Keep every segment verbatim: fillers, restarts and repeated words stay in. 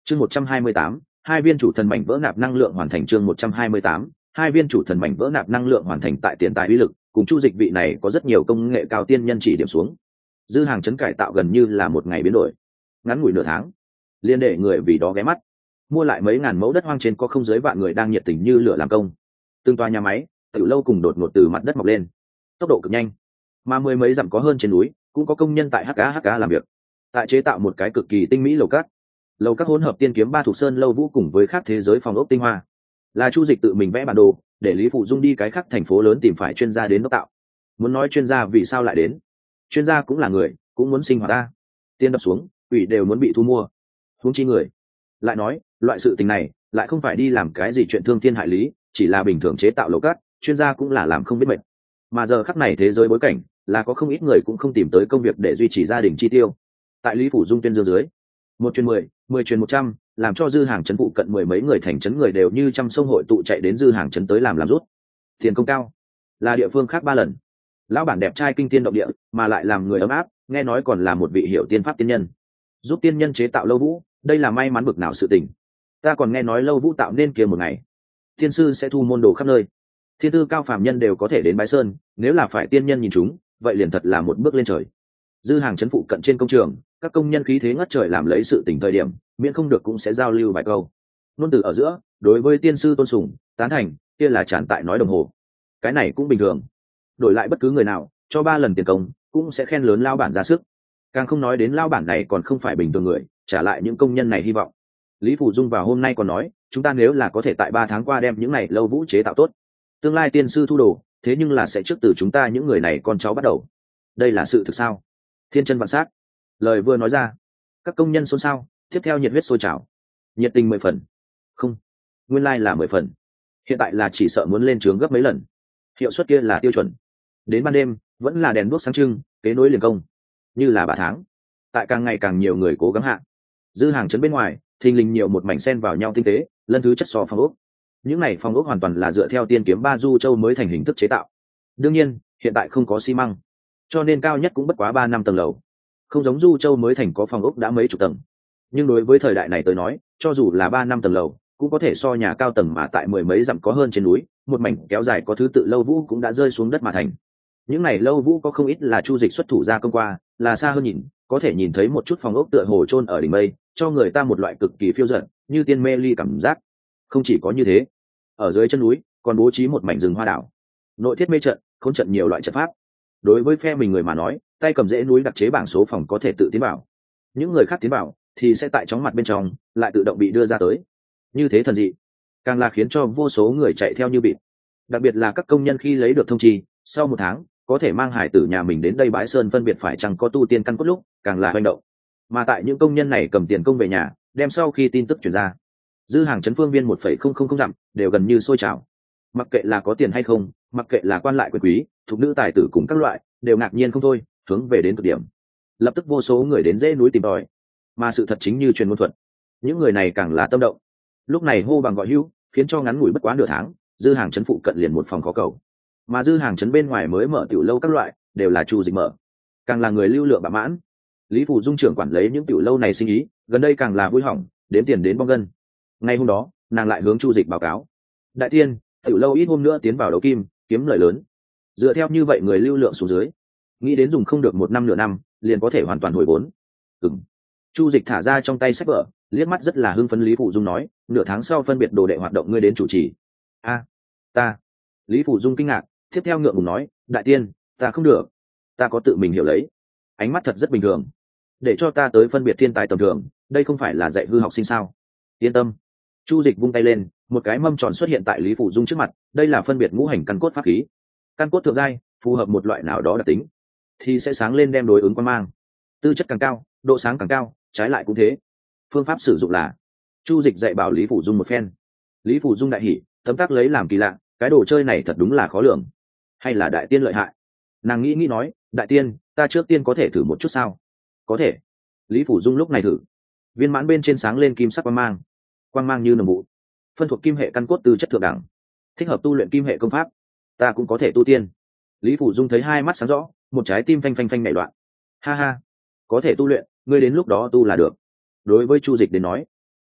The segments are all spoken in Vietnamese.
chương một trăm hai mươi tám, hai viên chủ thần mảnh vỡ nạp năng lượng hoàn thành. chương một trăm hai mươi tám, hai viên chủ thần mảnh vỡ nạp năng lượng hoàn thành. Tại tiền tài uy lực cùng chu dịch vị này có rất nhiều công nghệ cao tiên nhân chỉ điểm xuống, dư hàng trấn cải tạo gần như là một ngày biến đổi, ngắn ngủi nửa tháng liên đệ người vì đó ghé mắt mua lại mấy ngàn mẫu đất hoang trên có không dưới vạn người đang nhiệt tình như lửa làm công. Từng tòa nhà máy từ lâu cùng đột ngột từ mặt đất mọc lên, tốc độ cực nhanh, mà mười mấy dặm có hơn trên núi cũng có công nhân tại hk hk làm việc, tại chế tạo một cái cực kỳ tinh mỹ lầu cát. Lầu các hỗn hợp tiên kiếm ba thuộc sơn lâu vũ cùng với khác thế giới phòng ốc tinh hoa, là chu dịch tự mình vẽ bản đồ để lý phụ dung đi cái khác thành phố lớn tìm phải chuyên gia đến đốc tạo. Muốn nói chuyên gia vì sao lại đến, chuyên gia cũng là người, cũng muốn sinh hoạt ta, tiền đập xuống ủy đều muốn bị thu mua, huống chi người. Lại nói loại sự tình này lại không phải đi làm cái gì chuyện thương thiên hại lý, chỉ là bình thường chế tạo lầu cát, chuyên gia cũng là làm không biết mệt. Mà giờ khắc này thế giới bối cảnh là có không ít người cũng không tìm tới công việc để duy trì gia đình chi tiêu. Tại lý phủ dung tuyên dương dưới, một chuyến mười mười chuyến một trăm, làm cho dư hàng trấn phụ cận mười mấy người thành trấn người đều như trăm sông hội tụ chạy đến dư hàng trấn tới làm làm rút. Tiền công cao, là địa phương khác ba lần. Lão bản đẹp trai kinh tiên động địa, mà lại làm người ấm áp, nghe nói còn là một vị hiểu tiên pháp tiên nhân, giúp tiên nhân chế tạo lâu vũ, đây là may mắn bực nào sự tình. Ta còn nghe nói lâu vũ tạo nên kia một ngày, tiên sư sẽ thu môn đồ khắp nơi, thiên tư cao phàm nhân đều có thể đến bái sơn, nếu là phải tiên nhân nhìn chúng, vậy liền thật là một bước lên trời. Dư hàng trấn phụ cận trên công trường, các công nhân khí thế ngất trời làm lấy sự tình thời điểm, miễn không được cũng sẽ giao lưu vài câu. Ngôn từ ở giữa, đối với tiên sư tôn sùng, tán thành, kia là tràn tại nói đồng hồ. Cái này cũng bình thường. Đổi lại bất cứ người nào, cho ba lần tiền công, cũng sẽ khen lớn lao bản ra sức. Càng không nói đến lao bản này còn không phải bình thường người, trả lại những công nhân này hy vọng. Lý Phủ Dung vào hôm nay còn nói, chúng ta nếu là có thể tại ba tháng qua đem những này lâu vũ chế tạo tốt, tương lai tiên sư thu đồ, thế nhưng là sẽ trước từ chúng ta những người này con cháu bắt đầu. Đây là sự thực sao? Thiên chân vạn sát. Lời vừa nói ra, các công nhân xôn xao, tiếp theo nhiệt huyết sôi trào, nhiệt tình mười phần. Không, nguyên lai là mười phần, hiện tại là chỉ sợ muốn lên trướng gấp mấy lần. Hiệu suất kia là tiêu chuẩn. Đến ban đêm vẫn là đèn đuốc sáng trưng, kế nối liền công, như là ba tháng. Tại càng ngày càng nhiều người cố gắng hạ, dư hàng trấn bên ngoài thình lình nhiều một mảnh sen vào nhau tinh tế, lân thứ chất so phong ốc. Những này phong ốc hoàn toàn là dựa theo tiên kiếm ba du châu mới thành hình thức chế tạo. Đương nhiên hiện tại không có xi măng, cho nên cao nhất cũng bất quá ba năm tầng lầu, không giống du châu mới thành có phòng ốc đã mấy chục tầng. Nhưng đối với thời đại này tới nói, cho dù là ba năm tầng lầu cũng có thể so nhà cao tầng mà tại mười mấy dặm có hơn trên núi, một mảnh kéo dài có thứ tự lâu vũ cũng đã rơi xuống đất mà thành. Những này lâu vũ có không ít là chu dịch xuất thủ ra công qua, là xa hơn nhìn có thể nhìn thấy một chút phòng ốc tựa hồ chôn ở đỉnh mây, cho người ta một loại cực kỳ phiêu dật như tiên mê ly cảm giác. Không chỉ có như thế, ở dưới chân núi còn bố trí một mảnh rừng hoa đảo, nội thiết mê trận, khốn trận nhiều loại trận pháp. Đối với phe mình người mà nói, tay cầm rễ núi đặc chế bảng số phòng có thể tự tiến vào, những người khác tiến vào thì sẽ tại chóng mặt bên trong lại tự động bị đưa ra tới. Như thế thần dị, càng là khiến cho vô số người chạy theo như vịt. Đặc biệt là các công nhân khi lấy được thông chi sau một tháng có thể mang hải tử nhà mình đến đây bái sơn phân biệt phải chăng có tu tiên căn cốt lúc, càng là hành động. Mà tại những công nhân này cầm tiền công về nhà đem sau khi tin tức chuyển ra, dư hàng trấn phương viên một phẩy không không không dặm đều gần như sôi trào. Mặc kệ là có tiền hay không, mặc kệ là quan lại quyền quý, thuộc nữ tài tử cùng các loại, đều ngạc nhiên không thôi, hướng về đến cực điểm. Lập tức vô số người đến dãy núi tìm tòi, mà sự thật chính như truyền ngôn thuật, những người này càng là tâm động. Lúc này hô bằng gọi hữu, khiến cho ngắn ngủi bất quá nửa tháng, dư hàng trấn phụ cận liền một phòng khó cầu, mà dư hàng trấn bên ngoài mới mở tiểu lâu các loại đều là chu dịch mở, càng là người lưu lượng bạ mãn. Lý Phủ Dung trưởng quản lấy những tiểu lâu này sinh ý, gần đây càng là vui hỏng, đếm tiền đến bong gân. Ngay hôm đó nàng lại hướng chu dịch báo cáo, đại tiên, tiểu lâu ít hôm nữa tiến vào đấu kim, kiếm lợi lớn. Dựa theo như vậy người lưu lượng xuống dưới, nghĩ đến dùng không được một năm nửa năm liền có thể hoàn toàn hồi vốn. Ừm. Chu dịch thả ra trong tay sách vở, liếc mắt rất là hưng phấn. Lý Phủ Dung nói, nửa tháng sau phân biệt đồ đệ hoạt động ngươi đến chủ trì. A, ta. Lý Phủ Dung kinh ngạc, tiếp theo ngượng ngùng nói, đại tiên, ta không được, ta có tự mình hiểu lấy. Ánh mắt thật rất bình thường, để cho ta tới phân biệt thiên tài tầm thường, đây không phải là dạy hư học sinh sao? Yên tâm. Chu dịch vung tay lên, một cái mâm tròn xuất hiện tại Lý Phủ Dung trước mặt, đây là phân biệt ngũ hành căn cốt pháp khí. Căn cốt thượng giai, phù hợp một loại nào đó đặc tính thì sẽ sáng lên đem đối ứng quan mang, tư chất càng cao độ sáng càng cao, trái lại cũng thế. Phương pháp sử dụng là, chu dịch dạy bảo Lý Phủ Dung một phen. Lý Phủ Dung đại hỉ, tấm tắc lấy làm kỳ lạ, cái đồ chơi này thật đúng là khó lường, hay là đại tiên lợi hại. Nàng nghĩ nghĩ nói, đại tiên, ta trước tiên có thể thử một chút sao? Có thể. Lý Phủ Dung lúc này thử, viên mãn bên trên sáng lên kim sắc quang mang, quang mang như nồng vụ, phân thuộc kim hệ căn cốt tư chất thượng đẳng, thích hợp tu luyện kim hệ công pháp. Ta cũng có thể tu tiên. Lý Phủ Dung thấy hai mắt sáng rõ, một trái tim phanh phanh phanh nảy loạn. Ha ha, có thể tu luyện, ngươi đến lúc đó tu là được. Đối với chu dịch đến nói,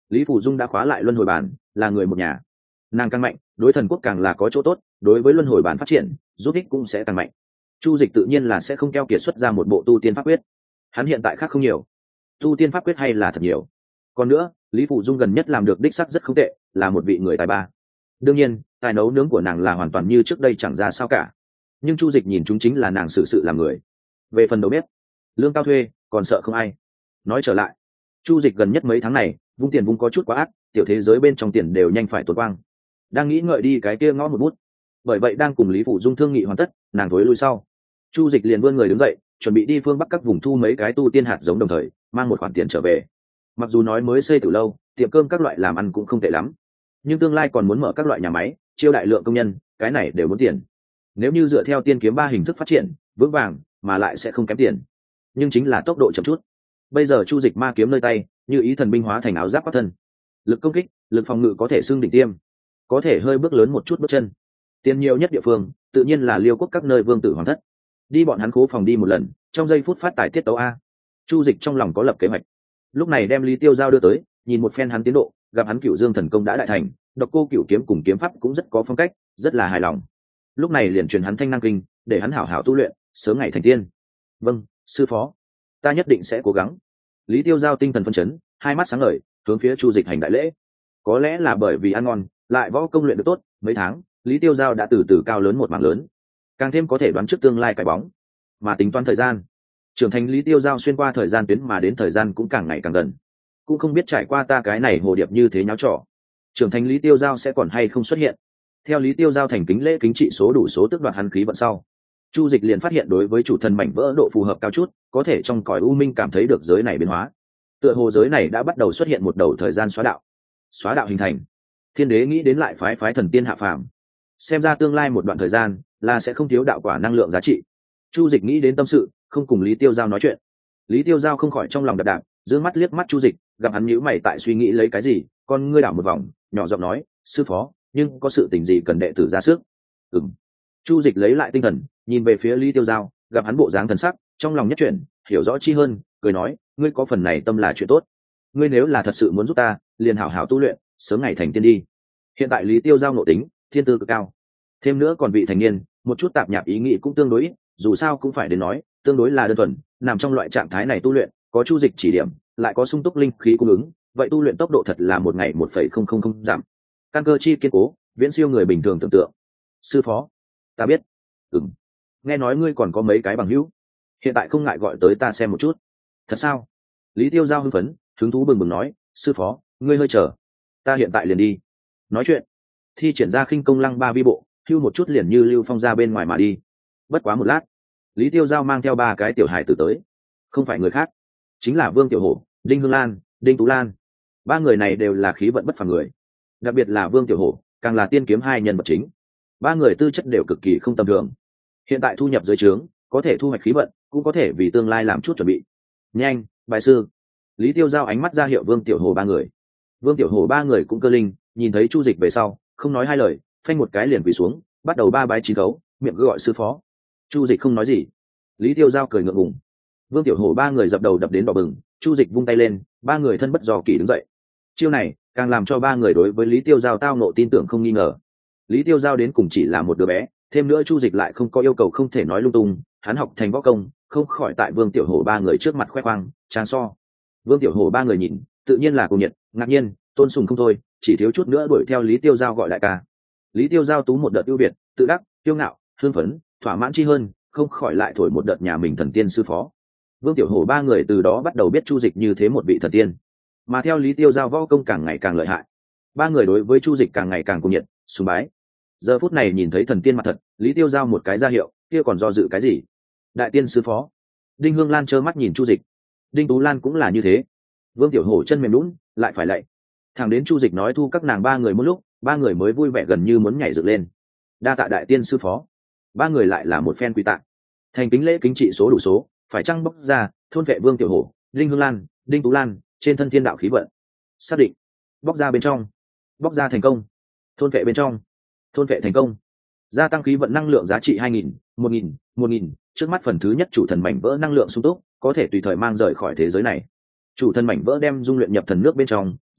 Lý Phủ Dung đã khóa lại luân hồi bản, là người một nhà. Nàng càng mạnh, đối thần quốc càng là có chỗ tốt, đối với luân hồi bản phát triển giúp ích cũng sẽ càng mạnh. Chu Dịch tự nhiên là sẽ không keo kiệt xuất ra một bộ tu tiên pháp quyết. Hắn hiện tại khác không nhiều, tu tiên pháp quyết hay là thật nhiều. Còn nữa, Lý Phủ Dung gần nhất làm được đích sắc rất không tệ, là một vị người tài ba. Đương nhiên, tài nấu nướng của nàng là hoàn toàn như trước đây chẳng ra sao cả. Nhưng Chu Dịch nhìn chúng chính là nàng xử sự làm người. Về phần đầu bếp, lương cao thuê, còn sợ không ai. Nói trở lại, Chu Dịch gần nhất mấy tháng này, vung tiền vung có chút quá ác, tiểu thế giới bên trong tiền đều nhanh phải tổn quang. Đang nghĩ ngợi đi cái kia ngõ một bút. Bởi vậy đang cùng Lý Phủ Dung thương nghị hoàn tất, nàng thối lui sau. Chu Dịch liền vươn người đứng dậy, chuẩn bị đi phương bắc các vùng thu mấy cái tu tiên hạt giống, đồng thời mang một khoản tiền trở về. Mặc dù nói mới xây từ lâu, tiệm cơm các loại làm ăn cũng không tệ lắm, nhưng tương lai còn muốn mở các loại nhà máy, chiêu đại lượng công nhân, cái này đều muốn tiền. Nếu như dựa theo tiên kiếm ba hình thức phát triển vững vàng, mà lại sẽ không kém tiền, nhưng chính là tốc độ chậm chút. Bây giờ Chu Dịch ma kiếm nơi tay, như ý thần binh hóa thành áo giáp quát thân, lực công kích, lực phòng ngự có thể xưng đỉnh tiêm, có thể hơi bước lớn một chút bước chân. Tiền nhiều nhất địa phương tự nhiên là Liêu quốc các nơi vương tử hoàng thất. Đi bọn hắn khố phòng đi một lần, trong giây phút phát tài tiết tấu a. Chu Dịch trong lòng có lập kế hoạch. Lúc này đem Lý Tiêu Giao đưa tới, nhìn một phen hắn tiến độ, gặp hắn Cửu Dương thần công đã đại thành, độc cô cửu kiếm cùng kiếm pháp cũng rất có phong cách, rất là hài lòng. Lúc này liền truyền hắn Thanh Năng Kinh, để hắn hảo hảo tu luyện, sớm ngày thành tiên. Vâng, sư phó, ta nhất định sẽ cố gắng. Lý Tiêu Giao tinh thần phấn chấn, hai mắt sáng ngời, hướng phía Chu Dịch hành đại lễ. Có lẽ là bởi vì ăn ngon, lại võ công luyện được tốt, mấy tháng, Lý Tiêu Giao đã từ từ cao lớn một mảng lớn, càng thêm có thể đoán trước tương lai cái bóng, mà tính toán thời gian. Trưởng thành Lý Tiêu Giao xuyên qua thời gian tuyến mà đến thời gian cũng càng ngày càng gần. Cũng không biết trải qua ta cái này hồ điệp như thế nháo trò, trưởng thành Lý Tiêu Giao sẽ còn hay không xuất hiện. Theo Lý Tiêu Giao thành kính lễ kính trị số đủ số tước đoạt hắn khí vận sau, Chu Dịch liền phát hiện đối với chủ thần mảnh vỡ độ phù hợp cao chút, có thể trong cõi u minh cảm thấy được giới này biến hóa. Tựa hồ giới này đã bắt đầu xuất hiện một đầu thời gian xóa đạo. Xóa đạo hình thành, Thiên Đế nghĩ đến lại phái phái thần tiên hạ phàm. Xem ra tương lai một đoạn thời gian là sẽ không thiếu đạo quả năng lượng giá trị. Chu Dịch nghĩ đến tâm sự, không cùng Lý Tiêu Giao nói chuyện. Lý Tiêu Giao không khỏi trong lòng đập đạp, giương mắt liếc mắt Chu Dịch, gặp hắn nhíu mày tại suy nghĩ lấy cái gì, con ngươi đảo một vòng, nhỏ giọng nói, sư phó, nhưng có sự tình gì cần đệ tử ra sức? Ừm. Chu Dịch lấy lại tinh thần, nhìn về phía Lý Tiêu Giao, gặp hắn bộ dáng thần sắc, trong lòng nhất chuyển, hiểu rõ chi hơn, cười nói, ngươi có phần này tâm là chuyện tốt. Ngươi nếu là thật sự muốn giúp ta, liền hảo hảo tu luyện, sớm ngày thành tiên đi. Hiện tại Lý Tiêu Giao nội tính, thiên tư cực cao, thêm nữa còn vị thành niên, một chút tạp nhạp ý nghĩ cũng tương đối ít, dù sao cũng phải đến nói, tương đối là đơn thuần, nằm trong loại trạng thái này tu luyện, có Chu Dịch chỉ điểm, lại có sung túc linh khí cung ứng, vậy tu luyện tốc độ thật là một ngày một phẩy không không không giảm. Căn cơ chi kiên cố, viễn siêu người bình thường tưởng tượng. Sư phó, ta biết. Ừm. Nghe nói ngươi còn có mấy cái bằng hữu, hiện tại không ngại gọi tới ta xem một chút. Thật sao? Lý Tiêu Giao hưng phấn, hứng thú bừng bừng nói, sư phó, ngươi hơi chờ, ta hiện tại liền đi. Nói chuyện, thi triển ra khinh công lăng ba vi bộ, hưu một chút liền như lưu phong ra bên ngoài mà đi. Bất quá một lát, Lý Tiêu Giao mang theo ba cái tiểu hài tử tới, không phải người khác, chính là Vương Tiểu Hổ, Đinh Hương Lan, Đinh Tú Lan. Ba người này đều là khí vận bất phàm người, đặc biệt là Vương Tiểu Hổ, càng là tiên kiếm hai nhân vật chính. Ba người tư chất đều cực kỳ không tầm thường. Hiện tại thu nhập dưới trướng, có thể thu hoạch khí vận, cũng có thể vì tương lai làm chút chuẩn bị. Nhanh, bài sư. Lý Tiêu Giao ánh mắt ra hiệu Vương Tiểu Hổ ba người. Vương Tiểu Hổ ba người cũng cơ linh, nhìn thấy Chu Dịch về sau, không nói hai lời, phanh một cái liền quỳ xuống, bắt đầu ba bái chín cấu, miệng cứ gọi sư phó. Chu Dịch không nói gì. Lý Tiêu Giao cười ngượng ngùng. Vương Tiểu Hổ ba người dập đầu đập đến đỏ bừng, Chu Dịch vung tay lên, ba người thân bất do kỳ đứng dậy. Chiêu này càng làm cho ba người đối với Lý Tiêu Giao tao nộ tin tưởng không nghi ngờ. Lý Tiêu Giao đến cùng chỉ là một đứa bé, thêm nữa Chu Dịch lại không có yêu cầu không thể nói lung tung, hắn học thành võ công, không khỏi tại Vương Tiểu Hổ ba người trước mặt khoe khoang, trang so. Vương Tiểu Hổ ba người nhìn, tự nhiên là cuồng nhiệt, ngạc nhiên, tôn sùng không thôi, chỉ thiếu chút nữa đuổi theo Lý Tiêu Giao gọi đại ca. Lý Tiêu Giao tú một đợt ưu việt, tự đắc, kiêu ngạo, hưng phấn, thỏa mãn chi hơn, không khỏi lại thổi một đợt nhà mình thần tiên sư phó. Vương Tiểu Hổ ba người từ đó bắt đầu biết Chu Dịch như thế một vị thần tiên, mà theo Lý Tiêu Giao võ công càng ngày càng lợi hại, ba người đối với Chu Dịch càng ngày càng cuồng nhiệt, sùng bái. Giờ phút này nhìn thấy thần tiên mặt thật, Lý Tiêu Giao một cái ra hiệu, kia còn do dự cái gì? Đại tiên sư phó. Đinh Hương Lan trơ mắt nhìn Chu Dịch, Đinh Tú Lan cũng là như thế. Vương Tiểu Hổ chân mềm nhũn, lại phải lạy. Thằng đến Chu Dịch nói thu các nàng ba người một lúc, ba người mới vui vẻ gần như muốn nhảy dựng lên. Đa tạ đại tiên sư phó. Ba người lại là một phen quy tạ. Thành kính lễ kính trị số đủ số, phải chăng bốc ra, thôn vệ Vương Tiểu Hổ, Đinh Hương Lan, Đinh Tú Lan, trên thân thiên đạo khí vận. Xác định. Bóc ra bên trong. Bóc ra thành công. Thôn vệ bên trong. Thôn vệ thành công. Gia tăng khí vận năng lượng giá trị hai nghìn, một nghìn, một nghìn, trước mắt phần thứ nhất chủ thần mảnh vỡ năng lượng sung túc, có thể tùy thời mang rời khỏi thế giới này. Chủ thần mảnh vỡ đem dung luyện nhập thần nước bên trong,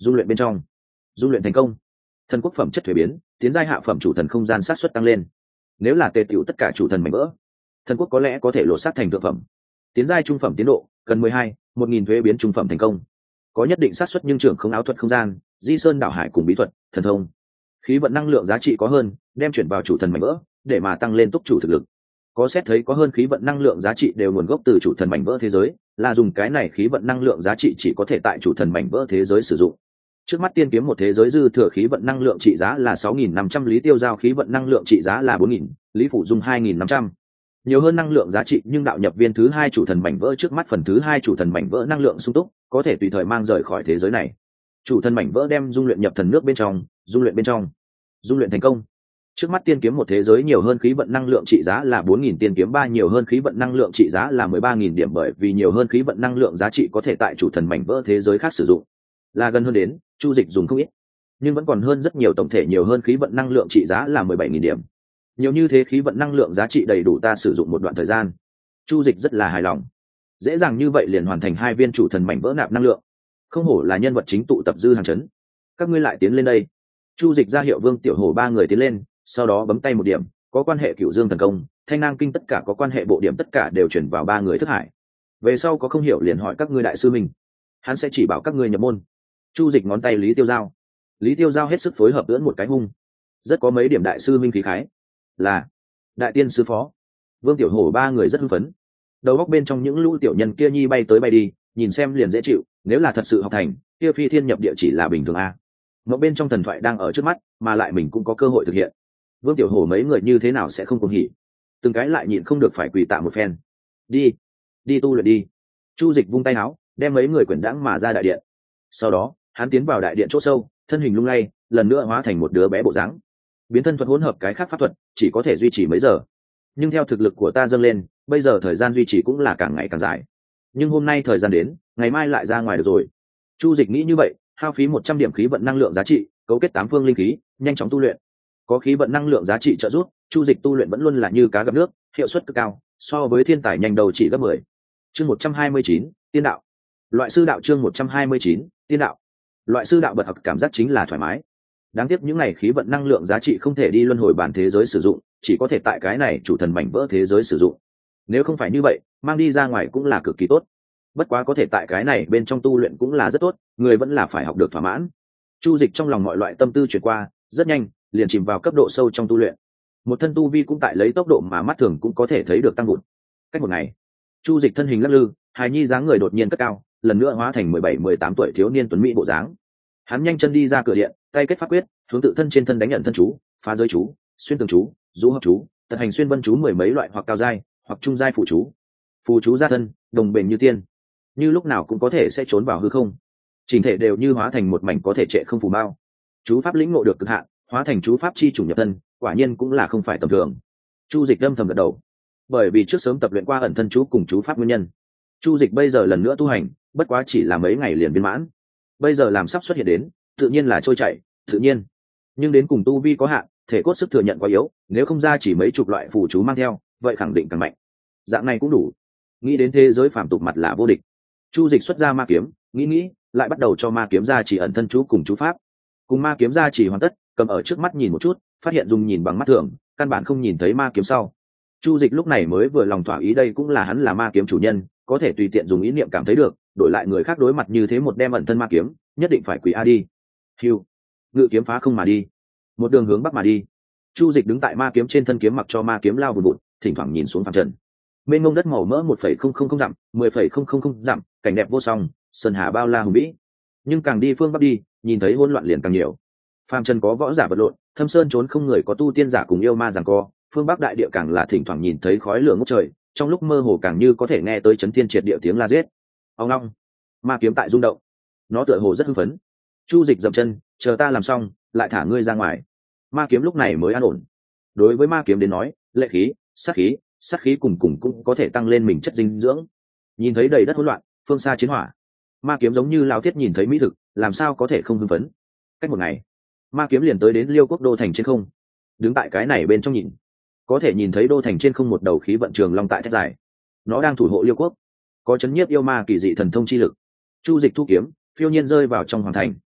dung luyện bên trong. Dung luyện thành công, thần quốc phẩm chất thuế biến, tiến giai hạ phẩm chủ thần không gian sát xuất tăng lên. Nếu là tề tiểu tất cả chủ thần mảnh vỡ, thần quốc có lẽ có thể lột xác thành thượng phẩm. Tiến giai trung phẩm tiến độ cần mười hai một nghìn thuế biến trung phẩm thành công, có nhất định sát xuất nhưng trưởng không áo thuật không gian, di sơn đảo hải cùng bí thuật thần thông. Khí vận năng lượng giá trị có hơn, đem chuyển vào chủ thần mảnh vỡ để mà tăng lên túc chủ thực lực. Có xét thấy có hơn khí vận năng lượng giá trị đều nguồn gốc từ chủ thần mảnh vỡ thế giới, là dùng cái này khí vận năng lượng giá trị chỉ có thể tại chủ thần mảnh vỡ thế giới sử dụng. Trước mắt tiên kiếm một thế giới dư thừa khí vận năng lượng trị giá là sáu nghìn năm trăm, Lý Tiêu Giao khí vận năng lượng trị giá là bốn nghìn, Lý Phủ Dung hai nghìn năm trăm. Nhiều hơn năng lượng giá trị, nhưng đạo nhập viên thứ hai chủ thần mảnh vỡ trước mắt phần thứ hai chủ thần mảnh vỡ năng lượng sung túc, có thể tùy thời mang rời khỏi thế giới này. Chủ thần mảnh vỡ đem dung luyện nhập thần nước bên trong, dung luyện bên trong. Dung luyện thành công. Trước mắt tiên kiếm một thế giới nhiều hơn khí vận năng lượng trị giá là bốn nghìn, tiên kiếm ba nhiều hơn khí vận năng lượng trị giá là mười ba nghìn điểm, bởi vì nhiều hơn khí vận năng lượng giá trị có thể tại chủ thần mảnh vỡ thế giới khác sử dụng. Là gần hơn đến, Chu Dịch dùng không ít, nhưng vẫn còn hơn rất nhiều, tổng thể nhiều hơn khí vận năng lượng trị giá là mười bảy nghìn điểm. Nhiều như thế khí vận năng lượng giá trị đầy đủ ta sử dụng một đoạn thời gian. Chu Dịch rất là hài lòng. Dễ dàng như vậy liền hoàn thành hai viên chủ thần mảnh vỡ nạp năng lượng. Không hổ là nhân vật chính tụ tập dư hàng chấn. Các ngươi lại tiến lên đây. Chu Dịch ra hiệu Vương Tiểu Hổ ba người tiến lên, sau đó bấm tay một điểm, có quan hệ Cửu Dương thần công, Thanh Nang kinh tất cả có quan hệ bộ điểm tất cả đều chuyển vào ba người thức hải. Về sau có không hiểu liền hỏi các ngươi đại sư mình, hắn sẽ chỉ bảo các ngươi nhập môn. Chu Dịch ngón tay Lý Tiêu Giao. Lý Tiêu Giao hết sức phối hợp ưỡn một cái hung, rất có mấy điểm đại sư minh khí khái. Là đại tiên sư phó. Vương Tiểu Hổ ba người rất hưng phấn. Đầu góc bên trong những lũ tiểu nhân kia nhi bay tới bay đi, nhìn xem liền dễ chịu, nếu là thật sự học thành, kia phi thiên nhập địa chỉ là bình thường a. Ngộ bên trong thần thoại đang ở trước mắt, mà lại mình cũng có cơ hội thực hiện. Vương Tiểu Hổ mấy người như thế nào sẽ không cuồng hỉ, từng cái lại nhịn không được phải quỳ tạ một phen. Đi, đi tu luyện đi. Chu Dịch vung tay áo, đem mấy người quyển đãng mà ra đại điện. Sau đó, hắn tiến vào đại điện chỗ sâu, thân hình lung lay, lần nữa hóa thành một đứa bé bộ dáng. Biến thân thuật hỗn hợp cái khác pháp thuật, chỉ có thể duy trì mấy giờ. Nhưng theo thực lực của ta dâng lên, bây giờ thời gian duy trì cũng là càng ngày càng dài. Nhưng hôm nay thời gian đến, ngày mai lại ra ngoài được rồi. Chu Dịch nghĩ như vậy, hao phí một trăm điểm khí vận năng lượng giá trị, cấu kết tám phương linh khí, nhanh chóng tu luyện. Có khí vận năng lượng giá trị trợ giúp, Chu Dịch tu luyện vẫn luôn là như cá gặp nước, hiệu suất cực cao, so với thiên tài nhanh đầu chỉ gấp mười. Chương một trăm hai mươi chín, tiên đạo. Loại sư đạo chương một trăm hai mươi chín, tiên đạo. Loại sư đạo bật học cảm giác chính là thoải mái. Đáng tiếc những này khí vận năng lượng giá trị không thể đi luân hồi bản thế giới sử dụng, chỉ có thể tại cái này chủ thần mảnh vỡ thế giới sử dụng. Nếu không phải như vậy, mang đi ra ngoài cũng là cực kỳ tốt. Bất quá có thể tại cái này bên trong tu luyện cũng là rất tốt, người vẫn là phải học được thỏa mãn. Chu Dịch trong lòng mọi loại tâm tư chuyển qua, rất nhanh, liền chìm vào cấp độ sâu trong tu luyện. Một thân tu vi cũng tại lấy tốc độ mà mắt thường cũng có thể thấy được tăng vụt. Cách một ngày, Chu Dịch thân hình lắc lư, hài nhi dáng người đột nhiên cất cao, lần nữa hóa thành mười bảy mười tám tuổi thiếu niên tuấn mỹ bộ dáng. Hắn nhanh chân đi ra cửa điện, tay kết pháp quyết, hướng tự thân trên thân đánh nhận thân chú, phá giới chú, xuyên tường chú, du hợp chú, tận hành xuyên vân chú mười mấy loại hoặc cao giai, hoặc trung giai phụ chú. Phù chú ra thân, đồng bền như tiên, như lúc nào cũng có thể sẽ trốn vào hư không. Chỉnh thể đều như hóa thành một mảnh có thể trệ không phù mao. Chú pháp lĩnh ngộ được cực hạn, hóa thành chú pháp chi chủ nhập thân, quả nhiên cũng là không phải tầm thường. Chu Dịch âm thầm gật đầu, bởi vì trước sớm tập luyện qua ẩn thân chú cùng chú pháp nguyên nhân. Chu Dịch bây giờ lần nữa tu hành, bất quá chỉ là mấy ngày liền viên mãn. Bây giờ làm sắp xuất hiện đến, tự nhiên là trôi chảy, tự nhiên. Nhưng đến cùng tu vi có hạn, thể cốt sức thừa nhận quá yếu, nếu không ra chỉ mấy chục loại phù chú mang theo, vậy khẳng định càng mạnh. Dạng này cũng đủ. Nghĩ đến thế giới phàm tục mặt là vô địch. Chu Dịch xuất ra ma kiếm, nghĩ nghĩ, lại bắt đầu cho ma kiếm ra chỉ ẩn thân chú cùng chú pháp. Cùng ma kiếm ra chỉ hoàn tất, cầm ở trước mắt nhìn một chút, phát hiện dùng nhìn bằng mắt thường, căn bản không nhìn thấy ma kiếm sau. Chu Dịch lúc này mới vừa lòng thỏa ý, đây cũng là hắn là ma kiếm chủ nhân, có thể tùy tiện dùng ý niệm cảm thấy được, đổi lại người khác đối mặt như thế một đem ẩn thân ma kiếm, nhất định phải quỳ a đi. Hưu, ngự kiếm phá không mà đi, một đường hướng bắc mà đi. Chu Dịch đứng tại ma kiếm trên thân kiếm, mặc cho ma kiếm lao vùn vụt, thỉnh thoảng nhìn xuống phàm trần. Mênh mông đất màu mỡ một phẩy không không không dặm, mười phẩy không không không dặm, cảnh đẹp vô song, sơn hà bao la hùng vĩ. Nhưng càng đi phương bắc đi, nhìn thấy hỗn loạn liền càng nhiều. Phàm trần có võ giả vật lộn, thâm sơn trốn không người, có tu tiên giả cùng yêu ma giằng co. Phương bắc đại địa càng là thỉnh thoảng nhìn thấy khói lửa ngút trời, trong lúc mơ hồ càng như có thể nghe tới chấn thiên triệt địa tiếng la giết. Ông long, ma kiếm tại rung động, nó tựa hồ rất hưng phấn. Chu Dịch dậm chân, chờ ta làm xong, lại thả ngươi ra ngoài. Ma kiếm lúc này mới an ổn. Đối với ma kiếm đến nói, lệ khí, sát khí, sát khí cùng cùng cũng có thể tăng lên mình chất dinh dưỡng. Nhìn thấy đầy đất hỗn loạn, phương xa chiến hỏa, ma kiếm giống như lão thiết nhìn thấy mỹ thực, làm sao có thể không hưng phấn. Cách một ngày, ma kiếm liền tới đến Liêu Quốc đô thành trên không. Đứng tại cái này bên trong nhìn, có thể nhìn thấy đô thành trên không một đầu khí vận trường long tại thét dài, nó đang thủ hộ Liêu Quốc, có chấn nhiếp yêu ma kỳ dị thần thông chi lực. Chu Dịch thu kiếm, phiêu nhiên rơi vào trong hoàng thành.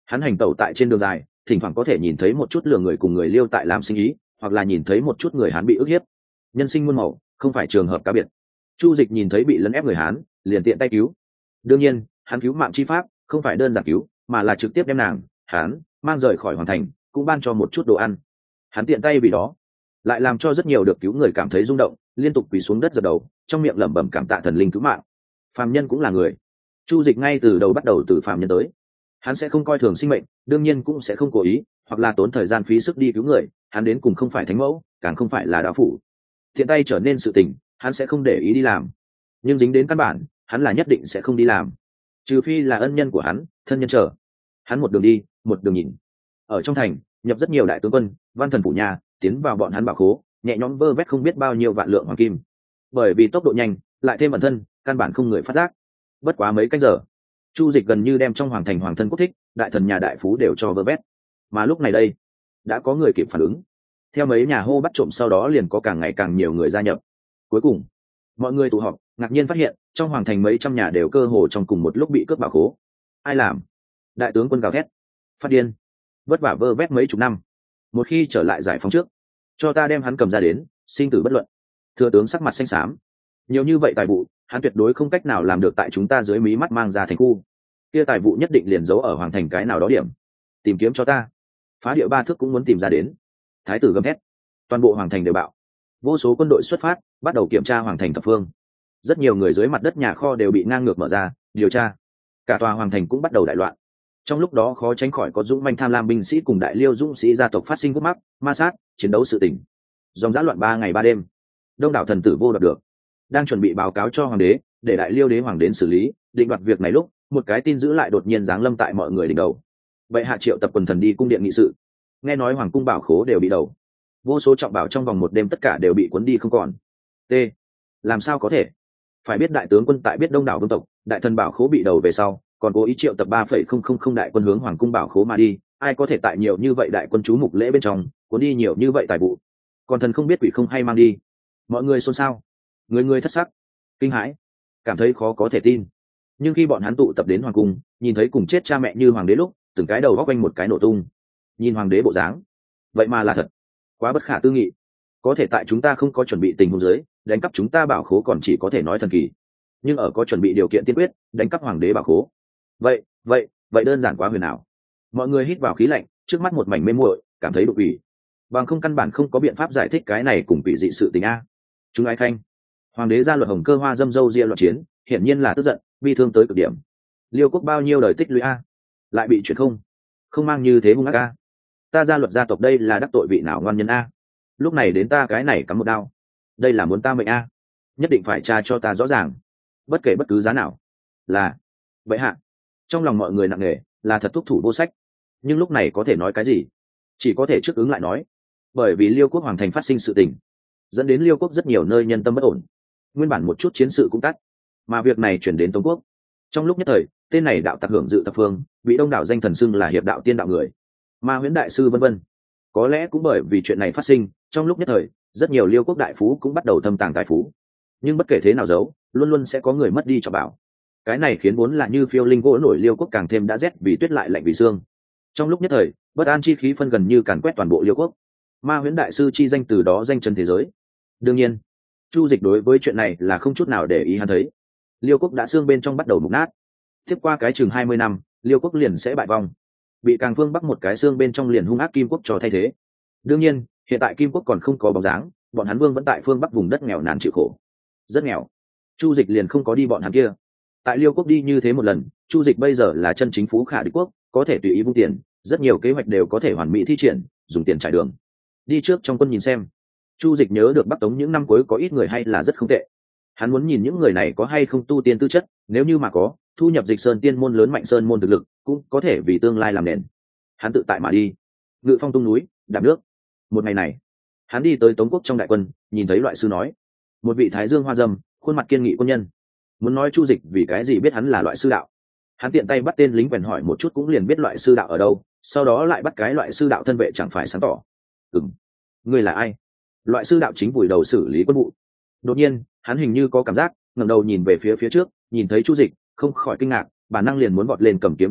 Hắn hành tẩu tại trên đường dài, thỉnh thoảng có thể nhìn thấy một chút lừa người cùng người liêu tại làm sinh ý, hoặc là nhìn thấy một chút người Hán bị ức hiếp. Nhân sinh muôn màu, không phải trường hợp cá biệt. Chu Dịch nhìn thấy bị lấn ép người Hán, liền tiện tay cứu. Đương nhiên, hắn cứu mạng chi pháp không phải đơn giản cứu, mà là trực tiếp đem nàng, Hán, mang rời khỏi hoàng thành, cũng ban cho một chút đồ ăn. Hắn tiện tay vì đó, lại làm cho rất nhiều được cứu người cảm thấy rung động, liên tục quỳ xuống đất dập đầu, trong miệng lẩm bẩm cảm tạ thần linh cứu mạng. Phàm nhân cũng là người. Chu Dịch ngay từ đầu bắt đầu từ phàm nhân tới. Hắn sẽ không coi thường sinh mệnh, đương nhiên cũng sẽ không cố ý hoặc là tốn thời gian phí sức đi cứu người. Hắn đến cùng không phải thánh mẫu, càng không phải là đạo phủ. Thiện tay trở nên sự tình, hắn sẽ không để ý đi làm. Nhưng dính đến căn bản, hắn là nhất định sẽ không đi làm. Trừ phi là ân nhân của hắn, thân nhân trở. Hắn một đường đi, một đường nhìn. Ở trong thành, nhập rất nhiều đại tướng quân, văn thần phủ nhà, tiến vào bọn hắn bảo khố, nhẹ nhõm vơ vét không biết bao nhiêu vạn lượng hoàng kim. Bởi vì tốc độ nhanh, lại thêm ẩn thân, căn bản không người phát giác. Bất quá mấy canh giờ, Chu Dịch gần như đem trong hoàng thành hoàng thân quốc thích, đại thần nhà đại phú đều cho vơ vét. Mà lúc này đây, đã có người kịp phản ứng. Theo mấy nhà hô bắt trộm, sau đó liền có càng ngày càng nhiều người gia nhập. Cuối cùng, mọi người tụ họp, ngạc nhiên phát hiện, trong hoàng thành mấy trăm nhà đều cơ hồ trong cùng một lúc bị cướp bảo khố. Ai làm? Đại tướng quân gào thét, phát điên, vất vả vơ vét mấy chục năm, một khi trở lại giải phóng trước, cho ta đem hắn cầm ra đến, sinh tử bất luận. Thừa tướng sắc mặt xanh xám, nhiều như vậy tài vụ, hắn tuyệt đối không cách nào làm được tại chúng ta dưới mí mắt mang ra thành khu. Kia tài vụ nhất định liền giấu ở hoàng thành cái nào đó điểm, tìm kiếm cho ta. Phá địa ba thước cũng muốn tìm ra đến. Thái tử gầm thét, toàn bộ hoàng thành đều bạo. Vô số quân đội xuất phát, bắt đầu kiểm tra hoàng thành thập phương. Rất nhiều người dưới mặt đất nhà kho đều bị ngang ngược mở ra, điều tra. Cả tòa hoàng thành cũng bắt đầu đại loạn. Trong lúc đó khó tránh khỏi có dũng manh tham lam binh sĩ cùng đại liêu dũng sĩ gia tộc phát sinh khúc mắc, ma sát, chiến đấu sự tình. Dòng dã loạn ba ngày ba đêm. Đông đảo thần tử vô đoạt được, đang chuẩn bị báo cáo cho hoàng đế, để đại liêu đế hoàng đến xử lý, định đoạt việc này lúc, một cái tin dữ lại đột nhiên giáng lâm tại mọi người đỉnh đầu. Vậy hạ triệu tập quần thần đi cung điện nghị sự. Nghe nói hoàng cung bảo khố đều bị đầu, vô số trọng bảo trong vòng một đêm tất cả đều bị cuốn đi không còn. T. Làm sao có thể? Phải biết đại tướng quân tại biết đông đảo vương tộc, đại thần bảo khố bị đầu về sau, còn cố ý triệu tập ba phẩy không không không đại quân hướng hoàng cung bảo khố mà đi. Ai có thể tại nhiều như vậy đại quân chú mục lễ bên trong cuốn đi nhiều như vậy tài vụ? Còn thần không biết quỷ không hay mang đi. Mọi người xôn xao, người người thất sắc, kinh hãi, cảm thấy khó có thể tin. Nhưng khi bọn hắn tụ tập đến hoàng cung, nhìn thấy cùng chết cha mẹ như hoàng đế lúc, từng cái đầu góc quanh một cái nổ tung. Nhìn hoàng đế bộ dáng, vậy mà là thật, quá bất khả tư nghị. Có thể tại chúng ta không có chuẩn bị tình huống dưới đánh cắp chúng ta bảo khố còn chỉ có thể nói thần kỳ, nhưng ở có chuẩn bị điều kiện tiên quyết đánh cắp hoàng đế bảo khố, vậy vậy vậy đơn giản quá huyền ảo. Mọi người hít vào khí lạnh, trước mắt một mảnh mê muội, cảm thấy đục ủy, bằng không căn bản không có biện pháp giải thích cái này cùng quỷ dị sự tình a. Chúng ai khanh, hoàng đế ra luật hồng cơ hoa dâm dâu ria loạn chiến, hiển nhiên là tức giận, bi thương tới cực điểm. Liêu quốc bao nhiêu đời tích lũy a, lại bị chuyển không không mang như thế hung ác a. Ta ra luật gia tộc đây là đắc tội vị nào ngoan nhân a, lúc này đến ta cái này cắm một đao, đây là muốn ta mệnh a, nhất định phải tra cho ta rõ ràng, bất kể bất cứ giá nào. Là vậy hạ. Trong lòng mọi người nặng nề, là thật thúc thủ vô sách. Nhưng lúc này có thể nói cái gì, chỉ có thể trước ứng lại nói. Bởi vì Liêu quốc hoàng thành phát sinh sự tình, dẫn đến Liêu quốc rất nhiều nơi nhân tâm bất ổn, nguyên bản một chút chiến sự cũng tắt, mà việc này chuyển đến Tống quốc. Trong lúc nhất thời, tên này đạo tặc hưởng dự thập phương, bị đông đảo danh thần xưng là hiệp đạo tiên đạo người, ma huyễn đại sư vân vân. Có lẽ cũng bởi vì chuyện này phát sinh, trong lúc nhất thời rất nhiều Liêu quốc đại phú cũng bắt đầu thâm tàng tài phú. Nhưng bất kể thế nào giấu, luôn luôn sẽ có người mất đi cho bảo. Cái này khiến vốn là như phiêu linh gỗ nổi Liêu quốc càng thêm đã rét vì tuyết lại lạnh vì xương. Trong lúc nhất thời, bất an chi khí phân gần như càn quét toàn bộ Liêu quốc. Ma huyễn đại sư chi danh từ đó danh chân thế giới. Đương nhiên, Chu Dịch đối với chuyện này là không chút nào để ý. Hắn thấy Liêu quốc đã xương bên trong bắt đầu mục nát, tiếp qua cái chừng hai mươi năm, Liêu quốc liền sẽ bại vong, bị Càng Phương Bắc một cái xương bên trong liền hung ác Kim quốc cho thay thế. Đương nhiên, hiện tại Kim quốc còn không có bóng dáng, bọn hắn vương vẫn tại phương Bắc vùng đất nghèo nàn chịu khổ, rất nghèo. Chu Dịch liền không có đi bọn hắn kia. Tại Liêu quốc đi như thế một lần, Chu Dịch bây giờ là chân chính phú khả địch quốc, có thể tùy ý vung tiền, rất nhiều kế hoạch đều có thể hoàn mỹ thi triển, dùng tiền trải đường. Đi trước trong quân nhìn xem. Chu Dịch nhớ được Bắc Tống những năm cuối có ít người hay là rất không tệ. Hắn muốn nhìn những người này có hay không tu tiên tư chất, nếu như mà có, thu nhập Dịch Sơn tiên môn lớn mạnh sơn môn thực lực, cũng có thể vì tương lai làm nền. Hắn tự tại mà đi, ngự phong tung núi, đạp nước. Một ngày này, hắn đi tới Tống quốc trong đại quân, nhìn thấy loại sư nói, một vị thái dương hoa dâm, khuôn mặt kiên nghị quân nhân. Muốn nói Chu Dịch vì cái gì biết hắn là loại sư đạo. Hắn tiện tay bắt tên lính quèn hỏi một chút cũng liền biết loại sư đạo ở đâu, sau đó lại bắt cái loại sư đạo thân vệ chẳng phải sáng tỏ. Ừm, ngươi là ai? Loại sư đạo chính vùi đầu xử lý quân vụ. Đột nhiên, hắn hình như có cảm giác, ngẩng đầu nhìn về phía phía trước, nhìn thấy Chu Dịch, không khỏi kinh ngạc, bản năng liền muốn vọt lên cầm kiếm tự vệ,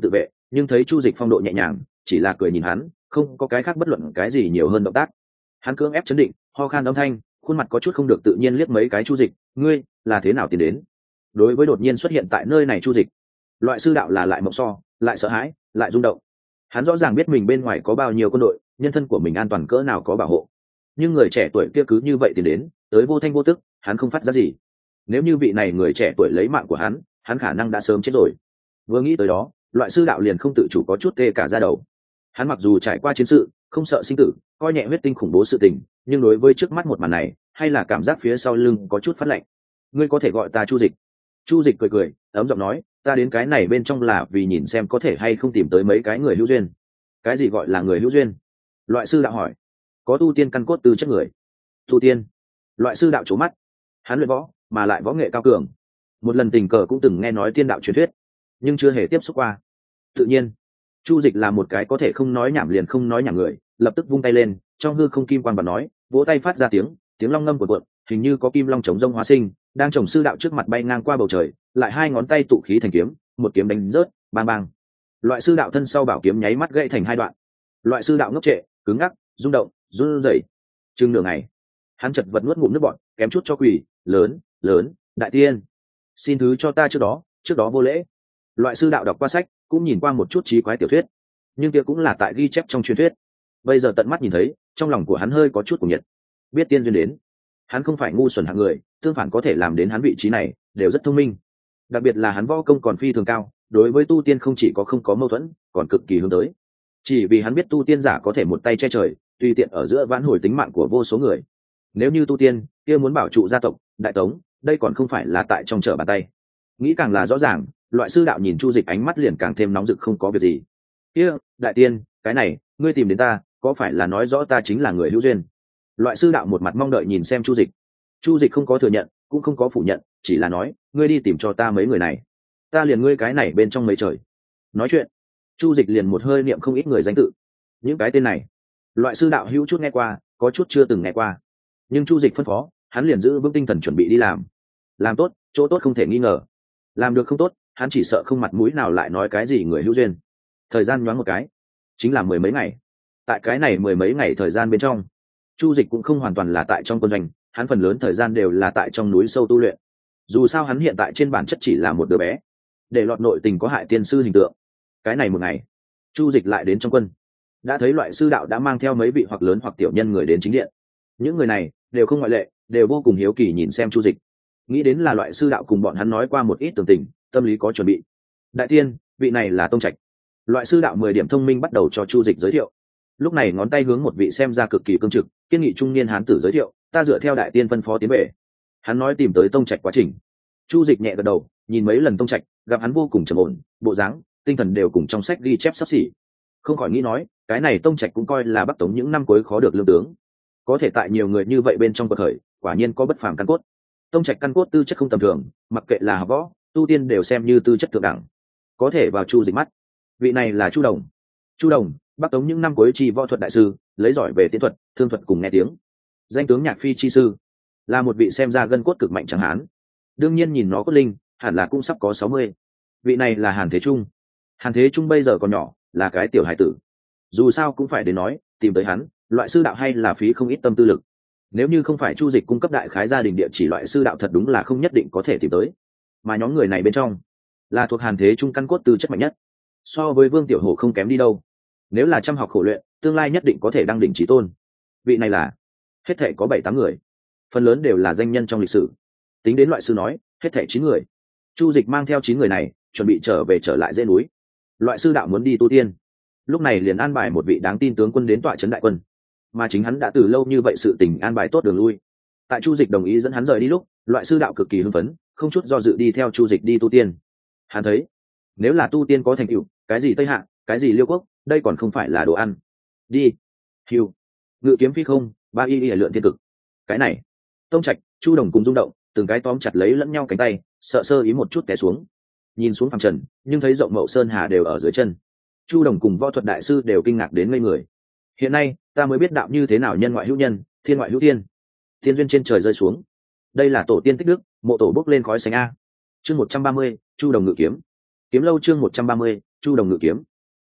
nhưng thấy chu dịch phong độ nhẹ nhàng, chỉ là cười nhìn hắn, không có cái khác bất luận cái gì nhiều hơn động tác. Hắn cưỡng ép chấn định, ho khan âm thanh, khuôn mặt có chút không được tự nhiên liếc mấy cái chu dịch, ngươi là thế nào tiến đến? Đối với đột nhiên xuất hiện tại nơi này chu dịch, loại sư đạo là lại mộng so, lại sợ hãi, lại rung động. Hắn rõ ràng biết mình bên ngoài có bao nhiêu quân đội, nhân thân của mình an toàn cỡ nào có bảo hộ, nhưng người trẻ tuổi kia cứ như vậy tiến đến, tới vô thanh vô tức, hắn không phát ra gì. Nếu như vị này người trẻ tuổi lấy mạng của hắn, hắn khả năng đã sớm chết rồi. Vừa nghĩ tới đó, loại sư đạo liền không tự chủ có chút tê cả da đầu. Hắn mặc dù trải qua chiến sự, không sợ sinh tử, coi nhẹ huyết tinh khủng bố sự tình, nhưng đối với trước mắt một màn này, hay là cảm giác phía sau lưng có chút phát lạnh. Ngươi có thể gọi ta chu dịch. Chu dịch cười cười, ấm giọng nói, ta đến cái này bên trong là vì nhìn xem có thể hay không tìm tới mấy cái người hữu duyên. Cái gì gọi là người hữu duyên? Loại sư đạo hỏi. Có tu tiên căn cốt từ chất người. Tu tiên? Loại sư đạo trố mắt. Hắn luyện võ, mà lại võ nghệ cao cường. Một lần tình cờ cũng từng nghe nói tiên đạo truyền thuyết, nhưng chưa hề tiếp xúc qua. Tự nhiên, chu dịch là một cái có thể không nói nhảm liền không nói nhảm người, lập tức vung tay lên, trong hư không kim quan và nói, vỗ tay phát ra tiếng, tiếng long ngâm của cuộn, hình như có kim long chống rông hóa sinh, đang trồng sư đạo trước mặt bay ngang qua bầu trời, lại hai ngón tay tụ khí thành kiếm, một kiếm đánh rớt, bang bang. Loại sư đạo thân sau bảo kiếm nháy mắt gãy thành hai đoạn. Loại sư đạo ngốc trệ, cứng ngắc, rung động, run rẩy. Chừng nửa ngày, hắn chật vật nuốt ngụm nước bọt, kém chút cho quỳ, lớn, lớn, đại tiên, xin thứ cho ta trước đó, trước đó vô lễ. Loại sư đạo đọc qua sách, cũng nhìn qua một chút trí quái tiểu thuyết, nhưng kia cũng là tại ghi chép trong truyền thuyết. Bây giờ tận mắt nhìn thấy, trong lòng của hắn hơi có chút cuồng nhiệt. Biết tiên duyên đến, hắn không phải ngu xuẩn hạng người, tương phản có thể làm đến hắn vị trí này, đều rất thông minh. Đặc biệt là hắn võ công còn phi thường cao, đối với tu tiên không chỉ có không có mâu thuẫn, còn cực kỳ hướng tới. Chỉ vì hắn biết tu tiên giả có thể một tay che trời, tùy tiện ở giữa vãn hồi tính mạng của vô số người. Nếu như tu tiên, kia muốn bảo trụ gia tộc, đại tống, đây còn không phải là tại trong trở bàn tay. Nghĩ càng là rõ ràng, loại sư đạo nhìn chu dịch ánh mắt liền càng thêm nóng rực không có việc gì. Kia, đại tiên, cái này, ngươi tìm đến ta, có phải là nói rõ ta chính là người hữu duyên? Loại sư đạo một mặt mong đợi nhìn xem chu dịch. Chu dịch không có thừa nhận, cũng không có phủ nhận, chỉ là nói, ngươi đi tìm cho ta mấy người này, ta liền ngươi cái này bên trong mấy trời. Nói chuyện, chu dịch liền một hơi niệm không ít người danh tự. Những cái tên này, loại sư đạo hữu chút nghe qua, có chút chưa từng nghe qua, nhưng chu dịch phân phó, hắn liền giữ vững tinh thần chuẩn bị đi làm. Làm tốt, chỗ tốt không thể nghi ngờ. Làm được không tốt, hắn chỉ sợ không mặt mũi nào lại nói cái gì người hữu duyên. Thời gian nhoáng một cái, chính là mười mấy ngày. Tại cái này mười mấy ngày thời gian bên trong, chu dịch cũng không hoàn toàn là tại trong quân doanh, hắn phần lớn thời gian đều là tại trong núi sâu tu luyện. Dù sao hắn hiện tại trên bản chất chỉ là một đứa bé, để lọt nội tình có hại tiên sư hình tượng. Cái này một ngày, chu dịch lại đến trong quân, đã thấy loại sư đạo đã mang theo mấy vị hoặc lớn hoặc tiểu nhân người đến chính điện. Những người này đều không ngoại lệ, đều vô cùng hiếu kỳ nhìn xem chu dịch, nghĩ đến là loại sư đạo cùng bọn hắn nói qua một ít tường tình, tâm lý có chuẩn bị. Đại tiên, vị này là Tông Trạch. Loại sư đạo mười điểm thông minh bắt đầu cho chu dịch giới thiệu. Lúc này ngón tay hướng một vị xem ra cực kỳ cương trực, kiên nghị trung niên hán tử giới thiệu, ta dựa theo đại tiên phân phó tiến về. Hắn nói tìm tới Tông Trạch quá trình. Chu dịch nhẹ gật đầu, nhìn mấy lần Tông Trạch, gặp hắn vô cùng trầm ổn, bộ dáng, tinh thần đều cùng trong sách ghi chép sắp xỉ. Không khỏi nghĩ nói, cái này Tông Trạch cũng coi là Bắc Tống những năm cuối khó được lương tướng, có thể tại nhiều người như vậy bên trong cuộc khởi, quả nhiên có bất phàm căn cốt. Tông Trạch căn cốt tư chất không tầm thường, mặc kệ là học võ, tu tiên đều xem như tư chất thượng đẳng, có thể vào chu dịch mắt. Vị này là Chu Đồng. Chu Đồng, Bắc Tống những năm cuối chi võ thuật đại sư, lấy giỏi về tiến thuật, thương thuật cùng nghe tiếng. Danh tướng nhạc phi chi sư, là một vị xem ra gân cốt cực mạnh chẳng hán. Đương nhiên nhìn nó cốt linh, hẳn là cũng sắp có sáu mươi. Vị này là Hàn Thế Trung. Hàn Thế Trung bây giờ còn nhỏ, là cái tiểu hải tử. Dù sao cũng phải đến nói, tìm tới hắn, loại sư đạo hay là phí không ít tâm tư lực. Nếu như không phải chu dịch cung cấp đại khái gia đình địa chỉ, loại sư đạo thật đúng là không nhất định có thể tìm tới. Mà nhóm người này bên trong, là thuộc Hàn Thế Trung căn cốt tư chất mạnh nhất, so với Vương Tiểu Hổ không kém đi đâu. Nếu là chăm học khổ luyện, tương lai nhất định có thể đăng đỉnh chí tôn. Vị này là, hết thảy có bảy tám người, phần lớn đều là danh nhân trong lịch sử. Tính đến loại sư nói, hết thảy chín người. Chu dịch mang theo chín người này, chuẩn bị trở về trở lại dãy núi. Loại sư đạo muốn đi tu tiên, lúc này liền an bài một vị đáng tin tướng quân đến tọa trấn đại quân, mà chính hắn đã từ lâu như vậy sự tình an bài tốt đường lui. Tại chu dịch đồng ý dẫn hắn rời đi lúc, loại sư đạo cực kỳ hưng phấn, không chút do dự đi theo chu dịch đi tu tiên. Hắn thấy, nếu là tu tiên có thành tựu, cái gì Tây Hạ, cái gì Liêu Quốc, đây còn không phải là đồ ăn. Đi. Hiu. Ngự kiếm phi không, ba y y lượn thiên cực. Cái này, Tông Trạch, Chu Đồng cùng rung động, từng cái tóm chặt lấy lẫn nhau cánh tay, sợ sơ ý một chút té xuống. Nhìn xuống phẳng trần, nhưng thấy rộng mậu sơn hà đều ở dưới chân. Chu Đồng cùng võ thuật đại sư đều kinh ngạc đến ngây người. Hiện nay, ta mới biết đạo như thế nào nhân ngoại hữu nhân, thiên ngoại hữu thiên. Thiên duyên trên trời rơi xuống. Đây là tổ tiên tích đức, mộ tổ bốc lên khói xanh a. Chương một trăm ba mươi, Chu Đồng ngự kiếm. Kiếm lâu chương một trăm ba mươi, Chu Đồng ngự kiếm.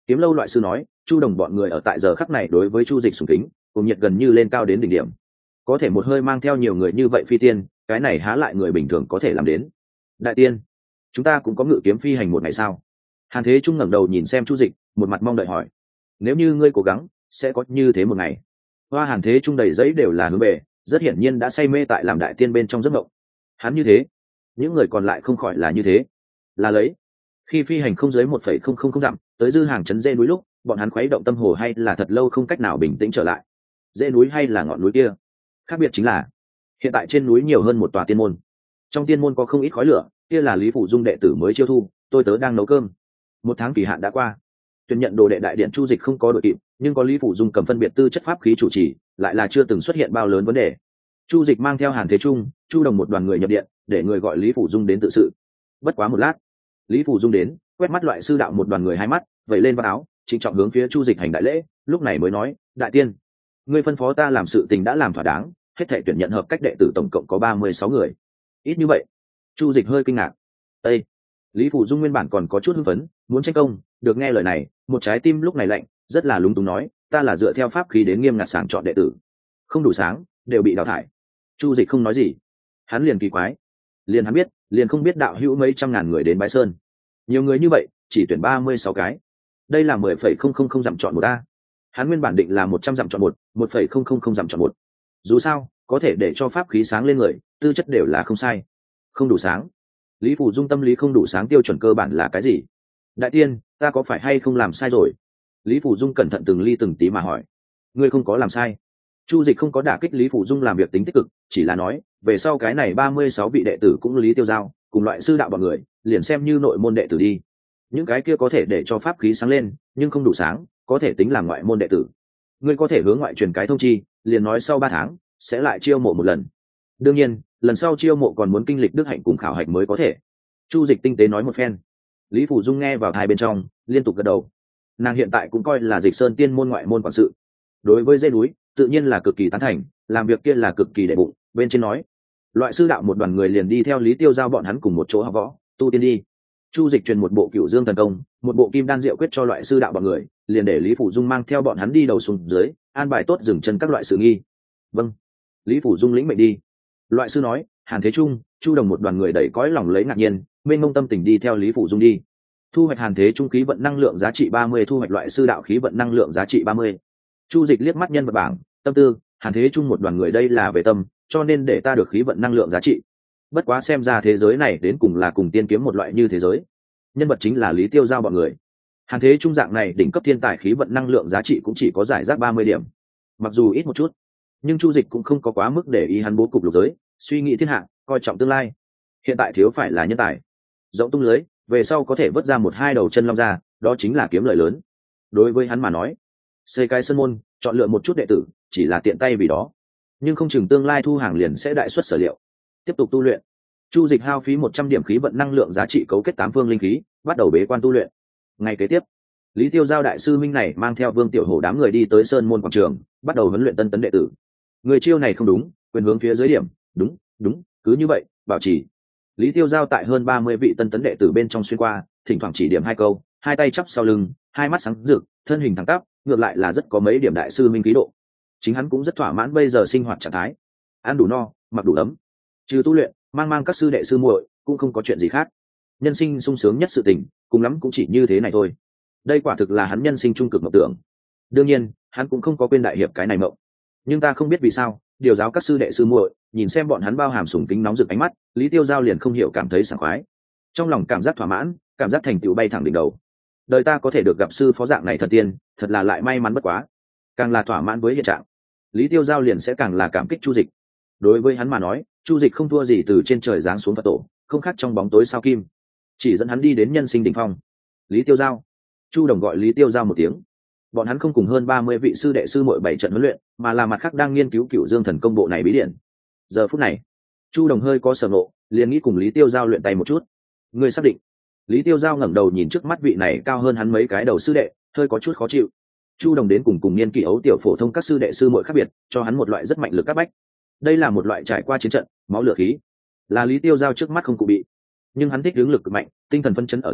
Kiếm lâu loại sư nói, chu đồng bọn người ở tại giờ khắc này đối với chu dịch sùng kính cùng nhiệt gần như lên cao đến đỉnh điểm. Có thể một hơi mang theo nhiều người như vậy phi tiên, cái này há lại người bình thường có thể làm đến. Đại tiên, chúng ta cũng có ngự kiếm phi hành một ngày sao? Hàn Thế Trung ngẩng đầu nhìn xem chu dịch, một mặt mong đợi hỏi. Nếu như ngươi cố gắng, sẽ có như thế một ngày. Hoa Hàn Thế Trung đầy giấy đều là hướng về, rất hiển nhiên đã say mê tại làm đại tiên bên trong giấc mộng. Hắn như thế, những người còn lại không khỏi là như thế. Là lấy, khi phi hành không dưới một phẩy không không không dặm, tới dư hàng trấn dê núi lúc, bọn hắn khuấy động tâm hồ hay là thật lâu không cách nào bình tĩnh trở lại. Dê núi hay là ngọn núi kia? Khác biệt chính là, hiện tại trên núi nhiều hơn một tòa tiên môn. Trong tiên môn có không ít khói lửa, kia là Lý Phủ Dung đệ tử mới chiêu thu, tôi tớ đang nấu cơm. Một tháng kỳ hạn đã qua, tuyển nhận đồ đệ đại điện chu dịch không có đội kịp, nhưng có Lý Phủ Dung cầm phân biệt tư chất pháp khí chủ trì, lại là chưa từng xuất hiện bao lớn vấn đề. Chu dịch mang theo Hàn Thế Trung, chu đồng một đoàn người nhập điện, để người gọi Lý Phủ Dung đến tự sự. Bất quá một lát, Lý Phủ Dung đến, quét mắt loại sư đạo một đoàn người hai mắt, vẩy lên vào áo, trịnh trọng hướng phía chu dịch hành đại lễ, lúc này mới nói, đại tiên, ngươi phân phó ta làm sự tình đã làm thỏa đáng, hết thảy tuyển nhận hợp cách đệ tử tổng cộng có ba mươi sáu người. Ít như vậy? Chu dịch hơi kinh ngạc. Ê! Lý Phủ Dung nguyên bản còn có chút hưng phấn, muốn tranh công, được nghe lời này, một trái tim lúc này lạnh, rất là lúng túng nói, ta là dựa theo pháp khí đến nghiêm ngặt sàng chọn đệ tử, không đủ sáng, đều bị đào thải. Chu dịch không nói gì, hắn liền kỳ quái, liền hắn biết, liền không biết đạo hữu mấy trăm ngàn người đến Bái Sơn, nhiều người như vậy, chỉ tuyển ba mươi sáu cái, đây là mười phẩy không không không dặm chọn một a. Hắn nguyên bản định là một trăm dặm chọn một, một phẩy không không không dặm chọn một. Dù sao, có thể để cho pháp khí sáng lên người, tư chất đều là không sai. Không đủ sáng. Lý Phủ Dung tâm lý không đủ sáng tiêu chuẩn cơ bản là cái gì? Đại tiên, ta có phải hay không làm sai rồi? Lý Phủ Dung cẩn thận từng ly từng tí mà hỏi. Ngươi không có làm sai. Chu dịch không có đả kích Lý Phủ Dung làm việc tính tích cực, chỉ là nói, về sau cái này ba mươi sáu vị đệ tử cũng Lý Tiêu Giao, cùng loại sư đạo bọn người, liền xem như nội môn đệ tử đi. Những cái kia có thể để cho pháp khí sáng lên, nhưng không đủ sáng, có thể tính là ngoại môn đệ tử. Ngươi có thể hướng ngoại truyền cái thông chi, liền nói sau ba tháng sẽ lại chiêu mộ một lần. Đương nhiên, lần sau chiêu mộ còn muốn kinh lịch đức hạnh cùng khảo hạch mới có thể. Chu dịch tinh tế nói một phen. Lý Phủ Dung nghe vào tai bên trong, liên tục gật đầu. Nàng hiện tại cũng coi là Dịch Sơn tiên môn ngoại môn quản sự, đối với dây núi tự nhiên là cực kỳ tán thành, làm việc kia là cực kỳ đệ bụng. Bên trên nói, loại sư đạo một đoàn người liền đi theo Lý Tiêu Giao bọn hắn cùng một chỗ học võ tu tiên đi. Chu dịch truyền một bộ Cửu Dương thần công, một bộ Kim Đan Diệu quyết cho loại sư đạo bọn người, liền để Lý Phủ Dung mang theo bọn hắn đi đầu xuống dưới, an bài tốt dừng chân các loại sự nghi. Vâng. Lý Phủ Dung lĩnh mệnh đi. Loại sư nói, Hàn Thế Trung, chu đồng một đoàn người đẩy cõi lòng lấy ngạc nhiên, mênh mông tâm tình đi theo Lý Phủ Dung đi. Thu hoạch Hàn Thế Trung khí vận năng lượng giá trị ba mươi, thu hoạch loại sư đạo khí vận năng lượng giá trị ba mươi. Chu dịch liếc mắt nhân vật bảng, tâm tư, Hàn Thế Trung một đoàn người đây là về tâm, cho nên để ta được khí vận năng lượng giá trị. Bất quá xem ra thế giới này đến cùng là cùng tiên kiếm một loại như thế giới. Nhân vật chính là Lý Tiêu Giao bọn người. Hàn Thế Trung dạng này đỉnh cấp thiên tài khí vận năng lượng giá trị cũng chỉ có giải rác ba mươi điểm. Mặc dù ít một chút, nhưng chu dịch cũng không có quá mức để ý hắn bố cục lục giới, suy nghĩ thiên hạ, coi trọng tương lai. Hiện tại thiếu phải là nhân tài, rộng tung lưới, về sau có thể vớt ra một hai đầu chân long ra, đó chính là kiếm lợi lớn. Đối với hắn mà nói, xây cái sân môn, chọn lựa một chút đệ tử, chỉ là tiện tay vì đó, nhưng không chừng tương lai thu hàng liền sẽ đại xuất sở liệu. Tiếp tục tu luyện. Chu dịch hao phí một trăm điểm khí vận năng lượng giá trị cấu kết tám phương linh khí, bắt đầu bế quan tu luyện. Ngày kế tiếp, Lý Tiêu Giao đại sư minh này mang theo Vương Tiểu Hổ đám người đi tới Sơn môn quảng trường, bắt đầu huấn luyện tân tấn đệ tử. Người chiêu này không đúng, quyền hướng phía dưới điểm, đúng, đúng, cứ như vậy, bảo trì. Lý Tiêu Giao tại hơn ba mươi vị tân tấn đệ tử bên trong xuyên qua, thỉnh thoảng chỉ điểm hai câu, hai tay chắp sau lưng, hai mắt sáng rực, thân hình thẳng tắp, ngược lại là rất có mấy điểm đại sư minh khí độ. Chính hắn cũng rất thỏa mãn bây giờ sinh hoạt trạng thái, ăn đủ no, mặc đủ ấm, trừ tu luyện, mang mang các sư đệ sư muội, cũng không có chuyện gì khác. Nhân sinh sung sướng nhất sự tình, cùng lắm cũng chỉ như thế này thôi. Đây quả thực là hắn nhân sinh trung cực mộng tưởng. Đương nhiên, hắn cũng không có quên đại hiệp cái này mộng. Nhưng ta không biết vì sao, điều giáo các sư đệ sư muội, nhìn xem bọn hắn bao hàm sùng kính nóng rực ánh mắt, Lý Tiêu Giao liền không hiểu cảm thấy sảng khoái. Trong lòng cảm giác thỏa mãn, cảm giác thành tựu bay thẳng đỉnh đầu. Đời ta có thể được gặp sư phó dạng này thần tiên, thật là lại may mắn bất quá. Càng là thỏa mãn với hiện trạng, Lý Tiêu Giao liền sẽ càng là cảm kích Chu Dịch. Đối với hắn mà nói, Chu Dịch không thua gì từ trên trời giáng xuống Phật tổ, không khác trong bóng tối sao kim, chỉ dẫn hắn đi đến nhân sinh đỉnh phong. Lý Tiêu Giao. Chu Đồng gọi Lý Tiêu Giao một tiếng. Bọn hắn không cùng hơn ba mươi vị sư đệ sư muội bảy trận huấn luyện, mà là mặt khác đang nghiên cứu Cửu Dương thần công bộ này bí điển. Giờ phút này, Chu Đồng hơi có sở ngộ, liền nghĩ cùng Lý Tiêu Giao luyện tay một chút. Ngươi xác định? Lý Tiêu Giao ngẩng đầu nhìn trước mắt vị này cao hơn hắn mấy cái đầu sư đệ, hơi có chút khó chịu. Chu Đồng đến cùng cùng niên kỷ ấu tiểu phổ thông các sư đệ sư muội khác biệt, cho hắn một loại rất mạnh lực các bách. Đây là một loại trải qua chiến trận, máu lửa khí, là Lý Tiêu Giao trước mắt không cụ bị. Nhưng hắn thích hướng lực cực mạnh, tinh thần phân chấn ở giữa,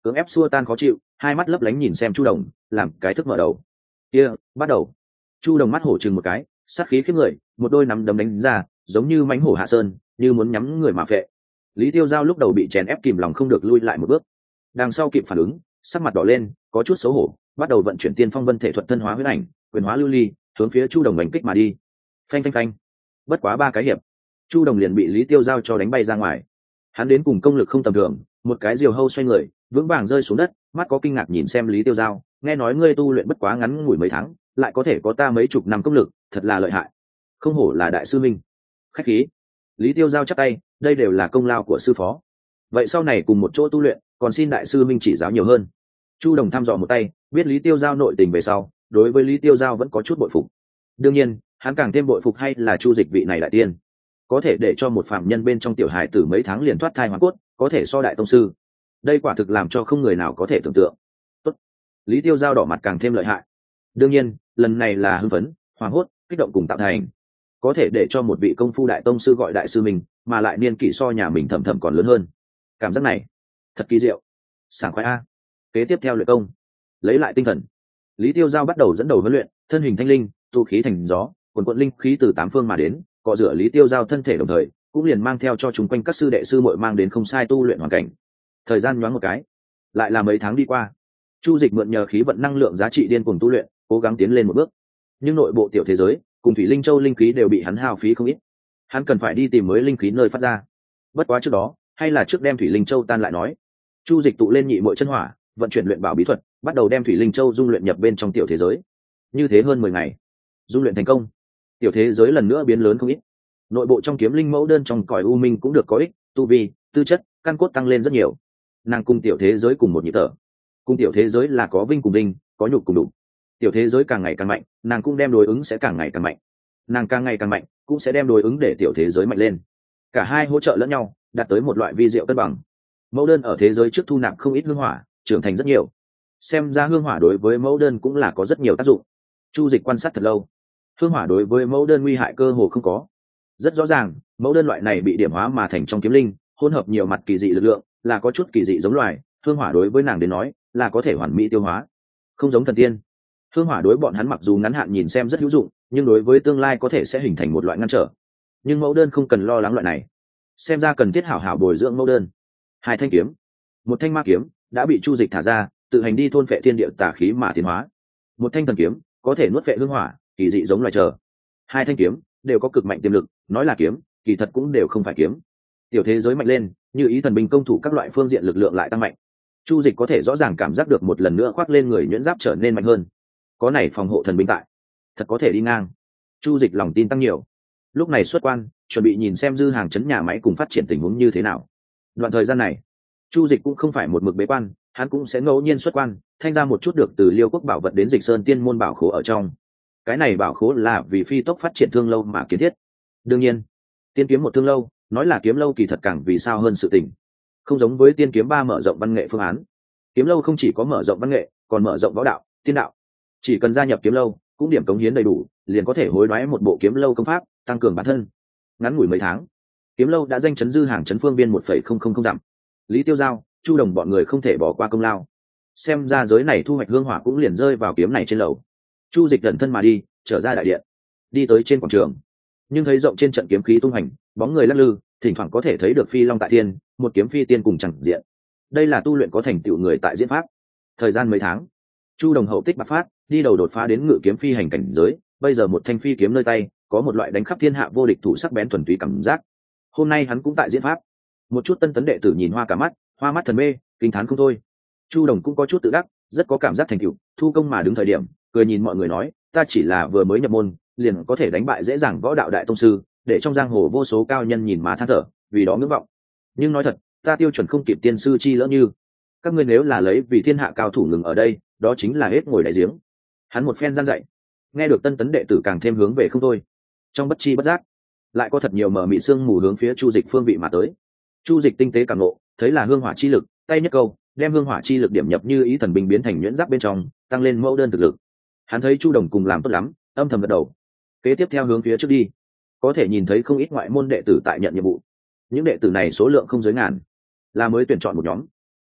cưỡng ép xua tan khó chịu, hai mắt lấp lánh nhìn xem Chu Đồng, làm cái thức mở đầu. Kia, bắt đầu. Chu Đồng mắt hổ chừng một cái, sát khí khiếp người, một đôi nắm đấm đánh ra, giống như mãnh hổ hạ sơn, như muốn nhắm người mà phệ. Lý Tiêu Giao lúc đầu bị chèn ép kìm lòng không được lui lại một bước, đằng sau kịp phản ứng, sắc mặt đỏ lên, có chút xấu hổ, bắt đầu vận chuyển tiên phong vân thể thuật thân hóa huyết ảnh, quyền hóa lưu ly, hướng phía Chu Đồng đánh kích mà đi. Phanh phanh phanh. Bất quá ba cái hiệp, Chu Đồng liền bị Lý Tiêu Giao cho đánh bay ra ngoài. Hắn đến cùng công lực không tầm thường, một cái diều hâu xoay người, vững vàng rơi xuống đất, mắt có kinh ngạc nhìn xem Lý Tiêu Giao, nghe nói ngươi tu luyện bất quá ngắn ngủi mấy tháng, lại có thể có ta mấy chục năm công lực, thật là lợi hại. Không hổ là đại sư minh. Khách khí. Lý Tiêu Giao chắp tay, đây đều là công lao của sư phó. Vậy sau này cùng một chỗ tu luyện, còn xin đại sư minh chỉ giáo nhiều hơn. Chu Đồng thăm dò một tay, biết Lý Tiêu Giao nội tình về sau, đối với Lý Tiêu Giao vẫn có chút bội phục. Đương nhiên, hắn càng thêm bội phục hay là Chu Dịch vị này đại tiên, có thể để cho một phạm nhân bên trong tiểu hài tử mấy tháng liền thoát thai hóa cốt, có thể so đại tông sư. Đây quả thực làm cho không người nào có thể tưởng tượng. Tốt. Lý Tiêu Giao đỏ mặt càng thêm lợi hại. Đương nhiên, lần này là hưng phấn, hoảng hốt, kích động cùng tạo thành. Có thể để cho một vị công phu đại tông sư gọi đại sư mình, mà lại niên kỷ so nhà mình thầm thầm còn lớn hơn. Cảm giác này, thật kỳ diệu. Sảng khoái a. Kế tiếp theo luyện công, lấy lại tinh thần. Lý Tiêu Giao bắt đầu dẫn đầu huấn luyện, thân hình thanh linh, tu khí thành gió, quần quận linh khí từ tám phương mà đến, cọ rửa Lý Tiêu Giao thân thể đồng thời, cũng liền mang theo cho chúng quanh các sư đệ sư muội mang đến không sai tu luyện hoàn cảnh. Thời gian nhoáng một cái, lại là mấy tháng đi qua. Chu Dịch mượn nhờ khí vận năng lượng giá trị điên cuồng tu luyện, cố gắng tiến lên một bước. Nhưng nội bộ tiểu thế giới, cùng Thủy Linh Châu linh khí đều bị hắn hao phí không ít. Hắn cần phải đi tìm mới linh khí nơi phát ra. Bất quá trước đó, hay là trước đem Thủy Linh Châu tan lại nói. Chu Dịch tụ lên nhị muội chân hỏa, vận chuyển luyện bảo bí thuật, bắt đầu đem Thủy Linh Châu dung luyện nhập bên trong tiểu thế giới. Như thế hơn mười ngày, dung luyện thành công, tiểu thế giới lần nữa biến lớn không ít. Nội bộ trong kiếm linh mẫu đơn trong cõi u minh cũng được có ích, tu vi, tư chất, căn cốt tăng lên rất nhiều. Nàng cùng tiểu thế giới cùng một nhịp thở. Cùng tiểu thế giới là có vinh cùng vinh, có nhục cùng đủ. Tiểu thế giới càng ngày càng mạnh, nàng cũng đem đối ứng sẽ càng ngày càng mạnh. Nàng càng ngày càng mạnh, cũng sẽ đem đối ứng để tiểu thế giới mạnh lên. Cả hai hỗ trợ lẫn nhau, đạt tới một loại vi diệu cân bằng. Mẫu đơn ở thế giới trước thu nạp không ít hương hỏa, trưởng thành rất nhiều. Xem ra hương hỏa đối với mẫu đơn cũng là có rất nhiều tác dụng. Chu Dịch quan sát thật lâu, hương hỏa đối với mẫu đơn nguy hại cơ hồ không có. Rất rõ ràng, mẫu đơn loại này bị điểm hóa mà thành trong kiếm linh, hỗn hợp nhiều mặt kỳ dị lực lượng, là có chút kỳ dị giống loài. Hương hỏa đối với nàng đến nói, là có thể hoàn mỹ tiêu hóa, không giống thần tiên. Hương hỏa đối bọn hắn mặc dù ngắn hạn nhìn xem rất hữu dụng, nhưng đối với tương lai có thể sẽ hình thành một loại ngăn trở. Nhưng mẫu đơn không cần lo lắng loại này, xem ra cần thiết hảo hảo bồi dưỡng mẫu đơn. Hai thanh kiếm, một thanh ma kiếm đã bị Chu Dịch thả ra, tự hành đi thôn phệ thiên địa tà khí mà tiến hóa. Một thanh thần kiếm có thể nuốt phệ hương hỏa, kỳ dị giống loài chờ. Hai thanh kiếm đều có cực mạnh tiềm lực, nói là kiếm, kỳ thật cũng đều không phải kiếm. Tiểu thế giới mạnh lên, như ý thần binh công thủ các loại phương diện lực lượng lại tăng mạnh. Chu Dịch có thể rõ ràng cảm giác được một lần nữa khoác lên người nhuyễn giáp trở nên mạnh hơn. Có này phòng hộ thần binh tại, thật có thể đi ngang. Chu Dịch lòng tin tăng nhiều. Lúc này xuất quan, chuẩn bị nhìn xem dư hàng chấn nhà máy cùng phát triển tình huống như thế nào. Đoạn thời gian này, Chu Dịch cũng không phải một mực bế quan, hắn cũng sẽ ngẫu nhiên xuất quan, thanh ra một chút được từ Liêu Quốc bảo vật đến Dịch Sơn Tiên môn bảo khố ở trong. Cái này bảo khố là vì phi tốc phát triển thương lâu mà kiến thiết. Đương nhiên, tiên kiếm một thương lâu, nói là kiếm lâu kỳ thật càng vì sao hơn sự tình. Không giống với tiên kiếm ba mở rộng văn nghệ phương án, kiếm lâu không chỉ có mở rộng văn nghệ, còn mở rộng võ đạo, tiên đạo. Chỉ cần gia nhập kiếm lâu, cũng điểm cống hiến đầy đủ, liền có thể hối đoái một bộ kiếm lâu công pháp, tăng cường bản thân. Ngắn ngủi mấy tháng, kiếm lâu đã danh chấn dư hàng chấn phương biên một phẩy không không không dặm. Lý Tiêu Giao, Chu Đồng bọn người không thể bỏ qua công lao. Xem ra giới này thu hoạch hương hỏa cũng liền rơi vào kiếm này trên lầu. Chu Dịch gần thân mà đi, trở ra đại điện, đi tới trên quảng trường, nhưng thấy rộng trên trận kiếm khí tung hành, bóng người lắc lư, thỉnh thoảng có thể thấy được phi long tại tiên, một kiếm phi tiên cùng chẳng diện. Đây là tu luyện có thành tựu người tại diễn pháp. Thời gian mấy tháng, Chu Đồng hậu tích bạc phát, đi đầu đột phá đến ngự kiếm phi hành cảnh giới, bây giờ một thanh phi kiếm nơi tay, có một loại đánh khắp thiên hạ vô địch thủ sắc bén thuần túy cảm giác. Hôm nay hắn cũng tại diễn pháp. Một chút tân tấn đệ tử nhìn hoa cả mắt, hoa mắt thần mê, kinh thán không thôi. Chu Đồng cũng có chút tự đắc, rất có cảm giác thành tựu, thu công mà đứng thời điểm, cười nhìn mọi người nói, ta chỉ là vừa mới nhập môn, liền có thể đánh bại dễ dàng võ đạo đại tông sư, để trong giang hồ vô số cao nhân nhìn mà than thở, vì đó ngưỡng vọng. Nhưng nói thật, ta tiêu chuẩn không kịp tiên sư chi lỡ như. Các ngươi nếu là lấy vì thiên hạ cao thủ ngừng ở đây, đó chính là hết ngồi đáy giếng. Hắn một phen gian dạy, nghe được tân tấn đệ tử càng thêm hướng về không thôi. Trong bất chi bất giác, lại có thật nhiều mờ mịt sương mù hướng phía Chu Dịch phương vị mà tới. Chu Dịch tinh tế cảm ngộ, thấy là hương hỏa chi lực, tay nhất câu, đem hương hỏa chi lực điểm nhập như ý thần binh biến thành nhuyễn giáp bên trong, tăng lên mẫu đơn thực lực. Hắn thấy Chu Đồng cùng làm tốt lắm, âm thầm gật đầu. Kế tiếp theo hướng phía trước đi, có thể nhìn thấy không ít ngoại môn đệ tử tại nhận nhiệm vụ. Những đệ tử này số lượng không dưới ngàn, là mới tuyển chọn một nhóm.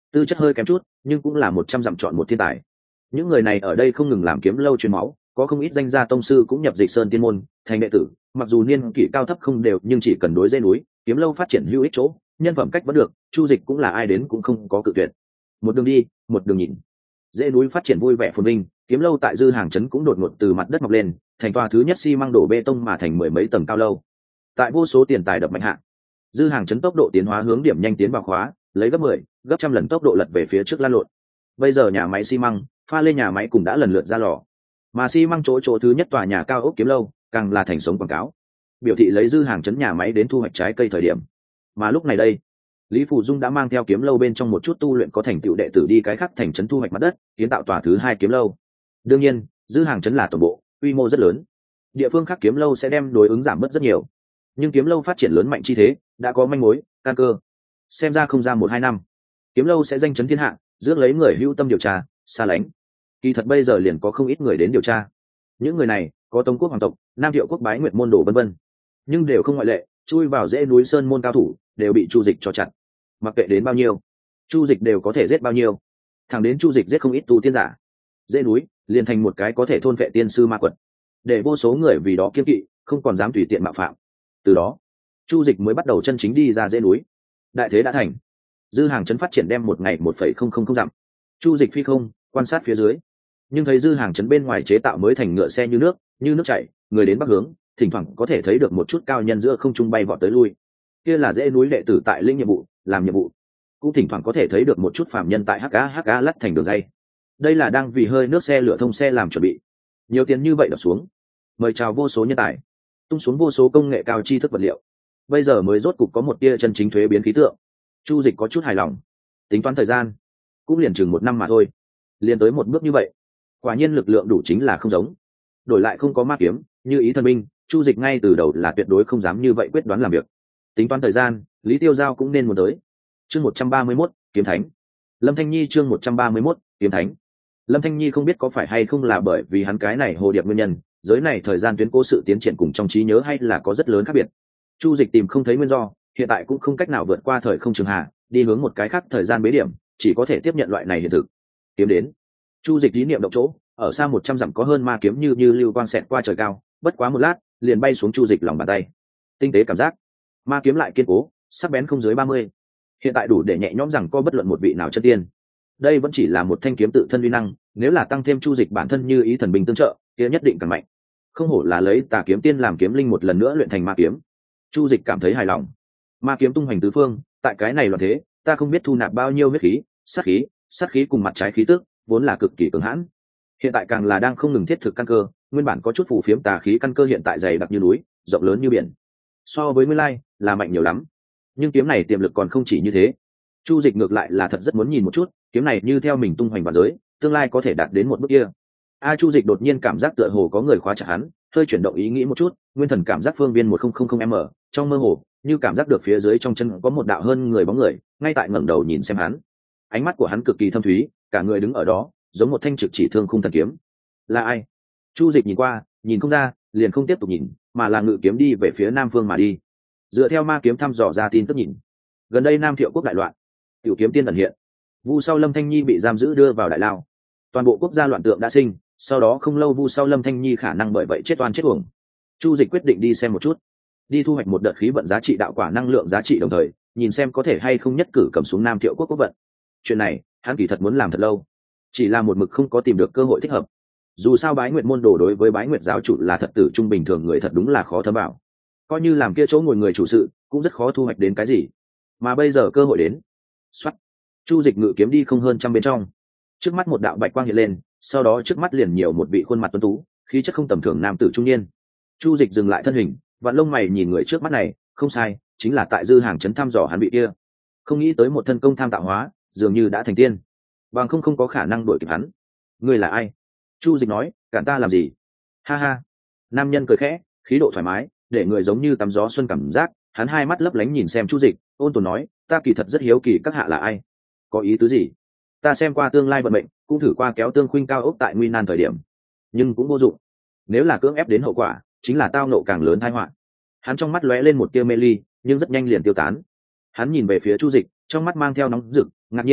tư chất hơi kém chút nhưng cũng là một trăm dặm chọn một thiên tài. Những người này ở đây không ngừng làm kiếm lâu truyền máu, có không ít danh gia tông sư cũng nhập dịch sơn tiên môn thành đệ tử, mặc dù niên kỷ cao thấp không đều nhưng chỉ cần đối dây núi kiếm lâu phát triển hữu ích chỗ, nhân phẩm cách vẫn được, Chu Dịch cũng là ai đến cũng không có cự tuyệt. Một đường đi một đường nhìn, dãy núi phát triển vui vẻ phồn vinh, kiếm lâu tại Dư Hàng trấn cũng đột ngột từ mặt đất mọc lên, thành tòa thứ nhất xi măng đổ bê tông mà thành mười mấy tầng cao lâu. Tại vô số tiền tài đập mạnh hạ, Dư Hàng trấn tốc độ tiến hóa hướng điểm nhanh tiến vào khóa, lấy gấp mười, gấp trăm lần tốc độ lật về phía trước lan lộn. Bây giờ nhà máy xi măng, pha lên nhà máy cũng đã lần lượt ra lò, mà xi măng chỗ chỗ thứ nhất tòa nhà cao ốc kiếm lâu, càng là thành sống quảng cáo, biểu thị lấy Dư Hàng trấn nhà máy đến thu hoạch trái cây thời điểm. Mà lúc này đây, Lý Phù Dung đã mang theo kiếm lâu bên trong một chút tu luyện có thành tựu đệ tử đi cái khác thành trấn thu hoạch mặt đất, kiến tạo tòa thứ hai kiếm lâu. Đương nhiên, Dư Hàng trấn là tổng bộ, quy mô rất lớn. Địa phương khác kiếm lâu sẽ đem đối ứng giảm bớt rất nhiều. Nhưng kiếm lâu phát triển lớn mạnh chi thế, đã có manh mối, căn cơ. Xem ra không ra một hai năm, kiếm lâu sẽ danh chấn thiên hạ, rước lấy người hữu tâm điều tra, xa lánh. Kỳ thật bây giờ liền có không ít người đến điều tra. Những người này, có Tống quốc hoàng tộc, Nam Thiệu quốc bái nguyệt môn đồ vân vân, nhưng đều không ngoại lệ, chui vào dãy núi sơn môn cao thủ, đều bị Chu Dịch cho chặt. Mặc kệ đến bao nhiêu, Chu Dịch đều có thể giết bao nhiêu. Thẳng đến Chu Dịch giết không ít tu tiên giả, dãy núi liền thành một cái có thể thôn vệ tiên sư ma quật, để vô số người vì đó kiêng kỵ, không còn dám tùy tiện mạo phạm. Từ đó, Chu Dịch mới bắt đầu chân chính đi ra dãy núi. Đại thế đã thành, Dư Hàng trấn phát triển đem một ngày một phẩy không không không dặm. Chu Dịch phi không quan sát phía dưới, nhưng thấy Dư Hàng trấn bên ngoài chế tạo mới thành ngựa xe như nước, như nước chảy, người đến bắc hướng, thỉnh thoảng có thể thấy được một chút cao nhân giữa không trung bay vọt tới lui. Kia là dãy núi đệ tử tại linh nhiệm vụ, làm nhiệm vụ. Cũng thỉnh thoảng có thể thấy được một chút phàm nhân tại hắc cá hắc cá lắt thành đường dây. Đây là đang vì hơi nước xe lửa thông xe làm chuẩn bị. Nhiều tiền như vậy đập xuống, mời chào vô số nhân tài, tung xuống vô số công nghệ cao tri thức vật liệu. Bây giờ mới rốt cục có một tia chân chính thuế biến khí tượng. Chu Dịch có chút hài lòng. Tính toán thời gian, cũng liền chừng một năm mà thôi, liền tới một bước như vậy. Quả nhiên lực lượng đủ chính là không giống. Đổi lại không có ma kiếm, như ý thần binh, Chu Dịch ngay từ đầu là tuyệt đối không dám như vậy quyết đoán làm việc. Tính toán thời gian, Lý Tiêu Giao cũng nên muốn tới. Chương một trăm ba mươi mốt, kiếm thánh. Lâm Thanh Nhi chương một trăm ba mươi mốt, kiếm thánh. Lâm Thanh Nhi không biết có phải hay không là bởi vì hắn cái này hồ điệp nguyên nhân, giới này thời gian tuyến cố sự tiến triển cùng trong trí nhớ hay là có rất lớn khác biệt. Chu Dịch tìm không thấy nguyên do, hiện tại cũng không cách nào vượt qua thời không trường hạ, đi hướng một cái khác thời gian bế điểm, chỉ có thể tiếp nhận loại này hiện thực. Kiếm đến. Chu Dịch ý niệm động chỗ, ở xa một trăm dặm có hơn ma kiếm như như lưu quang xẹt qua trời cao, bất quá một lát, liền bay xuống Chu Dịch lòng bàn tay. Tinh tế cảm giác, ma kiếm lại kiên cố, sắc bén không dưới ba mươi. Hiện tại đủ để nhẹ nhõm rằng có bất luận một vị nào chân tiên. Đây vẫn chỉ là một thanh kiếm tự thân uy năng, nếu là tăng thêm Chu Dịch bản thân như ý thần binh tương trợ, kia nhất định càng mạnh. Không hổ là lấy Tà kiếm tiên làm kiếm linh một lần nữa luyện thành ma kiếm. Chu Dịch cảm thấy hài lòng. Ma kiếm tung hoành tứ phương, tại cái này loạn thế, ta không biết thu nạp bao nhiêu huyết khí, sát khí, sát khí cùng mặt trái khí tức, vốn là cực kỳ cường hãn. Hiện tại càng là đang không ngừng thiết thực căn cơ, nguyên bản có chút phù phiếm tà khí căn cơ hiện tại dày đặc như núi, rộng lớn như biển. So với nguyên lai, là mạnh nhiều lắm. Nhưng kiếm này tiềm lực còn không chỉ như thế. Chu Dịch ngược lại là thật rất muốn nhìn một chút, kiếm này như theo mình tung hoành vào giới, tương lai có thể đạt đến một bước kia. A Chu Dịch đột nhiên cảm giác tựa hồ có người khóa chặt hắn, hơi chuyển động ý nghĩ một chút, nguyên thần cảm giác phương viên một nghìn m, trong mơ hồ, như cảm giác được phía dưới trong chân có một đạo hơn người bóng người, ngay tại ngẩng đầu nhìn xem hắn. Ánh mắt của hắn cực kỳ thâm thúy, cả người đứng ở đó, giống một thanh trực chỉ thương khung thần kiếm. Là ai? Chu Dịch nhìn qua, nhìn không ra, liền không tiếp tục nhìn, mà là ngự kiếm đi về phía nam phương mà đi. Dựa theo ma kiếm thăm dò ra tin tức nhìn, gần đây Nam Thiệu quốc đại loạn, Tiểu kiếm tiên ẩn hiện, Vu sau Lâm Thanh Nhi bị giam giữ đưa vào đại lao, toàn bộ quốc gia loạn tượng đã sinh, sau đó không lâu Vu sau Lâm Thanh Nhi khả năng bởi vậy chết oan chết uổng. Chu Dịch quyết định đi xem một chút, đi thu hoạch một đợt khí vận giá trị đạo quả năng lượng giá trị, đồng thời nhìn xem có thể hay không nhất cử cầm xuống Nam Thiệu quốc quốc vận. Chuyện này hắn kỳ thật muốn làm thật lâu, chỉ là một mực không có tìm được cơ hội thích hợp. Dù sao Bái Nguyệt môn đồ đối với Bái Nguyệt giáo chủ là thật tử trung bình thường người thật đúng là khó thấm vào, coi như làm kia chỗ ngồi người chủ sự cũng rất khó thu hoạch đến cái gì. Mà bây giờ cơ hội đến. Soát. Chu Dịch ngự kiếm đi không hơn trăm bên trong, trước mắt một đạo bạch quang hiện lên, sau đó trước mắt liền nhiều một vị khuôn mặt tuấn tú, khí chất không tầm thường nam tử trung niên. Chu Dịch dừng lại thân hình, vạn lông mày nhìn người trước mắt này, không sai, chính là tại Dư Hàng trấn thăm dò hắn bị kia. Không nghĩ tới một thân công tham tạo hóa, dường như đã thành tiên, bằng không không có khả năng đuổi kịp hắn. Ngươi là ai? Chu Dịch nói, cản ta làm gì? Ha ha. Nam nhân cười khẽ, khí độ thoải mái, để người giống như tắm gió xuân cảm giác. Hắn hai mắt lấp lánh nhìn xem Chu Dịch, ôn tồn nói, ta kỳ thật rất hiếu kỳ các hạ là ai. Có ý tứ gì? Ta xem qua tương lai vận mệnh, cũng thử qua kéo tương khuynh cao ốc tại nguy nan thời điểm, nhưng cũng vô dụng. Nếu là cưỡng ép đến hậu quả, chính là tao nộ càng lớn tai họa. Hắn trong mắt lóe lên một tia mê ly, nhưng rất nhanh liền tiêu tán. Hắn nhìn về phía Chu Dịch, trong mắt mang theo nóng rực, ngạc nhiên,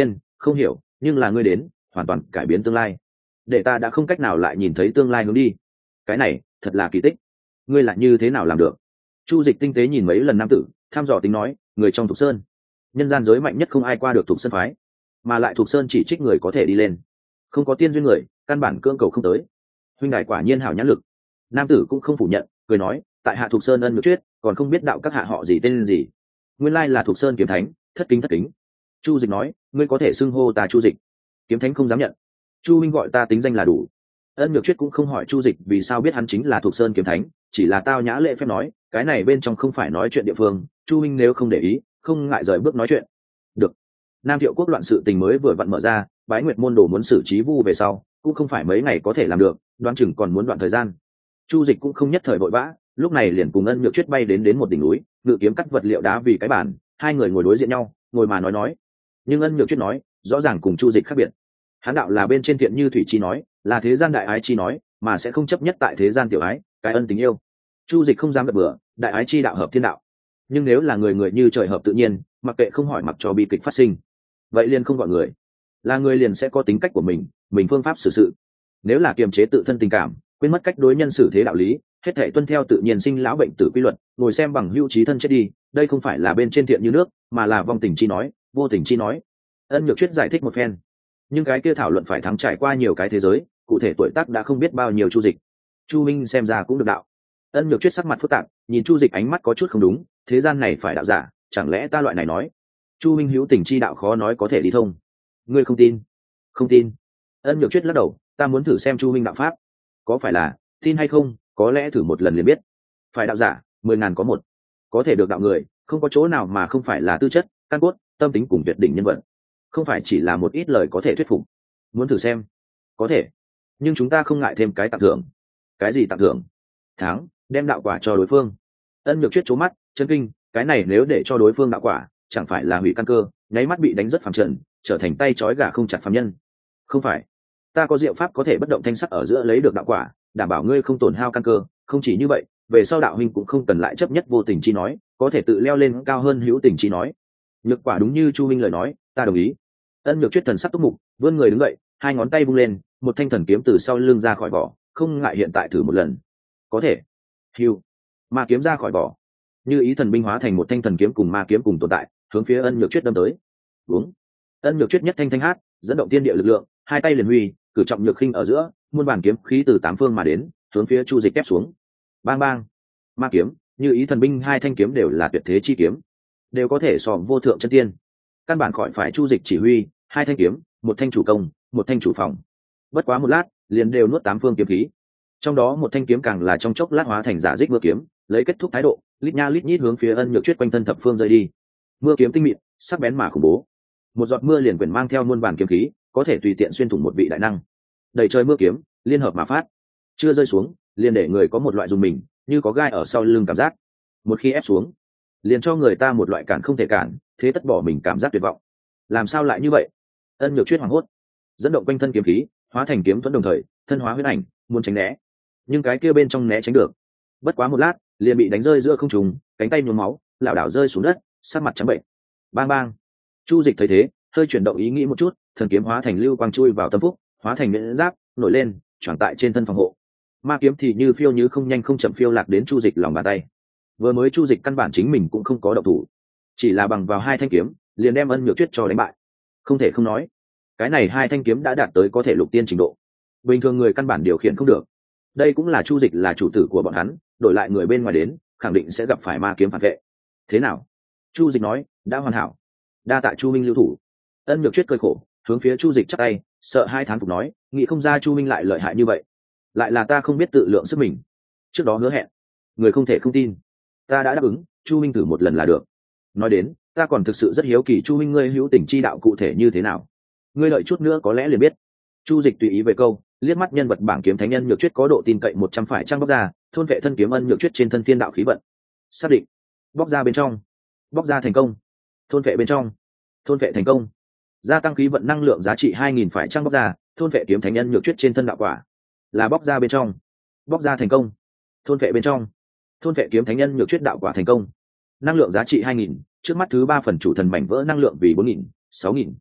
không hiểu, nhưng là ngươi đến hoàn toàn cải biến tương lai, để ta đã không cách nào lại nhìn thấy tương lai hướng đi. Cái này thật là kỳ tích. Ngươi lại như thế nào làm được? Chu Dịch tinh tế nhìn mấy lần nam tử, tham dò tính nói, người trong Thục Sơn, nhân gian giới mạnh nhất không ai qua được Thục Sơn phái, mà lại Thục Sơn chỉ trích người có thể đi lên, không có tiên duyên người căn bản cưỡng cầu không tới. Huynh đài quả nhiên hảo nhãn lực. Nam tử cũng không phủ nhận, cười nói, tại hạ Thục Sơn ân nhược chuyết, còn không biết đạo các hạ họ gì tên gì. Nguyên lai là Thục Sơn kiếm thánh, thất kính thất kính. Chu Dịch nói, ngươi có thể xưng hô ta Chu Dịch. Kiếm thánh không dám nhận. Chu minh gọi ta tính danh là đủ. Ân nhược chuyết cũng không hỏi Chu Dịch vì sao biết hắn chính là Thục Sơn kiếm thánh, chỉ là tao nhã lễ phép nói, cái này bên trong không phải nói chuyện địa phương, Chu minh nếu không để ý, không ngại rời bước nói chuyện. Được. Nam Thiệu quốc loạn sự tình mới vừa vặn mở ra, Bái Nguyệt môn đồ muốn xử trí vu về sau, cũng không phải mấy ngày có thể làm được, đoán chừng còn muốn đoạn thời gian. Chu Dịch cũng không nhất thời vội vã, lúc này liền cùng Ân Nhược Chuyết bay đến đến một đỉnh núi, ngự kiếm cắt vật liệu đá vì cái bàn, hai người ngồi đối diện nhau, ngồi mà nói nói. Nhưng Ân Nhược Chuyết nói, rõ ràng cùng Chu Dịch khác biệt. Hắn đạo là bên trên thiện như thủy chi nói, là thế gian đại ái chi nói, mà sẽ không chấp nhất tại thế gian tiểu ái, cái ân tình yêu. Chu Dịch không dám gật bừa, đại ái chi đạo hợp thiên đạo. Nhưng nếu là người người như trời hợp tự nhiên, mặc kệ không hỏi mặc cho bi kịch phát sinh, vậy liền không gọi người. Là người liền sẽ có tính cách của mình, mình phương pháp xử sự. Nếu là kiềm chế tự thân tình cảm, quên mất cách đối nhân xử thế đạo lý, hết thảy tuân theo tự nhiên sinh lão bệnh tử quy luật, ngồi xem bằng hữu trí thân chết đi, đây không phải là bên trên thiện như nước, mà là vong tình chi nói, vô tình chi nói. Ân Nhược Chuyết giải thích một phen, nhưng cái kia thảo luận phải thắng trải qua nhiều cái thế giới, cụ thể tuổi tác đã không biết bao nhiêu. Chu Dịch, Chu minh xem ra cũng được đạo. Ân Nhược Chuyết sắc mặt phức tạp, nhìn Chu Dịch ánh mắt có chút không đúng, thế gian này phải đạo giả, chẳng lẽ ta loại này nói? Chu minh hữu tình chi đạo khó nói có thể đi thông. Ngươi không tin? Không tin. Ân Nhược Chuyết lắc đầu, ta muốn thử xem Chu minh đạo pháp, có phải là tin hay không, có lẽ thử một lần liền biết. Phải đạo giả mười ngàn có một, có thể được đạo người không có chỗ nào mà không phải là tư chất, căn cốt, tâm tính cùng tuyệt đỉnh nhân vật, không phải chỉ là một ít lời có thể thuyết phục. Muốn thử xem? Có thể, nhưng chúng ta không ngại thêm cái tặng thưởng. Cái gì tặng thưởng? Thắng đem đạo quả cho đối phương. Ân Nhược Chuyết trố mắt chân kinh, cái này nếu để cho đối phương đạo quả, chẳng phải là hủy căn cơ, nháy mắt bị đánh rất phàm trần, trở thành tay trói gà không chặt phàm nhân. Không phải, ta có diệu pháp có thể bất động thanh sắc ở giữa lấy được đạo quả, đảm bảo ngươi không tổn hao căn cơ. Không chỉ như vậy, về sau đạo huynh cũng không cần lại chấp nhất vô tình chi nói, có thể tự leo lên cao hơn hữu tình chi nói. Nhược quả đúng như Chu minh lời nói, ta đồng ý. Ân Nhược Chuyết thần sắc túc mục, vươn người đứng dậy, hai ngón tay vung lên, một thanh thần kiếm từ sau lưng ra khỏi vỏ, không ngại hiện tại thử một lần. Có thể. Hưu, ma kiếm ra khỏi vỏ, như ý thần binh hóa thành một thanh thần kiếm cùng ma kiếm cùng tồn tại, hướng phía Ân Nhược Chuyết đâm tới. Đúng. Ân Nhược Chuyết nhất thanh thanh hát, dẫn động thiên địa lực lượng, hai tay liền huy, cử trọng nhược khinh ở giữa, muôn bản kiếm khí từ tám phương mà đến, hướng phía Chu Dịch ép xuống. Bang bang. Ma kiếm, như ý thần binh hai thanh kiếm đều là tuyệt thế chi kiếm, đều có thể so vô thượng chân tiên. Căn bản khỏi phải Chu Dịch chỉ huy, hai thanh kiếm, một thanh chủ công, một thanh chủ phòng. Bất quá một lát, liền đều nuốt tám phương kiếm khí. Trong đó một thanh kiếm càng là trong chốc lát hóa thành giả dích mưa kiếm, lấy kết thúc thái độ, lít nha lít nhít hướng phía Ân Nhược Chuyết quanh thân thập phương rơi đi. Mưa kiếm tinh mịn, sắc bén mà khủng bố. Một giọt mưa liền quyển mang theo muôn vàn kiếm khí, có thể tùy tiện xuyên thủng một vị đại năng. Đầy trời mưa kiếm, liên hợp mà phát, chưa rơi xuống, liền để người có một loại dùng mình, như có gai ở sau lưng cảm giác. Một khi ép xuống, liền cho người ta một loại cản không thể cản, thế tất bỏ mình cảm giác tuyệt vọng. Làm sao lại như vậy? Ân Nhược Chuyết hoảng hốt, dẫn động quanh thân kiếm khí, hóa thành kiếm thuẫn đồng thời, thân hóa huyết ảnh, muốn tránh né, nhưng cái kia bên trong né tránh được. Bất quá một lát, liền bị đánh rơi giữa không trung, cánh tay nhuốm máu, lảo đảo rơi xuống đất, sắc mặt trắng bệnh. Bang bang. Chu Dịch thấy thế, hơi chuyển động ý nghĩ một chút, thần kiếm hóa thành lưu quang chui vào tâm phúc, hóa thành miễn giáp, nổi lên, choàng tại trên thân phòng hộ. Ma kiếm thì như phiêu như không nhanh không chậm phiêu lạc đến Chu Dịch lòng bàn tay. Vừa mới Chu Dịch căn bản chính mình cũng không có động thủ, chỉ là bằng vào hai thanh kiếm, liền đem Ân Nhược Chuyết cho đánh bại. Không thể không nói, cái này hai thanh kiếm đã đạt tới có thể lục tiên trình độ. Bình thường người căn bản điều khiển không được. Đây cũng là Chu Dịch là chủ tử của bọn hắn, đổi lại người bên ngoài đến, khẳng định sẽ gặp phải ma kiếm phản vệ. Thế nào? Chu Dịch nói, đã hoàn hảo. Đa tạ Chu minh lưu thủ. Ân Nhược Chuyết cười khổ, hướng phía Chu Dịch chắp tay, sợ hai tháng phục nói, nghĩ không ra Chu minh lại lợi hại như vậy, lại là ta không biết tự lượng sức mình. Trước đó hứa hẹn, người không thể không tin, ta đã đáp ứng, Chu minh thử một lần là được. Nói đến, ta còn thực sự rất hiếu kỳ Chu minh ngươi hữu tình chi đạo cụ thể như thế nào, ngươi lợi chút nữa có lẽ liền biết. Chu Dịch tùy ý về câu, liếc mắt nhân vật bảng kiếm thánh Ân Nhược Chuyết có độ tin cậy một trăm phải trang bóc ra, thôn vệ thân kiếm Ân Nhược Chuyết trên thân thiên đạo khí vận. Xác định, bóc ra bên trong, bóc ra thành công, thôn vệ bên trong, thôn vệ thành công, gia tăng khí vận năng lượng giá trị hai nghìn phải trang bóc ra, thôn vệ kiếm thánh Ân Nhược Chuyết trên thân đạo quả, là bóc ra bên trong, bóc ra thành công, thôn vệ bên trong, thôn vệ kiếm thánh Ân Nhược Chuyết đạo quả thành công, năng lượng giá trị hai nghìn, trước mắt thứ ba phần chủ thần mảnh vỡ năng lượng vì bốn nghìn, sáu nghìn.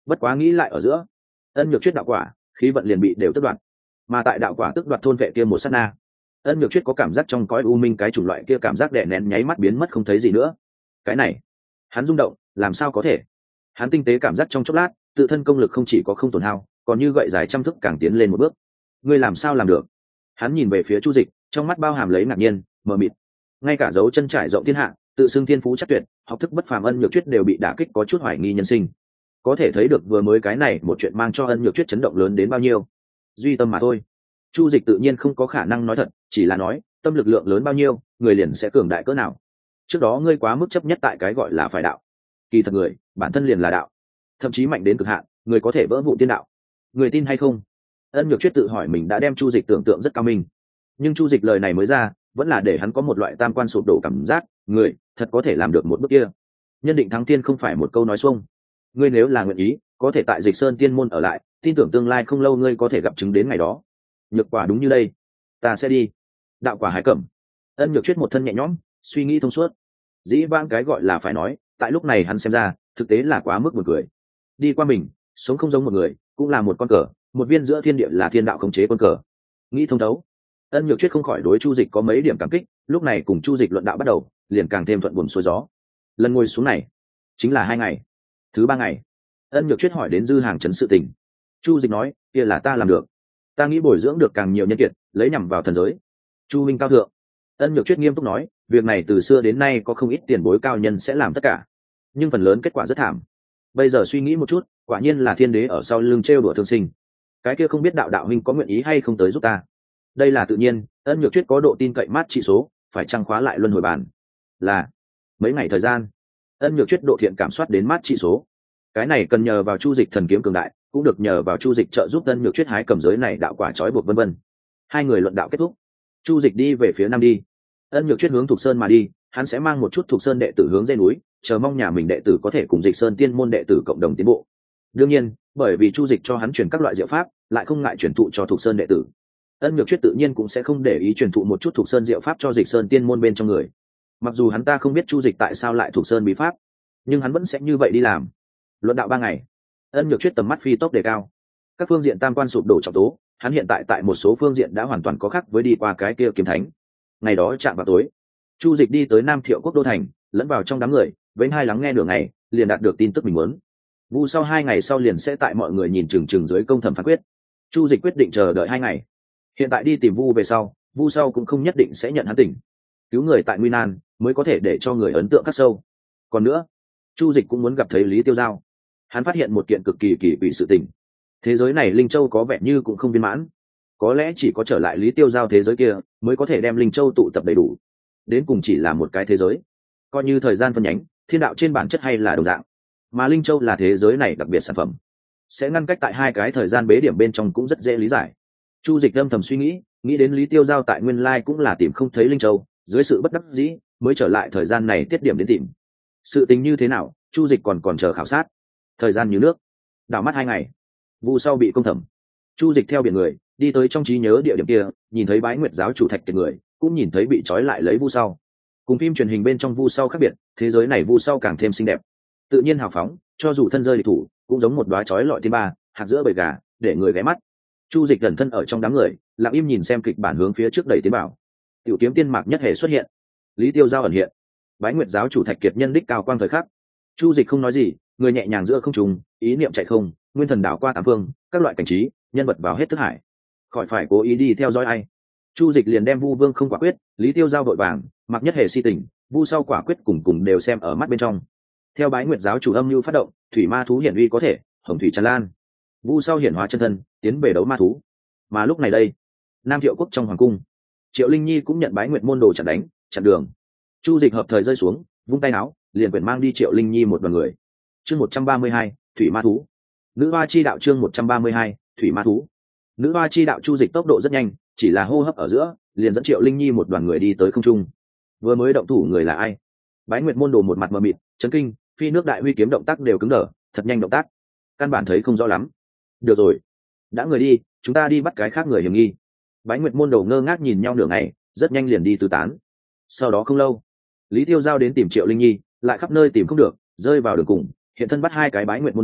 bất quá nghĩ lại ở giữa, ân nhược chuyết đạo quả khí vận liền bị đều tước đoạt, mà tại đạo quả tước đoạt thôn vệ kia một sát na, ân nhược chuyết có cảm giác trong cõi u minh cái chủng loại kia cảm giác đè nén nháy mắt biến mất không thấy gì nữa. Cái này hắn rung động, làm sao có thể? Hắn tinh tế cảm giác trong chốc lát, tự thân công lực không chỉ có không tổn hao, còn như gậy dài trăm thức càng tiến lên một bước. Ngươi làm sao làm được? Hắn nhìn về phía Chu Dịch, trong mắt bao hàm lấy ngạc nhiên, mờ mịt. Ngay cả dấu chân trải rộng thiên hạ, tự xưng thiên phú chắc tuyệt, học thức bất phàm ân nhược chuyết đều bị đả kích có chút hoài nghi nhân sinh. Có thể thấy được vừa mới cái này một chuyện mang cho ân nhược chuyết chấn động lớn đến bao nhiêu. Duy tâm mà thôi. Chu Dịch tự nhiên không có khả năng nói thật, chỉ là nói, tâm lực lượng lớn bao nhiêu, người liền sẽ cường đại cỡ nào. Trước đó ngươi quá mức chấp nhất tại cái gọi là phải đạo. Kỳ thật người, bản thân liền là đạo. Thậm chí mạnh đến cực hạn, người có thể vỡ vụn tiên đạo. Người tin hay không? Ân nhược chuyết tự hỏi mình đã đem Chu Dịch tưởng tượng rất cao minh, nhưng Chu Dịch lời này mới ra, vẫn là để hắn có một loại tam quan sụp đổ cảm giác, người thật có thể làm được một bước kia. Nhân định thắng tiên không phải một câu nói xuông. Ngươi nếu là nguyện ý, có thể tại Dịch Sơn tiên môn ở lại, tin tưởng tương lai không lâu ngươi có thể gặp chứng đến ngày đó. Nhược quả đúng như đây, ta sẽ đi. Đạo quả hái cẩm. Ân nhược chuyết một thân nhẹ nhõm, suy nghĩ thông suốt. Dĩ vãng cái gọi là phải nói, tại lúc này hắn xem ra, thực tế là quá mức buồn cười. Đi qua mình, sống không giống một người, cũng là một con cờ, một viên giữa thiên địa là thiên đạo khống chế con cờ. Nghĩ thông thấu, ân nhược chuyết không khỏi đối Chu Dịch có mấy điểm cảm kích, lúc này cùng Chu Dịch luận đạo bắt đầu, liền càng thêm thuận buồm xuôi gió. Lần ngồi xuống này, chính là hai ngày. Thứ ba ngày, ân nhược chuyết hỏi đến dư hàng trấn sự tình. Chu Dịch nói, kia là ta làm được. Ta nghĩ bồi dưỡng được càng nhiều nhân kiệt, lấy nhằm vào thần giới. Chu minh cao thượng. Ân nhược chuyết nghiêm túc nói, việc này từ xưa đến nay có không ít tiền bối cao nhân sẽ làm tất cả, nhưng phần lớn kết quả rất thảm. Bây giờ suy nghĩ một chút, quả nhiên là thiên đế ở sau lưng trêu đùa thương sinh. Cái kia không biết đạo đạo huynh có nguyện ý hay không tới giúp ta? Đây là tự nhiên. Ân nhược chuyết có độ tin cậy mát trị số, phải trăng khóa lại luân hồi bàn. Là mấy ngày thời gian, ân nhược chuyết độ thiện cảm soát đến mát trị số. Cái này cần nhờ vào Chu Dịch thần kiếm cường đại, cũng được nhờ vào Chu Dịch trợ giúp ân nhược chuyết hái cầm giới này đạo quả trói buộc vân vân. Hai người luận đạo kết thúc, Chu Dịch đi về phía nam đi, ân nhược chuyết hướng Thục Sơn mà đi. Hắn sẽ mang một chút Thục Sơn đệ tử hướng dây núi, chờ mong nhà mình đệ tử có thể cùng Dịch Sơn tiên môn đệ tử cộng đồng tiến bộ. Đương nhiên, bởi vì Chu Dịch cho hắn truyền các loại diệu pháp, lại không ngại truyền thụ cho Thục Sơn đệ tử. Ân nhược chuyết tự nhiên cũng sẽ không để ý truyền thụ một chút Thục Sơn diệu pháp cho Dịch Sơn tiên môn bên trong người. Mặc dù hắn ta không biết Chu Dịch tại sao lại Thục Sơn bí pháp, nhưng hắn vẫn sẽ như vậy đi làm. Luận đạo ba ngày, ân nhược chuyết tầm mắt phi tốc đề cao, các phương diện tam quan sụp đổ trọng tố, hắn hiện tại tại một số phương diện đã hoàn toàn có khác với đi qua cái kia kiếm thánh. Ngày đó chạm vào tối, Chu Dịch đi tới Nam Thiệu Quốc đô thành, lẫn vào trong đám người, với hai lắng nghe nửa ngày, liền đạt được tin tức mình muốn. Vu sau hai ngày sau liền sẽ tại mọi người nhìn chừng chừng dưới công thẩm phán quyết. Chu Dịch quyết định chờ đợi hai ngày. Hiện tại đi tìm Vu về sau, Vu sau cũng không nhất định sẽ nhận hắn tỉnh. Cứu người tại nguy nan mới có thể để cho người ấn tượng khắc sâu. Còn nữa, Chu Dịch cũng muốn gặp thấy Lý Tiêu Giao. Hắn phát hiện một kiện cực kỳ kỳ quỷ sự tình. Thế giới này Linh Châu có vẻ như cũng không viên mãn. Có lẽ chỉ có trở lại Lý Tiêu Giao thế giới kia mới có thể đem Linh Châu tụ tập đầy đủ. Đến cùng chỉ là một cái thế giới. Coi như thời gian phân nhánh, thiên đạo trên bản chất hay là đồng dạng. Mà Linh Châu là thế giới này đặc biệt sản phẩm, sẽ ngăn cách tại hai cái thời gian bế điểm bên trong cũng rất dễ lý giải. Chu Dịch âm thầm suy nghĩ, nghĩ đến Lý Tiêu Giao tại nguyên lai cũng là tìm không thấy Linh Châu, dưới sự bất đắc dĩ mới trở lại thời gian này tiết điểm đến tìm. Sự tình như thế nào, Chu Dịch còn còn chờ khảo sát. Thời gian như nước, đảo mắt hai ngày, Vu sau bị công thẩm. Chu Dịch theo biển người đi tới trong trí nhớ địa điểm kia, nhìn thấy Bái Nguyệt giáo chủ Thạch Kiệt người, cũng nhìn thấy bị trói lại lấy Vu sau. Cùng phim truyền hình bên trong Vu sau khác biệt, thế giới này Vu sau càng thêm xinh đẹp, tự nhiên hào phóng, cho dù thân rơi địch thủ cũng giống một đóa chói lọi thiên ba hạt giữa bầy gà, để người ghé mắt. Chu Dịch gần thân ở trong đám người, lặng im nhìn xem kịch bản hướng phía trước đẩy tiến bảo. Tiểu kiếm tiên mạc nhất hề xuất hiện, Lý Tiêu Giao ẩn hiện, Bái Nguyệt giáo chủ Thạch Kiệt nhân đích cao quang thời khắc. Chu Dịch không nói gì, người nhẹ nhàng giữa không trung, ý niệm chạy không, nguyên thần đảo qua tám phương, các loại cảnh trí, nhân vật vào hết thức hải, khỏi phải cố ý đi theo dõi ai. Chu Dịch liền đem Vu Vương không quả quyết, Lý Tiêu Giao vội vàng, Mạc nhất hề si tình, Vu sau quả quyết cùng cùng đều xem ở mắt bên trong. Theo Bái Nguyệt giáo chủ âm lưu phát động, thủy ma thú hiển uy có thể, hồng thủy tràn lan. Vu sau hiển hóa chân thân, tiến về đấu ma thú. Mà lúc này đây, Nam Thiệu Quốc trong hoàng cung, Triệu Linh Nhi cũng nhận Bái Nguyệt môn đồ chặn đánh, chặn đường. Chu Dịch hợp thời rơi xuống, vung tay áo, liền quyển mang đi Triệu Linh Nhi một đoàn người. Chương một trăm ba mươi hai, thủy ma thú. Nữ hoa chi đạo chương một trăm ba mươi hai, thủy ma thú. Nữ hoa chi đạo. Chu Dịch tốc độ rất nhanh, chỉ là hô hấp ở giữa, liền dẫn Triệu Linh Nhi một đoàn người đi tới không trung. Vừa mới động thủ người là ai? Bái Nguyệt môn đồ một mặt mờ mịt, chấn kinh, phi nước đại huy kiếm động tác đều cứng đờ, thật nhanh động tác, căn bản thấy không rõ lắm. Được rồi, đã người đi, chúng ta đi bắt cái khác người hiểm nghi. Bái Nguyệt môn đồ ngơ ngác nhìn nhau nửa ngày, rất nhanh liền đi tứ tán. Sau đó không lâu, Lý Tiêu Giao đến tìm Triệu Linh Nhi, lại khắp nơi tìm không được, rơi vào đường cùng, hiện thân bắt hai cái Bái Nguyệt môn đồ,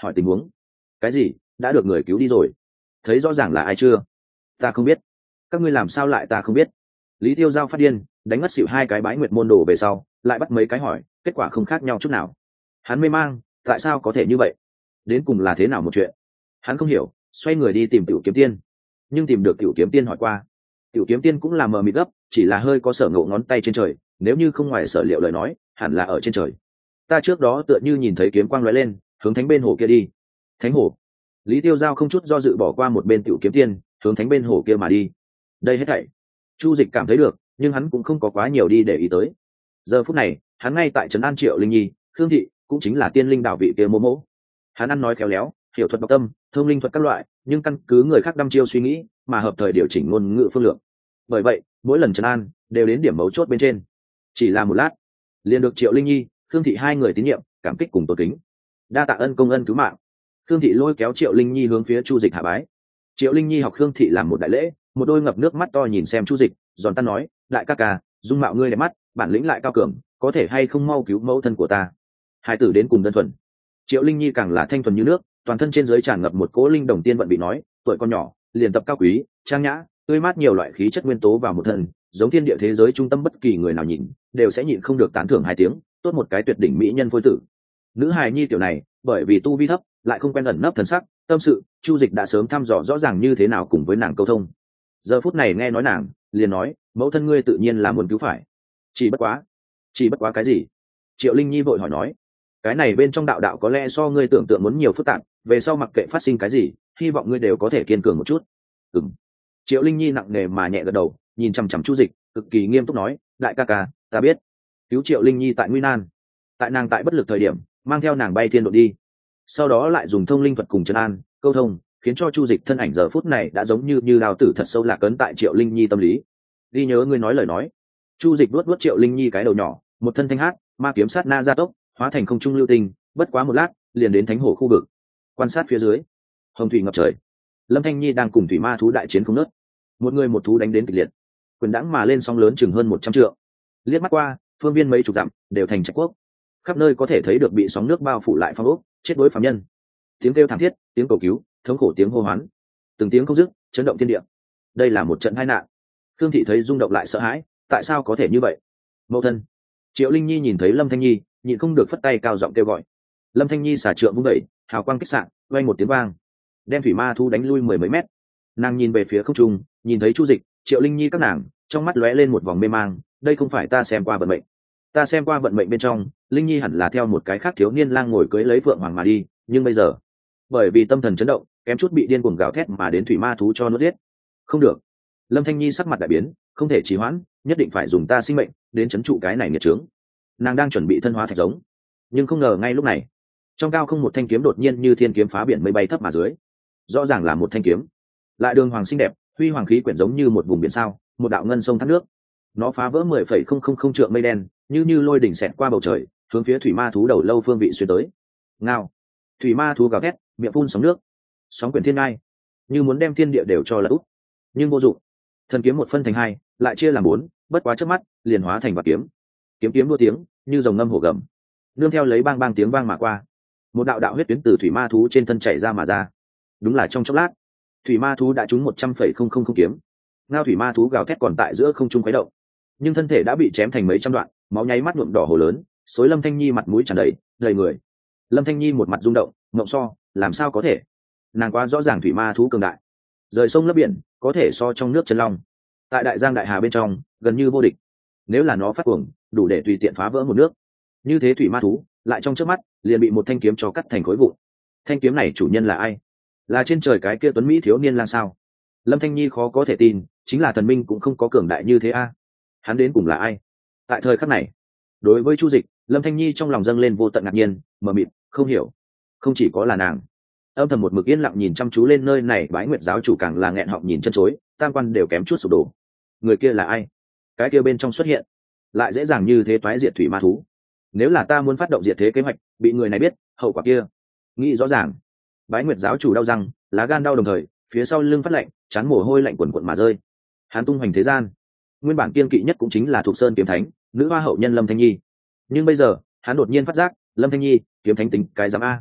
hỏi tình huống. Cái gì? Đã được người cứu đi rồi? Thấy rõ ràng là ai chưa? Ta không biết. Các ngươi làm sao lại ta không biết? Lý Tiêu Giao phát điên, đánh ngất xỉu hai cái bái nguyệt môn đồ về sau, lại bắt mấy cái hỏi, kết quả không khác nhau chút nào. Hắn mê mang, tại sao có thể như vậy? Đến cùng là thế nào một chuyện? Hắn không hiểu, xoay người đi tìm Tiểu Kiếm Tiên. Nhưng tìm được Tiểu Kiếm Tiên hỏi qua. Tiểu Kiếm Tiên cũng là mờ mịt gấp, chỉ là hơi có sở ngộ ngón tay trên trời, nếu như không ngoài sở liệu lời nói, hẳn là ở trên trời. Ta trước đó tựa như nhìn thấy kiếm quang lóe lên, hướng thánh bên hồ kia đi. Thánh hồ? Lý Tiêu Giao không chút do dự bỏ qua một bên Tiểu Kiếm Tiên, hướng thánh bên hồ kia mà đi. Đây hết thảy Chu Dịch cảm thấy được, nhưng hắn cũng không có quá nhiều đi để ý tới. Giờ phút này, hắn ngay tại trấn an Triệu Linh Nhi, Khương Thị, cũng chính là tiên linh đạo vị kia mô mỗ. Hắn ăn nói khéo léo, hiểu thuật độc tâm, thông linh thuật các loại, nhưng căn cứ người khác đăm chiêu suy nghĩ, mà hợp thời điều chỉnh ngôn ngữ phương lượng. Bởi vậy, mỗi lần trấn an đều đến điểm mấu chốt bên trên. Chỉ là một lát, liền được Triệu Linh Nhi, Khương Thị hai người tín nhiệm, cảm kích cùng tôn kính. Đa tạ ân công ân cứu mạng. Khương Thị lôi kéo Triệu Linh Nhi hướng phía Chu Dịch hạ bái. Triệu Linh Nhi học Khương Thị làm một đại lễ, một đôi ngập nước mắt to nhìn xem Chu Dịch, giòn tan nói, đại ca ca, dung mạo ngươi đẹp mắt, bản lĩnh lại cao cường, có thể hay không mau cứu mẫu thân của ta? Hai tử đến cùng đơn thuần. Triệu Linh Nhi càng là thanh thuần như nước, toàn thân trên dưới tràn ngập một cỗ linh đồng tiên vận bị nói, tuổi con nhỏ, liền tập cao quý, trang nhã, tươi mát nhiều loại khí chất nguyên tố vào một thân, giống thiên địa thế giới trung tâm, bất kỳ người nào nhìn đều sẽ nhịn không được tán thưởng hai tiếng, tốt một cái tuyệt đỉnh mỹ nhân phôi tử. Nữ hài nhi tiểu này, bởi vì tu vi thấp, lại không quen ẩn nấp thần sắc, tâm sự, Chu Dịch đã sớm thăm dò rõ ràng như thế nào cùng với nàng câu thông. Giờ phút này nghe nói nàng, liền nói, mẫu thân ngươi tự nhiên là muốn cứu phải. Chỉ bất quá, chỉ bất quá cái gì? Triệu Linh Nhi vội hỏi nói, cái này bên trong đạo đạo có lẽ so ngươi tưởng tượng muốn nhiều phức tạp, về sau mặc kệ phát sinh cái gì, hy vọng ngươi đều có thể kiên cường một chút. Ừm. Triệu Linh Nhi nặng nề mà nhẹ gật đầu, nhìn chằm chằm Chu Dịch, cực kỳ nghiêm túc nói, đại ca ca, ta biết. Cứu Triệu Linh Nhi tại nguy nan, tại nàng tại bất lực thời điểm, mang theo nàng bay thiên độ đi, sau đó lại dùng thông linh thuật cùng trấn an, câu thông, khiến cho Chu Dịch thân ảnh giờ phút này đã giống như như đào tử thật sâu lạc ấn tại Triệu Linh Nhi tâm lý. Đi nhớ ngươi nói lời nói. Chu Dịch vuốt vuốt Triệu Linh Nhi cái đầu nhỏ, một thân thanh hát, ma kiếm sát na gia tốc, hóa thành không trung lưu tinh, bất quá một lát, liền đến thánh hồ khu vực. Quan sát phía dưới, hồng thủy ngập trời. Lâm Thanh Nhi đang cùng thủy ma thú đại chiến không ngớt. Một người một thú đánh đến kịch liệt. Quyền đãng mà lên sóng lớn chừng hơn một trăm trượng. Liếc mắt qua, phương viên mấy chục dặm đều thành trạch quốc. Khắp nơi có thể thấy được bị sóng nước bao phủ lại phong ốc, chết đối phàm nhân. Tiếng kêu thảm thiết, tiếng cầu cứu, thống khổ tiếng hô hoán, từng tiếng không dứt, chấn động thiên địa. Đây là một trận tai nạn. Khương Thị thấy rung động lại sợ hãi, tại sao có thể như vậy? Mẫu thân. Triệu Linh Nhi nhìn thấy Lâm Thanh Nhi, nhịn không được phất tay cao giọng kêu gọi. Lâm Thanh Nhi xả trượng vung đẩy, hào quang kích xạ, vang một tiếng vang, đem thủy ma thu đánh lui mười mấy mét. Nàng nhìn về phía không trung, nhìn thấy Chu Dịch, Triệu Linh Nhi các nàng, trong mắt lóe lên một vòng mê mang, đây không phải ta xem qua vận mệnh. Ta xem qua vận mệnh bên trong, Linh Nhi hẳn là theo một cái khác thiếu niên lang ngồi cưới lấy vượng hoàng mà đi, nhưng bây giờ, bởi vì tâm thần chấn động, kém chút bị điên cuồng gào thét mà đến thủy ma thú cho nuốt giết. Không được. Lâm Thanh Nhi sắc mặt đại biến, không thể trì hoãn, nhất định phải dùng ta sinh mệnh đến trấn trụ cái này nghiệt trướng. Nàng đang chuẩn bị thân hóa thạch giống, nhưng không ngờ ngay lúc này, trong cao không một thanh kiếm đột nhiên như thiên kiếm phá biển mây bay thấp mà dưới. Rõ ràng là một thanh kiếm, lại đường hoàng xinh đẹp, huy hoàng khí quyển giống như một vùng biển sao, một đạo ngân sông thác nước. Nó phá vỡ mười phẩy không không không trượng mây đen, như như lôi đỉnh xẹt qua bầu trời, hướng phía thủy ma thú đầu lâu phương vị xuyên tới. Ngao. Thủy ma thú gào thét, miệng phun sóng nước, sóng quyển thiên ngai, như muốn đem thiên địa đều cho lật úp, nhưng vô dụng. Thần kiếm một phân thành hai, lại chia làm bốn, bất quá trước mắt liền hóa thành bạc kiếm. Kiếm kiếm đua tiếng, như rồng ngâm hổ gầm, nương theo lấy bang bang tiếng vang mà qua. Một đạo đạo huyết tuyến từ thủy ma thú trên thân chảy ra mà ra. Đúng là trong chốc lát, thủy ma thú đã trúng một trăm phẩy không không không kiếm. Ngao thủy ma thú gào thét còn tại giữa không trung khuấy động, nhưng thân thể đã bị chém thành mấy trăm đoạn, máu nháy mắt nhuộm đỏ hồ lớn, xối Lâm Thanh Nhi mặt mũi tràn đầy, đầy người. Lâm Thanh Nhi một mặt rung động, ngộng so, làm sao có thể? Nàng quá rõ ràng thủy ma thú cường đại, rời sông lấp biển, có thể so trong nước chân long. Tại đại giang đại hà bên trong, gần như vô địch. Nếu là nó phát cuồng, đủ để tùy tiện phá vỡ một nước. Như thế thủy ma thú, lại trong chớp mắt, liền bị một thanh kiếm cho cắt thành khối vụn. Thanh kiếm này chủ nhân là ai? Là trên trời cái kia tuấn mỹ thiếu niên lang sao? Lâm Thanh Nhi khó có thể tin, chính là thần minh cũng không có cường đại như thế a. Hắn đến cùng là ai? Tại thời khắc này, đối với Chu Dịch, Lâm Thanh Nhi trong lòng dâng lên vô tận ngạc nhiên, mờ mịt, không hiểu. Không chỉ có là nàng, âm thầm một mực yên lặng nhìn chăm chú lên nơi này, Bái Nguyệt giáo chủ càng là nghẹn họng nhìn chân chối, tam quan đều kém chút sụp đổ. Người kia là ai? Cái kia bên trong xuất hiện, lại dễ dàng như thế toái diệt thủy ma thú. Nếu là ta muốn phát động diệt thế kế hoạch, bị người này biết, hậu quả kia, nghĩ rõ ràng. Bái Nguyệt giáo chủ đau răng, lá gan đau đồng thời, phía sau lưng phát lạnh, chán mồ hôi lạnh quần quần mà rơi. Hắn tung hoành thế gian, nguyên bản kiên kỵ nhất cũng chính là Thục Sơn kiếm thánh, nữ hoa hậu nhân Lâm Thanh Nhi. Nhưng bây giờ, hắn đột nhiên phát giác, Lâm Thanh Nhi, kiếm thánh tính cái dám a.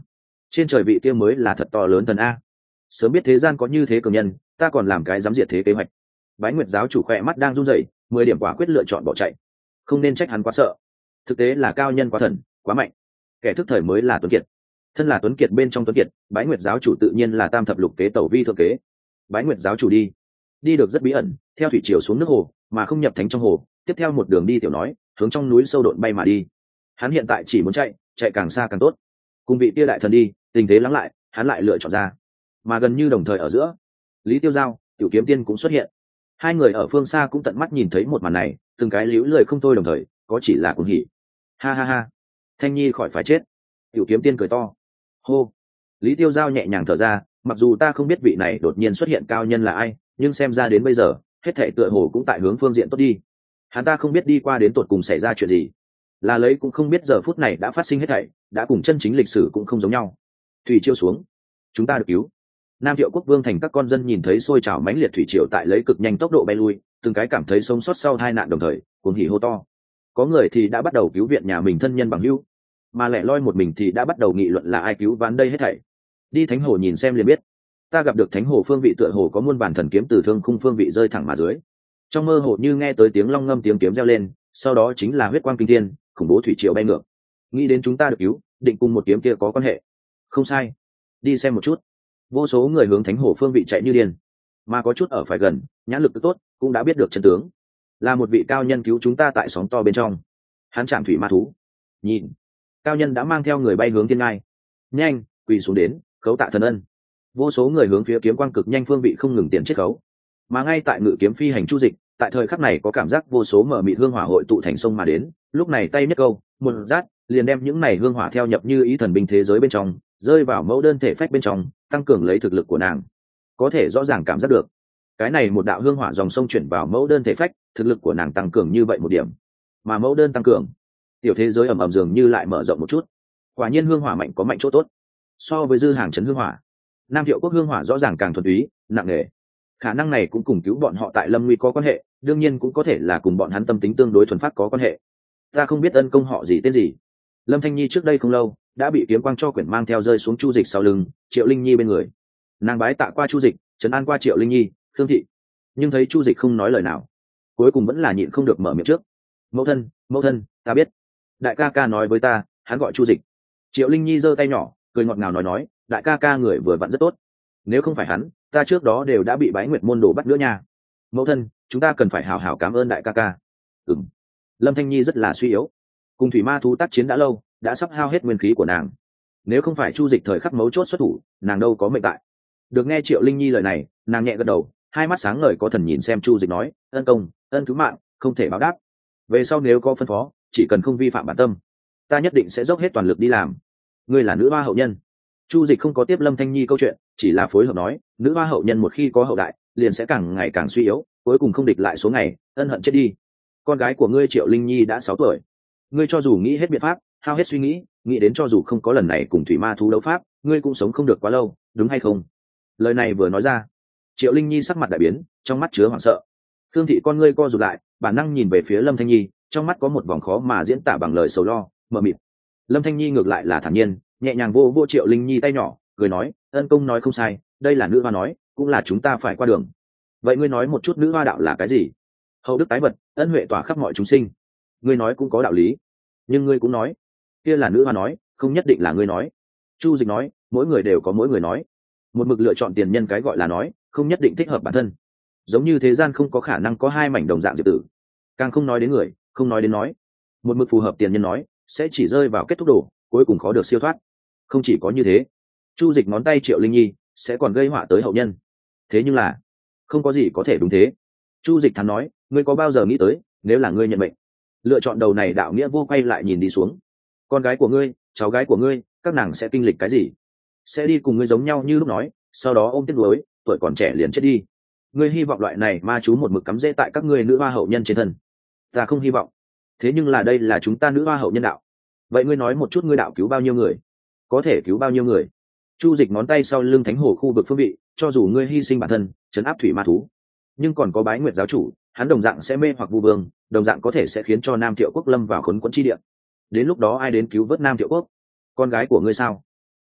trên trời vị kia mới là thật to lớn thần a. Sớm biết thế gian có như thế cường nhân, ta còn làm cái dám diệt thế kế hoạch. Bái Nguyệt giáo chủ khỏe mắt đang run rẩy, mười điểm quả quyết lựa chọn bỏ chạy. Không nên trách hắn quá sợ, thực tế là cao nhân quá thần, quá mạnh. Kẻ thức thời mới là tuấn kiệt. Thân là tuấn kiệt bên trong tuấn kiệt, Bái Nguyệt giáo chủ tự nhiên là tam thập lục kế tẩu vi thượng kế. Bái Nguyệt giáo chủ đi, đi được rất bí ẩn, theo thủy triều xuống nước hồ, mà không nhập thánh trong hồ, tiếp theo một đường đi tiểu nói, hướng trong núi sâu độn bay mà đi. Hắn hiện tại chỉ muốn chạy, chạy càng xa càng tốt. Cùng vị tia đại thần đi, tình thế lắng lại, hắn lại lựa chọn ra. Mà gần như đồng thời ở giữa, Lý Tiêu Giao, Tiểu Kiếm Tiên cũng xuất hiện. Hai người ở phương xa cũng tận mắt nhìn thấy một màn này, từng cái líu lười không thôi đồng thời, có chỉ là cuồng hỉ. Ha ha ha, Thanh Nhi khỏi phải chết. Tiểu Kiếm Tiên cười to. Hô. Lý Tiêu Giao nhẹ nhàng thở ra, mặc dù ta không biết vị này đột nhiên xuất hiện cao nhân là ai, nhưng xem ra đến bây giờ, hết thảy tựa hồ cũng tại hướng phương diện tốt đi. Hắn ta không biết đi qua đến tột cùng xảy ra chuyện gì, là lấy cũng không biết giờ phút này đã phát sinh hết thảy, đã cùng chân chính lịch sử cũng không giống nhau. Thủy chiêu xuống, chúng ta được cứu. Nam Thiệu Quốc Vương thành các con dân nhìn thấy sôi trào mãnh liệt thủy triều tại lấy cực nhanh tốc độ bay lui, từng cái cảm thấy sống sót sau tai nạn đồng thời, cuồng hỉ hô to. Có người thì đã bắt đầu cứu viện nhà mình thân nhân bằng hữu, mà lẻ loi một mình thì đã bắt đầu nghị luận là ai cứu vãn đây hết thảy. Đi Thánh Hồ nhìn xem liền biết. Ta gặp được Thánh Hồ phương vị tựa hồ có muôn bản thần kiếm từ thương khung phương vị rơi thẳng mà dưới. Trong mơ hồ như nghe tới tiếng long ngâm tiếng kiếm reo lên, sau đó chính là huyết quang kinh thiên, khủng bố thủy triều bay ngược. Nghĩ đến chúng ta được cứu, định cùng một kiếm kia có quan hệ. Không sai, đi xem một chút. Vô số người hướng Thánh Hồ phương vị chạy như điên, mà có chút ở phải gần, nhãn lực tốt, cũng đã biết được chân tướng. Là một vị cao nhân cứu chúng ta tại sóng to bên trong. Hắn chạm thủy ma thú. Nhìn, cao nhân đã mang theo người bay hướng thiên ngai. Nhanh, quỳ xuống đến, khấu tạ thần ân. Vô số người hướng phía kiếm quang cực nhanh phương vị không ngừng tiền chiết khấu. Mà ngay tại ngự kiếm phi hành chu dịch, tại thời khắc này có cảm giác vô số mở mịt hương hỏa hội tụ thành sông mà đến, lúc này tay nhất câu, một rát, liền đem những này hương hỏa theo nhập như ý thần binh thế giới bên trong, rơi vào mẫu đơn thể phách bên trong, tăng cường lấy thực lực của nàng. Có thể rõ ràng cảm giác được, cái này một đạo hương hỏa dòng sông chuyển vào mẫu đơn thể phách, thực lực của nàng tăng cường như vậy một điểm. Mà mẫu đơn tăng cường, tiểu thế giới ầm ầm dường như lại mở rộng một chút. Quả nhiên hương hỏa mạnh có mạnh chỗ tốt. So với dư hàng trấn hương hỏa, Nam Thiệu Quốc hương hỏa rõ ràng càng thuần túy, nặng nề. Khả năng này cũng cùng cứu bọn họ tại lâm nguy có quan hệ, đương nhiên cũng có thể là cùng bọn hắn tâm tính tương đối thuần phát có quan hệ. Ta không biết ân công họ gì tên gì. Lâm Thanh Nhi trước đây không lâu đã bị kiếm quang cho quyển mang theo rơi xuống chu dịch sau lưng, Triệu Linh Nhi bên người. Nàng bái tạ qua chu dịch, trấn an qua Triệu Linh Nhi, Khương thị, nhưng thấy chu dịch không nói lời nào, cuối cùng vẫn là nhịn không được mở miệng trước. Mẫu thân, mẫu thân, ta biết. Đại ca ca nói với ta, hắn gọi chu dịch. Triệu Linh Nhi giơ tay nhỏ, cười ngọt ngào nói nói, đại ca ca người vừa vặn rất tốt. Nếu không phải hắn, ta trước đó đều đã bị Bái Nguyệt môn đồ bắt nữa nha. Mẫu thân, chúng ta cần phải hào hào cảm ơn đại ca ca. Ừm. Lâm Thanh Nhi rất là suy yếu, cùng thủy ma thú tác chiến đã lâu, đã sắp hao hết nguyên khí của nàng. Nếu không phải chu dịch thời khắc mấu chốt xuất thủ, nàng đâu có mệnh tại. Được nghe Triệu Linh Nhi lời này, nàng nhẹ gật đầu, hai mắt sáng ngời có thần nhìn xem chu dịch nói, ân công, ân cứu mạng, không thể báo đáp. Về sau nếu có phân phó, chỉ cần không vi phạm bản tâm, ta nhất định sẽ dốc hết toàn lực đi làm. Ngươi là nữ hoa hậu nhân. Chu dịch không có tiếp Lâm Thanh Nhi câu chuyện, chỉ là phối hợp nói, nữ hoa hậu nhân một khi có hậu đại, liền sẽ càng ngày càng suy yếu, cuối cùng không địch lại số ngày, ân hận chết đi. Con gái của ngươi Triệu Linh Nhi đã sáu tuổi, ngươi cho dù nghĩ hết biện pháp, hao hết suy nghĩ, nghĩ đến cho dù không có lần này cùng thủy ma thú đấu pháp, ngươi cũng sống không được quá lâu, đúng hay không? Lời này vừa nói ra, Triệu Linh Nhi sắc mặt đại biến, trong mắt chứa hoảng sợ. Khương thị con ngươi co rụt lại, bản năng nhìn về phía Lâm Thanh Nhi, trong mắt có một vòng khó mà diễn tả bằng lời sầu lo, mờ mịt. Lâm Thanh Nhi ngược lại là thản nhiên, nhẹ nhàng vô vô Triệu Linh Nhi tay nhỏ, cười nói, ân công nói không sai, đây là nữ hoa nói, cũng là chúng ta phải qua đường. Vậy ngươi nói một chút nữ hoa đạo là cái gì? Hậu đức tái vật, ân huệ tỏa khắp mọi chúng sinh. Ngươi nói cũng có đạo lý, nhưng ngươi cũng nói, kia là nữ hoa nói, không nhất định là ngươi nói. Chu dịch nói, mỗi người đều có mỗi người nói, một mực lựa chọn tiền nhân cái gọi là nói, không nhất định thích hợp bản thân. Giống như thế gian không có khả năng có hai mảnh đồng dạng diệp tử, càng không nói đến người, không nói đến nói. Một mực phù hợp tiền nhân nói, sẽ chỉ rơi vào kết thúc đổ, cuối cùng khó được siêu thoát. Không chỉ có như thế, chu dịch ngón tay Triệu Linh Nhi sẽ còn gây họa tới hậu nhân. Thế nhưng là không có gì có thể đúng thế. Chu dịch thắn nói, ngươi có bao giờ nghĩ tới, nếu là ngươi nhận mệnh, lựa chọn đầu này đạo nghĩa vô quay lại nhìn đi xuống, con gái của ngươi, cháu gái của ngươi, các nàng sẽ kinh lịch cái gì? Sẽ đi cùng ngươi giống nhau như lúc nói, sau đó ôm tiếc nuối, tuổi còn trẻ liền chết đi. Ngươi hy vọng loại này ma chú một mực cắm rễ tại các ngươi nữ hoa hậu nhân trên thân? Ta không hy vọng. Thế nhưng là đây là chúng ta nữ hoa hậu nhân đạo. Vậy ngươi nói một chút, ngươi đạo cứu bao nhiêu người? Có thể cứu bao nhiêu người? Chu dịch ngón tay sau lưng Thánh Hồ khu vực phương vị, cho dù ngươi hy sinh bản thân, trấn áp thủy ma thú, nhưng còn có Bái Nguyệt giáo chủ, hắn đồng dạng sẽ mê hoặc vu vương, đồng dạng có thể sẽ khiến cho Nam Thiệu Quốc lâm vào khốn quẫn chi địa. Đến lúc đó ai đến cứu vớt Nam Thiệu Quốc? Con gái của ngươi sao?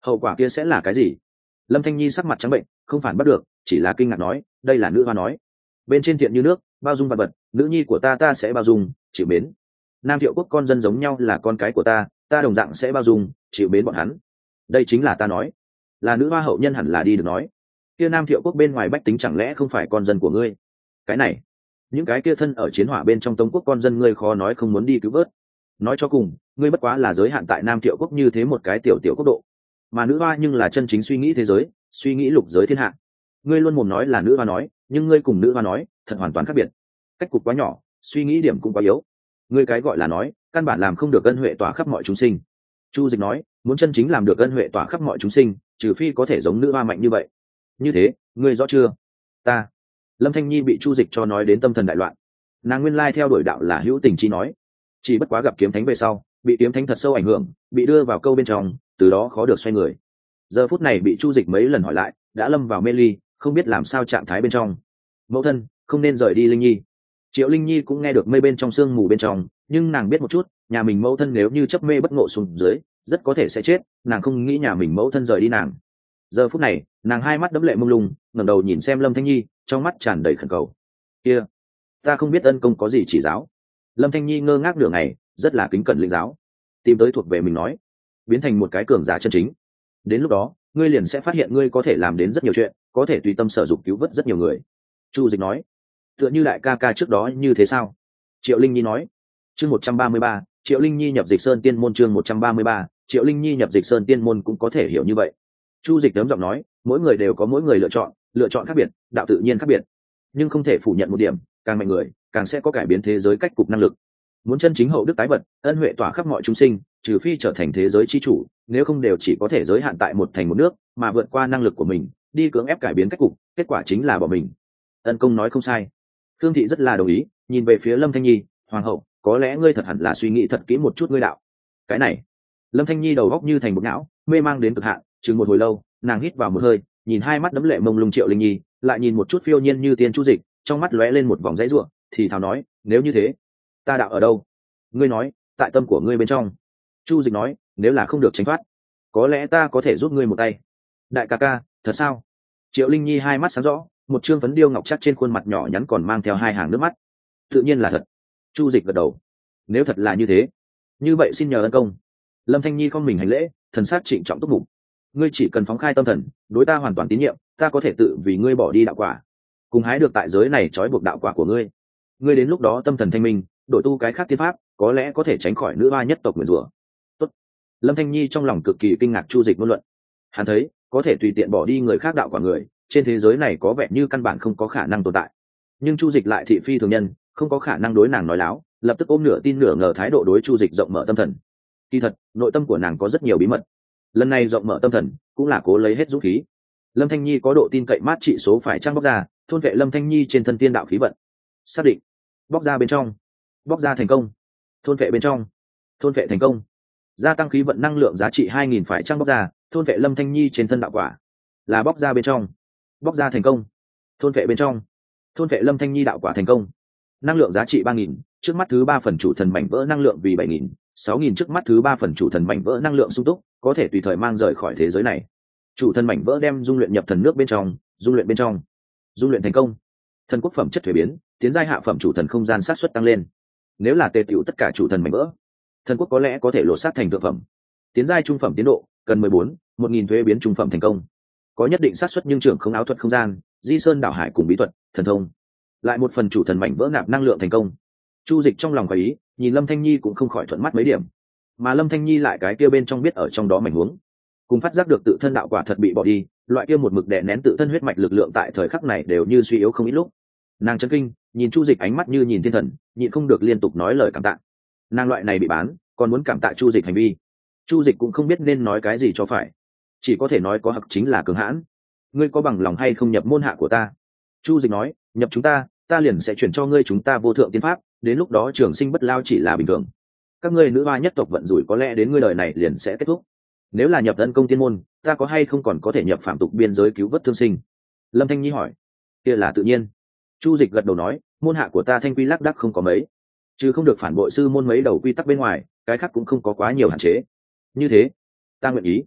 hậu quả kia sẽ là cái gì? Lâm Thanh Nhi sắc mặt trắng bệnh, không phản bắt được, chỉ là kinh ngạc nói, đây là nữ hoa nói, bên trên thiện như nước, bao dung vật vật, nữ nhi của ta ta sẽ bao dung, chịu mến. Nam Thiệu Quốc con dân giống nhau là con cái của ta, ta đồng dạng sẽ bao dung, chịu mến bọn hắn. Đây chính là ta nói, là nữ hoa hậu nhân hẳn là đi được nói. Kia Nam Thiệu Quốc bên ngoài bách tính chẳng lẽ không phải con dân của ngươi? Cái này, những cái kia thân ở chiến hỏa bên trong Tống Quốc con dân ngươi khó nói không muốn đi cứu vớt. Nói cho cùng, ngươi bất quá là giới hạn tại Nam Thiệu Quốc như thế một cái tiểu tiểu quốc độ, mà nữ hoa nhưng là chân chính suy nghĩ thế giới, suy nghĩ lục giới thiên hạ. Ngươi luôn mồm nói là nữ hoa nói, nhưng ngươi cùng nữ hoa nói thật hoàn toàn khác biệt, cách cục quá nhỏ, suy nghĩ điểm cũng quá yếu. Ngươi cái gọi là nói, căn bản làm không được ân huệ tỏa khắp mọi chúng sinh. Chu Dịch nói, muốn chân chính làm được ân huệ tỏa khắp mọi chúng sinh, trừ phi có thể giống nữ hoa mạnh như vậy. Như thế, ngươi rõ chưa? Ta. Lâm Thanh Nhi bị Chu Dịch cho nói đến tâm thần đại loạn. Nàng nguyên lai theo đuổi đạo là hữu tình chi nói, chỉ bất quá gặp kiếm thánh về sau, bị kiếm thánh thật sâu ảnh hưởng, bị đưa vào câu bên trong, từ đó khó được xoay người. Giờ phút này bị Chu Dịch mấy lần hỏi lại, đã lâm vào mê ly, không biết làm sao trạng thái bên trong. Mẫu thân, không nên rời đi Linh Nhi. Triệu Linh Nhi cũng nghe được mây bên trong sương mù bên trong, nhưng nàng biết một chút, nhà mình mẫu thân nếu như chấp mê bất ngộ xuống dưới, rất có thể sẽ chết, nàng không nghĩ nhà mình mẫu thân rời đi nàng. Giờ phút này, nàng hai mắt đẫm lệ mông lung, ngẩng đầu nhìn xem Lâm Thanh Nhi, trong mắt tràn đầy khẩn cầu. Kia, ta không biết ân công có gì chỉ giáo. Lâm Thanh Nhi ngơ ngác nửa ngày, rất là kính cẩn lĩnh giáo, tìm tới thuộc về mình nói, biến thành một cái cường giả chân chính. Đến lúc đó, ngươi liền sẽ phát hiện ngươi có thể làm đến rất nhiều chuyện, có thể tùy tâm sở dụng cứu vớt rất nhiều người. Chu Dịch nói, tựa như đại ca ca trước đó như thế sao? Triệu Linh Nhi nói. Chương một trăm ba mươi ba, Triệu Linh Nhi nhập Dịch Sơn Tiên môn. Chương một trăm ba mươi ba, Triệu Linh Nhi nhập Dịch Sơn Tiên môn cũng có thể hiểu như vậy. Chu Dịch đấm giọng nói, mỗi người đều có mỗi người lựa chọn, lựa chọn khác biệt, đạo tự nhiên khác biệt, nhưng không thể phủ nhận một điểm, càng mạnh người, càng sẽ có cải biến thế giới cách cục năng lực. Muốn chân chính hậu đức tái vật, ân huệ tỏa khắp mọi chúng sinh, trừ phi trở thành thế giới chi chủ, nếu không đều chỉ có thể giới hạn tại một thành một nước, mà vượt qua năng lực của mình, đi cưỡng ép cải biến cách cục, kết quả chính là bỏ mình. Ân công nói không sai. Thương thị rất là đồng ý, nhìn về phía Lâm Thanh Nhi, hoàng hậu, có lẽ ngươi thật hẳn là suy nghĩ thật kỹ một chút ngươi đạo. Cái này, Lâm Thanh Nhi đầu óc như thành một não, mê mang đến cực hạn, chừng một hồi lâu, nàng hít vào một hơi, nhìn hai mắt đẫm lệ mông lung Triệu Linh Nhi, lại nhìn một chút phiêu nhiên như tiên Chu Dịch, trong mắt lóe lên một vòng dãy rủa, thì thào nói, nếu như thế, ta đạo ở đâu? Ngươi nói, tại tâm của ngươi bên trong. Chu Dịch nói, nếu là không được tránh thoát, có lẽ ta có thể giúp ngươi một tay. Đại ca ca, thật sao? Triệu Linh Nhi hai mắt sáng rõ, một trương phấn điêu ngọc chắc trên khuôn mặt nhỏ nhắn còn mang theo hai hàng nước mắt. Tự nhiên là thật. Chu Dịch gật đầu. Nếu thật là như thế, như vậy xin nhờ ân công. Lâm Thanh Nhi không mình hành lễ, thần sát trịnh trọng túc mục. Ngươi chỉ cần phóng khai tâm thần, đối ta hoàn toàn tín nhiệm, ta có thể tự vì ngươi bỏ đi đạo quả, cùng hái được tại giới này trói buộc đạo quả của ngươi. Ngươi đến lúc đó tâm thần thanh minh, đổi tu cái khác tiên pháp, có lẽ có thể tránh khỏi nữ hoa nhất tộc nguyền rủa. Tốt. Lâm Thanh Nhi trong lòng cực kỳ kinh ngạc Chu Dịch ngôn luận. Hắn thấy, có thể tùy tiện bỏ đi người khác đạo quả người, trên thế giới này có vẻ như căn bản không có khả năng tồn tại. Nhưng Chu Dịch lại thị phi thường nhân, không có khả năng đối nàng nói láo, lập tức ôm nửa tin nửa ngờ thái độ đối Chu Dịch rộng mở tâm thần. Kỳ thật, nội tâm của nàng có rất nhiều bí mật. Lần này rộng mở tâm thần, cũng là cố lấy hết dũng khí. Lâm Thanh Nhi có độ tin cậy mát trị số phải trang bóc ra, thôn vệ Lâm Thanh Nhi trên thân tiên đạo khí vận. Xác định, bóc ra bên trong, bóc ra thành công, thôn vệ bên trong, thôn vệ thành công, gia tăng khí vận năng lượng giá trị hai nghìn phải trang bóc ra, thôn vệ Lâm Thanh Nhi trên thân đạo quả, là bóc ra bên trong, bóc ra thành công, thôn vệ bên trong, thôn vệ Lâm Thanh Nhi đạo quả thành công, năng lượng giá trị ba nghìn, trước mắt thứ ba phần chủ thần mảnh vỡ năng lượng vì bảy nghìn, sáu nghìn trước mắt thứ ba phần chủ thần mảnh vỡ năng lượng sung túc, có thể tùy thời mang rời khỏi thế giới này. Chủ thần mảnh vỡ đem dung luyện nhập thần nước bên trong, dung luyện bên trong, dung luyện thành công, thần quốc phẩm chất thuế biến, tiến giai hạ phẩm chủ thần không gian sát xuất tăng lên. Nếu là tề tiểu tất cả chủ thần mảnh vỡ, thần quốc có lẽ có thể lột xác thành thượng phẩm. Tiến giai trung phẩm tiến độ cần mười bốn, một nghìn thuế biến trung phẩm thành công, có nhất định sát xuất nhưng trưởng không áo thuật không gian, di sơn đảo hải cùng bí thuật thần thông. Lại một phần chủ thần mảnh vỡ nạp năng lượng thành công. Chu Dịch trong lòng có ý, nhìn Lâm Thanh Nhi cũng không khỏi thuận mắt mấy điểm, mà Lâm Thanh Nhi lại cái kia bên trong biết ở trong đó mảnh huống, cùng phát giác được tự thân đạo quả thật bị bỏ đi, loại kia một mực đè nén tự thân huyết mạch lực lượng tại thời khắc này đều như suy yếu không ít lúc. Nàng chấn kinh, nhìn Chu Dịch ánh mắt như nhìn thiên thần, nhịn không được liên tục nói lời cảm tạ. Nàng loại này bị bán, còn muốn cảm tạ Chu Dịch hành vi. Chu Dịch cũng không biết nên nói cái gì cho phải, chỉ có thể nói có hặc chính là cường hãn. Ngươi có bằng lòng hay không nhập môn hạ của ta? Chu Dịch nói, nhập chúng ta, ta liền sẽ chuyển cho ngươi chúng ta vô thượng tiên pháp, đến lúc đó trường sinh bất lao chỉ là bình thường. Các ngươi nữ hoa nhất tộc vận rủi có lẽ đến ngươi đời này liền sẽ kết thúc. Nếu là nhập tấn công tiên môn, ta có hay không còn có thể nhập phạm tục biên giới cứu vớt thương sinh? Lâm Thanh Nhi hỏi. Kia là tự nhiên. Chu Dịch gật đầu nói, môn hạ của ta thanh quy lác đác không có mấy, chứ không được phản bội sư môn mấy đầu quy tắc bên ngoài, cái khác cũng không có quá nhiều hạn chế. Như thế, ta nguyện ý.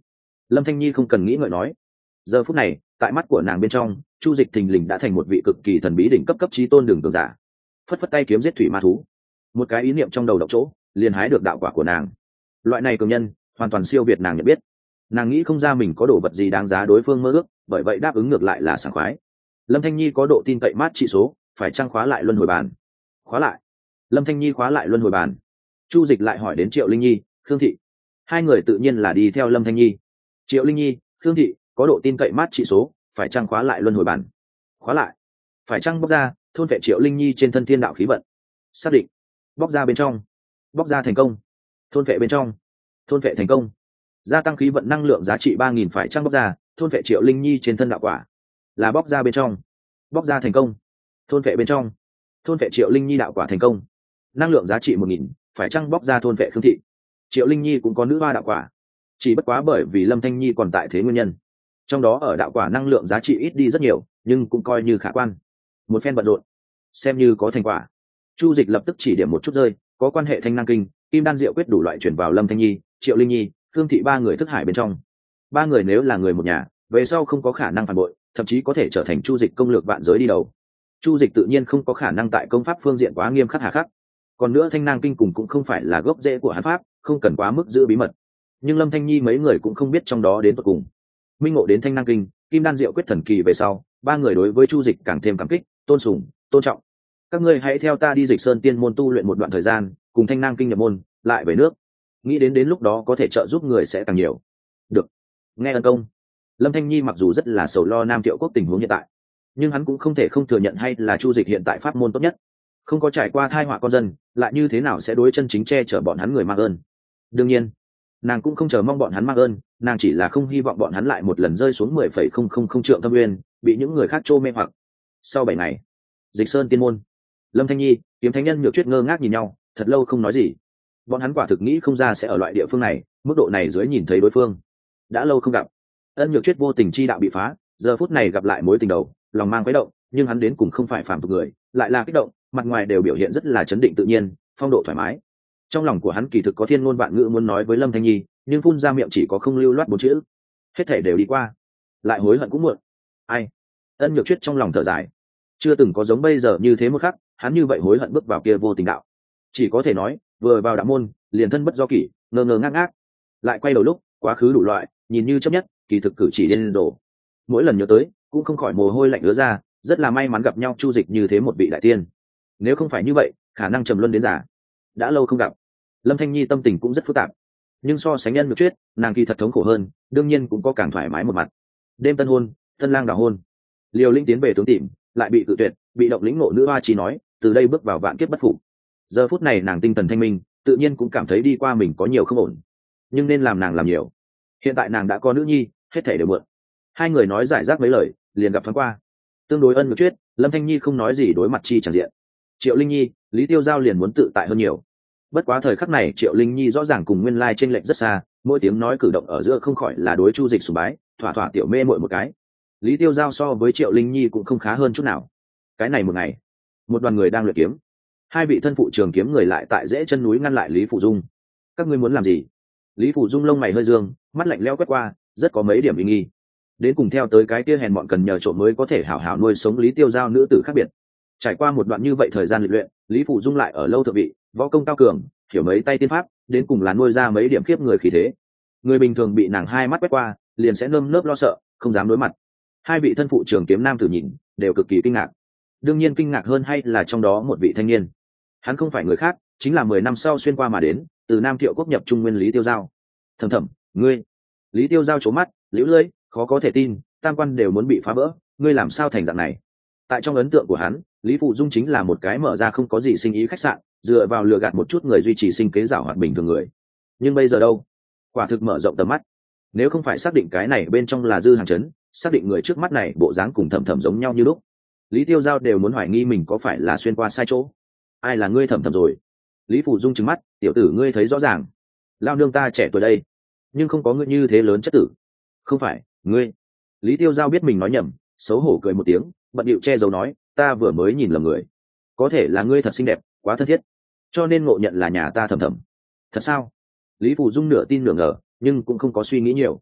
Lâm Thanh Nhi không cần nghĩ ngợi nói. Giờ phút này tại mắt của nàng bên trong, Chu Dịch thình lình đã thành một vị cực kỳ thần bí đỉnh cấp cấp chí tôn đường cường giả. Phất phất tay kiếm giết thủy ma thú, một cái ý niệm trong đầu động chỗ liền hái được đạo quả của nàng. Loại này cường nhân hoàn toàn siêu việt nàng nhận biết. Nàng nghĩ không ra mình có đồ vật gì đáng giá đối phương mơ ước, bởi vậy đáp ứng ngược lại là sảng khoái. Lâm Thanh Nhi có độ tin cậy mát trị số, phải trang khóa lại luân hồi bàn. Khóa lại. Lâm Thanh Nhi khóa lại luân hồi bàn. Chu Dịch lại hỏi đến Triệu Linh Nhi, Khương Thị. Hai người tự nhiên là đi theo Lâm Thanh Nhi. Triệu Linh Nhi, Khương Thị có độ tin cậy mát trị số, phải trang khóa lại luân hồi bàn. Khóa lại. Phải trang bóc ra thôn vệ Triệu Linh Nhi trên thân thiên đạo khí vận. Xác định. Bóc ra bên trong. Bóc ra thành công. Thôn vệ bên trong. Thôn vệ thành công. Gia tăng khí vận năng lượng giá trị ba nghìn phải trang bóc ra thôn vệ Triệu Linh Nhi trên thân đạo quả. Là bóc ra bên trong. Bóc ra thành công. Thôn vệ bên trong. Thôn vệ Triệu Linh Nhi đạo quả thành công. Năng lượng giá trị một nghìn phải chăng bóc ra thôn vệ Khương Thị. Triệu Linh Nhi cũng có nữ hoa đạo quả, chỉ bất quá bởi vì Lâm Thanh Nhi còn tại thế nguyên nhân, trong đó ở đạo quả năng lượng giá trị ít đi rất nhiều, nhưng cũng coi như khả quan. Một phen bận rộn xem như có thành quả. Chu Dịch lập tức chỉ điểm một chút rơi có quan hệ thanh năng kinh, kim đan diệu quyết đủ loại chuyển vào Lâm Thanh Nhi, Triệu Linh Nhi, Khương Thị ba người thức hải bên trong. Ba người nếu là người một nhà, về sau không có khả năng phản bội, thậm chí có thể trở thành Chu Dịch công lược vạn giới đi đầu. Chu Dịch tự nhiên không có khả năng tại công pháp phương diện quá nghiêm khắc hà khắc. Còn nữa thanh năng kinh cùng cũng không phải là gốc rễ của hắn pháp, không cần quá mức giữ bí mật. Nhưng Lâm Thanh Nhi mấy người cũng không biết trong đó đến tận cùng. Minh ngộ đến thanh năng kinh, kim đan diệu quyết thần kỳ về sau, ba người đối với Chu Dịch càng thêm cảm kích, tôn sùng, tôn trọng. Các ngươi hãy theo ta đi Dịch Sơn Tiên môn tu luyện một đoạn thời gian, cùng thanh năng kinh nhập môn, lại về nước. Nghĩ đến đến lúc đó có thể trợ giúp người sẽ càng nhiều. Được. Nghe ơn công. Lâm Thanh Nhi mặc dù rất là sầu lo Nam Thiệu quốc tình huống hiện tại, nhưng hắn cũng không thể không thừa nhận hay là Chu Dịch hiện tại pháp môn tốt nhất. Không có trải qua thai họa con dân, lại như thế nào sẽ đối chân chính che chở bọn hắn người mang ơn. Đương nhiên nàng cũng không chờ mong bọn hắn mang ơn, nàng chỉ là không hy vọng bọn hắn lại một lần rơi xuống mười phẩy không không không trượng thâm uyên, bị những người khác trô mê hoặc. Sau bảy ngày, Dịch Sơn Tiên môn, Lâm Thanh Nhi, Kiếm Thánh Nhân Nhược Tuyết ngơ ngác nhìn nhau, thật lâu không nói gì. Bọn hắn quả thực nghĩ không ra sẽ ở loại địa phương này, mức độ này dưới nhìn thấy đối phương đã lâu không gặp. Ân Nhược Tuyết vô tình chi đạo bị phá, giờ phút này gặp lại mối tình đầu, lòng mang quấy động, nhưng hắn đến cùng không phải phàm tục người, lại là kích động, mặt ngoài đều biểu hiện rất là chấn định tự nhiên, phong độ thoải mái. Trong lòng của hắn kỳ thực có thiên ngôn vạn ngữ muốn nói với Lâm Thanh Nhi, nhưng phun ra miệng chỉ có không lưu loát bốn chữ. Hết thể đều đi qua, lại hối hận cũng muộn. Ai? Ân Nhược Tuyết trong lòng thở dài. Chưa từng có giống bây giờ như thế một khắc, hắn như vậy hối hận bước vào kia vô tình đạo. Chỉ có thể nói, vừa vào đạo môn, liền thân bất do kỷ, ngơ ngơ ngác ngác. Lại quay đầu lúc, quá khứ đủ loại, nhìn như chấp nhất, kỳ thực cử chỉ điên rồ. Mỗi lần nhớ tới, cũng không khỏi mồ hôi lạnh ứa ra, rất là may mắn gặp nhau Chu Dịch như thế một vị đại tiên. Nếu không phải như vậy, khả năng trầm luân đến già. Đã lâu không gặp, Lâm Thanh Nhi tâm tình cũng rất phức tạp, nhưng so sánh Ân Nhược Tuyết, nàng kỳ thật thống khổ hơn, đương nhiên cũng có càng thoải mái một mặt. Đêm tân hôn, tân lang đào hôn, Liều Linh tiến về tướng tìm, lại bị cự tuyệt, bị động lĩnh ngộ nữ hoa chỉ nói, từ đây bước vào vạn kiếp bất phục. Giờ phút này nàng tinh thần thanh minh, tự nhiên cũng cảm thấy đi qua mình có nhiều không ổn, nhưng nên làm nàng làm nhiều. Hiện tại nàng đã có nữ nhi, hết thảy đều mượn. Hai người nói giải rác mấy lời, liền gặp thoáng qua. Tương đối Ân Nhược Tuyết, Lâm Thanh Nhi không nói gì đối mặt chi chẳng diện. Triệu Linh Nhi, Lý Tiêu Giao liền muốn tự tại hơn nhiều. Bất quá thời khắc này Triệu Linh Nhi rõ ràng cùng nguyên lai chênh lệch rất xa, mỗi tiếng nói cử động ở giữa không khỏi là đối Chu Dịch sùng bái, thỏa thỏa tiểu mê muội một cái. Lý Tiêu Giao so với Triệu Linh Nhi cũng không khá hơn chút nào. Cái này một ngày, một đoàn người đang luyện kiếm, hai vị thân phụ trường kiếm người lại tại rễ chân núi ngăn lại Lý Phụ Dung. Các ngươi muốn làm gì? Lý Phụ Dung lông mày hơi dương, mắt lạnh lẽo quét qua, rất có mấy điểm ý nghi. Đến cùng theo tới cái kia hèn mọn cần nhờ trộm mới có thể hảo hảo nuôi sống Lý Tiêu Giao nữ tử khác biệt. Trải qua một đoạn như vậy thời gian luyện luyện, Lý Phụ Dung lại ở lâu thượng vị, võ công cao cường, hiểu mấy tay tiên pháp, đến cùng là nuôi ra mấy điểm khiếp người khí thế. Người bình thường bị nàng hai mắt quét qua, liền sẽ nơm nớp lo sợ, không dám đối mặt. Hai vị thân phụ trường kiếm nam tử nhìn, đều cực kỳ kinh ngạc. Đương nhiên kinh ngạc hơn hay là trong đó một vị thanh niên. Hắn không phải người khác, chính là mười năm sau xuyên qua mà đến, từ Nam Thiệu quốc nhập Trung Nguyên Lý Tiêu Giao. Thầm thầm, ngươi. Lý Tiêu Giao trố mắt, liễu lưỡi, khó có thể tin, tam quan đều muốn bị phá vỡ, ngươi làm sao thành dạng này? Tại trong ấn tượng của hắn, Lý Phụ Dung chính là một cái mở ra không có gì sinh ý khách sạn, dựa vào lừa gạt một chút người duy trì sinh kế giảo hoạt bình thường người. Nhưng bây giờ đâu? Quả thực mở rộng tầm mắt. Nếu không phải xác định cái này bên trong là Dư Hàng Chấn, xác định người trước mắt này bộ dáng cùng Thẩm Thẩm giống nhau như lúc, Lý Tiêu Giao đều muốn hoài nghi mình có phải là xuyên qua sai chỗ. Ai là ngươi Thẩm Thẩm rồi? Lý Phụ Dung trừng mắt, tiểu tử ngươi thấy rõ ràng, lao nương ta trẻ tuổi đây, nhưng không có ngươi như thế lớn chất tử. Không phải, ngươi. Lý Tiêu Giao biết mình nói nhầm, xấu hổ cười một tiếng, bận điệu che giấu nói, ta vừa mới nhìn lầm người. Có thể là ngươi thật xinh đẹp, quá thân thiết, cho nên ngộ nhận là nhà ta Thẩm Thẩm. Thật sao? Lý Phụ Dung nửa tin nửa ngờ, nhưng cũng không có suy nghĩ nhiều.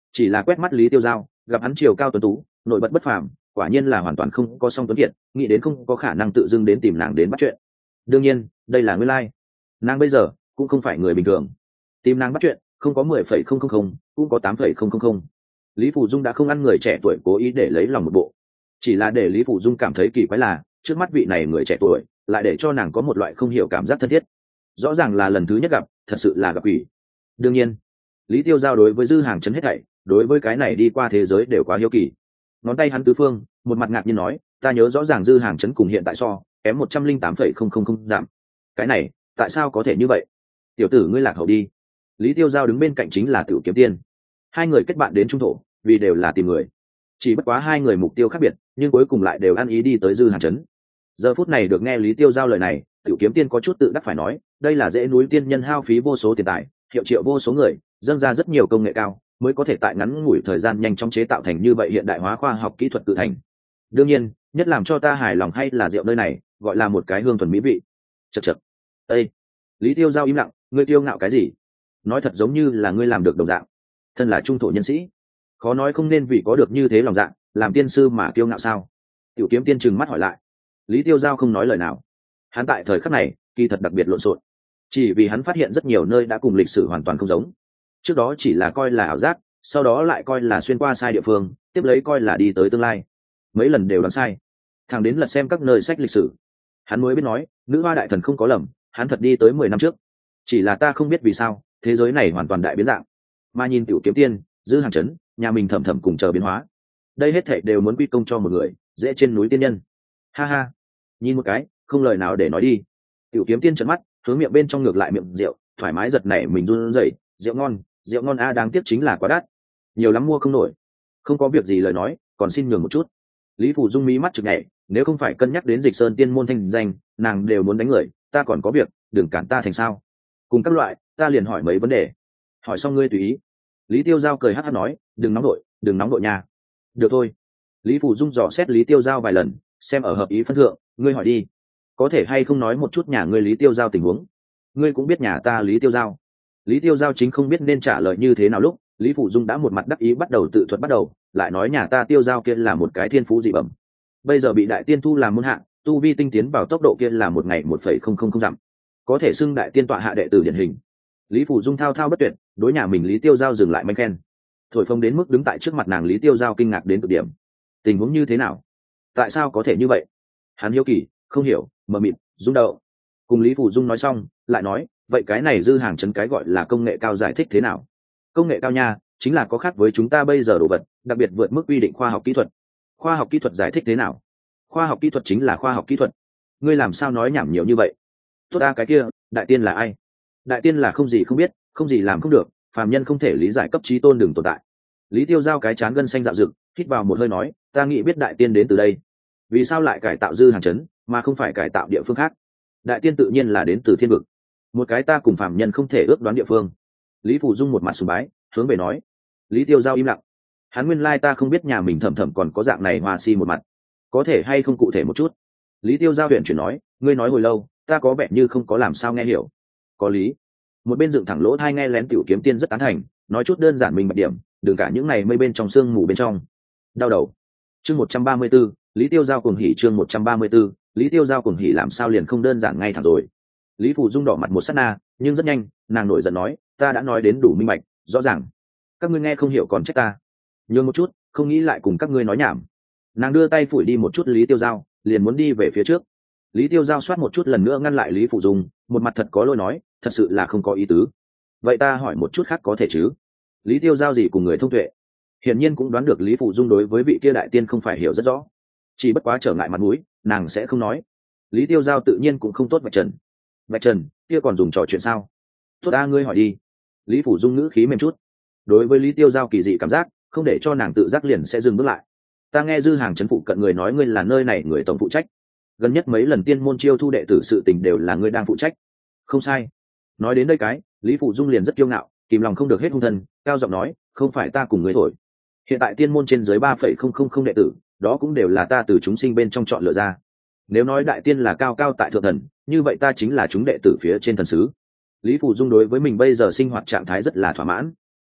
chỉ là quét mắt lý tiêu giao, gặp hắn chiều cao tuấn tú, nổi bật bất phàm, quả nhiên là hoàn toàn không có song tuấn kiệt, nghĩ đến không có khả năng tự dưng đến tìm nàng đến bắt chuyện. Đương nhiên đây là nguyên lai, nàng bây giờ cũng không phải người bình thường, tìm nàng bắt chuyện không có mười phẩy không không không, cũng có tám phẩy không không không. Lý Phủ Dung đã không ăn người trẻ tuổi cố ý để lấy lòng một bộ, chỉ là để Lý Phủ Dung cảm thấy kỳ quái là trước mắt vị này người trẻ tuổi lại để cho nàng có một loại không hiểu cảm giác thân thiết, rõ ràng là lần thứ nhất gặp, thật sự là gặp quỷ. Đương nhiên Lý Tiêu Giao đối với dư hàng chấn hết thảy, đối với cái này đi qua thế giới đều quá hiếu kỳ. Ngón tay hắn tứ phương, một mặt ngạc nhiên nói, ta nhớ rõ ràng dư hàng chấn cùng hiện tại so kém một trăm linh tám phẩy không không không giảm. Cái này tại sao có thể như vậy? Tiểu tử ngươi lạc hậu đi. Lý Tiêu Giao đứng bên cạnh chính là Tiểu Kiếm Tiên, hai người kết bạn đến trung thổ vì đều là tìm người, chỉ bất quá hai người mục tiêu khác biệt, nhưng cuối cùng lại đều ăn ý đi tới dư hàng chấn. Giờ phút này được nghe Lý Tiêu Giao lời này, Tiểu Kiếm Tiên có chút tự đắc phải nói, đây là dễ núi tiên nhân hao phí vô số tiền tài, hiệu triệu vô số người, dâng ra rất nhiều công nghệ cao, mới có thể tại ngắn ngủi thời gian nhanh chóng chế tạo thành như vậy hiện đại hóa khoa học kỹ thuật tự thành. Đương nhiên nhất làm cho ta hài lòng hay là rượu nơi này gọi là một cái hương thuần mỹ vị. Chật chật. Ê! Lý Tiêu Giao im lặng, ngươi tiêu ngạo cái gì? Nói thật giống như là ngươi làm được đồng dạng. Thân là trung thổ nhân sĩ, khó nói không nên vì có được như thế lòng dạ, làm tiên sư mà kiêu ngạo sao? Tiểu Kiếm Tiên trừng mắt hỏi lại. Lý Tiêu Giao không nói lời nào. Hắn tại thời khắc này kỳ thật đặc biệt lộn xộn, chỉ vì hắn phát hiện rất nhiều nơi đã cùng lịch sử hoàn toàn không giống. Trước đó chỉ là coi là ảo giác, sau đó lại coi là xuyên qua sai địa phương, tiếp lấy coi là đi tới tương lai. Mấy lần đều đoán sai, thằng đến lật xem các nơi sách lịch sử, hắn mới biết nói nữ hoa đại thần không có lầm, hắn thật đi tới mười năm trước. Chỉ là ta không biết vì sao thế giới này hoàn toàn đại biến dạng, mà nhìn Tiểu Kiếm Tiên, dư hàng chấn, nhà mình thầm thầm cùng chờ biến hóa, đây hết thảy đều muốn quy công cho một người dễ trên núi tiên nhân. Ha ha, nhìn một cái không lời nào để nói đi. Tiểu Kiếm Tiên trợn mắt, hướng miệng bên trong ngược lại miệng rượu, thoải mái giật nảy mình run rẩy, rượu ngon, rượu ngon a, đáng tiếc chính là quá đắt, nhiều lắm mua không nổi. Không có việc gì lời nói, còn xin nhường một chút. Lý Phủ Dung mí mắt chực nhảy, nếu không phải cân nhắc đến Dịch Sơn tiên môn thanh danh, nàng đều muốn đánh người, ta còn có việc, đừng cản ta thành sao? Cùng các loại, ta liền hỏi mấy vấn đề. Hỏi xong ngươi tùy ý. Lý Tiêu Giao cười hắt hắt nói, đừng nóng đội, đừng nóng đội nha. Được thôi. Lý Phủ Dung dò xét Lý Tiêu Giao vài lần, xem ở hợp ý phân thượng, ngươi hỏi đi. Có thể hay không nói một chút nhà ngươi Lý Tiêu Giao tình huống? Ngươi cũng biết nhà ta Lý Tiêu Giao. Lý Tiêu Giao chính không biết nên trả lời như thế nào lúc Lý Phủ Dung đã một mặt đắc ý bắt đầu tự thuật bắt đầu, lại nói nhà ta Tiêu Giao kia là một cái thiên phú dị bẩm, bây giờ bị đại tiên thu làm môn hạ, tu vi tinh tiến vào tốc độ kia là một ngày một phẩy không không không dặm, có thể xưng đại tiên tọa hạ đệ tử điển hình. Lý Phủ Dung thao thao bất tuyệt, đối nhà mình Lý Tiêu Giao dừng lại manh khen, thổi phồng đến mức đứng tại trước mặt nàng Lý Tiêu Giao kinh ngạc đến cực điểm. Tình huống như thế nào? Tại sao có thể như vậy? Hắn hiếu kỳ, không hiểu, mờ mịt, rung động. Cùng Lý Phủ Dung nói xong, lại nói, vậy cái này dư hàng chấn cái gọi là công nghệ cao giải thích thế nào? Công nghệ cao nha, chính là có khác với chúng ta bây giờ đồ vật, đặc biệt vượt mức quy định khoa học kỹ thuật. Khoa học kỹ thuật giải thích thế nào? Khoa học kỹ thuật chính là khoa học kỹ thuật. Ngươi làm sao nói nhảm nhiều như vậy? Tốt a, cái kia đại tiên là ai? Đại tiên là không gì không biết, không gì làm không được, phàm nhân không thể lý giải cấp trí tôn đường tồn tại. Lý Tiêu Giao cái chán gân xanh dạo rực, hít vào một hơi nói, ta nghĩ biết đại tiên đến từ đây, vì sao lại cải tạo dư hàng chấn mà không phải cải tạo địa phương khác? Đại tiên tự nhiên là đến từ thiên vực, một cái ta cùng phàm nhân không thể ước đoán địa phương. Lý Phủ Dung một mặt sùng bái, hướng về nói. Lý Tiêu Giao im lặng, hắn nguyên lai ta không biết nhà mình thầm thầm còn có dạng này hoa si một mặt, có thể hay không cụ thể một chút? Lý Tiêu Giao huyện chuyển nói, ngươi nói hồi lâu ta có vẻ như không có làm sao nghe hiểu. Có lý. Một bên dựng thẳng lỗ thai nghe lén Tiểu Kiếm Tiên rất tán thành, nói chút đơn giản mình bật điểm, đừng cả những này mây bên trong sương mù bên trong. Đau đầu. Chương một trăm ba mươi 134, Lý Tiêu Giao cuồng hỉ. Chương một trăm ba mươi 134, Lý Tiêu Giao cuồng hỉ làm sao liền không đơn giản ngay thẳng rồi. Lý Phủ Dung đỏ mặt một sát na, nhưng rất nhanh nàng nổi giận nói, ta đã nói đến đủ minh bạch, rõ ràng, các ngươi nghe không hiểu còn trách ta. Nhường một chút, không nghĩ lại cùng các ngươi nói nhảm. Nàng đưa tay phủi đi một chút Lý Tiêu Giao, liền muốn đi về phía trước. Lý Tiêu Giao soát một chút lần nữa ngăn lại Lý Phủ Dung, một mặt thật có lỗi nói, thật sự là không có ý tứ. Vậy ta hỏi một chút khác có thể chứ? Lý Tiêu Giao gì cùng người thông tuệ, hiển nhiên cũng đoán được Lý Phủ Dung đối với vị kia đại tiên không phải hiểu rất rõ, chỉ bất quá trở ngại mặt mũi, nàng sẽ không nói. Lý Tiêu Giao tự nhiên cũng không tốt vạch trần. Vạch trần kia còn dùng trò chuyện sao? Tốt a, ngươi hỏi đi. Lý Phủ Dung ngữ khí mềm chút, đối với Lý Tiêu Giao kỳ dị cảm giác, không để cho nàng tự giác liền sẽ dừng bước lại. Ta nghe dư hàng trấn phụ cận người nói ngươi là nơi này người tổng phụ trách, gần nhất mấy lần tiên môn chiêu thu đệ tử sự tình đều là ngươi đang phụ trách. Không sai. Nói đến đây cái, Lý Phủ Dung liền rất kiêu ngạo, kìm lòng không được hết hung thần, cao giọng nói, không phải ta cùng ngươi thổi. Hiện tại tiên môn trên dưới ba phẩy không không không đệ tử, đó cũng đều là ta từ chúng sinh bên trong chọn lựa ra. Nếu nói đại tiên là cao cao tại thượng thần, như vậy ta chính là chúng đệ tử phía trên thần sứ. Lý Phủ Dung đối với mình bây giờ sinh hoạt trạng thái rất là thỏa mãn.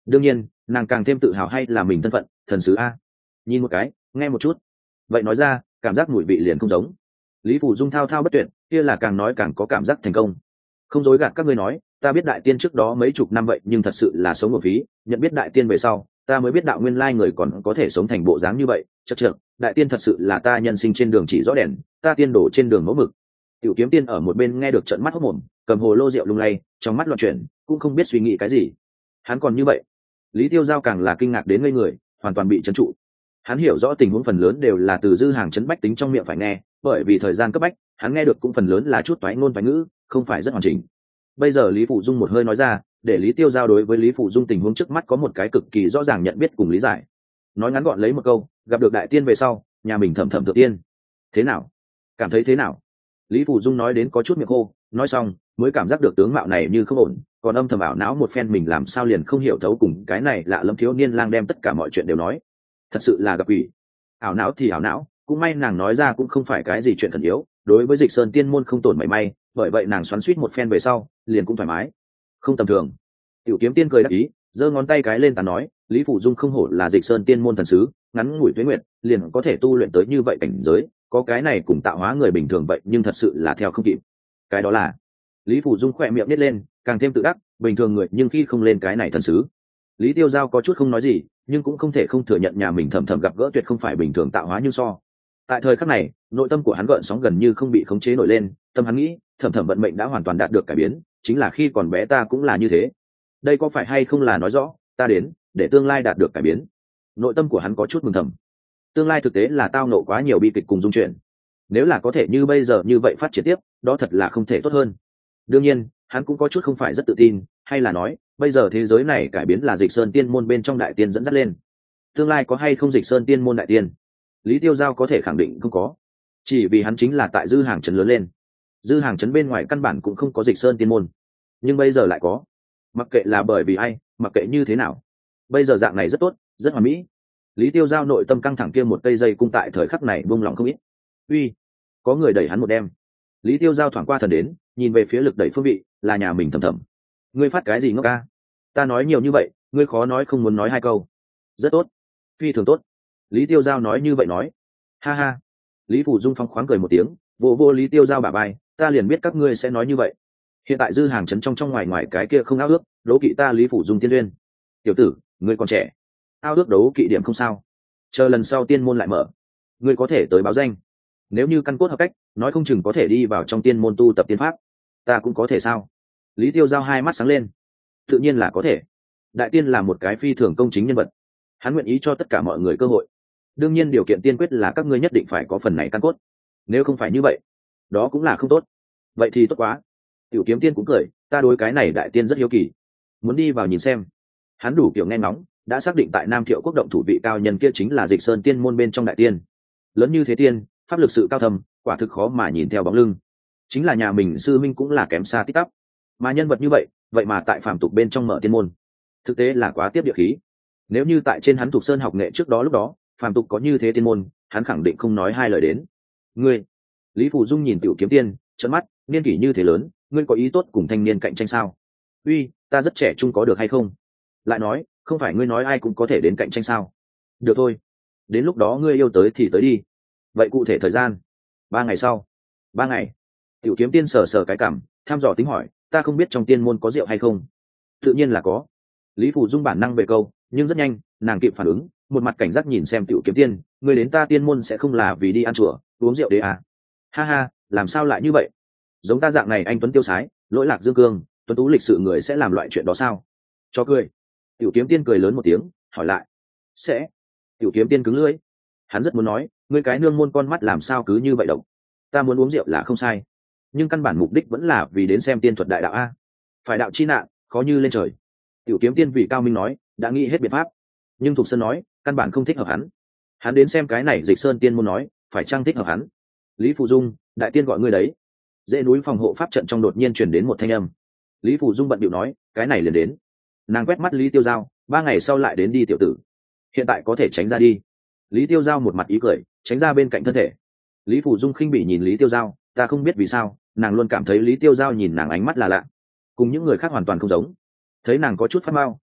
đương nhiên nàng càng thêm tự hào hay là mình thân phận thần sứ a. Nhìn một cái nghe một chút, vậy nói ra cảm giác mùi vị liền không giống. Lý Phủ Dung thao thao bất tuyệt, kia là càng nói càng có cảm giác thành công. Không dối gạt các ngươi nói, ta biết đại tiên trước đó mấy chục năm vậy nhưng thật sự là sống một phí, nhận biết đại tiên về sau ta mới biết đạo nguyên lai người còn có thể sống thành bộ dáng như vậy. Chật chật, đại tiên thật sự là ta nhân sinh trên đường chỉ rõ đèn, ta tiên đổ trên đường mẫu mực. Tiểu Kiếm Tiên ở một bên nghe được trợn mắt hốt mồm, cầm hồ lô rượu lung lay, trong mắt loạn chuyển, cũng không biết suy nghĩ cái gì. Hắn còn như vậy. Lý Tiêu Giao càng là kinh ngạc đến ngây người, hoàn toàn bị trấn trụ. Hắn hiểu rõ tình huống phần lớn đều là từ Dư Hàng trấn bách tính trong miệng phải nghe, bởi vì thời gian cấp bách, hắn nghe được cũng phần lớn là chút toái ngôn toái ngữ, không phải rất hoàn chỉnh. Bây giờ Lý Phụ Dung một hơi nói ra, để Lý Tiêu Giao đối với Lý Phụ Dung tình huống trước mắt có một cái cực kỳ rõ ràng nhận biết cùng lý giải. Nói ngắn gọn lấy một câu, gặp được đại tiên về sau, nhà mình thầm thầm thượng tiên. Thế nào? Cảm thấy thế nào? Lý Phụ Dung nói đến có chút miệng khô, nói xong mới cảm giác được tướng mạo này như không ổn, còn âm thầm ảo não một phen mình làm sao liền không hiểu thấu cùng cái này lạ lẫm thiếu niên lang đem tất cả mọi chuyện đều nói. Thật sự là gặp quỷ. Ảo não thì ảo não, cũng may nàng nói ra cũng không phải cái gì chuyện thần yếu, đối với Dịch Sơn tiên môn không tổn mảy may, bởi vậy nàng xoắn xuýt một phen về sau, liền cũng thoải mái. Không tầm thường. Tiểu Kiếm Tiên cười đáp ý, giơ ngón tay cái lên tán nói, Lý Phủ Dung không hổ là Dịch Sơn tiên môn thần sứ, ngắn ngủi tuế nguyệt, liền có thể tu luyện tới như vậy cảnh giới, có cái này cùng tạo hóa người bình thường vậy nhưng thật sự là theo không kịp. Cái đó là Lý Phủ Dung khỏe miệng nhếch lên, càng thêm tự đắc, bình thường người nhưng khi không lên cái này thần sứ. Lý Tiêu Giao có chút không nói gì, nhưng cũng không thể không thừa nhận nhà mình thầm thầm gặp gỡ tuyệt không phải bình thường tạo hóa như so. Tại thời khắc này, nội tâm của hắn gợn sóng gần như không bị khống chế nổi lên, tâm hắn nghĩ, thầm thầm vận mệnh đã hoàn toàn đạt được cải biến, chính là khi còn bé ta cũng là như thế. Đây có phải hay không là nói rõ, ta đến, để tương lai đạt được cải biến. Nội tâm của hắn có chút mừng thầm. Tương lai thực tế là tao nộ quá nhiều bi kịch cùng dung chuyển. Nếu là có thể như bây giờ như vậy phát triển tiếp, đó thật là không thể tốt hơn. Đương nhiên, hắn cũng có chút không phải rất tự tin, hay là nói, bây giờ thế giới này cải biến là Dịch Sơn tiên môn bên trong đại tiên dẫn dắt lên. Tương lai có hay không Dịch Sơn tiên môn đại tiên? Lý Tiêu Giao có thể khẳng định không có, chỉ vì hắn chính là tại Dư Hàng trấn lớn lên. Dư Hàng trấn bên ngoài căn bản cũng không có Dịch Sơn tiên môn, nhưng bây giờ lại có. Mặc kệ là bởi vì ai, mặc kệ như thế nào, bây giờ dạng này rất tốt, rất hoàn mỹ. Lý Tiêu Giao nội tâm căng thẳng kia một cây dây cung tại thời khắc này buông lỏng không ít. Uy, có người đẩy hắn một đêm. Lý Tiêu Giao thoáng qua thần đến, nhìn về phía lực đẩy phương vị, là nhà mình thầm thầm. Ngươi phát cái gì ngốc ca? Ta nói nhiều như vậy, ngươi khó nói không muốn nói hai câu. Rất tốt, phi thường tốt. Lý Tiêu Giao nói như vậy nói. Ha ha. Lý Phủ Dung phong khoáng cười một tiếng, vô vô Lý Tiêu Giao bả vai, ta liền biết các ngươi sẽ nói như vậy. Hiện tại Dư Hàng trấn trong trong ngoài ngoài cái kia không ao ước, đố kỵ ta Lý Phủ Dung tiên duyên. Tiểu tử, ngươi còn trẻ, ao ước đấu kỵ điểm không sao. Chờ lần sau tiên môn lại mở, ngươi có thể tới báo danh. Nếu như căn cốt hợp cách, nói không chừng có thể đi vào trong tiên môn tu tập tiên pháp. Ta cũng có thể sao? Lý Tiêu Giao hai mắt sáng lên. Tự nhiên là có thể. Đại tiên là một cái phi thường công chính nhân vật, hắn nguyện ý cho tất cả mọi người cơ hội. Đương nhiên điều kiện tiên quyết là các ngươi nhất định phải có phần này căn cốt. Nếu không phải như vậy, đó cũng là không tốt. Vậy thì tốt quá. Tiểu Kiếm Tiên cũng cười, ta đối cái này đại tiên rất hiếu kỳ, muốn đi vào nhìn xem. Hắn đủ kiểu nghe ngóng, đã xác định tại Nam Thiệu quốc động thủ vị cao nhân kia chính là Dịch Sơn tiên môn bên trong đại tiên. Lớn như thế tiên, pháp lực sự cao thầm, quả thực khó mà nhìn theo bóng lưng. Chính là nhà mình sư minh cũng là kém xa tích tắp. Mà nhân vật như vậy, vậy mà tại phàm tục bên trong mở tiên môn, thực tế là quá tiếp địa khí. Nếu như tại trên hắn thuộc sơn học nghệ trước đó lúc đó, phàm tục có như thế tiên môn, hắn khẳng định không nói hai lời đến. Ngươi, Lý Phủ Dung nhìn Tiểu Kiếm Tiên, trợn mắt, niên kỷ như thế lớn, ngươi có ý tốt cùng thanh niên cạnh tranh sao? Uy, ta rất trẻ trung có được hay không? Lại nói, không phải ngươi nói ai cũng có thể đến cạnh tranh sao? Được thôi, đến lúc đó ngươi yêu tới thì tới đi. Vậy cụ thể thời gian? Ba ngày sau. Ba ngày. Tiểu Kiếm Tiên sờ sờ cái cảm, thăm dò tính hỏi, ta không biết trong tiên môn có rượu hay không? Tự nhiên là có. Lý Phủ Dung bản năng về câu, nhưng rất nhanh, nàng kịp phản ứng, một mặt cảnh giác nhìn xem Tiểu Kiếm Tiên, ngươi đến ta tiên môn sẽ không là vì đi ăn chùa, uống rượu đấy à? Ha ha, làm sao lại như vậy? Giống ta dạng này anh tuấn tiêu sái, lỗi lạc dương cương, tuấn tú lịch sự người sẽ làm loại chuyện đó sao? Cho cười. Tiểu Kiếm Tiên cười lớn một tiếng, hỏi lại. Sẽ. Tiểu Kiếm Tiên cứng lưỡi. Hắn rất muốn nói, ngươi cái nương môn con mắt làm sao cứ như vậy độc. Ta muốn uống rượu là không sai, nhưng căn bản mục đích vẫn là vì đến xem tiên thuật đại đạo a. Phải đạo chi nạn, khó như lên trời. Tiểu Kiếm Tiên vì cao minh nói, đã nghĩ hết biện pháp, nhưng Thục Sơn nói, căn bản không thích hợp hắn. Hắn đến xem cái này Dịch Sơn tiên môn nói, phải chăng thích hợp hắn? Lý Phụ Dung, đại tiên gọi ngươi đấy. Dãy núi phòng hộ pháp trận trong đột nhiên truyền đến một thanh âm. Lý Phụ Dung bận điệu nói, cái này liền đến. Nàng quét mắt Lý Tiêu Giao, ba ngày sau lại đến đi tiểu tử. Hiện tại có thể tránh ra đi. Lý Tiêu Giao một mặt ý cười, tránh ra bên cạnh thân thể. Lý Phụ Dung khinh bỉ nhìn Lý Tiêu Giao, ta không biết vì sao, nàng luôn cảm thấy Lý Tiêu Giao nhìn nàng ánh mắt là lạ, cùng những người khác hoàn toàn không giống. Thấy nàng có chút phát mau,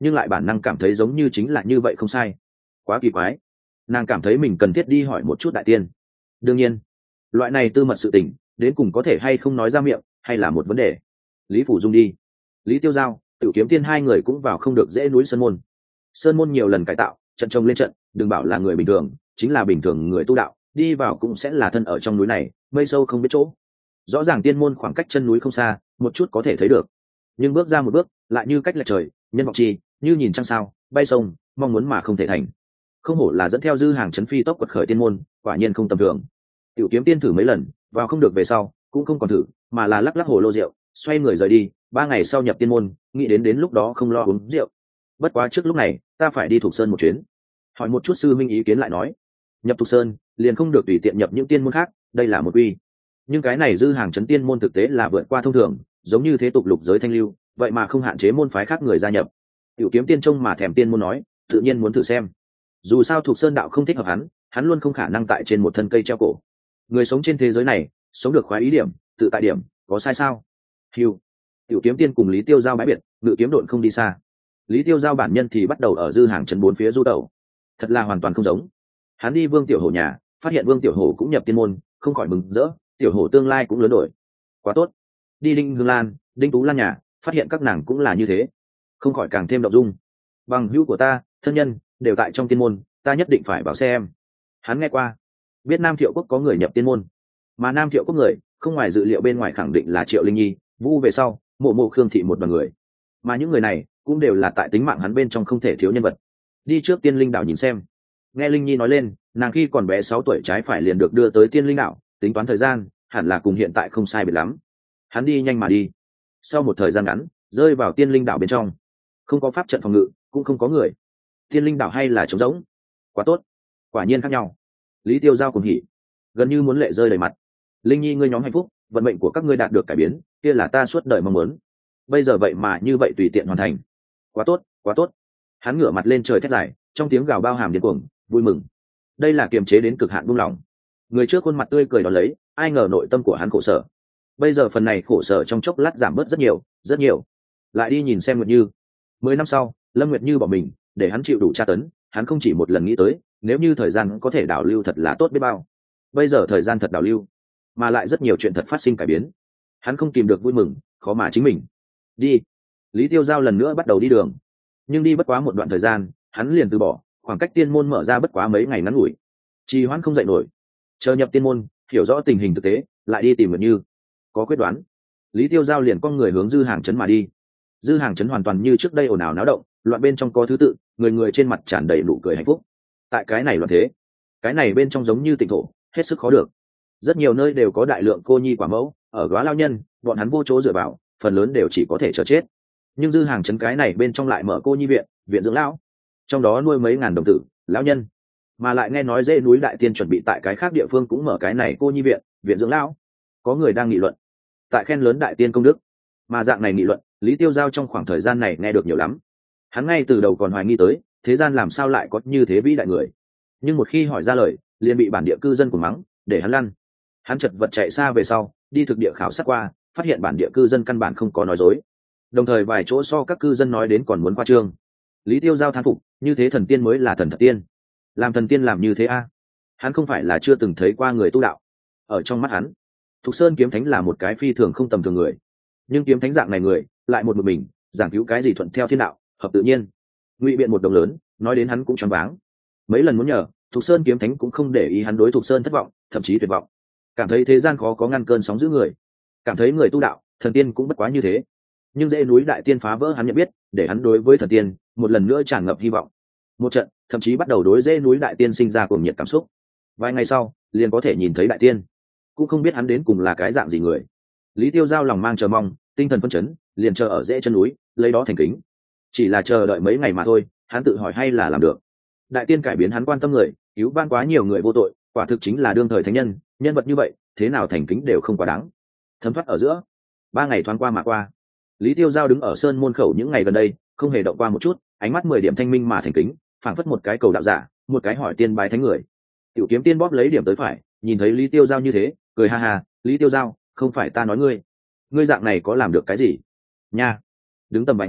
nhưng lại bản năng cảm thấy giống như chính là như vậy không sai. Quá kỳ quái, nàng cảm thấy mình cần thiết đi hỏi một chút đại tiên. Đương nhiên loại này tư mật sự tình đến cùng có thể hay không nói ra miệng hay là một vấn đề. Lý Phủ Dung đi, Lý Tiêu Giao, Tiểu Kiếm Tiên hai người cũng vào không được dễ núi sơn môn. Sơn môn nhiều lần cải tạo, trận trồng lên trận, đừng bảo là người bình thường, chính là bình thường người tu đạo đi vào cũng sẽ là thân ở trong núi này, mây sâu không biết chỗ. Rõ ràng tiên môn khoảng cách chân núi không xa, một chút có thể thấy được, nhưng bước ra một bước lại như cách lệch trời, nhân vọng chi như nhìn trăng sao, bay sông, mong muốn mà không thể thành. Không hổ là dẫn theo dư hàng chấn phi tốc quật khởi tiên môn, quả nhiên không tầm thường. Tiểu Kiếm Tiên thử mấy lần vào không được về sau cũng không còn thử, mà là lắc lắc hồ lô rượu, xoay người rời đi. Ba ngày sau nhập tiên môn, nghĩ đến đến lúc đó không lo uống rượu. Bất quá trước lúc này ta phải đi Thục Sơn một chuyến, hỏi một chút sư minh ý kiến lại nói. Nhập Thục Sơn liền không được tùy tiện nhập những tiên môn khác, đây là một quy. Nhưng cái này dư hàng chấn tiên môn thực tế là vượt qua thông thường, giống như thế tục lục giới thanh lưu, vậy mà không hạn chế môn phái khác người gia nhập. Tiểu Kiếm Tiên trông mà thèm tiên môn nói, tự nhiên muốn thử xem. Dù sao Thục Sơn đạo không thích hợp hắn, hắn luôn không khả năng tại trên một thân cây treo cổ. Người sống trên thế giới này, sống được khoái ý điểm, tự tại điểm, có sai sao? Hưu. Tiểu Kiếm Tiên cùng Lý Tiêu Giao bãi biệt, ngự kiếm độn không đi xa. Lý Tiêu Giao bản nhân thì bắt đầu ở dư hàng trấn bốn phía du tẩu, thật là hoàn toàn không giống. Hắn đi Vương Tiểu Hổ nhà, phát hiện Vương Tiểu Hổ cũng nhập tiên môn, không khỏi mừng rỡ, Tiểu Hổ tương lai cũng lớn đổi, quá tốt. Đi Đinh Hương Lan, Đinh Tú Lan nhà, phát hiện các nàng cũng là như thế, không khỏi càng thêm động dung. Bằng hữu của ta, thân nhân đều tại trong tiên môn, ta nhất định phải vào xem. Hắn nghe qua, biết Nam Thiệu Quốc có người nhập tiên môn, mà Nam Thiệu Quốc người không ngoài dự liệu bên ngoài khẳng định là Triệu Linh Nhi, Vu về sau, Mộ Mộ Khương Thị một đoàn người, mà những người này cũng đều là tại tính mạng hắn bên trong không thể thiếu nhân vật. Đi trước Tiên Linh Đảo nhìn xem. Nghe Linh Nhi nói lên, nàng khi còn bé sáu tuổi trái phải liền được đưa tới Tiên Linh Đảo, tính toán thời gian hẳn là cùng hiện tại không sai biệt lắm. Hắn đi nhanh mà đi, sau một thời gian ngắn rơi vào Tiên Linh Đảo bên trong, không có pháp trận phòng ngự, cũng không có người. Tiên Linh Đảo hay là trống rỗng, quá tốt, quả nhiên khác nhau. Lý Tiêu Giao cùng hỉ, gần như muốn lệ rơi đầy mặt. Linh Nhi, ngươi nhóm hạnh phúc, vận mệnh của các ngươi đạt được cải biến, kia là ta suốt đời mong muốn. Bây giờ vậy mà như vậy tùy tiện hoàn thành, quá tốt, quá tốt. Hắn ngửa mặt lên trời thét dài, trong tiếng gào bao hàm điên cuồng, vui mừng. Đây là kiềm chế đến cực hạn buông lỏng. Người trước khuôn mặt tươi cười đón lấy, ai ngờ nội tâm của hắn khổ sở. Bây giờ phần này khổ sở trong chốc lát giảm bớt rất nhiều, rất nhiều. Lại đi nhìn xem Nguyệt Như. Mười năm sau, Lâm Nguyệt Như bỏ mình, để hắn chịu đủ tra tấn, hắn không chỉ một lần nghĩ tới, nếu như thời gian có thể đảo lưu thật là tốt biết bao. Bây giờ thời gian thật đảo lưu, mà lại rất nhiều chuyện thật phát sinh cải biến. Hắn không kìm được vui mừng, khó mà chính mình. Đi. Lý Tiêu Giao lần nữa bắt đầu đi đường, nhưng đi bất quá một đoạn thời gian, hắn liền từ bỏ, khoảng cách tiên môn mở ra bất quá mấy ngày ngắn ngủi, trì hoãn không dậy nổi. Chờ nhập tiên môn, hiểu rõ tình hình thực tế, lại đi tìm Nguyệt Như. Có quyết đoán, Lý Tiêu Giao liền con người hướng dư hàng trấn mà đi. Dư hàng trấn hoàn toàn như trước đây ồn ào náo động, loạn bên trong có thứ tự, người người trên mặt tràn đầy nụ cười hạnh phúc. Tại cái này loạn thế, cái này bên trong giống như tịnh thổ, hết sức khó được. Rất nhiều nơi đều có đại lượng cô nhi quả mẫu, ở góa lao nhân, bọn hắn vô chỗ dựa vào, phần lớn đều chỉ có thể chờ chết. Nhưng dư hàng trấn cái này bên trong lại mở cô nhi viện, viện dưỡng lão, trong đó nuôi mấy ngàn đồng tử, lão nhân, mà lại nghe nói dễ núi đại tiên chuẩn bị tại cái khác địa phương cũng mở cái này cô nhi viện, viện dưỡng lão. Có người đang nghị luận, tại khen lớn đại tiên công đức, mà dạng này nghị luận, Lý Tiêu Giao trong khoảng thời gian này nghe được nhiều lắm. Hắn ngay từ đầu còn hoài nghi tới, thế gian làm sao lại có như thế vĩ đại người, nhưng một khi hỏi ra lời, liền bị bản địa cư dân của mắng, để hắn lăn. Hắn chật vật chạy xa về sau, đi thực địa khảo sát qua, phát hiện bản địa cư dân căn bản không có nói dối, đồng thời vài chỗ so các cư dân nói đến còn muốn khoa trương. Lý Tiêu Giao thán phục, như thế thần tiên mới là thần thật tiên, làm thần tiên làm như thế a? Hắn không phải là chưa từng thấy qua người tu đạo. Ở trong mắt hắn, Thục Sơn kiếm thánh là một cái phi thường không tầm thường người, nhưng kiếm thánh dạng này người lại một một mình giảng cứu cái gì thuận theo thiên đạo, hợp tự nhiên, ngụy biện một đồng lớn, nói đến hắn cũng choáng váng. Mấy lần muốn nhờ, Thục Sơn kiếm thánh cũng không để ý hắn, đối Thục Sơn thất vọng, thậm chí tuyệt vọng, cảm thấy thế gian khó có ngăn cơn sóng giữ người, cảm thấy người tu đạo, thần tiên cũng bất quá như thế. Nhưng dễ núi đại tiên phá vỡ hắn nhận biết, để hắn đối với thần tiên một lần nữa tràn ngập hy vọng. Một trận, thậm chí bắt đầu đối dễ núi đại tiên sinh ra cuồng nhiệt cảm xúc. Vài ngày sau, liền có thể nhìn thấy đại tiên, cũng không biết hắn đến cùng là cái dạng gì người. Lý Tiêu Giao lòng mang chờ mong, tinh thần phấn chấn, liền chờ ở dễ chân núi, lấy đó thành kính. Chỉ là chờ đợi mấy ngày mà thôi, hắn tự hỏi hay là làm được. Đại tiên cải biến hắn quan tâm người, cứu ban quá nhiều người vô tội, quả thực chính là đương thời thánh nhân, nhân vật như vậy, thế nào thành kính đều không quá đáng. Thấm thoát ở giữa, ba ngày thoáng qua mà qua. Lý Tiêu Giao đứng ở sơn môn khẩu những ngày gần đây, không hề động qua một chút, ánh mắt mười điểm thanh minh mà thành kính, phảng phất một cái cầu đạo giả, một cái hỏi tiên bái thánh người. Tiểu Kiếm Tiên bóp lấy điểm tới phải, nhìn thấy Lý Tiêu Giao như thế, cười ha ha, Lý Tiêu Giao, không phải ta nói ngươi, ngươi dạng này có làm được cái gì nha? Đứng tầm vài ngày,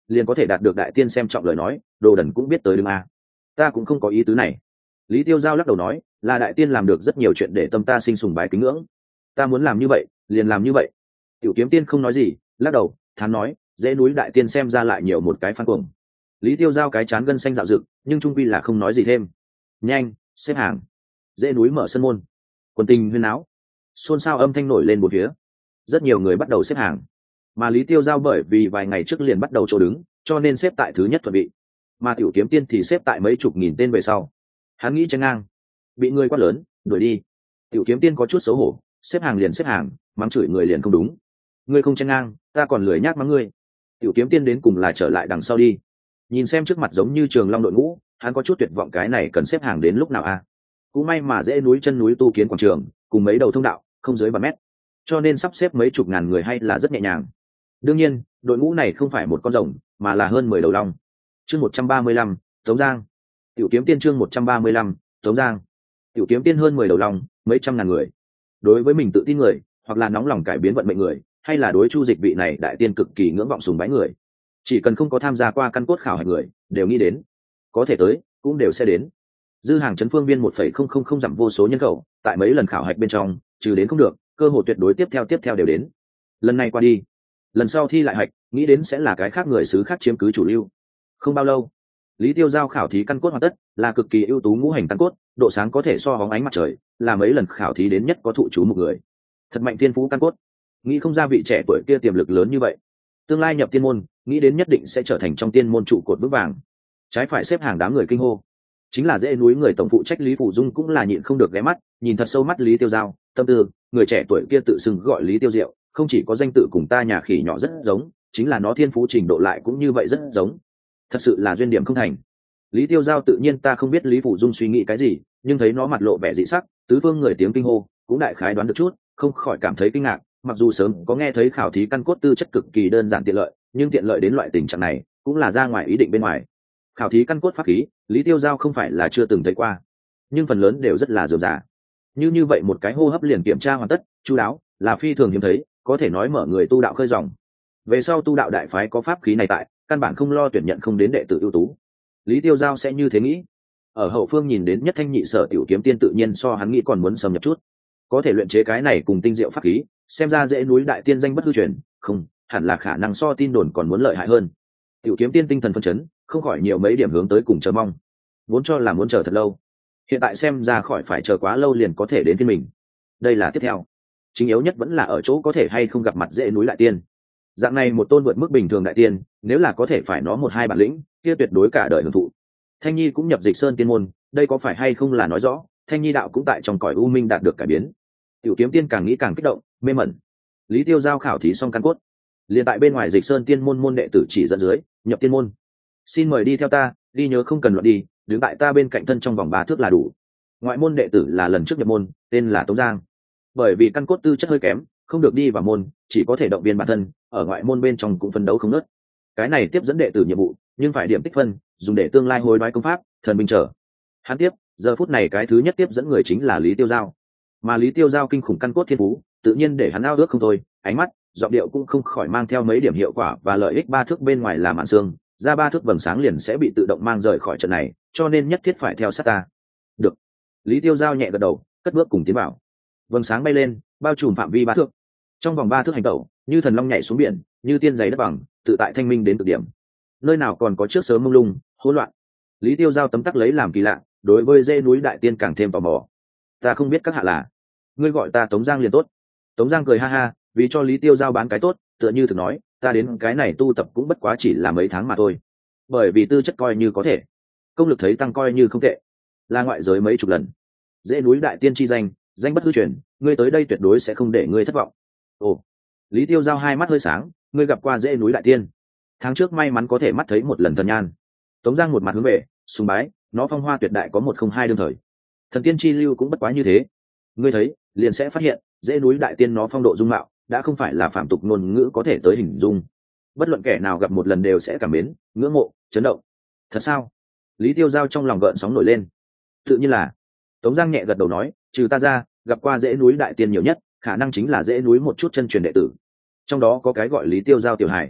liền có thể đạt được đại tiên xem trọng lời nói, đồ đần cũng biết tới đừng a. Ta cũng không có ý tứ này. Lý Tiêu Giao lắc đầu nói, là đại tiên làm được rất nhiều chuyện để tâm ta sinh sùng bái kính ngưỡng, ta muốn làm như vậy liền làm như vậy. Tiểu Kiếm Tiên không nói gì, lắc đầu thán nói, dễ núi đại tiên xem ra lại nhiều một cái phán cuồng. Lý Tiêu Giao cái chán gân xanh dạo rực, nhưng trung quy là không nói gì thêm. Nhanh xếp hàng. Dễ núi mở sân môn, quân tình huyên náo, xôn xao âm thanh nổi lên bốn phía, rất nhiều người bắt đầu xếp hàng. Mà Lý Tiêu Giao bởi vì vài ngày trước liền bắt đầu chỗ đứng, cho nên xếp tại thứ nhất thuận vị, mà Tiểu Kiếm Tiên thì xếp tại mấy chục nghìn tên về sau. Hắn nghĩ chen ngang, bị người quát lớn đuổi đi. Tiểu Kiếm Tiên có chút xấu hổ, xếp hàng liền xếp hàng, mắng chửi người liền không đúng. Ngươi không chen ngang, ta còn lười nhác mắng ngươi. Tiểu Kiếm Tiên đến cùng là trở lại đằng sau đi, nhìn xem trước mặt giống như trường long đội ngũ, hắn có chút tuyệt vọng, cái này cần xếp hàng đến lúc nào a? À? Cũng may mà dễ núi chân núi tu kiến quảng trường cùng mấy đầu thông đạo không dưới ba mét, cho nên sắp xếp mấy chục ngàn người hay là rất nhẹ nhàng. Đương nhiên đội ngũ này không phải một con rồng mà là hơn mười đầu long. Chương một trăm ba mươi lăm, Tống Giang. Tiểu Kiếm Tiên chương một trăm ba mươi lăm, Tống Giang. Tiểu Kiếm Tiên hơn mười đầu long, mấy trăm ngàn người. Đối với mình tự tin người, hoặc là nóng lòng cải biến vận mệnh người, hay là đối Chu Dịch vị này đại tiên cực kỳ ngưỡng vọng sùng bái người, chỉ cần không có tham gia qua căn cốt khảo hạch người, đều nghĩ đến, có thể tới, cũng đều sẽ đến. Dư hàng trấn phương viên một phẩy không không không giảm vô số nhân khẩu, tại mấy lần khảo hạch bên trong, trừ đến không được, cơ hội tuyệt đối tiếp theo tiếp theo đều đến. Lần này qua đi, lần sau thi lại hạch, nghĩ đến sẽ là cái khác người xứ khác chiếm cứ chủ lưu. Không bao lâu, Lý Tiêu Giao khảo thí căn cốt hoàn tất, là cực kỳ ưu tú ngũ hành căn cốt, độ sáng có thể so hóng ánh mặt trời, là mấy lần khảo thí đến nhất có thụ chú một người. Thật mạnh tiên phú căn cốt, nghĩ không ra vị trẻ tuổi kia tiềm lực lớn như vậy. Tương lai nhập tiên môn, nghĩ đến nhất định sẽ trở thành trong tiên môn trụ cột vững vàng. Trái phải xếp hàng đám người kinh hô, chính là dễ núi người tổng phụ trách Lý Phủ Dung cũng là nhịn không được ghé mắt, nhìn thật sâu mắt Lý Tiêu Giao, tâm tư, người trẻ tuổi kia tự xưng gọi Lý Tiêu Diệu, không chỉ có danh tự cùng ta nhà khỉ nhỏ rất giống, chính là nó thiên phú trình độ lại cũng như vậy rất giống. Thật sự là duyên điểm không thành. Lý Tiêu Giao tự nhiên ta không biết Lý Phủ Dung suy nghĩ cái gì, nhưng thấy nó mặt lộ vẻ dị sắc, tứ phương người tiếng kinh hô, cũng đại khái đoán được chút, không khỏi cảm thấy kinh ngạc, mặc dù sớm có nghe thấy khảo thí căn cốt tư chất cực kỳ đơn giản tiện lợi, nhưng tiện lợi đến loại tình trạng này, cũng là ra ngoài ý định bên ngoài. Khảo thí căn cốt pháp khí, Lý Tiêu Giao không phải là chưa từng thấy qua, nhưng phần lớn đều rất là dườm già. Như như vậy một cái hô hấp liền kiểm tra hoàn tất, chu đáo, là phi thường hiếm thấy, có thể nói mở người tu đạo khơi dòng. Về sau tu đạo đại phái có pháp khí này tại, căn bản không lo tuyển nhận không đến đệ tử ưu tú. Lý Tiêu Giao sẽ như thế nghĩ. Ở hậu phương nhìn đến nhất thanh nhị sở Tiểu Kiếm Tiên tự nhiên so hắn nghĩ còn muốn xâm nhập chút. Có thể luyện chế cái này cùng tinh diệu pháp khí, xem ra dễ núi đại tiên danh bất hư truyền, không, hẳn là khả năng so tin đồn còn muốn lợi hại hơn. Tiểu Kiếm Tiên tinh thần phân chấn, không khỏi nhiều mấy điểm hướng tới cùng chờ mong. Vốn cho là muốn chờ thật lâu, hiện tại xem ra khỏi phải chờ quá lâu liền có thể đến phiên mình. Đây là tiếp theo. Chính yếu nhất vẫn là ở chỗ có thể hay không gặp mặt dễ núi đại tiên. Dạng này một tôn vượt mức bình thường đại tiên, nếu là có thể phải nó một hai bản lĩnh, kia tuyệt đối cả đời hưởng thụ. Thanh Nhi cũng nhập Dịch Sơn tiên môn, đây có phải hay không là nói rõ, Thanh Nhi đạo cũng tại trong cõi u minh đạt được cải biến. Tiểu Kiếm Tiên càng nghĩ càng kích động, mê mẩn. Lý Tiêu Giao khảo thí xong căn cốt, liền tại bên ngoài Dịch Sơn tiên môn môn đệ tử chỉ dẫn dưới, nhập tiên môn. Xin mời đi theo ta, đi nhớ không cần loạn đi, đứng tại ta bên cạnh thân trong vòng ba thước là đủ. Ngoại môn đệ tử là lần trước nhập môn, tên là Tống Giang. Bởi vì căn cốt tư chất hơi kém, không được đi vào môn, chỉ có thể động viên bản thân, ở ngoại môn bên trong cũng phấn đấu không ngớt. Cái này tiếp dẫn đệ tử nhiệm vụ, nhưng phải điểm tích phân, dùng để tương lai hối đoái công pháp, thần binh trở. Hắn tiếp, giờ phút này cái thứ nhất tiếp dẫn người chính là Lý Tiêu Giao. Mà Lý Tiêu Giao kinh khủng căn cốt thiên phú, tự nhiên để hắn ao ước không thôi, ánh mắt, giọng điệu cũng không khỏi mang theo mấy điểm hiệu quả và lợi ích ba thước bên ngoài là mạn xương, ra ba thước vầng sáng liền sẽ bị tự động mang rời khỏi trận này, cho nên nhất thiết phải theo sát ta. Được. Lý Tiêu Giao nhẹ gật đầu, cất bước cùng tiến vào. Vầng sáng bay lên, bao trùm phạm vi ba thước. Trong vòng ba thước hành tẩu, như thần long nhảy xuống biển, như tiên giày đất bằng, tự tại thanh minh đến cực điểm. Nơi nào còn có trước sớm mông lung, hỗn loạn. Lý Tiêu Giao tấm tắc lấy làm kỳ lạ, đối với dê núi đại tiên càng thêm tò mò. Ta không biết các hạ là, ngươi gọi ta Tống Giang liền tốt. Tống Giang cười ha ha, vì cho Lý Tiêu Giao bán cái tốt, tựa như thực nói, ta đến cái này tu tập cũng bất quá chỉ là mấy tháng mà thôi. Bởi vì tư chất coi như có thể, công lực thấy tăng coi như không tệ, là ngoại giới mấy chục lần. Dễ núi đại tiên chi danh, danh bất hư truyền, ngươi tới đây tuyệt đối sẽ không để ngươi thất vọng. Ồ, Lý Tiêu Giao hai mắt hơi sáng, ngươi gặp qua dễ núi đại tiên. Tháng trước may mắn có thể mắt thấy một lần thần nhan. Tống Giang một mặt hướng về, sùng bái, nó phong hoa tuyệt đại có một không hai đương thời. Thần tiên chi lưu cũng bất quá như thế. Ngươi thấy, liền sẽ phát hiện, dễ núi đại tiên nó phong độ dung mạo, đã không phải là phạm tục ngôn ngữ có thể tới hình dung. Bất luận kẻ nào gặp một lần đều sẽ cảm mến, ngưỡng mộ, chấn động. Thật sao? Lý Tiêu Giao trong lòng gợn sóng nổi lên. Tự nhiên là. Tống Giang nhẹ gật đầu nói, trừ ta ra, gặp qua dễ núi đại tiên nhiều nhất, khả năng chính là dễ núi một chút chân truyền đệ tử. Trong đó có cái gọi Lý Tiêu Giao tiểu hải.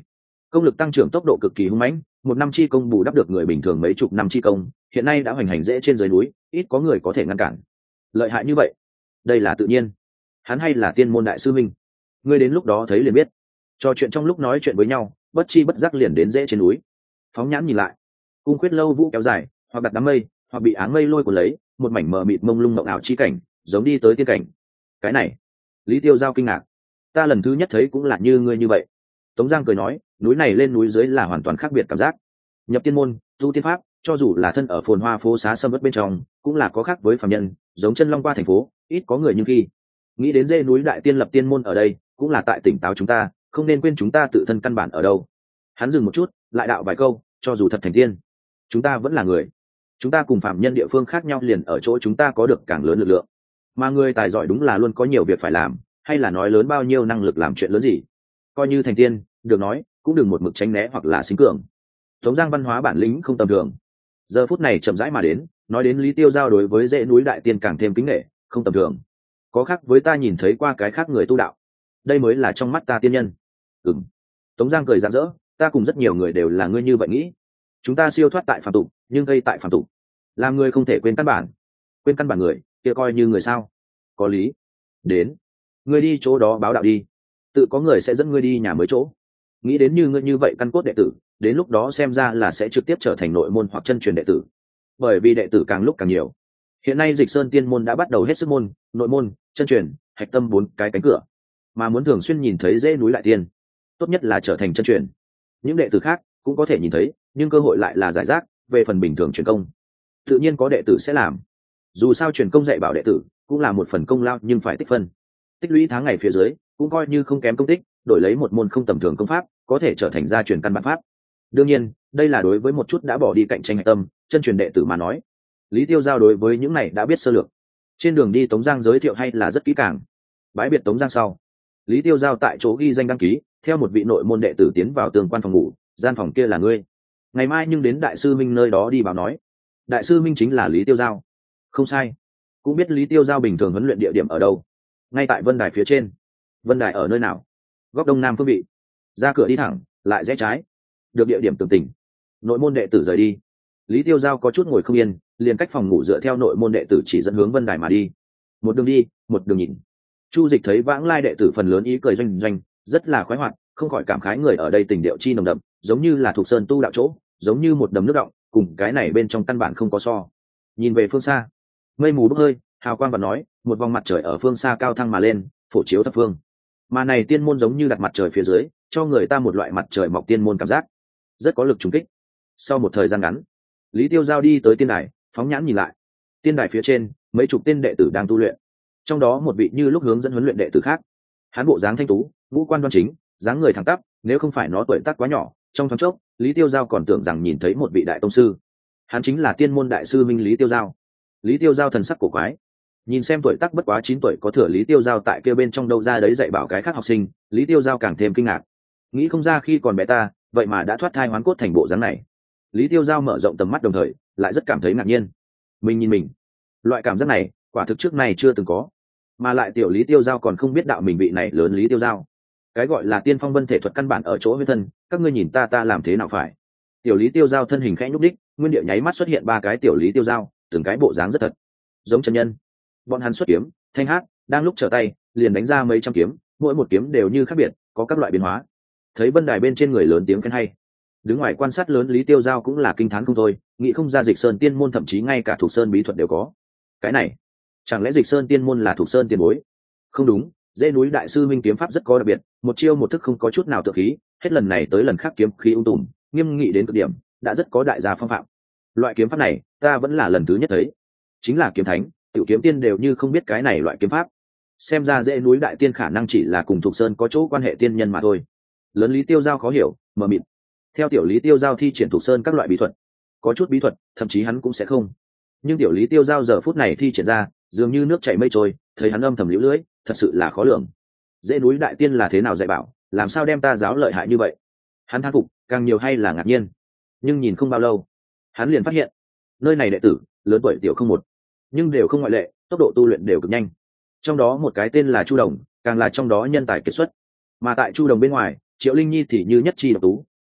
công lực tăng trưởng tốc độ cực kỳ hung mãnh, một năm chi công bù đắp được người bình thường mấy chục năm chi công, hiện nay đã hoành hành dễ trên dưới núi, ít có người có thể ngăn cản. Lợi hại như vậy, đây là tự nhiên. Hắn hay là tiên môn đại sư minh? Ngươi đến lúc đó thấy liền biết. Trò chuyện trong lúc nói chuyện với nhau, bất chi bất giác liền đến dễ trên núi. Phóng nhãn nhìn lại, cung khuyết lâu vũ kéo dài, hoặc đặt đám mây, hoặc bị áng mây lôi cuốn lấy, một mảnh mờ mịt mông lung mộng ảo chi cảnh, giống đi tới tiên cảnh. Cái này, Lý Tiêu Giao kinh ngạc. Ta lần thứ nhất thấy cũng là như ngươi như vậy. Tống Giang cười nói, núi này lên núi dưới là hoàn toàn khác biệt cảm giác. Nhập tiên môn, tu tiên pháp, cho dù là thân ở phồn hoa phố xá sâm uất bên trong, cũng là có khác với phàm nhân, giống chân long qua thành phố, ít có người như khi. Nghĩ đến dê núi đại tiên lập tiên môn ở đây, cũng là tại tỉnh táo chúng ta, không nên quên chúng ta tự thân căn bản ở đâu. Hắn dừng một chút, lại đạo vài câu, cho dù thật thành tiên, chúng ta vẫn là người. Chúng ta cùng phàm nhân địa phương khác nhau liền ở chỗ chúng ta có được càng lớn lực lượng. Mà người tài giỏi đúng là luôn có nhiều việc phải làm, hay là nói lớn bao nhiêu năng lực làm chuyện lớn gì. Coi như thành tiên, được nói, cũng đừng một mực tránh né hoặc là xính cường. Tống Giang văn hóa bản lĩnh không tầm thường. Giờ phút này chậm rãi mà đến, nói đến Lý Tiêu Giao đối với dãy núi đại tiên càng thêm kính nể, không tầm thường. Có khác với ta nhìn thấy qua cái khác người tu đạo, đây mới là trong mắt ta tiên nhân. Ừm. Tống Giang cười rạng rỡ, ta cùng rất nhiều người đều là ngươi như vậy nghĩ. Chúng ta siêu thoát tại phàm tục, nhưng gây tại phàm tục. Làm người không thể quên căn bản. Quên căn bản người, kia coi như người sao? Có lý. Đến, ngươi đi chỗ đó báo đạo đi. Tự có người sẽ dẫn ngươi đi nhà mới chỗ. Nghĩ đến như ngươi như vậy căn cốt đệ tử, đến lúc đó xem ra là sẽ trực tiếp trở thành nội môn hoặc chân truyền đệ tử. Bởi vì đệ tử càng lúc càng nhiều. Hiện nay Dịch Sơn Tiên môn đã bắt đầu hết sức môn, nội môn, chân truyền, hạch tâm bốn cái cánh cửa. Mà muốn thường xuyên nhìn thấy dễ núi lại tiên, tốt nhất là trở thành chân truyền. Những đệ tử khác cũng có thể nhìn thấy, nhưng cơ hội lại là giải rác, về phần bình thường truyền công. Tự nhiên có đệ tử sẽ làm. Dù sao truyền công dạy bảo đệ tử, cũng là một phần công lao nhưng phải tích phân. Tích lũy tháng ngày phía dưới, cũng coi như không kém công tích, đổi lấy một môn không tầm thường công pháp, có thể trở thành gia truyền căn bản pháp. Đương nhiên, đây là đối với một chút đã bỏ đi cạnh tranh hạch tâm, chân truyền đệ tử mà nói. Lý Tiêu Giao đối với những này đã biết sơ lược. Trên đường đi Tống Giang giới thiệu hay là rất kỹ càng. Bái biệt Tống Giang sau, Lý Tiêu Giao tại chỗ ghi danh đăng ký, theo một vị nội môn đệ tử tiến vào tường quan phòng ngủ, gian phòng kia là ngươi. Ngày mai nhưng đến đại sư minh nơi đó đi báo nói. Đại sư minh chính là Lý Tiêu Giao. Không sai. Cũng biết Lý Tiêu Giao bình thường huấn luyện địa điểm ở đâu. Ngay tại Vân Đài phía trên. Vân Đài ở nơi nào? Góc đông nam phương vị. Ra cửa đi thẳng, lại rẽ trái. Được địa điểm tường tình. Nội môn đệ tử rời đi. Lý Tiêu Giao có chút ngồi không yên, liền cách phòng ngủ dựa theo nội môn đệ tử chỉ dẫn hướng Vân Đài mà đi. Một đường đi, một đường nhìn. Chu Dịch thấy vãng lai đệ tử phần lớn ý cười doanh doanh, rất là khoái hoạt, không khỏi cảm khái người ở đây tình điệu chi nồng đậm, giống như là thuộc sơn tu đạo chỗ, giống như một đầm nước động, cùng cái này bên trong căn bản không có so. Nhìn về phương xa, mây mù bốc hơi, hào quang và nói, một vòng mặt trời ở phương xa cao thăng mà lên, phổ chiếu thập phương. Mà này tiên môn giống như đặt mặt trời phía dưới, cho người ta một loại mặt trời mọc tiên môn cảm giác, rất có lực trùng kích. Sau một thời gian ngắn, Lý Tiêu Giao đi tới tiên đài, phóng nhãn nhìn lại. Tiên đài phía trên, mấy chục tên đệ tử đang tu luyện. Trong đó một vị như lúc hướng dẫn huấn luyện đệ tử khác. Hắn bộ dáng thanh tú, ngũ quan đoan chính, dáng người thẳng tắp, nếu không phải nó tuổi tác quá nhỏ, trong thoáng chốc, Lý Tiêu Giao còn tưởng rằng nhìn thấy một vị đại tông sư. Hắn chính là tiên môn đại sư Minh Lý Tiêu Giao. Lý Tiêu Giao thần sắc cổ quái, nhìn xem tuổi tác bất quá chín tuổi có thừa Lý Tiêu Giao tại kia bên trong đâu ra đấy dạy bảo cái khác học sinh, Lý Tiêu Giao càng thêm kinh ngạc. Nghĩ không ra khi còn bé ta, vậy mà đã thoát thai hoán cốt thành bộ dáng này. Lý Tiêu Giao mở rộng tầm mắt đồng thời, lại rất cảm thấy ngạc nhiên. Mình nhìn mình, loại cảm giác này, quả thực trước này chưa từng có. Mà lại tiểu Lý Tiêu Giao còn không biết đạo mình vị này lớn Lý Tiêu Giao. Cái gọi là tiên phong vân thể thuật căn bản ở chỗ huyết thân, các ngươi nhìn ta ta làm thế nào phải. Tiểu Lý Tiêu Giao thân hình khẽ nhúc đích, nguyên địa nháy mắt xuất hiện ba cái tiểu Lý Tiêu Giao, từng cái bộ dáng rất thật, giống chân nhân. Bọn hắn xuất kiếm, thanh hát, đang lúc trở tay, liền đánh ra mấy trăm kiếm, mỗi một kiếm đều như khác biệt, có các loại biến hóa. Thấy Vân Đài bên trên người lớn tiếng khen hay. Đứng ngoài quan sát lớn Lý Tiêu Giao cũng là kinh thán không thôi, nghĩ không ra Dịch Sơn Tiên môn thậm chí ngay cả thuộc sơn bí thuật đều có. Cái này, chẳng lẽ Dịch Sơn Tiên môn là thuộc sơn tiền bối? Không đúng, dễ núi đại sư minh kiếm pháp rất có đặc biệt, một chiêu một thức không có chút nào tự khí, hết lần này tới lần khác kiếm khí ung tùm, nghiêm nghị đến cực điểm, đã rất có đại gia phong phạm. Loại kiếm pháp này, ta vẫn là lần thứ nhất thấy. Chính là kiếm thánh, tiểu kiếm tiên đều như không biết cái này loại kiếm pháp. Xem ra dễ núi đại tiên khả năng chỉ là cùng thuộc sơn có chỗ quan hệ tiên nhân mà thôi. Lớn Lý Tiêu Giao khó hiểu, mờ mịt. Theo tiểu Lý Tiêu Giao thi triển thuộc sơn các loại bí thuật, có chút bí thuật, thậm chí hắn cũng sẽ không. Nhưng tiểu Lý Tiêu Giao giờ phút này thi triển ra, dường như nước chảy mây trôi, thấy hắn âm thầm liễu lưỡi, thật sự là khó lường. Dễ núi đại tiên là thế nào dạy bảo, làm sao đem ta giáo lợi hại như vậy? Hắn thán phục, càng nhiều hay là ngạc nhiên. Nhưng nhìn không bao lâu, hắn liền phát hiện, nơi này đệ tử, lớn tuổi tiểu không một, nhưng đều không ngoại lệ, tốc độ tu luyện đều cực nhanh. Trong đó một cái tên là Chu Đồng, càng là trong đó nhân tài kiệt xuất. Mà tại Chu Đồng bên ngoài, Triệu Linh Nhi thì như nhất chi độc tú,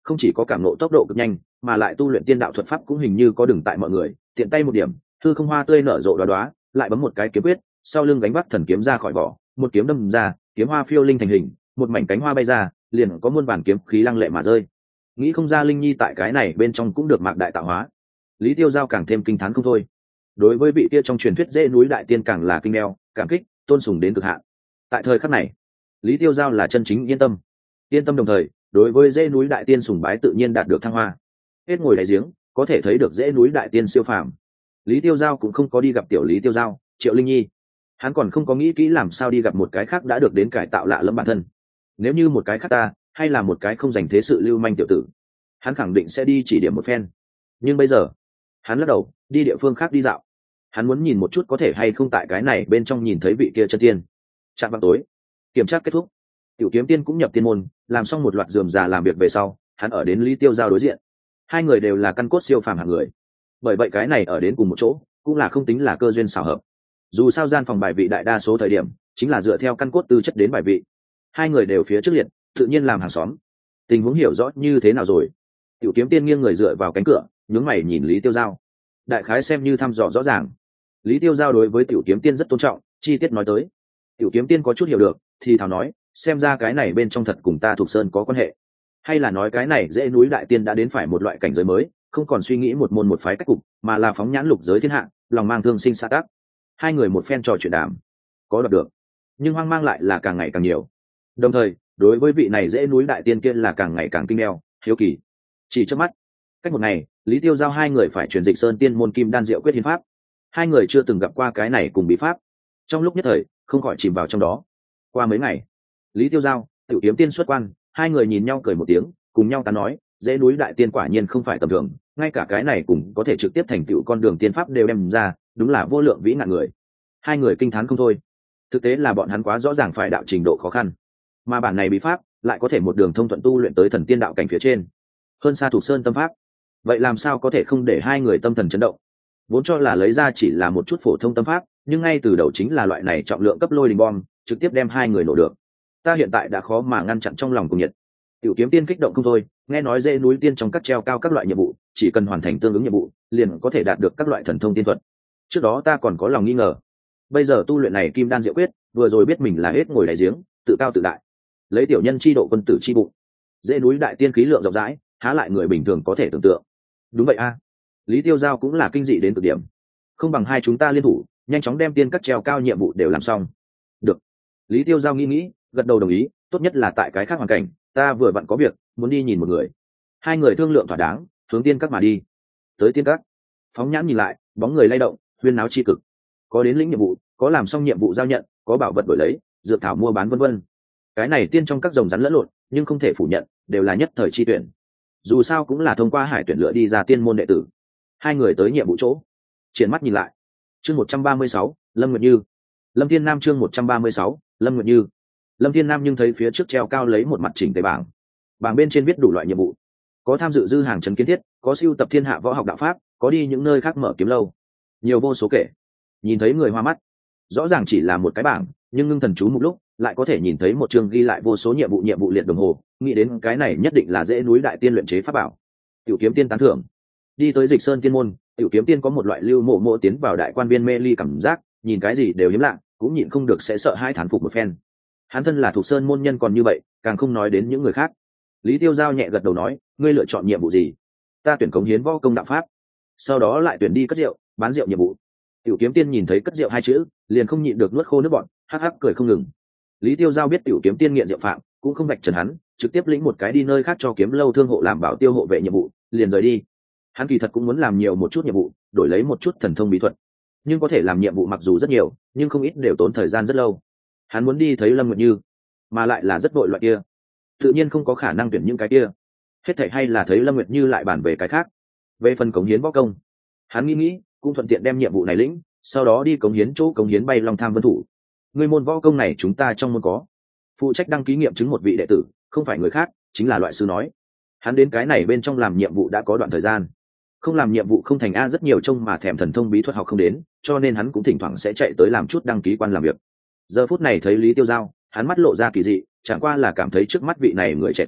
không chỉ có cảm nộ tốc độ cực nhanh, mà lại tu luyện tiên đạo thuật pháp cũng hình như có đừng tại mọi người, tiện tay một điểm, hư không hoa tươi nở rộ đoá đoá, lại bấm một cái kiếm quyết, sau lưng gánh vác thần kiếm ra khỏi vỏ, một kiếm đâm ra, kiếm hoa phiêu linh thành hình, một mảnh cánh hoa bay ra, liền có muôn bản kiếm khí lăng lệ mà rơi. Nghĩ không ra Linh Nhi tại cái này bên trong cũng được mạc đại tạo hóa. Lý Tiêu Giao càng thêm kinh thán không thôi. Đối với vị kia trong truyền thuyết dễ núi đại tiên càng là kinh đeo, cảm kích, tôn sùng đến cực hạn. Tại thời khắc này, Lý Tiêu Giao là chân chính yên tâm. Yên tâm đồng thời, đối với dễ núi đại tiên sùng bái tự nhiên đạt được thăng hoa. Hết ngồi đáy giếng, có thể thấy được dễ núi đại tiên siêu phàm. Lý Tiêu Giao cũng không có đi gặp tiểu Lý Tiêu Giao, Triệu Linh Nhi. Hắn còn không có nghĩ kỹ làm sao đi gặp một cái khác đã được đến cải tạo lạ lẫm bản thân. Nếu như một cái khác ta, hay là một cái không dành thế sự lưu manh tiểu tử, hắn khẳng định sẽ đi chỉ điểm một phen. Nhưng bây giờ, hắn lắc đầu, đi địa phương khác đi dạo. Hắn muốn nhìn một chút có thể hay không tại cái này bên trong nhìn thấy vị kia chân tiên. Chạm vào tối, kiểm tra kết thúc, Tiểu Kiếm Tiên cũng nhập tiên môn, làm xong một loạt rườm rà làm việc về sau, hắn ở đến Lý Tiêu Giao đối diện. Hai người đều là căn cốt siêu phàm hạng người, bởi vậy cái này ở đến cùng một chỗ cũng là không tính là cơ duyên xảo hợp. Dù sao gian phòng bài vị đại đa số thời điểm chính là dựa theo căn cốt tư chất đến bài vị. Hai người đều phía trước liệt, tự nhiên làm hàng xóm. Tình huống hiểu rõ như thế nào rồi? Tiểu Kiếm Tiên nghiêng người dựa vào cánh cửa, nhướng mày nhìn Lý Tiêu Giao. Đại khái xem như thăm dò rõ ràng. Lý Tiêu Giao đối với Tiểu Kiếm Tiên rất tôn trọng, chi tiết nói tới. Tiểu Kiếm Tiên có chút hiểu được, thì thào nói, xem ra cái này bên trong thật cùng ta thuộc sơn có quan hệ, hay là nói cái này dễ núi đại tiên đã đến phải một loại cảnh giới mới, không còn suy nghĩ một môn một phái cách cục, mà là phóng nhãn lục giới thiên hạ, lòng mang thương sinh xã tác. Hai người một phen trò chuyện đàm, có đọc được, nhưng hoang mang lại là càng ngày càng nhiều. Đồng thời, đối với vị này dễ núi đại tiên kia là càng ngày càng kinh đeo, hiếu kỳ. Chỉ trước mắt, cách một ngày, Lý Tiêu Giao hai người phải truyền dịch sơn tiên môn kim đan diệu quyết hiến pháp. Hai người chưa từng gặp qua cái này cùng bí pháp, trong lúc nhất thời không khỏi chìm vào trong đó. Qua mấy ngày, Lý Tiêu Giao, Tiểu Kiếm Tiên xuất quan, hai người nhìn nhau cười một tiếng, cùng nhau tán nói, dễ núi đại tiên quả nhiên không phải tầm thường, ngay cả cái này cũng có thể trực tiếp thành tựu con đường tiên pháp đều đem ra, đúng là vô lượng vĩ ngạn người. Hai người kinh thán không thôi. Thực tế là bọn hắn quá rõ ràng phải đạo trình độ khó khăn, mà bản này bí pháp lại có thể một đường thông thuận tu luyện tới thần tiên đạo cảnh phía trên, hơn xa Thuộc Sơn tâm pháp. Vậy làm sao có thể không để hai người tâm thần chấn động? Vốn cho là lấy ra chỉ là một chút phổ thông tâm pháp, nhưng ngay từ đầu chính là loại này trọng lượng cấp lôi đình bom, trực tiếp đem hai người nổ được. Ta hiện tại đã khó mà ngăn chặn trong lòng cùng nhiệt. Tiểu Kiếm Tiên kích động không thôi, nghe nói dễ núi tiên trong các treo cao các loại nhiệm vụ, chỉ cần hoàn thành tương ứng nhiệm vụ, liền có thể đạt được các loại thần thông tiên thuật. Trước đó ta còn có lòng nghi ngờ, bây giờ tu luyện này kim đan diệu quyết, vừa rồi biết mình là hết ngồi đáy giếng, tự cao tự đại, lấy tiểu nhân chi độ quân tử chi bụng. Dễ núi đại tiên khí lượng rộng rãi, há lại người bình thường có thể tưởng tượng. Đúng vậy a. Lý Tiêu Giao cũng là kinh dị đến cực điểm. Không bằng hai chúng ta liên thủ, nhanh chóng đem tiên các treo cao nhiệm vụ đều làm xong. Được. Lý Tiêu Giao nghĩ nghĩ, gật đầu đồng ý, tốt nhất là tại cái khác hoàn cảnh, ta vừa vặn có việc, muốn đi nhìn một người. Hai người thương lượng thỏa đáng, hướng tiên các mà đi. Tới tiên các, phóng nhãn nhìn lại, bóng người lay động, huyên náo chi cực. Có đến lĩnh nhiệm vụ, có làm xong nhiệm vụ giao nhận, có bảo vật đổi lấy, dược thảo mua bán vân vân. Cái này tiên trong các rồng rắn lẫn lộn, nhưng không thể phủ nhận, đều là nhất thời chi tuyển. Dù sao cũng là thông qua hải tuyển lựa đi ra tiên môn đệ tử. Hai người tới nhiệm vụ chỗ, triển mắt nhìn lại. Chương một trăm ba mươi sáu, Lâm Nguyệt Như. Lâm Thiên Nam chương một trăm ba mươi sáu, Lâm Nguyệt Như. Lâm Thiên Nam nhưng thấy phía trước treo cao lấy một mặt chỉnh tề bảng, bảng bên trên viết đủ loại nhiệm vụ, có tham dự dư hàng trấn kiến thiết, có siêu tập thiên hạ võ học đạo pháp, có đi những nơi khác mở kiếm lâu, nhiều vô số kể. Nhìn thấy người hoa mắt, rõ ràng chỉ là một cái bảng, nhưng ngưng thần chú một lúc lại có thể nhìn thấy một chương ghi lại vô số nhiệm vụ nhiệm vụ liệt đồng hồ, nghĩ đến cái này nhất định là dễ núi đại tiên luyện chế pháp bảo. Tiểu Kiếm Tiên tán thưởng. Đi tới Dịch Sơn tiên môn, Tiểu Kiếm Tiên có một loại lưu mộ mộ tiến vào đại quan viên mê ly cảm giác, nhìn cái gì đều hiếm lạ, cũng nhịn không được sẽ sợ hai thán phục một phen. Hắn thân là Thuộc Sơn môn nhân còn như vậy, càng không nói đến những người khác. Lý Tiêu Giao nhẹ gật đầu nói, ngươi lựa chọn nhiệm vụ gì? Ta tuyển cống hiến võ công đạo pháp, sau đó lại tuyển đi cất rượu, bán rượu nhiệm vụ. Tiểu Kiếm Tiên nhìn thấy cất rượu hai chữ, liền không nhịn được nuốt khô nước bọt, hắc hắc cười không ngừng. Lý Tiêu Giao biết Tiểu Kiếm Tiên nghiện rượu phạm, cũng không vạch trần hắn, trực tiếp lĩnh một cái đi nơi khác cho kiếm lâu thương hộ làm bảo tiêu hộ vệ nhiệm vụ, liền rời đi. Hắn kỳ thật cũng muốn làm nhiều một chút nhiệm vụ, đổi lấy một chút thần thông bí thuật, nhưng có thể làm nhiệm vụ mặc dù rất nhiều, nhưng không ít đều tốn thời gian rất lâu. Hắn muốn đi thấy Lâm Nguyệt Như, mà lại là rất vội loại kia, tự nhiên không có khả năng tuyển những cái kia. Hết thảy hay là thấy Lâm Nguyệt Như lại bàn về cái khác. Về phần cống hiến võ công, hắn nghĩ nghĩ, cũng thuận tiện đem nhiệm vụ này lĩnh, sau đó đi cống hiến chỗ cống hiến bay long tham vân thủ. Người môn võ công này chúng ta trong môn có, phụ trách đăng ký nghiệm chứng một vị đệ tử, không phải người khác, chính là loại sư nói. Hắn đến cái này bên trong làm nhiệm vụ đã có đoạn thời gian, không làm nhiệm vụ không thành a rất nhiều trông mà thèm thần thông bí thuật học không đến, cho nên hắn cũng thỉnh thoảng sẽ chạy tới làm chút đăng ký quan làm việc. Giờ phút này thấy Lý Tiêu Giao, hắn mắt lộ ra kỳ dị, chẳng qua là cảm thấy trước mắt vị này người trẻ tuổi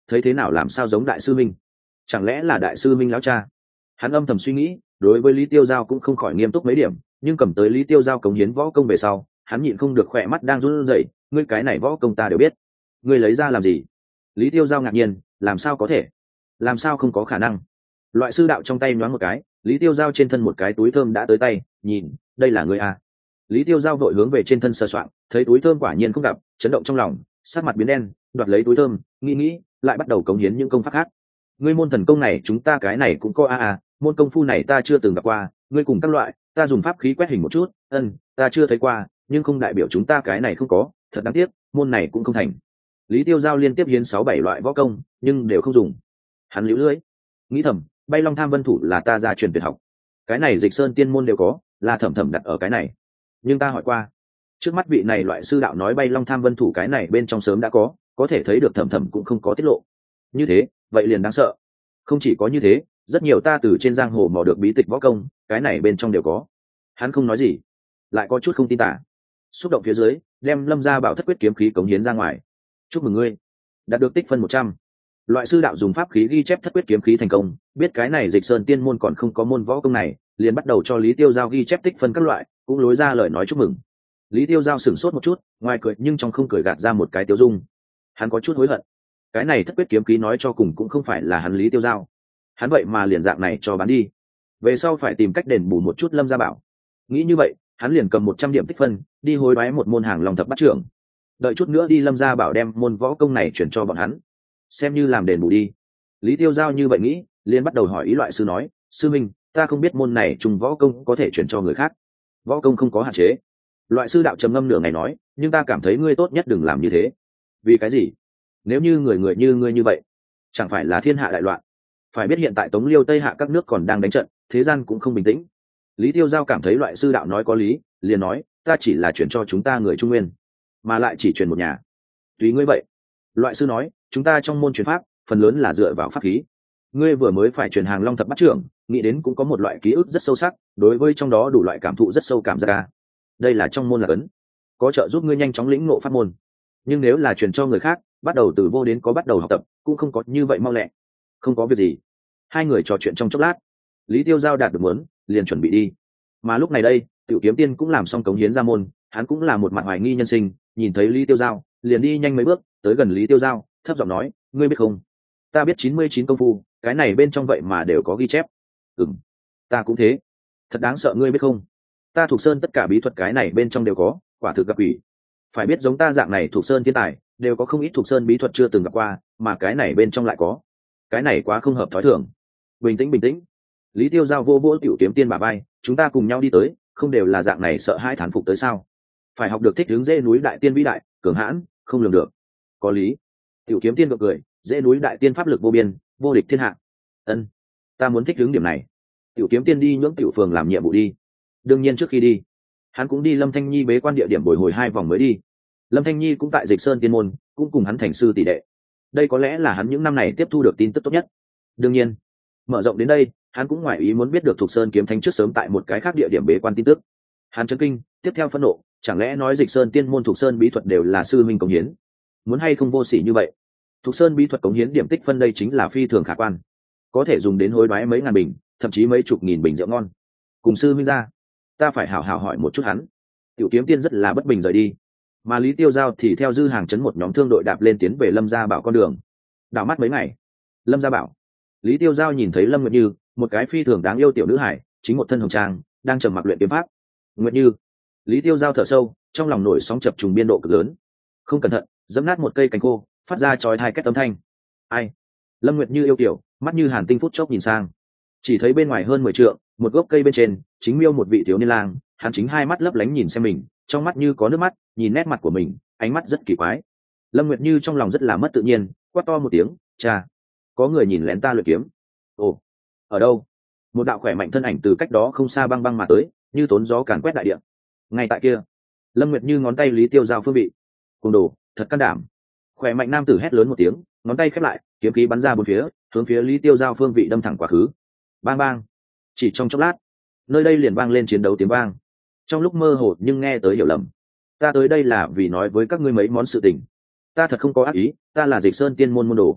thấy thế nào làm sao giống đại sư minh, chẳng lẽ là đại sư minh lão cha? Hắn âm thầm suy nghĩ, đối với Lý Tiêu Giao cũng không khỏi nghiêm túc mấy điểm, nhưng cầm tới Lý Tiêu Giao cống hiến võ công về sau, hắn nhịn không được khỏe mắt đang run rẩy. Ngươi cái này võ công ta đều biết, ngươi lấy ra làm gì? Lý Tiêu Giao ngạc nhiên, làm sao có thể, làm sao không có khả năng? Loại sư đạo trong tay nhoáng một cái, Lý Tiêu Giao trên thân một cái túi thơm đã tới tay, nhìn, đây là ngươi à? Lý Tiêu Giao vội hướng về trên thân sờ soạng, thấy túi thơm quả nhiên không gặp, chấn động trong lòng, sắc mặt biến đen, đoạt lấy túi thơm, nghĩ nghĩ, lại bắt đầu cống hiến những công pháp khác. Ngươi môn thần công này chúng ta cái này cũng có a a, môn công phu này ta chưa từng gặp qua, ngươi cùng các loại, ta dùng pháp khí quét hình một chút, ân, ta chưa thấy qua, nhưng không đại biểu chúng ta cái này không có, thật đáng tiếc, môn này cũng không thành. Lý Tiêu Giao liên tiếp hiến sáu bảy loại võ công, nhưng đều không dùng. Hắn liễu lưỡi, nghĩ thầm, Bay Long Tham Vân Thủ là ta gia truyền tuyệt học, cái này Dịch Sơn Tiên môn đều có, là Thẩm Thẩm đặt ở cái này. Nhưng ta hỏi qua, trước mắt vị này loại sư đạo nói Bay Long Tham Vân Thủ cái này bên trong sớm đã có, có thể thấy được Thẩm Thẩm cũng không có tiết lộ. Như thế, vậy liền đáng sợ. Không chỉ có như thế, rất nhiều ta từ trên giang hồ mò được bí tịch võ công, cái này bên trong đều có. Hắn không nói gì, lại có chút không tin tả, xúc động phía dưới, đem Lâm Gia Bảo thất quyết kiếm khí cống hiến ra ngoài. Chúc mừng ngươi, đạt được tích phân một trăm. Loại sư đạo dùng pháp khí ghi chép thất quyết kiếm khí thành công, biết cái này Dịch Sơn Tiên môn còn không có môn võ công này, liền bắt đầu cho Lý Tiêu Giao ghi chép tích phân các loại, cũng lối ra lời nói chúc mừng. Lý Tiêu Giao sửng sốt một chút, ngoài cười nhưng trong không cười gạt ra một cái tiêu dung. Hắn có chút hối hận, cái này thất quyết kiếm khí nói cho cùng cũng không phải là hắn Lý Tiêu Giao, hắn vậy mà liền dạng này cho bán đi, về sau phải tìm cách đền bù một chút Lâm Gia Bảo. Nghĩ như vậy, hắn liền cầm một trăm điểm tích phân đi hối đoái một môn hàng long thập bát trưởng, đợi chút nữa đi Lâm Gia Bảo đem môn võ công này chuyển cho bọn hắn, xem như làm đền bù đi. Lý Tiêu Giao như vậy nghĩ, liền bắt đầu hỏi ý loại sư nói, sư minh, ta không biết môn này trùng võ công có thể chuyển cho người khác, võ công không có hạn chế. Loại sư đạo trầm ngâm nửa ngày nói, nhưng ta cảm thấy ngươi tốt nhất đừng làm như thế. Vì cái gì? Nếu như người người như ngươi như vậy, chẳng phải là thiên hạ đại loạn? Phải biết hiện tại Tống Liêu Tây Hạ các nước còn đang đánh trận, thế gian cũng không bình tĩnh. Lý Tiêu Giao cảm thấy loại sư đạo nói có lý, liền nói, ta chỉ là chuyển cho chúng ta người Trung Nguyên, mà lại chỉ chuyển một nhà. Tùy ngươi vậy. Loại sư nói, chúng ta trong môn truyền pháp, phần lớn là dựa vào pháp khí. Ngươi vừa mới phải truyền hàng long thập bát trưởng, nghĩ đến cũng có một loại ký ức rất sâu sắc, đối với trong đó đủ loại cảm thụ rất sâu cảm giác ca. Đây là trong môn là ấn, có trợ giúp ngươi nhanh chóng lĩnh ngộ pháp môn. Nhưng nếu là truyền cho người khác, bắt đầu từ vô đến có bắt đầu học tập, cũng không có như vậy mau lẹ. Không có việc gì. Hai người trò chuyện trong chốc lát, Lý Tiêu Giao đạt được muốn, liền chuẩn bị đi. Mà lúc này đây, Tiểu Kiếm Tiên cũng làm xong cống hiến ra môn, hắn cũng là một mặt hoài nghi nhân sinh, nhìn thấy Lý Tiêu Giao, liền đi nhanh mấy bước, tới gần Lý Tiêu Giao, thấp giọng nói, ngươi biết không, ta biết chín mươi chín công phu, cái này bên trong vậy mà đều có ghi chép. Ừm, ta cũng thế. Thật đáng sợ, ngươi biết không, ta thuộc sơn tất cả bí thuật cái này bên trong đều có, quả thực gặp ủy. Phải biết giống ta dạng này thuộc sơn thiên tài, đều có không ít thuộc sơn bí thuật chưa từng gặp qua, mà cái này bên trong lại có. Cái này quá không hợp thói thường. Bình tĩnh bình tĩnh. Lý Tiêu Giao vô vỗ Tiểu Kiếm Tiên bả vai, chúng ta cùng nhau đi tới, không đều là dạng này sợ hai thán phục tới sao? Phải học được thích hướng dễ núi đại tiên vĩ đại, cường hãn, không lường được. Có lý. Tiểu Kiếm Tiên gật cười, dễ núi đại tiên pháp lực vô biên, vô địch thiên hạ. Ân, ta muốn thích hướng điểm này. Tiểu Kiếm Tiên đi nhưỡng tiểu phường làm nhiệm vụ đi. Đương nhiên trước khi đi, hắn cũng đi Lâm Thanh Nhi bế quan địa điểm bồi hồi hai vòng mới đi. Lâm Thanh Nhi cũng tại Dịch Sơn Tiên môn, cũng cùng hắn thành sư tỷ đệ. Đây có lẽ là hắn những năm này tiếp thu được tin tức tốt nhất. Đương nhiên, mở rộng đến đây, hắn cũng ngoài ý muốn biết được Thục Sơn kiếm thánh trước sớm tại một cái khác địa điểm bế quan tin tức. Hắn chấn kinh, tiếp theo phẫn nộ, chẳng lẽ nói Dịch Sơn Tiên môn Thục Sơn bí thuật đều là sư minh cống hiến? Muốn hay không vô sỉ như vậy? Thục Sơn bí thuật cống hiến điểm tích phân đây chính là phi thường khả quan, có thể dùng đến hối đoái mấy ngàn bình, thậm chí mấy chục nghìn bình rượu ngon. Cùng sư minh ra, ta phải hảo hảo hỏi một chút hắn. Tiểu Kiếm Tiên rất là bất bình rời đi, mà Lý Tiêu Giao thì theo dư hàng chấn một nhóm thương đội đạp lên tiến về Lâm Gia Bảo con đường. Đảo mắt mấy ngày, Lâm Gia Bảo, Lý Tiêu Giao nhìn thấy Lâm Nguyệt Như, một cái phi thường đáng yêu tiểu nữ hải, chính một thân hồng trang, đang trầm mặc luyện kiếm pháp. Nguyệt Như, Lý Tiêu Giao thở sâu, trong lòng nổi sóng chập trùng biên độ cực lớn. Không cẩn thận, giẫm nát một cây cành khô, phát ra chói tai két âm thanh. Ai? Lâm Nguyệt Như yêu kiểu, mắt như hàn tinh phút chốc nhìn sang, chỉ thấy bên ngoài hơn mười trượng, một gốc cây bên trên, chính miêu một vị thiếu niên lang, hắn chính hai mắt lấp lánh nhìn xem mình, trong mắt như có nước mắt, nhìn nét mặt của mình, ánh mắt rất kỳ quái. Lâm Nguyệt Như trong lòng rất là mất tự nhiên, quát to một tiếng, cha, có người nhìn lén ta luyện kiếm. Ồ, ở đâu? Một đạo khỏe mạnh thân ảnh từ cách đó không xa băng băng mà tới, như tốn gió càn quét đại địa. Ngay tại kia, Lâm Nguyệt Như ngón tay Lý Tiêu Giao phương vị. Cùng đồ, thật can đảm. Khỏe mạnh nam tử hét lớn một tiếng, ngón tay khép lại, kiếm khí bắn ra bốn phía, hướng phía Lý Tiêu Giao phương vị đâm thẳng quá khứ. Bang bang. Chỉ trong chốc lát, nơi đây liền vang lên chiến đấu tiếng vang. Trong lúc mơ hồ nhưng nghe tới hiểu lầm. Ta tới đây là vì nói với các ngươi mấy món sự tình. Ta thật không có ác ý, ta là Dịch Sơn Tiên môn môn đồ.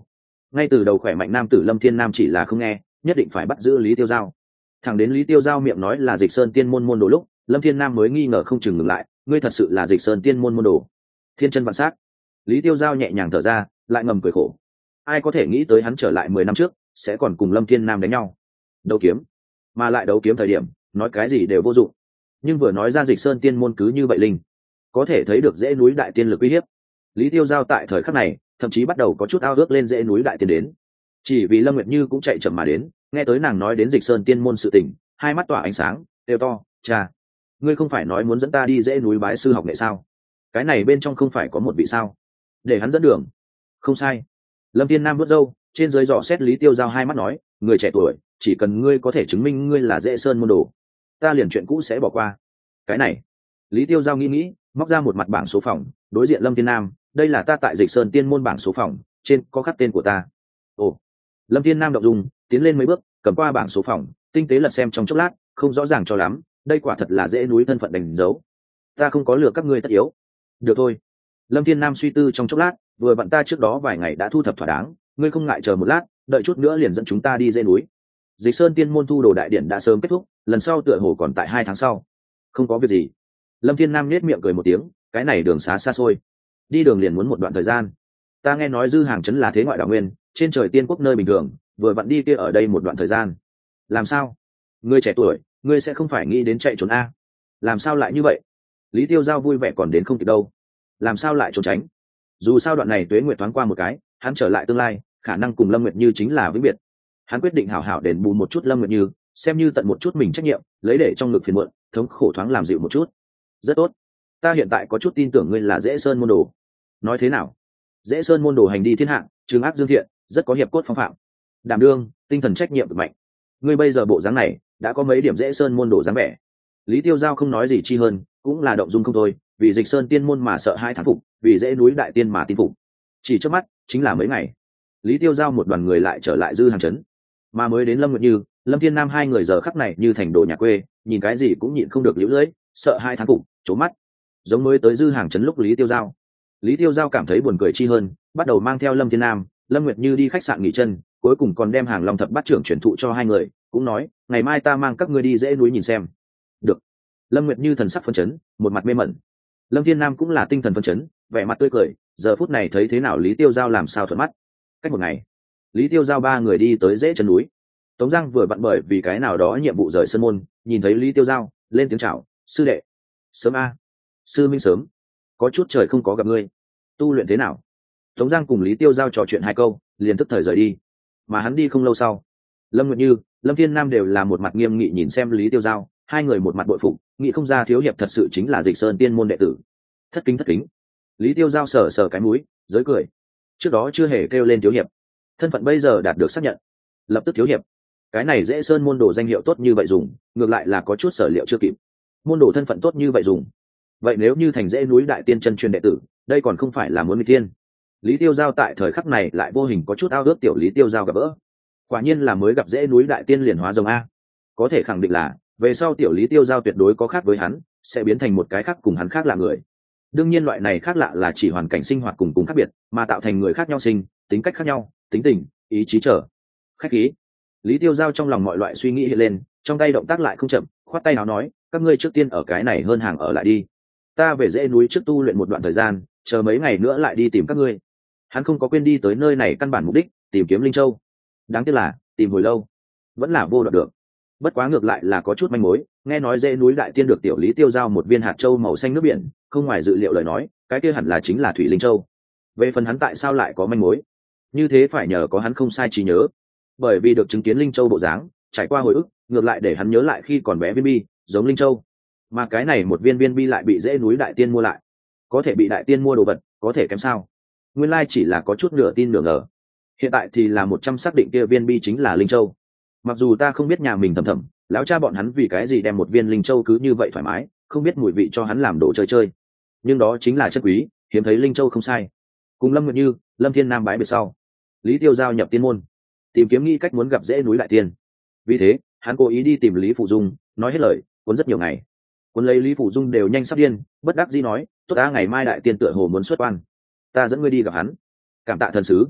ngay từ đầu khỏe mạnh nam tử Lâm Thiên Nam chỉ là không nghe, nhất định phải bắt giữ Lý Tiêu Giao. Thẳng đến Lý Tiêu Giao miệng nói là Dịch Sơn Tiên môn môn đồ lúc, Lâm Thiên Nam mới nghi ngờ không chừng ngừng lại, ngươi thật sự là Dịch Sơn Tiên môn môn đồ? Thiên chân vạn sát. Lý Tiêu Giao nhẹ nhàng thở ra, lại ngầm cười khổ. Ai có thể nghĩ tới hắn trở lại mười năm trước sẽ còn cùng Lâm Thiên Nam đánh nhau, đấu kiếm, mà lại đấu kiếm thời điểm nói cái gì đều vô dụng, nhưng vừa nói ra Dịch Sơn Tiên môn cứ như vậy linh, có thể thấy được dễ núi đại tiên lực uy hiếp. Lý Tiêu Giao tại thời khắc này thậm chí bắt đầu có chút ao ước lên dễ núi đại tiên đến, chỉ vì Lâm Nguyệt Như cũng chạy chậm mà đến, nghe tới nàng nói đến Dịch Sơn Tiên môn sự tình, hai mắt tỏa ánh sáng, đều to, cha, ngươi không phải nói muốn dẫn ta đi dễ núi bái sư học nghệ sao? Cái này bên trong không phải có một vị sao? Để hắn dẫn đường. Không sai. Lâm Thiên Nam vuốt râu, trên dưới dò xét Lý Tiêu Giao hai mắt nói, người trẻ tuổi, chỉ cần ngươi có thể chứng minh ngươi là dễ sơn môn đồ, ta liền chuyện cũ sẽ bỏ qua. Cái này. Lý Tiêu Giao nghĩ nghĩ, móc ra một mặt bảng số phòng, đối diện Lâm Thiên Nam, đây là ta tại Dịch Sơn Tiên môn bảng số phòng, trên có khắc tên của ta. Ồ. Lâm Thiên Nam động dung, tiến lên mấy bước, cầm qua bảng số phòng, tinh tế lật xem trong chốc lát, không rõ ràng cho lắm, đây quả thật là dễ núi thân phận đánh dấu. Ta không có lừa các ngươi tất yếu. Được thôi. Lâm Thiên Nam suy tư trong chốc lát, vừa vặn ta trước đó vài ngày đã thu thập thỏa đáng, ngươi không ngại chờ một lát, đợi chút nữa liền dẫn chúng ta đi dễ núi. Dịch Sơn Tiên môn thu đồ đại điển đã sớm kết thúc, lần sau tựa hồ còn tại hai tháng sau. Không có việc gì. Lâm Thiên Nam nhếch miệng cười một tiếng, cái này đường xá xa xôi, đi đường liền muốn một đoạn thời gian. Ta nghe nói Dư Hàng trấn là thế ngoại đạo nguyên, trên trời tiên quốc nơi bình thường, vừa vặn đi kia ở đây một đoạn thời gian. Làm sao? Ngươi trẻ tuổi, ngươi sẽ không phải nghĩ đến chạy trốn a? Làm sao lại như vậy? Lý Tiêu Giao vui vẻ còn đến không kịp đâu. Làm sao lại trốn tránh? Dù sao đoạn này Tuế Nguyệt thoáng qua một cái, hắn trở lại tương lai, khả năng cùng Lâm Nguyệt Như chính là vĩnh biệt. Hắn quyết định hảo hảo đền bù một chút Lâm Nguyệt Như, xem như tận một chút mình trách nhiệm, lấy để trong ngực phiền muộn, thống khổ thoáng làm dịu một chút. Rất tốt. Ta hiện tại có chút tin tưởng ngươi là Dễ Sơn môn đồ. Nói thế nào? Dễ Sơn môn đồ hành đi thiên hạ, trừng ác dương thiện, rất có hiệp cốt phong phạm. Đảm đương, tinh thần trách nhiệm cực mạnh. Ngươi bây giờ bộ dáng này, đã có mấy điểm Dễ Sơn môn đồ dáng vẻ. Lý Tiêu Giao không nói gì chi hơn, cũng là động dung không thôi, vì Dịch Sơn Tiên môn mà sợ hai thán phục, vì dễ núi đại tiên mà tin phục. Chỉ trước mắt, chính là mấy ngày, Lý Tiêu Giao một đoàn người lại trở lại Dư Hàng trấn, mà mới đến Lâm Nguyệt Như, Lâm Thiên Nam hai người giờ khắc này như thành đồ nhà quê, nhìn cái gì cũng nhịn không được liễu lưỡi, sợ hai thán phục, trố mắt, giống mới tới Dư Hàng trấn lúc Lý Tiêu Giao. Lý Tiêu Giao cảm thấy buồn cười chi hơn, bắt đầu mang theo Lâm Thiên Nam, Lâm Nguyệt Như đi khách sạn nghỉ chân, cuối cùng còn đem hàng Long thập bát trưởng chuyển thụ cho hai người, cũng nói, ngày mai ta mang các ngươi đi dễ núi nhìn xem. Được. Lâm Nguyệt Như thần sắc phấn chấn, một mặt mê mẩn. Lâm Thiên Nam cũng là tinh thần phấn chấn, vẻ mặt tươi cười, giờ phút này thấy thế nào Lý Tiêu Giao làm sao thuận mắt. Cách một ngày, Lý Tiêu Giao ba người đi tới dễ chân núi. Tống Giang vừa vặn bởi vì cái nào đó nhiệm vụ rời sân môn, nhìn thấy Lý Tiêu Giao, lên tiếng chào, sư đệ. Sớm a. Sư minh sớm. Có chút trời không có gặp ngươi. Tu luyện thế nào? Tống Giang cùng Lý Tiêu Giao trò chuyện hai câu, liền tức thời rời đi. Mà hắn đi không lâu sau, Lâm Nguyệt Như, Lâm Thiên Nam đều là một mặt nghiêm nghị nhìn xem Lý Tiêu Giao, hai người một mặt bội phục, nghĩ không ra thiếu hiệp thật sự chính là Dịch Sơn Tiên môn đệ tử. Thất kính thất kính. Lý Tiêu Giao sờ sờ cái mũi, giới cười. Trước đó chưa hề kêu lên thiếu hiệp, thân phận bây giờ đạt được xác nhận, lập tức thiếu hiệp. Cái này Dễ Sơn môn đồ danh hiệu tốt như vậy dùng, ngược lại là có chút sở liệu chưa kịp. Môn đồ thân phận tốt như vậy dùng, vậy nếu như thành Dễ núi đại tiên chân truyền đệ tử, đây còn không phải là muốn nghịch thiên. Lý Tiêu Giao tại thời khắc này lại vô hình có chút ao ước tiểu Lý Tiêu Giao gặp gỡ. Quả nhiên là mới gặp Dễ núi đại tiên liền hóa rồng a. Có thể khẳng định là về sau tiểu Lý Tiêu Giao tuyệt đối có khác với hắn, sẽ biến thành một cái khác cùng hắn khác là người. Đương nhiên loại này khác lạ là chỉ hoàn cảnh sinh hoạt cùng cùng khác biệt, mà tạo thành người khác nhau sinh, tính cách khác nhau, tính tình, ý chí trở. Khách khí. Lý Tiêu Giao trong lòng mọi loại suy nghĩ hiện lên, trong tay động tác lại không chậm, khoát tay áo nói, các ngươi trước tiên ở cái này hơn hàng ở lại đi. Ta về dễ núi trước tu luyện một đoạn thời gian, chờ mấy ngày nữa lại đi tìm các ngươi. Hắn không có quên đi tới nơi này căn bản mục đích, tìm kiếm Linh Châu. Đáng tiếc là, tìm hồi lâu, vẫn là vô đoạt được. Bất quá ngược lại là có chút manh mối, nghe nói dễ núi đại tiên được tiểu Lý Tiêu Giao một viên hạt châu màu xanh nước biển, không ngoài dự liệu lời nói, cái kia hẳn là chính là thủy linh châu. Về phần hắn tại sao lại có manh mối, như thế phải nhờ có hắn không sai trí nhớ, bởi vì được chứng kiến linh châu bộ dáng, trải qua hồi ức, ngược lại để hắn nhớ lại khi còn bé viên bi giống linh châu, mà cái này một viên viên bi lại bị dễ núi đại tiên mua lại. Có thể bị đại tiên mua đồ vật, có thể kém sao? Nguyên lai chỉ là có chút nửa tin nửa ngờ, hiện tại thì là một trăm xác định kia viên bi chính là linh châu. Mặc dù ta không biết nhà mình thầm thầm lão cha bọn hắn vì cái gì đem một viên linh châu cứ như vậy thoải mái, không biết mùi vị cho hắn làm đồ chơi chơi, nhưng đó chính là chất quý, hiếm thấy linh châu không sai. Cùng Lâm Nguyệt Như, Lâm Thiên Nam bái biệt sau, Lý Tiêu Giao nhập tiên môn, tìm kiếm nghĩ cách muốn gặp dễ núi đại tiên. Vì thế hắn cố ý đi tìm Lý Phụ Dung, nói hết lời, cuốn rất nhiều ngày. Cuốn lấy Lý Phụ Dung đều nhanh sắp điên, bất đắc dĩ nói, tốt đã, ngày mai đại tiên tựa hồ muốn xuất quan, ta dẫn ngươi đi gặp hắn. Cảm tạ thần sứ.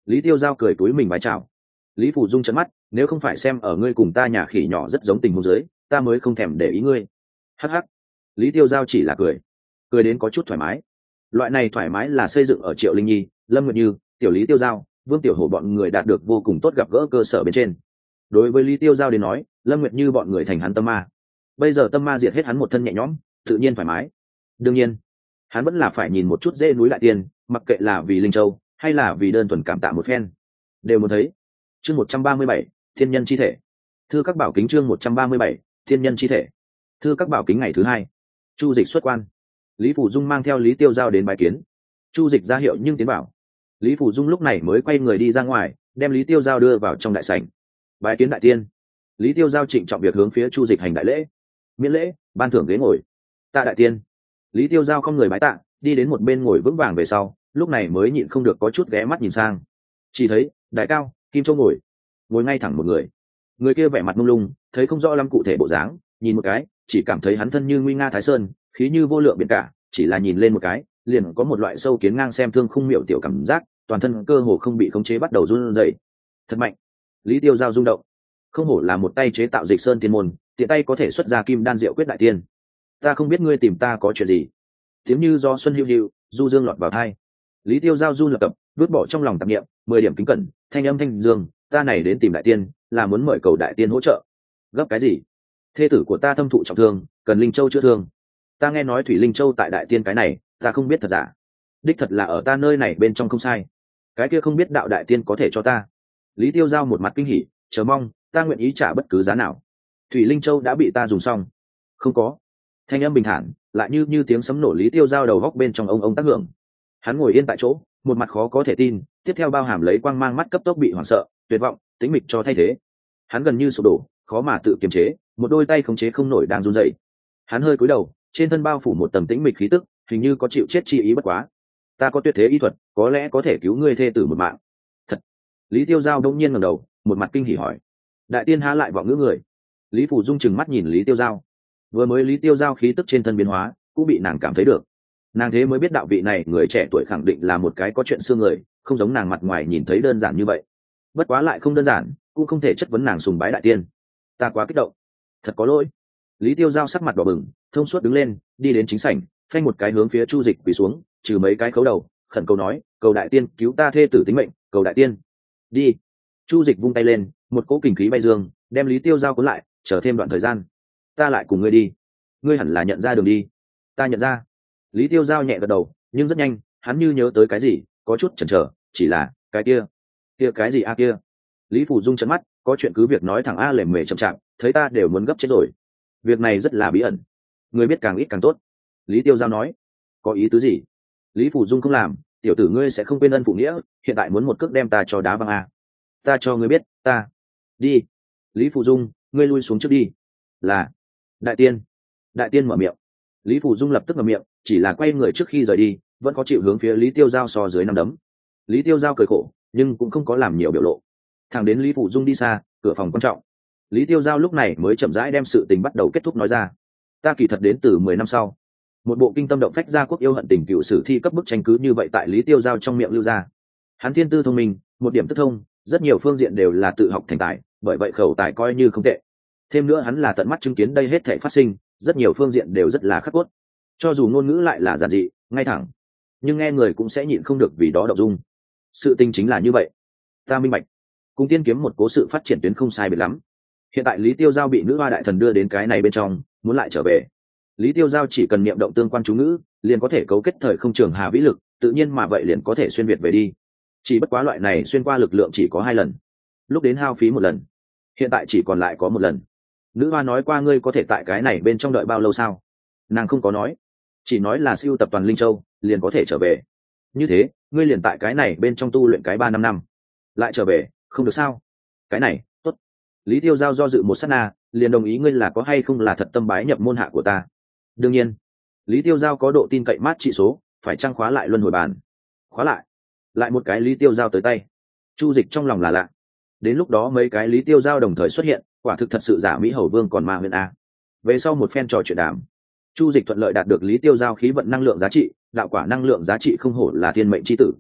Lý Tiêu Giao cười túi mình vái chào. Lý Phủ Dung trợn mắt, nếu không phải xem ở ngươi cùng ta nhà khỉ nhỏ rất giống tình huống dưới, ta mới không thèm để ý ngươi. Hắc hắc. Lý Tiêu Giao chỉ là cười, cười đến có chút thoải mái. Loại này thoải mái là xây dựng ở Triệu Linh Nhi, Lâm Nguyệt Như, tiểu Lý Tiêu Giao, Vương Tiểu Hổ bọn người đạt được vô cùng tốt gặp gỡ cơ sở bên trên. Đối với Lý Tiêu Giao đến nói, Lâm Nguyệt Như bọn người thành hắn tâm ma. Bây giờ tâm ma diệt hết hắn một thân nhẹ nhõm, tự nhiên thoải mái. Đương nhiên, hắn vẫn là phải nhìn một chút dễ núi Đại Tiên, mặc kệ là vì Linh Châu hay là vì đơn thuần cảm tạ một phen, đều muốn thấy. Chương một trăm ba mươi bảy, Thiên Nhân chi thể. Thư các bảo kính chương một trăm ba mươi bảy, Thiên Nhân chi thể. Thư các bảo kính ngày thứ hai, Chu Dịch xuất quan. Lý Phủ Dung mang theo Lý Tiêu Giao đến bái kiến. Chu Dịch ra hiệu nhưng tiến bảo. Lý Phủ Dung lúc này mới quay người đi ra ngoài, đem Lý Tiêu Giao đưa vào trong đại sảnh. Bái kiến đại tiên. Lý Tiêu Giao trịnh trọng việc hướng phía Chu Dịch hành đại lễ. Miễn lễ, ban thưởng ghế ngồi. Tạ đại tiên. Lý Tiêu Giao không người bái tạ, đi đến một bên ngồi vững vàng về sau, lúc này mới nhịn không được có chút ghé mắt nhìn sang. Chỉ thấy, đại cao, Kim Châu ngồi, ngồi ngay thẳng một người. Người kia vẻ mặt mông lung, thấy không rõ lắm cụ thể bộ dáng, nhìn một cái, chỉ cảm thấy hắn thân như nguy nga thái sơn, khí như vô lượng biển cả, chỉ là nhìn lên một cái, liền có một loại sâu kiến ngang xem thương khung miệu tiểu cảm giác, toàn thân cơ hồ không bị khống chế bắt đầu run rẩy. Thật mạnh. Lý Tiêu Giao rung động. Không hổ là một tay chế tạo dịch sơn tiên môn, tiện tay có thể xuất ra kim đan diệu quyết đại tiên. Ta không biết ngươi tìm ta có chuyện gì. Tiếng như do xuân hữu hữu, du dương lọt vào tai. Lý Tiêu Giao run lập cập, vứt bỏ trong lòng tạp niệm, mười điểm kính cẩn, thanh âm thanh dương, ta này đến tìm đại tiên, là muốn mời cầu đại tiên hỗ trợ. Gấp cái gì? Thê tử của ta thâm thụ trọng thương, cần Linh Châu chữa thương. Ta nghe nói Thủy Linh Châu tại đại tiên cái này, ta không biết thật giả. Đích thật là ở ta nơi này bên trong không sai. Cái kia không biết đạo đại tiên có thể cho ta. Lý Tiêu Giao một mặt kinh hỉ, chờ mong, ta nguyện ý trả bất cứ giá nào. Thủy Linh Châu đã bị ta dùng xong. Không có. Thanh âm bình thản, lại như như tiếng sấm nổ. Lý Tiêu Giao đầu góc bên trong ông ông tác hưởng. Hắn ngồi yên tại chỗ, một mặt khó có thể tin, tiếp theo bao hàm lấy quang mang mắt cấp tốc bị hoảng sợ, tuyệt vọng, tĩnh mịch cho thay thế. Hắn gần như sụp đổ, khó mà tự kiềm chế, một đôi tay khống chế không nổi đang run rẩy. Hắn hơi cúi đầu, trên thân bao phủ một tầng tĩnh mịch khí tức, hình như có chịu chết chi ý bất quá. Ta có tuyệt thế y thuật, có lẽ có thể cứu ngươi thê tử một mạng. Thật. Lý Tiêu Giao đông nhiên ngẩng đầu, một mặt kinh hỉ hỏi. Đại tiên há lại vọng ngữ người. Lý Phủ Dung chừng mắt nhìn Lý Tiêu Giao. Vừa mới Lý Tiêu Giao khí tức trên thân biến hóa, cũng bị nàng cảm thấy được. Nàng thế mới biết đạo vị này người trẻ tuổi khẳng định là một cái có chuyện xương người, không giống nàng mặt ngoài nhìn thấy đơn giản như vậy. Bất quá lại không đơn giản, cũng không thể chất vấn nàng sùng bái đại tiên. Ta quá kích động, thật có lỗi. Lý Tiêu Giao sắc mặt đỏ bừng, thông suốt đứng lên, đi đến chính sảnh, phanh một cái hướng phía Chu Dịch quỳ xuống, trừ mấy cái khấu đầu, khẩn cầu nói, cầu đại tiên cứu ta thê tử tính mệnh, cầu đại tiên. Đi. Chu Dịch vung tay lên, một cỗ kình khí bay dương, đem Lý Tiêu Giao cuốn lại, chờ thêm đoạn thời gian, ta lại cùng ngươi đi. Ngươi hẳn là nhận ra đường đi. Ta nhận ra. Lý Tiêu Giao nhẹ gật đầu, nhưng rất nhanh, hắn như nhớ tới cái gì, có chút chần chờ, chỉ là, cái kia, kia cái gì a kia. Lý Phủ Dung trợn mắt, có chuyện cứ việc nói thẳng a lề mề chậm chạp, thấy ta đều muốn gấp chết rồi. Việc này rất là bí ẩn, người biết càng ít càng tốt. Lý Tiêu Giao nói. Có ý tứ gì? Lý Phủ Dung không làm, tiểu tử ngươi sẽ không quên ân phụ nghĩa, hiện tại muốn một cước đem ta cho đá văng a. Ta cho ngươi biết, ta. Đi. Lý Phủ Dung, ngươi lui xuống trước đi. Là. Đại tiên. Đại tiên mở miệng. Lý Phủ Dung lập tức mở miệng, chỉ là quay người trước khi rời đi, vẫn có chịu hướng phía Lý Tiêu Giao so dưới năm đấm. Lý Tiêu Giao cười khổ, nhưng cũng không có làm nhiều biểu lộ. Thẳng đến Lý Phủ Dung đi xa, cửa phòng quan trọng, Lý Tiêu Giao lúc này mới chậm rãi đem sự tình bắt đầu kết thúc nói ra. Ta kỳ thật đến từ mười năm sau. Một bộ kinh tâm động phách gia quốc yêu hận tình cựu sử thi cấp bức tranh cứ như vậy tại Lý Tiêu Giao trong miệng lưu ra. Hắn thiên tư thông minh, một điểm tức thông, rất nhiều phương diện đều là tự học thành tài, bởi vậy khẩu tài coi như không tệ. Thêm nữa hắn là tận mắt chứng kiến đây hết thảy phát sinh, rất nhiều phương diện đều rất là khắc cốt. Cho dù ngôn ngữ lại là giản dị, ngay thẳng, nhưng nghe người cũng sẽ nhịn không được vì đó động dung. Sự tình chính là như vậy. Ta minh bạch. Cùng tiên kiếm một cố sự phát triển tuyến không sai biệt lắm. Hiện tại Lý Tiêu Giao bị nữ hoa đại thần đưa đến cái này bên trong, muốn lại trở về. Lý Tiêu Giao chỉ cần niệm động tương quan chú ngữ, liền có thể cấu kết thời không trường hà vĩ lực, tự nhiên mà vậy liền có thể xuyên việt về đi. Chỉ bất quá loại này xuyên qua lực lượng chỉ có hai lần, lúc đến hao phí một lần, hiện tại chỉ còn lại có một lần. Nữ hoa nói qua ngươi có thể tại cái này bên trong đợi bao lâu sao? Nàng không có nói, chỉ nói là siêu tập toàn linh châu liền có thể trở về. Như thế ngươi liền tại cái này bên trong tu luyện cái ba năm năm lại trở về không được sao? Cái này tốt. Lý Tiêu Giao do dự một sát na, liền đồng ý ngươi là có hay không là thật tâm bái nhập môn hạ của ta. Đương nhiên. Lý Tiêu Giao có độ tin cậy mát trị số, phải trang khóa lại luân hồi bàn. Khóa lại. Lại một cái Lý Tiêu Giao tới tay. Chu Dịch trong lòng là lạ. Đến lúc đó mấy cái Lý Tiêu Giao đồng thời xuất hiện, quả thực thật sự giả Mỹ Hầu Vương còn ma huyền a. Về sau một phen trò chuyện đàm, Chu Dịch thuận lợi đạt được Lý Tiêu Giao khí vận năng lượng giá trị, đạo quả năng lượng giá trị không hổ là thiên mệnh chi tử.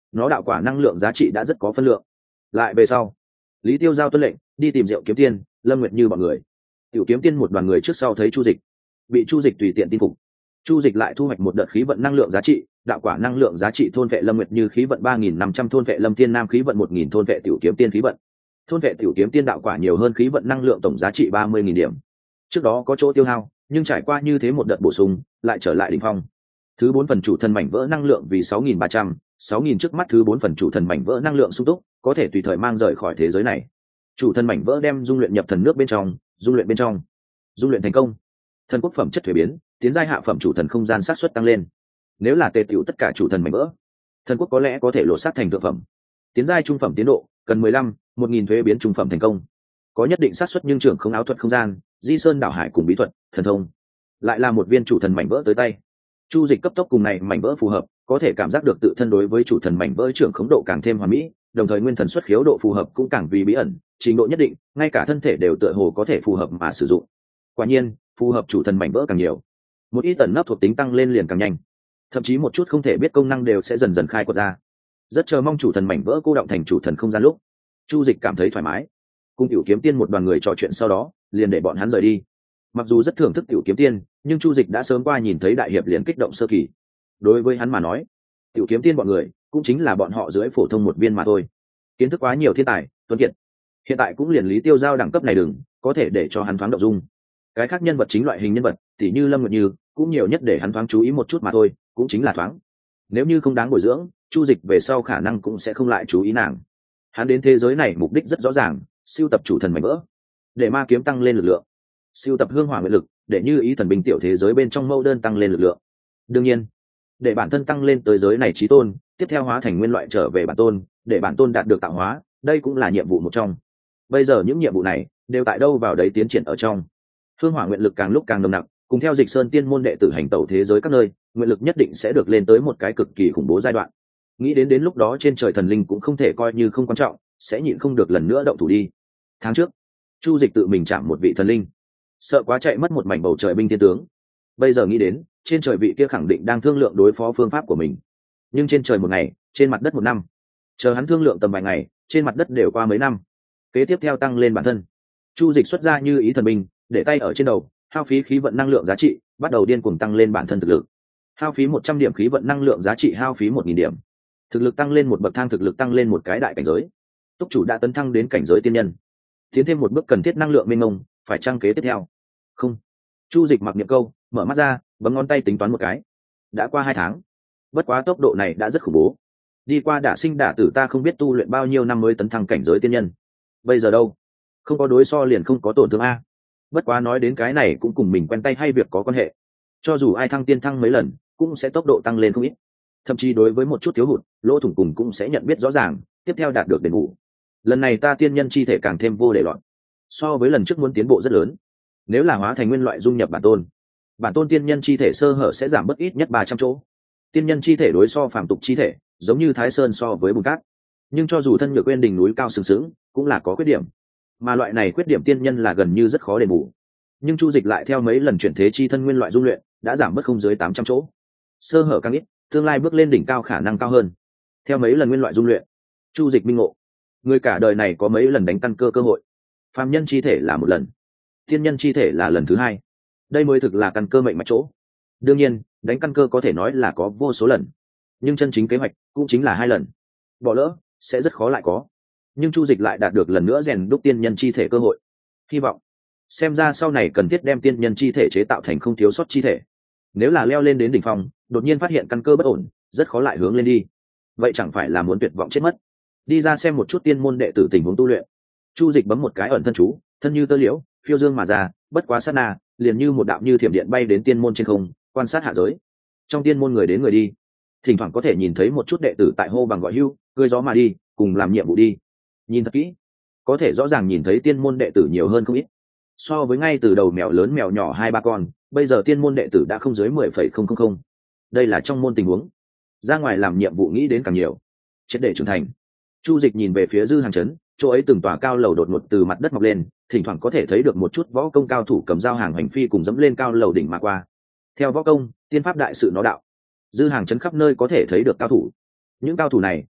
nó đạo quả năng lượng giá trị đã rất có phân lượng. Lại về sau, Lý Tiêu giao tuân lệnh đi tìm Diệu Kiếm Tiên, Lâm Nguyệt Như bọn người. Tiểu Kiếm Tiên một đoàn người trước sau thấy Chu Dịch, bị Chu Dịch tùy tiện tin phục. Chu Dịch lại thu hoạch một đợt khí vận năng lượng giá trị, đạo quả năng lượng giá trị thôn vệ Lâm Nguyệt Như khí vận ba nghìn năm trăm, thôn vệ Lâm Tiên Nam khí vận một nghìn, thôn vệ Tiểu Kiếm Tiên khí vận. Thôn vệ Tiểu Kiếm Tiên đạo quả nhiều hơn khí vận năng lượng tổng giá trị ba mươi nghìn điểm. Trước đó có chỗ tiêu hao, nhưng trải qua như thế một đợt bổ sung, lại trở lại đỉnh phong. Thứ bốn phần chủ thần mảnh vỡ năng lượng vì sáu nghìn ba trăm, sáu nghìn trước mắt thứ bốn phần chủ thần mảnh vỡ năng lượng sung túc, có thể tùy thời mang rời khỏi thế giới này. Chủ thần mảnh vỡ đem dung luyện nhập thần nước bên trong, dung luyện bên trong. Dung luyện thành công. Thần quốc phẩm chất thuế biến, tiến giai hạ phẩm chủ thần không gian sát suất tăng lên. Nếu là tề tiểu tất cả chủ thần mảnh vỡ, thần quốc có lẽ có thể lột xác thành thượng phẩm. Tiến giai trung phẩm tiến độ cần mười lăm, một nghìn thuế biến trung phẩm thành công. Có nhất định sát suất nhưng trưởng không áo thuật không gian, di sơn đảo hải cùng bí thuật, thần thông. Lại là một viên chủ thần mảnh vỡ tới tay. Chu Dịch cấp tốc cùng này mảnh vỡ phù hợp, có thể cảm giác được tự thân đối với chủ thần mảnh vỡ trưởng khống độ càng thêm hoàn mỹ, đồng thời nguyên thần xuất khiếu độ phù hợp cũng càng vì bí ẩn, trình độ nhất định, ngay cả thân thể đều tựa hồ có thể phù hợp mà sử dụng. Quả nhiên, phù hợp chủ thần mảnh vỡ càng nhiều, một ít tẩn nấp thuộc tính tăng lên liền càng nhanh, thậm chí một chút không thể biết công năng đều sẽ dần dần khai quật ra. Rất chờ mong chủ thần mảnh vỡ cô động thành chủ thần không gian lúc, Chu Dịch cảm thấy thoải mái. Cùng Tiểu Kiếm Tiên một đoàn người trò chuyện sau đó, liền để bọn hắn rời đi. Mặc dù rất thưởng thức Tiểu Kiếm Tiên, nhưng Chu Dịch đã sớm qua nhìn thấy đại hiệp liền kích động sơ kỳ. Đối với hắn mà nói, Tiểu Kiếm Tiên bọn người cũng chính là bọn họ dưới phổ thông một viên mà thôi. Kiến thức quá nhiều thiên tài, tuấn kiệt. Hiện tại cũng liền Lý Tiêu giao đẳng cấp này đừng, có thể để cho hắn thoáng động dung. Cái khác nhân vật chính loại hình nhân vật, tỉ như Lâm Nguyệt Như, cũng nhiều nhất để hắn thoáng chú ý một chút mà thôi, cũng chính là thoáng. Nếu như không đáng bồi dưỡng, Chu Dịch về sau khả năng cũng sẽ không lại chú ý nàng. Hắn đến thế giới này mục đích rất rõ ràng, siêu tập chủ thần mảnh vỡ, để ma kiếm tăng lên lực lượng. Siêu tập hương hỏa nguyện lực, để như ý thần binh tiểu thế giới bên trong mâu đơn tăng lên lực lượng. Đương nhiên, để bản thân tăng lên tới giới này chí tôn, tiếp theo hóa thành nguyên loại trở về bản tôn, để bản tôn đạt được tạo hóa, đây cũng là nhiệm vụ một trong. Bây giờ những nhiệm vụ này đều tại đâu vào đấy tiến triển ở trong. Hương hỏa nguyện lực càng lúc càng nồng nặc, cùng theo Dịch Sơn tiên môn đệ tử hành tẩu thế giới các nơi, nguyện lực nhất định sẽ được lên tới một cái cực kỳ khủng bố giai đoạn. Nghĩ đến đến lúc đó trên trời thần linh cũng không thể coi như không quan trọng, sẽ nhịn không được lần nữa động thủ đi. Tháng trước, Chu Dịch tự mình chạm một vị thần linh, sợ quá chạy mất một mảnh bầu trời binh thiên tướng. Bây giờ nghĩ đến, trên trời vị kia khẳng định đang thương lượng đối phó phương pháp của mình. Nhưng trên trời một ngày, trên mặt đất một năm. Chờ hắn thương lượng tầm vài ngày, trên mặt đất đều qua mấy năm. Kế tiếp theo tăng lên bản thân. Chu Dịch xuất ra như ý thần binh, để tay ở trên đầu, hao phí khí vận năng lượng giá trị, bắt đầu điên cuồng tăng lên bản thân thực lực. Hao phí một trăm điểm khí vận năng lượng giá trị, hao phí một nghìn điểm. Thực lực tăng lên một bậc thang, thực lực tăng lên một cái đại cảnh giới. Túc chủ đã tấn thăng đến cảnh giới tiên nhân. Tiến thêm một bước cần thiết năng lượng mênh mông, phải trang kế tiếp theo. Không. Chu Dịch mặc niệm câu, mở mắt ra, bấm ngón tay tính toán một cái. Đã qua hai tháng. Bất quá tốc độ này đã rất khủng bố. Đi qua đả sinh đả tử ta không biết tu luyện bao nhiêu năm mới tấn thăng cảnh giới tiên nhân. Bây giờ đâu? Không có đối so liền không có tổn thương a. Bất quá nói đến cái này cũng cùng mình quen tay hay việc có quan hệ. Cho dù ai thăng tiên thăng mấy lần, cũng sẽ tốc độ tăng lên không ít. Thậm chí đối với một chút thiếu hụt, lỗ thủng cùng cũng sẽ nhận biết rõ ràng, tiếp theo đạt được đền bù. Lần này ta tiên nhân chi thể càng thêm vô để loạn. So với lần trước muốn tiến bộ rất lớn. Nếu là hóa thành nguyên loại dung nhập bản tôn, bản tôn tiên nhân chi thể sơ hở sẽ giảm bớt ít nhất ba trăm chỗ. Tiên nhân chi thể đối so phàm tục chi thể, giống như Thái Sơn so với bùn cát. Nhưng cho dù thân nhược quên đỉnh núi cao sừng sững, cũng là có khuyết điểm. Mà loại này khuyết điểm tiên nhân là gần như rất khó đền bù. Nhưng Chu Dịch lại theo mấy lần chuyển thế chi thân nguyên loại dung luyện, đã giảm bớt không dưới tám trăm chỗ. Sơ hở càng ít, tương lai bước lên đỉnh cao khả năng cao hơn. Theo mấy lần nguyên loại dung luyện, Chu Dịch minh ngộ, người cả đời này có mấy lần đánh căn cơ cơ hội. Phàm nhân chi thể là một lần, tiên nhân chi thể là lần thứ hai. Đây mới thực là căn cơ mệnh mạch chỗ. Đương nhiên, đánh căn cơ có thể nói là có vô số lần, nhưng chân chính kế hoạch cũng chính là hai lần. Bỏ lỡ sẽ rất khó lại có. Nhưng Chu Dịch lại đạt được lần nữa rèn đúc tiên nhân chi thể cơ hội. Hy vọng xem ra sau này cần thiết đem tiên nhân chi thể chế tạo thành không thiếu sót chi thể. Nếu là leo lên đến đỉnh phong, đột nhiên phát hiện căn cơ bất ổn, rất khó lại hướng lên đi. Vậy chẳng phải là muốn tuyệt vọng chết mất. Đi ra xem một chút tiên môn đệ tử tình huống tu luyện. Chu Dịch bấm một cái ẩn thân chú, thân như tơ liễu, phiêu dương mà ra, bất quá sát na, liền như một đạo như thiểm điện bay đến tiên môn trên không, quan sát hạ giới. Trong tiên môn người đến người đi, thỉnh thoảng có thể nhìn thấy một chút đệ tử tại hô bằng gọi hưu, cười gió mà đi, cùng làm nhiệm vụ đi. Nhìn thật kỹ, có thể rõ ràng nhìn thấy tiên môn đệ tử nhiều hơn không ít. So với ngay từ đầu mèo lớn mèo nhỏ hai ba con, bây giờ tiên môn đệ tử đã không dưới mười phẩy không không không. Đây là trong môn tình huống. Ra ngoài làm nhiệm vụ nghĩ đến càng nhiều. Triệt để trưởng thành. Chu Dịch nhìn về phía Dư Hàng trấn, chỗ ấy từng tòa cao lầu đột ngột từ mặt đất mọc lên, thỉnh thoảng có thể thấy được một chút võ công cao thủ cầm dao hàng hành phi cùng dẫm lên cao lầu đỉnh mà qua. Theo võ công, tiên pháp đại sự nó đạo. Dư Hàng trấn khắp nơi có thể thấy được cao thủ. Những cao thủ này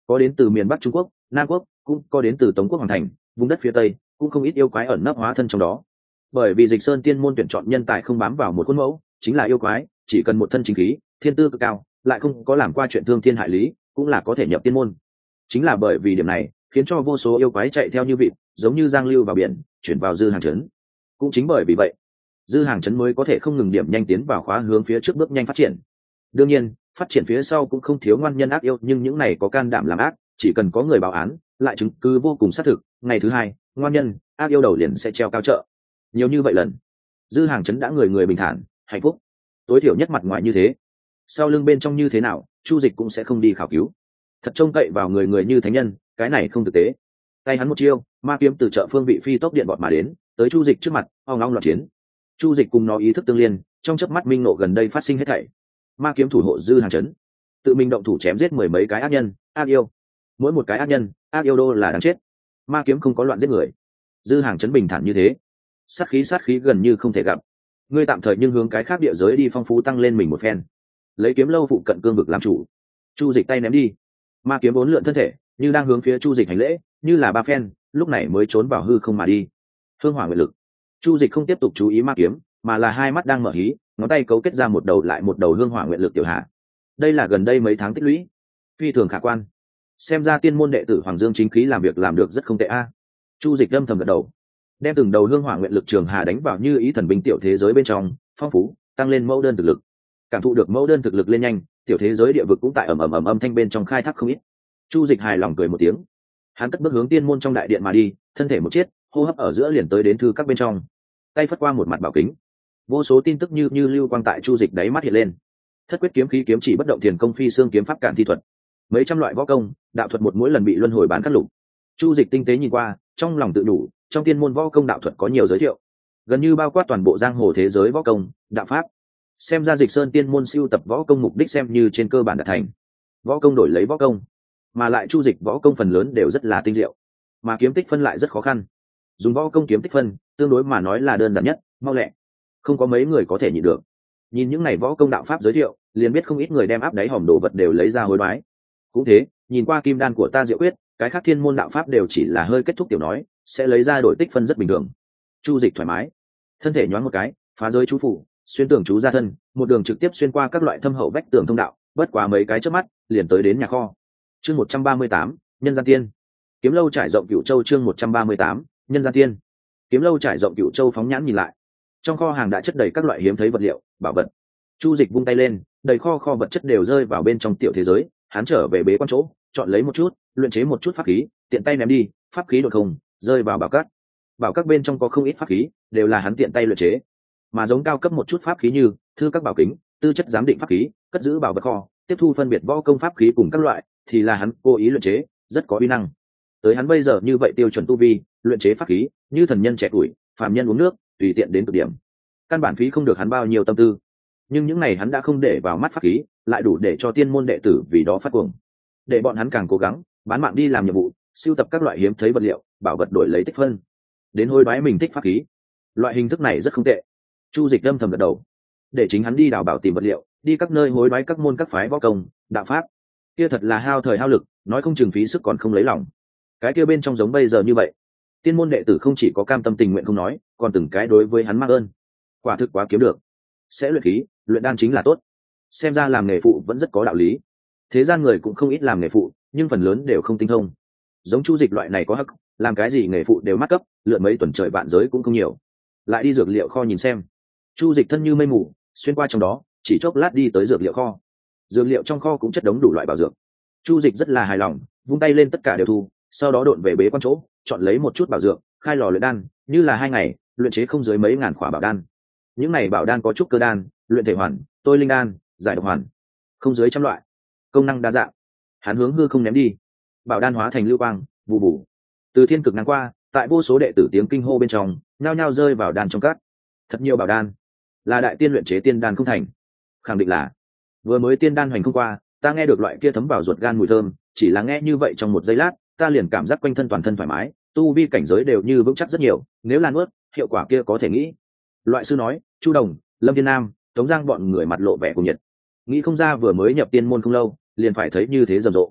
có đến từ miền Bắc Trung Quốc, Nam Quốc, cũng có đến từ Tống Quốc Hoàng Thành, vùng đất phía Tây, cũng không ít yêu quái ẩn nấp hóa thân trong đó. Bởi vì Dịch Sơn Tiên môn tuyển chọn nhân tài không bám vào một khuôn mẫu, chính là yêu quái, chỉ cần một thân chính khí, thiên tư cực cao, lại không có làm qua chuyện thương thiên hại lý, cũng là có thể nhập tiên môn. Chính là bởi vì điểm này, khiến cho vô số yêu quái chạy theo như vịt, giống như giang lưu vào biển, chuyển vào Dư Hàng trấn. Cũng chính bởi vì vậy, Dư Hàng trấn mới có thể không ngừng điểm nhanh tiến vào khóa hướng phía trước bước nhanh phát triển. Đương nhiên, phát triển phía sau cũng không thiếu ngoan nhân ác yêu, nhưng những này có can đảm làm ác, chỉ cần có người báo án, lại chứng cứ vô cùng xác thực, ngày thứ hai, ngoan nhân, ác yêu đầu liền sẽ treo cao trợ. Nhiều như vậy lần, Dư Hàng trấn đã người người bình thản, hạnh phúc. Tối thiểu nhất mặt ngoài như thế, sau lưng bên trong như thế nào, Chu Dịch cũng sẽ không đi khảo cứu. Thật trông cậy vào người người như thánh nhân, cái này không thực tế. Tay hắn một chiêu, ma kiếm từ chợ phương vị phi tốc điện bọt mà đến, tới Chu Dịch trước mặt, ong ong loạn chiến. Chu Dịch cùng nó ý thức tương liên, trong chớp mắt minh nộ gần đây phát sinh hết thảy. Ma kiếm thủ hộ Dư Hàng trấn, tự mình động thủ chém giết mười mấy cái ác nhân, ác yêu. Mỗi một cái ác nhân, ác yêu đô là đáng chết. Ma kiếm không có loạn giết người. Dư Hàng trấn bình thản như thế, sát khí sát khí gần như không thể gặp. Ngươi tạm thời nhưng hướng cái khác địa giới đi phong phú tăng lên mình một phen. Lấy kiếm lâu phụ cận cương vực làm chủ. Chu Dịch tay ném đi, ma kiếm bốn lượn thân thể, như đang hướng phía Chu Dịch hành lễ, như là ba phen, lúc này mới trốn vào hư không mà đi. Hương hỏa nguyện lực. Chu Dịch không tiếp tục chú ý ma kiếm, mà là hai mắt đang mở hí, ngón tay cấu kết ra một đầu lại một đầu hương hỏa nguyện lực tiểu hạ. Đây là gần đây mấy tháng tích lũy, phi thường khả quan. Xem ra tiên môn đệ tử Hoàng Dương chính khí làm việc làm được rất không tệ a. Chu Dịch âm thầm gật đầu, đem từng đầu hương hỏa nguyện lực trường hà đánh vào như ý thần binh tiểu thế giới bên trong, phong phú, tăng lên mẫu đơn thực lực. Cảm thụ được mẫu đơn thực lực lên nhanh, tiểu thế giới địa vực cũng tại ầm ầm ầm âm thanh bên trong khai thác không ít. Chu Dịch hài lòng cười một tiếng, hắn cất bước hướng tiên môn trong đại điện mà đi, thân thể một chiếc, hô hấp ở giữa liền tới đến thư các bên trong, tay phất qua một mặt bảo kính, vô số tin tức như như lưu quang tại Chu Dịch đáy mắt hiện lên. Thất quyết kiếm khí kiếm chỉ bất động thiền công phi xương kiếm pháp cản thi thuật, mấy trăm loại võ công, đạo thuật một mỗi lần bị luân hồi bán cắt lục. Chu Dịch tinh tế nhìn qua, trong lòng tự đủ, trong tiên môn võ công đạo thuật có nhiều giới thiệu, gần như bao quát toàn bộ giang hồ thế giới võ công, đạo pháp. Xem ra Dịch Sơn tiên môn siêu tập võ công mục đích xem như trên cơ bản đạt thành. Võ công đổi lấy võ công, mà lại Chu Dịch võ công phần lớn đều rất là tinh diệu, mà kiếm tích phân lại rất khó khăn. Dùng võ công kiếm tích phân, tương đối mà nói là đơn giản nhất, mau lẹ, không có mấy người có thể nhịn được. Nhìn những này võ công đạo pháp giới thiệu, liền biết không ít người đem áp đáy hòm đồ vật đều lấy ra hối đoái. Cũng thế, nhìn qua kim đan của ta diệu quyết, cái khác thiên môn đạo pháp đều chỉ là hơi kết thúc tiểu nói, sẽ lấy ra đổi tích phân rất bình thường. Chu Dịch thoải mái, thân thể nhoáng một cái, phá giới chú phủ, xuyên tường chú ra thân, một đường trực tiếp xuyên qua các loại thâm hậu vách tường thông đạo, bất quá mấy cái chớp mắt, liền tới đến nhà kho. Chương một trăm ba mươi tám, nhân gian tiên. Kiếm lâu trải rộng Cửu Châu chương một trăm ba mươi tám, nhân gian tiên. Kiếm lâu trải rộng Cửu Châu phóng nhãn nhìn lại, trong kho hàng đã chất đầy các loại hiếm thấy vật liệu, bảo vật. Chu Dịch vung tay lên, đầy kho kho vật chất đều rơi vào bên trong tiểu thế giới, hắn trở về bế quan chỗ, chọn lấy một chút, luyện chế một chút pháp khí, tiện tay ném đi, pháp khí đột không, rơi vào bảo các. Bảo các bên trong có không ít pháp khí, đều là hắn tiện tay luyện chế. Mà giống cao cấp một chút pháp khí như thư các bảo kính, tư chất giám định pháp khí, cất giữ bảo vật kho, tiếp thu phân biệt võ công pháp khí cùng các loại, thì là hắn cố ý luyện chế, rất có uy năng. Tới hắn bây giờ như vậy tiêu chuẩn tu vi, luyện chế pháp khí, như thần nhân trẻ tuổi, phàm nhân uống nước, tùy tiện đến cực điểm. Căn bản phí không được hắn bao nhiêu tâm tư. Nhưng những này hắn đã không để vào mắt pháp khí, lại đủ để cho tiên môn đệ tử vì đó phát cuồng. Để bọn hắn càng cố gắng, bán mạng đi làm nhiệm vụ, sưu tập các loại hiếm thấy vật liệu, bảo vật đổi lấy tích phân. Đến hối đoái mình thích pháp khí. Loại hình thức này rất không tệ. Chu Dịch âm thầm gật đầu, để chính hắn đi đào bảo tìm vật liệu, đi các nơi hối đoái các môn các phái võ công, đạo pháp. Kia thật là hao thời hao lực, nói không chừng phí sức còn không lấy lòng. Cái kia bên trong giống bây giờ như vậy, tiên môn đệ tử không chỉ có cam tâm tình nguyện không nói, còn từng cái đối với hắn mang ơn. Quả thực quá kiếm được. Sẽ luyện khí, luyện đan chính là tốt. Xem ra làm nghề phụ vẫn rất có đạo lý. Thế gian người cũng không ít làm nghề phụ, nhưng phần lớn đều không tinh thông. Giống Chu Dịch loại này có hắc, làm cái gì nghề phụ đều mắc cấp, lượn mấy tuần trời vạn giới cũng không nhiều. Lại đi dược liệu kho nhìn xem. Chu Dịch thân như mây mù, xuyên qua trong đó, chỉ chốc lát đi tới dược liệu kho. Dược liệu trong kho cũng chất đống đủ loại bảo dược. Chu Dịch rất là hài lòng, vung tay lên tất cả đều thu, sau đó độn về bế quan chỗ, chọn lấy một chút bảo dược, khai lò luyện đan, như là hai ngày, luyện chế không dưới mấy ngàn khỏa bảo đan. Những này bảo đan có trúc cơ đan, luyện thể hoàn, tôi linh đan, giải độc hoàn, không dưới trăm loại, công năng đa dạng. Hắn hướng hư không ném đi, bảo đan hóa thành lưu quang, vụ vụ từ thiên cực ngang qua, tại vô số đệ tử tiếng kinh hô bên trong, nhao nhao rơi vào đan trong cát. Thật nhiều bảo đan, là đại tiên luyện chế tiên đan không thành? Khẳng định là. Vừa mới tiên đan hoành không qua, ta nghe được loại kia thấm vào ruột gan mùi thơm, chỉ là nghe như vậy trong một giây lát, ta liền cảm giác quanh thân toàn thân thoải mái, tu vi cảnh giới đều như vững chắc rất nhiều. Nếu là nuốt, hiệu quả kia có thể nghĩ. Loại sư nói, Chu Đồng, Lâm Thiên Nam, Tống Giang bọn người mặt lộ vẻ cuồng nhiệt. Nghĩ không ra vừa mới nhập tiên môn không lâu, liền phải thấy như thế rầm rộ.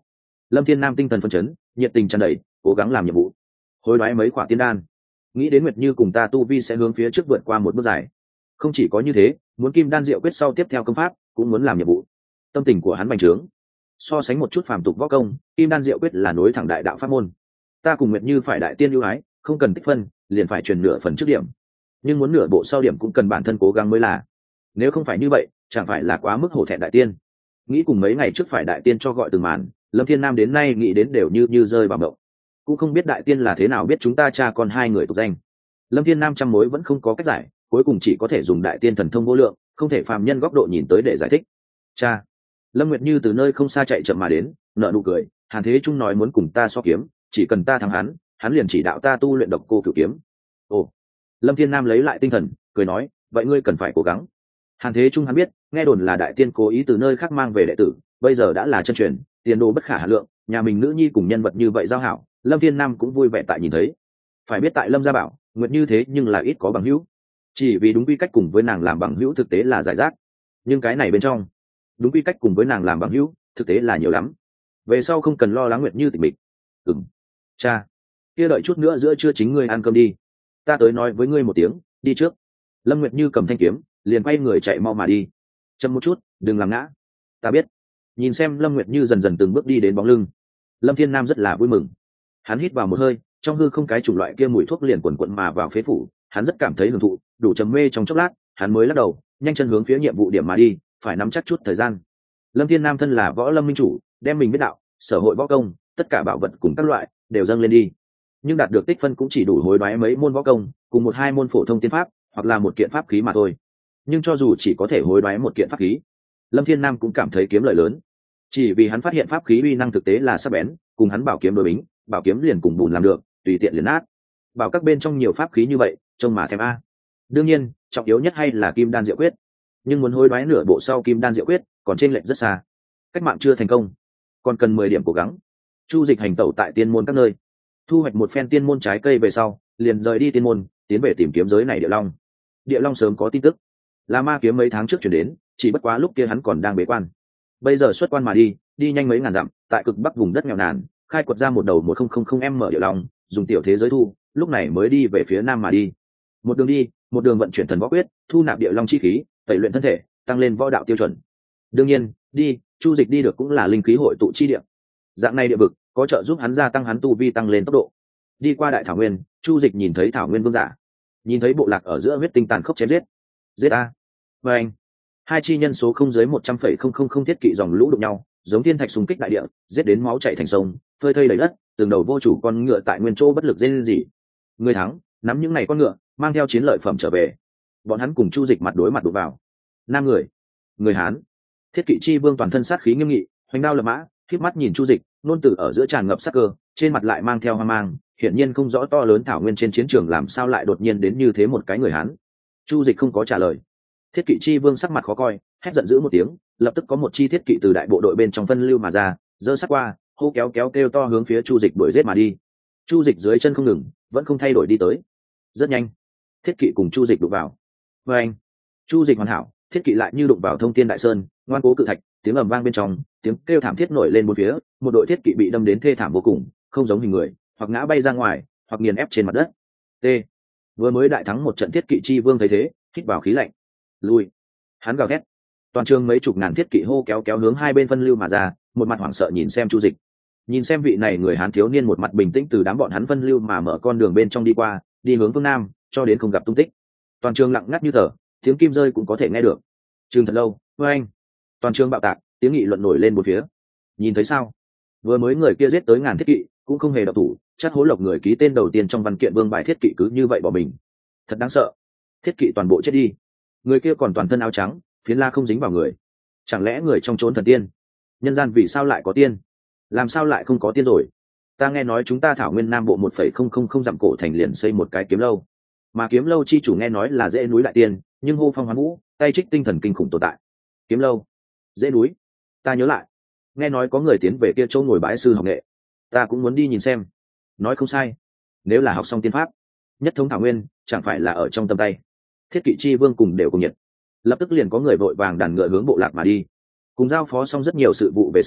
Lâm Thiên Nam tinh thần phấn chấn, nhiệt tình tràn đầy, cố gắng làm nhiệm vụ. Hối đoái mấy quả tiên đan, nghĩ đến Nguyệt Như cùng ta tu vi sẽ hướng phía trước vượt qua một bước dài. Không chỉ có như thế, muốn kim đan diệu quyết sau tiếp theo công pháp, cũng muốn làm nhiệm vụ. Tâm tình của hắn bành trướng. So sánh một chút phàm tục võ công, kim đan diệu quyết là nối thẳng đại đạo pháp môn. Ta cùng Nguyệt Như phải đại tiên ưu ái, không cần tích phân, liền phải truyền nửa phần trước điểm. Nhưng muốn nửa bộ sau điểm cũng cần bản thân cố gắng mới là. Nếu không phải như vậy, chẳng phải là quá mức hổ thẹn đại tiên. Nghĩ cùng mấy ngày trước phải đại tiên cho gọi từng màn, Lâm Thiên Nam đến nay nghĩ đến đều như như rơi vào mộng. Cũng không biết đại tiên là thế nào biết chúng ta cha con hai người tục danh. Lâm Thiên Nam trăm mối vẫn không có cách giải, cuối cùng chỉ có thể dùng đại tiên thần thông vô lượng, không thể phàm nhân góc độ nhìn tới để giải thích. Cha. Lâm Nguyệt Như từ nơi không xa chạy chậm mà đến, nở nụ cười. Hàn Thế Trung nói muốn cùng ta so kiếm, chỉ cần ta thắng hắn, hắn liền chỉ đạo ta tu luyện độc cô cửu kiếm. Ồ. Lâm Thiên Nam lấy lại tinh thần, cười nói, vậy ngươi cần phải cố gắng. Hàn Thế Trung hắn biết, nghe đồn là đại tiên cố ý từ nơi khác mang về đệ tử, bây giờ đã là chân truyền, tiền đồ bất khả hà lượng, nhà mình nữ nhi cùng nhân vật như vậy giao hảo, Lâm Thiên Nam cũng vui vẻ tại nhìn thấy. Phải biết tại Lâm gia bảo, Nguyệt Như thế nhưng là ít có bằng hữu, chỉ vì đúng quy cách cùng với nàng làm bằng hữu thực tế là giải rác, nhưng cái này bên trong, đúng quy cách cùng với nàng làm bằng hữu thực tế là nhiều lắm. Về sau không cần lo lắng Nguyệt Như tịch mịch. Ừm, cha, kia đợi chút nữa giữa trưa chính ngươi ăn cơm đi, ta tới nói với ngươi một tiếng, đi trước. Lâm Nguyệt Như cầm thanh kiếm, liền quay người chạy mau mà đi. Chậm một chút, đừng làm ngã. Ta biết. Nhìn xem Lâm Nguyệt Như dần dần từng bước đi đến bóng lưng, Lâm Thiên Nam rất là vui mừng. Hắn hít vào một hơi, trong hư không cái chủng loại kia mùi thuốc liền quần quận mà vào phế phủ, hắn rất cảm thấy hưởng thụ, đủ trầm mê trong chốc lát, hắn mới lắc đầu, nhanh chân hướng phía nhiệm vụ điểm mà đi, phải nắm chắc chút thời gian. Lâm Thiên Nam thân là võ lâm minh chủ, đem mình biết đạo, sở hội võ công, tất cả bảo vật cùng các loại đều dâng lên đi. Nhưng đạt được tích phân cũng chỉ đủ hối đoái mấy môn võ công, cùng một hai môn phổ thông tiên pháp, hoặc là một kiện pháp khí mà thôi. Nhưng cho dù chỉ có thể hối đoái một kiện pháp khí, Lâm Thiên Nam cũng cảm thấy kiếm lợi lớn. Chỉ vì hắn phát hiện pháp khí uy năng thực tế là sắc bén, cùng hắn bảo kiếm đối bính, bảo kiếm liền cùng bùn làm được, tùy tiện liền nát. Bảo các bên trong nhiều pháp khí như vậy, trông mà thèm a. Đương nhiên, trọng yếu nhất hay là kim đan diệu quyết. Nhưng muốn hối đoái nửa bộ sau kim đan diệu quyết, còn trên lệch rất xa. Cách mạng chưa thành công, còn cần mười điểm cố gắng. Chu Dịch hành tẩu tại tiên môn các nơi, thu hoạch một phen tiên môn trái cây về sau, liền rời đi tiên môn, tiến về tìm kiếm giới này địa long. Địa long sớm có tin tức, là ma kiếm mấy tháng trước chuyển đến, chỉ bất quá lúc kia hắn còn đang bế quan. Bây giờ xuất quan mà đi, đi nhanh mấy ngàn dặm, tại cực bắc vùng đất nghèo nàn, khai quật ra một đầu một không không không em mở địa long, dùng tiểu thế giới thu, lúc này mới đi về phía nam mà đi. Một đường đi, một đường vận chuyển thần võ quyết, thu nạp địa long chi khí, tẩy luyện thân thể, tăng lên võ đạo tiêu chuẩn. Đương nhiên, đi, Chu Dịch đi được cũng là linh khí hội tụ chi địa. Dạng này địa vực có trợ giúp hắn gia tăng hắn tu vi, tăng lên tốc độ. Đi qua đại thảo nguyên, Chu Dịch nhìn thấy thảo nguyên vương giả, nhìn thấy bộ lạc ở giữa huyết tinh tàn khốc chém giết. Giết a. Và anh, hai chi nhân số không dưới một trăm phẩy không không không thiết kỵ dòng lũ đụng nhau, giống thiên thạch xung kích đại địa, giết đến máu chảy thành sông, phơi thây đầy đất, từng đầu vô chủ con ngựa tại nguyên chỗ bất lực rên rỉ. Người thắng, nắm những này con ngựa, mang theo chiến lợi phẩm trở về. Bọn hắn cùng Chu Dịch mặt đối mặt đụng vào. Nam người, người Hán, thiết kỵ chi vương toàn thân sát khí nghiêm nghị, hoành đao lập mã, khép mắt nhìn Chu Dịch, nôn tử ở giữa tràn ngập sát cơ, trên mặt lại mang theo hoang mang, hiển nhiên không rõ to lớn thảo nguyên trên chiến trường làm sao lại đột nhiên đến như thế một cái người Hán. Chu Dịch không có trả lời. Thiết kỵ chi vương sắc mặt khó coi, hét giận dữ một tiếng, lập tức có một chi thiết kỵ từ đại bộ đội bên trong phân lưu mà ra, giơ sát qua, hô kéo kéo kêu to hướng phía Chu Dịch đuổi giết mà đi. Chu Dịch dưới chân không ngừng, vẫn không thay đổi đi tới. Rất nhanh, thiết kỵ cùng Chu Dịch đụng vào. Và anh, Chu Dịch hoàn hảo, thiết kỵ lại như đụng vào thông thiên đại sơn, ngoan cố cự thạch, tiếng ầm vang bên trong, tiếng kêu thảm thiết nổi lên bốn phía, một đội thiết kỵ bị đâm đến thê thảm vô cùng, không giống hình người, hoặc ngã bay ra ngoài, hoặc nghiền ép trên mặt đất. T. Vừa mới đại thắng một trận thiết kỵ chi vương thấy thế, hít vào khí lạnh. Lui. Hắn gào thét. Toàn trường mấy chục ngàn thiết kỵ hô kéo kéo hướng hai bên phân lưu mà ra, một mặt hoảng sợ nhìn xem Chu Dịch. Nhìn xem vị này người Hán thiếu niên một mặt bình tĩnh từ đám bọn hắn phân lưu mà mở con đường bên trong đi qua, đi hướng phương nam, cho đến không gặp tung tích. Toàn trường lặng ngắt như tờ, tiếng kim rơi cũng có thể nghe được. Trường thật lâu, với anh. Toàn trường bạo tạc, tiếng nghị luận nổi lên một phía. Nhìn thấy sao? Vừa mới người kia giết tới ngàn thiết kỵ, cũng không hề động thủ, chắc hố lộc người ký tên đầu tiên trong văn kiện vương bài thiết kỵ cứ như vậy bỏ mình. Thật đáng sợ. Thiết kỵ toàn bộ chết đi. Người kia còn toàn thân áo trắng, phiến la không dính vào người. Chẳng lẽ người trong trốn thần tiên? Nhân gian vì sao lại có tiên? Làm sao lại không có tiên rồi? Ta nghe nói chúng ta thảo nguyên nam bộ một phẩy không không không dặm cổ thành liền xây một cái kiếm lâu, mà kiếm lâu chi chủ nghe nói là dễ núi đại tiên, nhưng hô phong hoán vũ, tay trích tinh thần kinh khủng tồn tại. Kiếm lâu, dễ núi, ta nhớ lại, nghe nói có người tiến về kia chỗ ngồi bái sư học nghệ, ta cũng muốn đi nhìn xem. Nói không sai, nếu là học xong tiên pháp, nhất thống thảo nguyên chẳng phải là ở trong tầm tay. Thiết kỵ chi vương cùng đều cùng nhiệt, lập tức liền có người vội vàng đàn ngựa hướng bộ lạc mà đi. Cùng giao phó xong rất nhiều sự vụ về sau,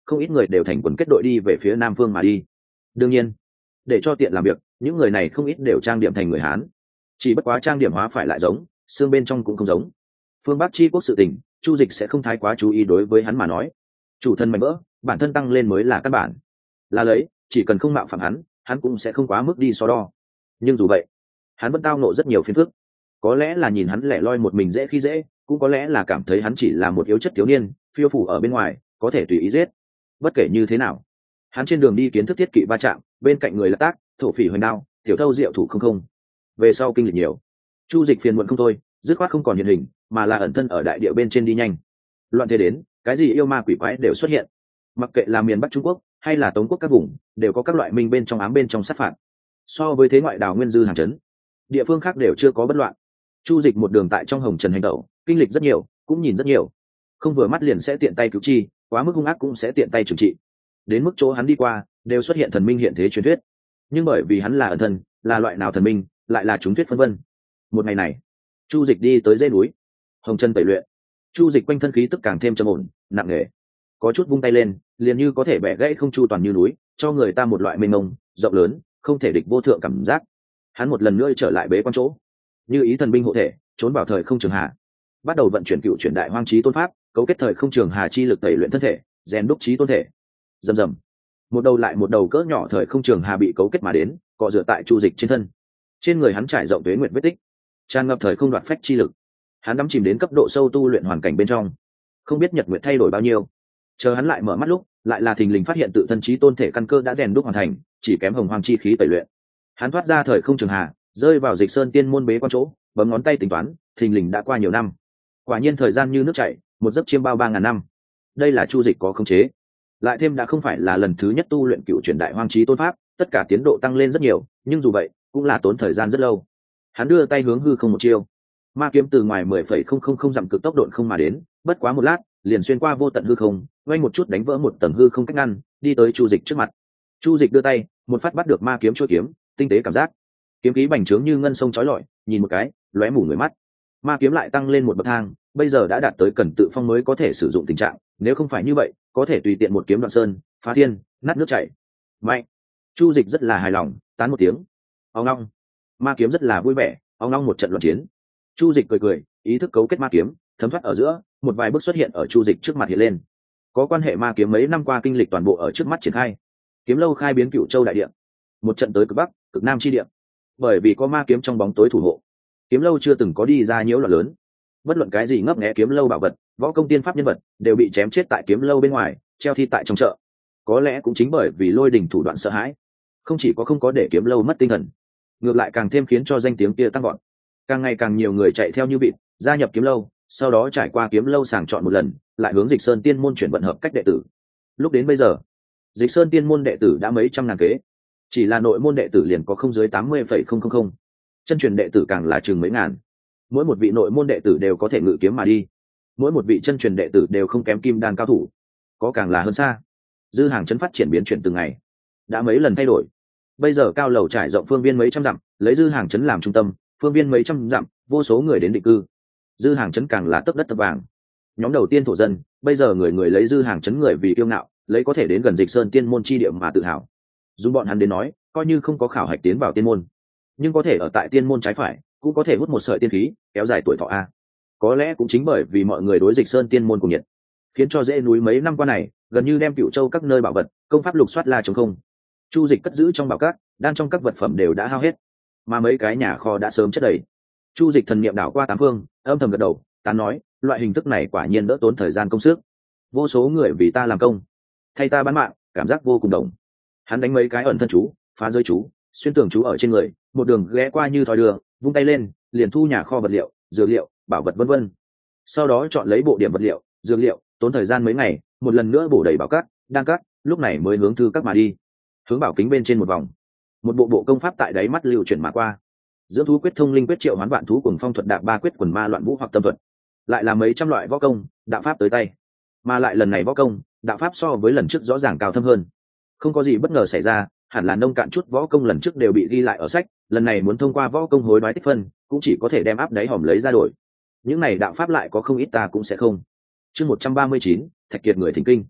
không ít người đều thành quần kết đội đi về phía nam phương mà đi. Đương nhiên, để cho tiện làm việc, những người này không ít đều trang điểm thành người Hán, chỉ bất quá trang điểm hóa phải lại giống, xương bên trong cũng không giống. Phương Bắc chi quốc sự tình, Chu Dịch sẽ không thái quá chú ý, đối với hắn mà nói, chủ thân mạnh vỡ, bản thân tăng lên mới là căn bản. Là lấy, chỉ cần không mạo phạm hắn, hắn cũng sẽ không quá mức đi so đo. Nhưng dù vậy, hắn vẫn tao nộ rất nhiều phiền phức. Có lẽ là nhìn hắn lẻ loi một mình dễ khi dễ, cũng có lẽ là cảm thấy hắn chỉ là một yếu chất thiếu niên, phiêu phủ ở bên ngoài, có thể tùy ý giết. Bất kể như thế nào, hắn trên đường đi kiến thức thiết kỵ va chạm, bên cạnh người là tác, thổ phỉ hoành đao, tiểu thâu diệu thủ không không. Về sau kinh lịch nhiều, Chu Dịch phiền muộn không thôi, dứt khoát không còn hiện hình, mà là ẩn thân ở đại địa bên trên đi nhanh. Loạn thế đến, cái gì yêu ma quỷ quái đều xuất hiện. Mặc kệ là miền Bắc Trung Quốc hay là Tống quốc các vùng, đều có các loại minh bên trong ám bên trong sát phạt. So với thế ngoại đảo nguyên dư hàng trấn, địa phương khác đều chưa có bất loạn. Chu Dịch một đường tại trong hồng trần hành tẩu, kinh lịch rất nhiều, cũng nhìn rất nhiều. Không vừa mắt liền sẽ tiện tay cứu chi, quá mức hung ác cũng sẽ tiện tay trừng trị. Đến mức chỗ hắn đi qua, đều xuất hiện thần minh hiện thế truyền thuyết. Nhưng bởi vì hắn là ẩn thân, là loại nào thần minh, lại là chúng thuyết phân vân. Một ngày này, Chu Dịch đi tới dãy núi, hồng chân tẩy luyện. Chu Dịch quanh thân khí tức càng thêm trầm ổn, nặng nề. Có chút vung tay lên, liền như có thể bẻ gãy không chu toàn như núi, cho người ta một loại mênh mông, rộng lớn, không thể địch vô thượng cảm giác. Hắn một lần nữa trở lại bế quan chỗ, như ý thần binh hộ thể, trốn vào thời không trường hà, bắt đầu vận chuyển cựu chuyển đại hoang chí tôn pháp, cấu kết thời không trường hà chi lực tẩy luyện thân thể, rèn đúc chí tôn thể. Rầm rầm, một đầu lại một đầu cỡ nhỏ thời không trường hà bị cấu kết mà đến, cọ rửa tại Chu Dịch trên thân. Trên người hắn trải rộng tuế nguyệt vết tích, tràn ngập thời không đoạt phách chi lực. Hắn đắm chìm đến cấp độ sâu tu luyện hoàn cảnh bên trong, không biết nhật nguyệt thay đổi bao nhiêu. Chờ hắn lại mở mắt lúc, lại là thình lình phát hiện tự thân chí tôn thể căn cơ đã rèn đúc hoàn thành, chỉ kém hồng hoang chi khí tẩy luyện. Hắn thoát ra thời không trường hà, rơi vào Dịch Sơn tiên môn bế quan chỗ, bấm ngón tay tính toán, thình lình đã qua nhiều năm. Quả nhiên thời gian như nước chảy, một giấc chiêm bao ba ngàn năm. Đây là Chu Dịch có khống chế, lại thêm đã không phải là lần thứ nhất tu luyện cựu chuyển đại hoang chí tôn pháp, tất cả tiến độ tăng lên rất nhiều, nhưng dù vậy cũng là tốn thời gian rất lâu. Hắn đưa tay hướng hư không một chiêu, ma kiếm từ ngoài mười phẩy không không không dặm cực tốc độn không mà đến, bất quá một lát liền xuyên qua vô tận hư không, quay một chút đánh vỡ một tầng hư không cách ngăn, đi tới Chu Dịch trước mặt. Chu Dịch đưa tay một phát bắt được ma kiếm chuôi kiếm, tinh tế cảm giác, kiếm khí bành trướng như ngân sông chói lọi, nhìn một cái lóe mù người mắt. Ma kiếm lại tăng lên một bậc thang, bây giờ đã đạt tới cần tự phong mới có thể sử dụng tình trạng, nếu không phải như vậy có thể tùy tiện một kiếm đoạn sơn, phá thiên, nát nước chảy. Mạnh. Chu Dịch rất là hài lòng, tán một tiếng. Ong ong. Ma kiếm rất là vui vẻ, ong ong một trận loạn chiến. Chu Dịch cười cười, ý thức cấu kết ma kiếm, thấm thoát ở giữa, một vài bước xuất hiện ở Chu Dịch trước mặt hiện lên. Có quan hệ ma kiếm mấy năm qua kinh lịch toàn bộ ở trước mắt triển khai. Kiếm lâu khai biến Cửu Châu đại địa, một trận tới cực bắc, cực nam chi địa. Bởi vì có ma kiếm trong bóng tối thủ hộ, kiếm lâu chưa từng có đi ra nhiễu loạn lớn. Bất luận cái gì ngấp nghé kiếm lâu bảo vật, võ công tiên pháp nhân vật đều bị chém chết tại kiếm lâu bên ngoài, treo thi tại trong chợ. Có lẽ cũng chính bởi vì Lôi Đình thủ đoạn sợ hãi, không chỉ có không có để kiếm lâu mất tinh thần, ngược lại càng thêm khiến cho danh tiếng kia tăng vọt. Càng ngày càng nhiều người chạy theo như vịt gia nhập kiếm lâu, sau đó trải qua kiếm lâu sàng chọn một lần, lại hướng Dịch Sơn tiên môn chuyển vận hợp cách đệ tử. Lúc đến bây giờ, Dịch Sơn tiên môn đệ tử đã mấy trăm ngàn kế, chỉ là nội môn đệ tử liền có không dưới tám mươi phẩy không không không, chân truyền đệ tử càng là chừng mấy ngàn. Mỗi một vị nội môn đệ tử đều có thể ngự kiếm mà đi, mỗi một vị chân truyền đệ tử đều không kém kim đan cao thủ, có càng là hơn xa. Dư hàng trấn phát triển biến chuyển từng ngày, đã mấy lần thay đổi. Bây giờ cao lầu trải rộng phương viên mấy trăm dặm, lấy dư hàng trấn làm trung tâm, phương viên mấy trăm dặm, vô số người đến định cư. Dư hàng trấn càng là tấp đất tấp vàng. Nhóm đầu tiên thổ dân, bây giờ người người lấy dư hàng trấn người vì kiêu ngạo, lấy có thể đến gần Dịch Sơn tiên môn chi địa mà tự hào. Dùng bọn hắn đến nói, coi như không có khảo hạch tiến vào tiên môn, nhưng có thể ở tại tiên môn trái phải, cũng có thể hút một sợi tiên khí, kéo dài tuổi thọ a. Có lẽ cũng chính bởi vì mọi người đối Dịch Sơn tiên môn cùng nhiệt, khiến cho dãy núi mấy năm qua này gần như đem Cửu Châu các nơi bảo vật, công pháp lục soát la trống không. Chu Dịch cất giữ trong bảo cát, đang trong các vật phẩm đều đã hao hết, mà mấy cái nhà kho đã sớm chất đầy. Chu Dịch thần niệm đảo qua tám phương, âm thầm gật đầu, tán nói, loại hình thức này quả nhiên đỡ tốn thời gian công sức. Vô số người vì ta làm công, thay ta bán mạng, cảm giác vô cùng đồng. Hắn đánh mấy cái ẩn thân chú, phá giới chú, xuyên tường chú ở trên người, một đường ghé qua như thoi đường, vung tay lên, liền thu nhà kho vật liệu, dược liệu, bảo vật vân vân. Sau đó chọn lấy bộ điểm vật liệu, dược liệu, tốn thời gian mấy ngày, một lần nữa bổ đầy bảo cát, đan cát, lúc này mới hướng thư các mà đi. Hướng bảo kính bên trên một vòng, một bộ bộ công pháp tại đáy mắt lưu chuyển mà qua. Dưỡng thú quyết, thông linh quyết, triệu hoán vạn thú, cùng phong thuật, đạp ba quyết, quần ma loạn vũ hoặc tâm thuật, lại là mấy trăm loại võ công, đạo pháp tới tay. Mà lại lần này võ công, đạo pháp so với lần trước rõ ràng cao thâm hơn. Không có gì bất ngờ xảy ra, hẳn là nông cạn chút võ công lần trước đều bị ghi lại ở sách, lần này muốn thông qua võ công hối đoái tích phân, cũng chỉ có thể đem áp đáy hòm lấy ra đổi. Những này đạo pháp lại có không ít ta cũng sẽ không. Chương một trăm ba mươi chín, Thạch Kiệt người thỉnh kinh.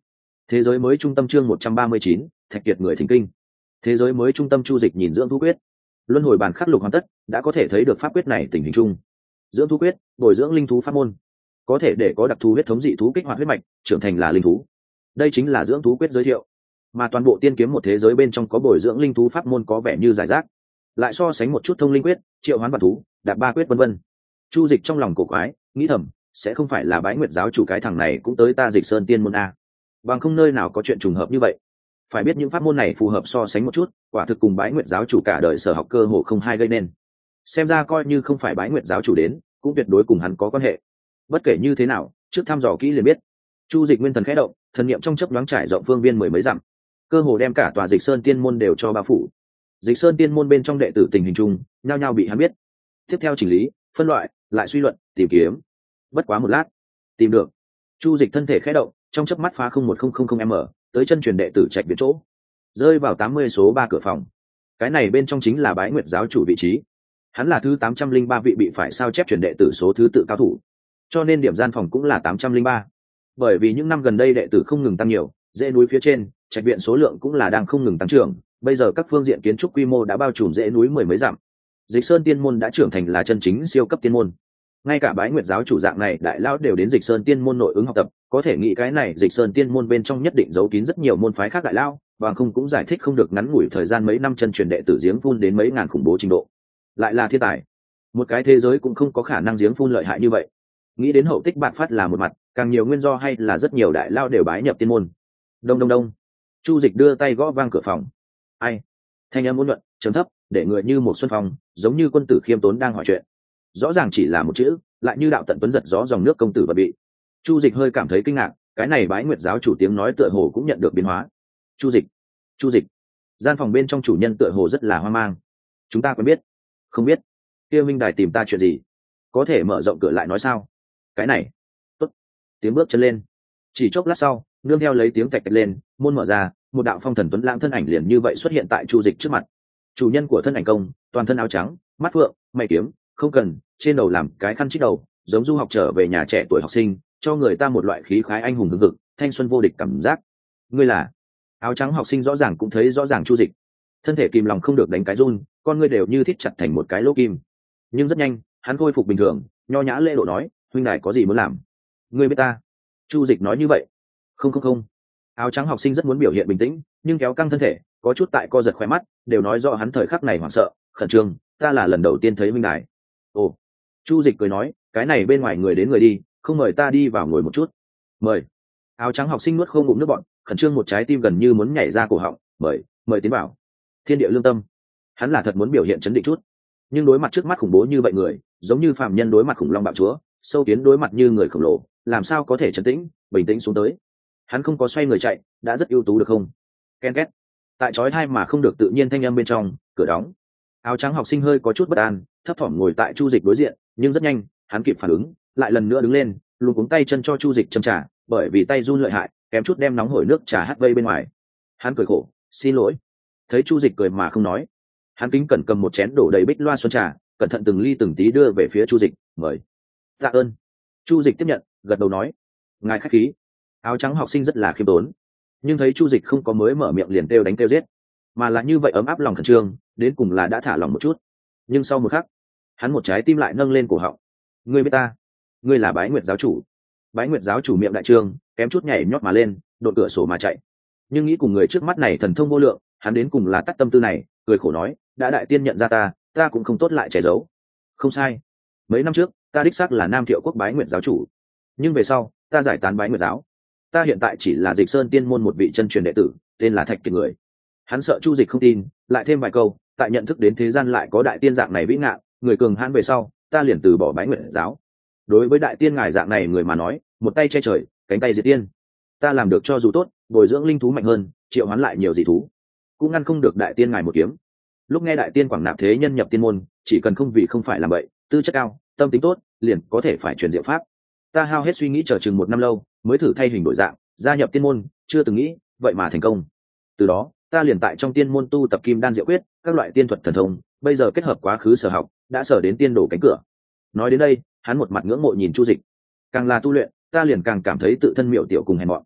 Thế giới mới trung tâm chương một trăm ba mươi chín, Thạch Kiệt người thỉnh kinh. Thế giới mới trung tâm Chu Dịch nhìn dưỡng thú quyết. Luân hồi bản khắc lục hoàn tất, đã có thể thấy được pháp quyết này tình hình chung. Dưỡng thú quyết, bồi dưỡng linh thú pháp môn, có thể để có đặc thù huyết thống dị thú kích hoạt huyết mạch, trưởng thành là linh thú. Đây chính là dưỡng thú quyết giới thiệu. Mà toàn bộ tiên kiếm một thế giới bên trong có bồi dưỡng linh thú pháp môn có vẻ như giải rác. Lại so sánh một chút thông linh quyết, triệu hoán vật thú, đạp ba quyết vân vân. Chu Dịch trong lòng cổ quái, nghĩ thầm, sẽ không phải là Bái Nguyệt giáo chủ cái thằng này cũng tới ta Dịch Sơn Tiên môn a. Bằng không nơi nào có chuyện trùng hợp như vậy. Phải biết những pháp môn này phù hợp so sánh một chút, quả thực cùng Bái Nguyệt giáo chủ cả đời sở học cơ hồ không hai gây nên. Xem ra coi như không phải Bái Nguyệt giáo chủ đến, cũng tuyệt đối cùng hắn có quan hệ. Bất kể như thế nào, trước thăm dò kỹ liền biết. Chu Dịch nguyên thần khẽ động, thần niệm trong chớp nhoáng trải rộng phương viên mười mấy dặm, cơ hồ đem cả tòa Dịch Sơn Tiên môn đều cho bao phủ. Dịch Sơn Tiên môn bên trong đệ tử tình hình chung, nhao nhao bị hắn biết. Tiếp theo chỉnh lý, phân loại, lại suy luận, tìm kiếm. Bất quá một lát, tìm được. Chu Dịch thân thể khẽ động, trong chớp mắt phá không một không không không m, tới chân truyền đệ tử Trạch Viện chỗ, rơi vào tám mươi số ba cửa phòng. Cái này bên trong chính là Bái Nguyệt giáo chủ vị trí. Hắn là thứ tám trăm linh ba vị bị phải sao chép truyền đệ tử số thứ tự cao thủ, cho nên điểm gian phòng cũng là tám trăm linh ba. Bởi vì những năm gần đây đệ tử không ngừng tăng nhiều, dãy núi phía trên, Trạch Viện số lượng cũng là đang không ngừng tăng trưởng, bây giờ các phương diện kiến trúc quy mô đã bao trùm dãy núi mười mấy dặm. Dịch Sơn Tiên môn đã trưởng thành là chân chính siêu cấp tiên môn. Ngay cả Bái Nguyệt giáo chủ dạng này đại lão đều đến Dịch Sơn Tiên môn nội ứng học tập, có thể nghĩ cái này Dịch Sơn Tiên môn bên trong nhất định giấu kín rất nhiều môn phái khác đại lão, bằng không cũng giải thích không được ngắn ngủi thời gian mấy năm chân truyền đệ tử giếng phun đến mấy ngàn khủng bố trình độ. Lại là thiên tài, một cái thế giới cũng không có khả năng giếng phun lợi hại như vậy. Nghĩ đến hậu tích bạc phát là một mặt, càng nhiều nguyên do hay là rất nhiều đại lão đều bái nhập tiên môn. Đông đông đông. Chu Dịch đưa tay gõ vang cửa phòng. Ai? Thanh âm ôn nhuận, trầm thấp, để người như một xuân phong, giống như quân tử khiêm tốn đang hỏi chuyện. Rõ ràng chỉ là một chữ, lại như đạo tận tuấn giật gió dòng nước công tử và bị. Chu Dịch hơi cảm thấy kinh ngạc, cái này Bái Nguyệt giáo chủ tiếng nói tựa hồ cũng nhận được biến hóa. Chu Dịch, Chu Dịch. Gian phòng bên trong chủ nhân tựa hồ rất là hoang mang. Chúng ta quen biết? Không biết. Kia Minh Đài tìm ta chuyện gì? Có thể mở rộng cửa lại nói sao? Cái này. Tốt. Tiếng bước chân lên. Chỉ chốc lát sau, nương theo lấy tiếng tạch tạch lên, môn mở ra, một đạo phong thần tuấn lãng thân ảnh liền như vậy xuất hiện tại Chu Dịch trước mặt. Chủ nhân của thân ảnh công, toàn thân áo trắng, mắt phượng, mày kiếm, không cần, trên đầu làm cái khăn chít đầu, giống du học trở về nhà trẻ tuổi học sinh, cho người ta một loại khí khái anh hùng hừng hực, thanh xuân vô địch cảm giác. Ngươi là? Áo trắng học sinh rõ ràng cũng thấy rõ ràng Chu Dịch, thân thể kìm lòng không được đánh cái run, con ngươi đều như thít chặt thành một cái lỗ kim. Nhưng rất nhanh, hắn khôi phục bình thường, nho nhã lễ độ nói, huynh đài có gì muốn làm? Ngươi biết ta? Chu Dịch nói như vậy. Không không không. Áo trắng học sinh rất muốn biểu hiện bình tĩnh, nhưng kéo căng thân thể, có chút tại co giật khóe mắt, đều nói rõ hắn thời khắc này hoảng sợ, khẩn trương. Ta là lần đầu tiên thấy huynh đài. Ồ. Chu Dịch cười nói, cái này bên ngoài người đến người đi, không mời ta đi vào ngồi một chút. Mời. Áo trắng học sinh nuốt không ngụm nước bọt, khẩn trương một trái tim gần như muốn nhảy ra cổ họng. Mời, mời tiến vào. Thiên địa lương tâm. Hắn là thật muốn biểu hiện chấn định chút, nhưng đối mặt trước mắt khủng bố như vậy người, giống như phàm nhân đối mặt khủng long bạo chúa, sâu kiến đối mặt như người khổng lồ, làm sao có thể trấn tĩnh, bình tĩnh xuống tới. Hắn không có xoay người chạy, đã rất ưu tú được không? Ken két. Tại chói tai mà không được tự nhiên thanh âm bên trong, cửa đóng. Áo trắng học sinh hơi có chút bất an, thấp thỏm ngồi tại Chu Dịch đối diện, nhưng rất nhanh, hắn kịp phản ứng, lại lần nữa đứng lên, luống cuống tay chân cho Chu Dịch châm trà, bởi vì tay run lợi hại, kém chút đem nóng hổi nước trà hắt vây bên ngoài. Hắn cười khổ, xin lỗi. Thấy Chu Dịch cười mà không nói, hắn kính cẩn cầm một chén đổ đầy bích loa xuân trà, cẩn thận từng ly từng tí đưa về phía Chu Dịch, mời. Tạ ơn. Chu Dịch tiếp nhận, gật đầu nói, ngài khách khí. Áo trắng học sinh rất là khiêm tốn, nhưng thấy Chu Dịch không có mới mở miệng liền kêu đánh kêu giết, mà là như vậy ấm áp lòng khẩn trương, đến cùng là đã thả lòng một chút. Nhưng sau một khắc, hắn một trái tim lại nâng lên cổ họng. Ngươi biết ta? Ngươi là Bái Nguyệt giáo chủ. Bái Nguyệt giáo chủ miệng đại trương, kém chút nhảy nhót mà lên, đột cửa sổ mà chạy. Nhưng nghĩ cùng người trước mắt này thần thông vô lượng, hắn đến cùng là tắt tâm tư này, cười khổ nói, đã đại tiên nhận ra ta, ta cũng không tốt lại che giấu. Không sai. Mấy năm trước, ta đích xác là Nam Thiệu quốc Bái Nguyệt giáo chủ, nhưng về sau, ta giải tán Bái Nguyệt giáo. Ta hiện tại chỉ là Dịch Sơn Tiên môn một vị chân truyền đệ tử, tên là Thạch Kiệt người. Hắn sợ Chu Dịch không tin, lại thêm vài câu, tại nhận thức đến thế gian lại có đại tiên dạng này vĩ ngạn, người cường hãn về sau, ta liền từ bỏ Bái Nguyệt giáo. Đối với đại tiên ngài dạng này người mà nói, một tay che trời, cánh tay diệt tiên. Ta làm được cho dù tốt, bồi dưỡng linh thú mạnh hơn, triệu hoán lại nhiều dị thú, cũng ngăn không được đại tiên ngài một kiếm. Lúc nghe đại tiên quảng nạp thế nhân nhập tiên môn, chỉ cần không vì không phải làm vậy, tư chất cao, tâm tính tốt, liền có thể phải truyền diệu pháp. Ta hao hết suy nghĩ chờ chừng một năm lâu, mới thử thay hình đổi dạng, gia nhập tiên môn, chưa từng nghĩ, vậy mà thành công. Từ đó, ta liền tại trong tiên môn tu tập kim đan diệu quyết, các loại tiên thuật thần thông, bây giờ kết hợp quá khứ sở học, đã sở đến tiên đổ cánh cửa. Nói đến đây, hắn một mặt ngưỡng mộ nhìn Chu Dịch. Càng là tu luyện, ta liền càng cảm thấy tự thân miệu tiểu cùng hèn mọn.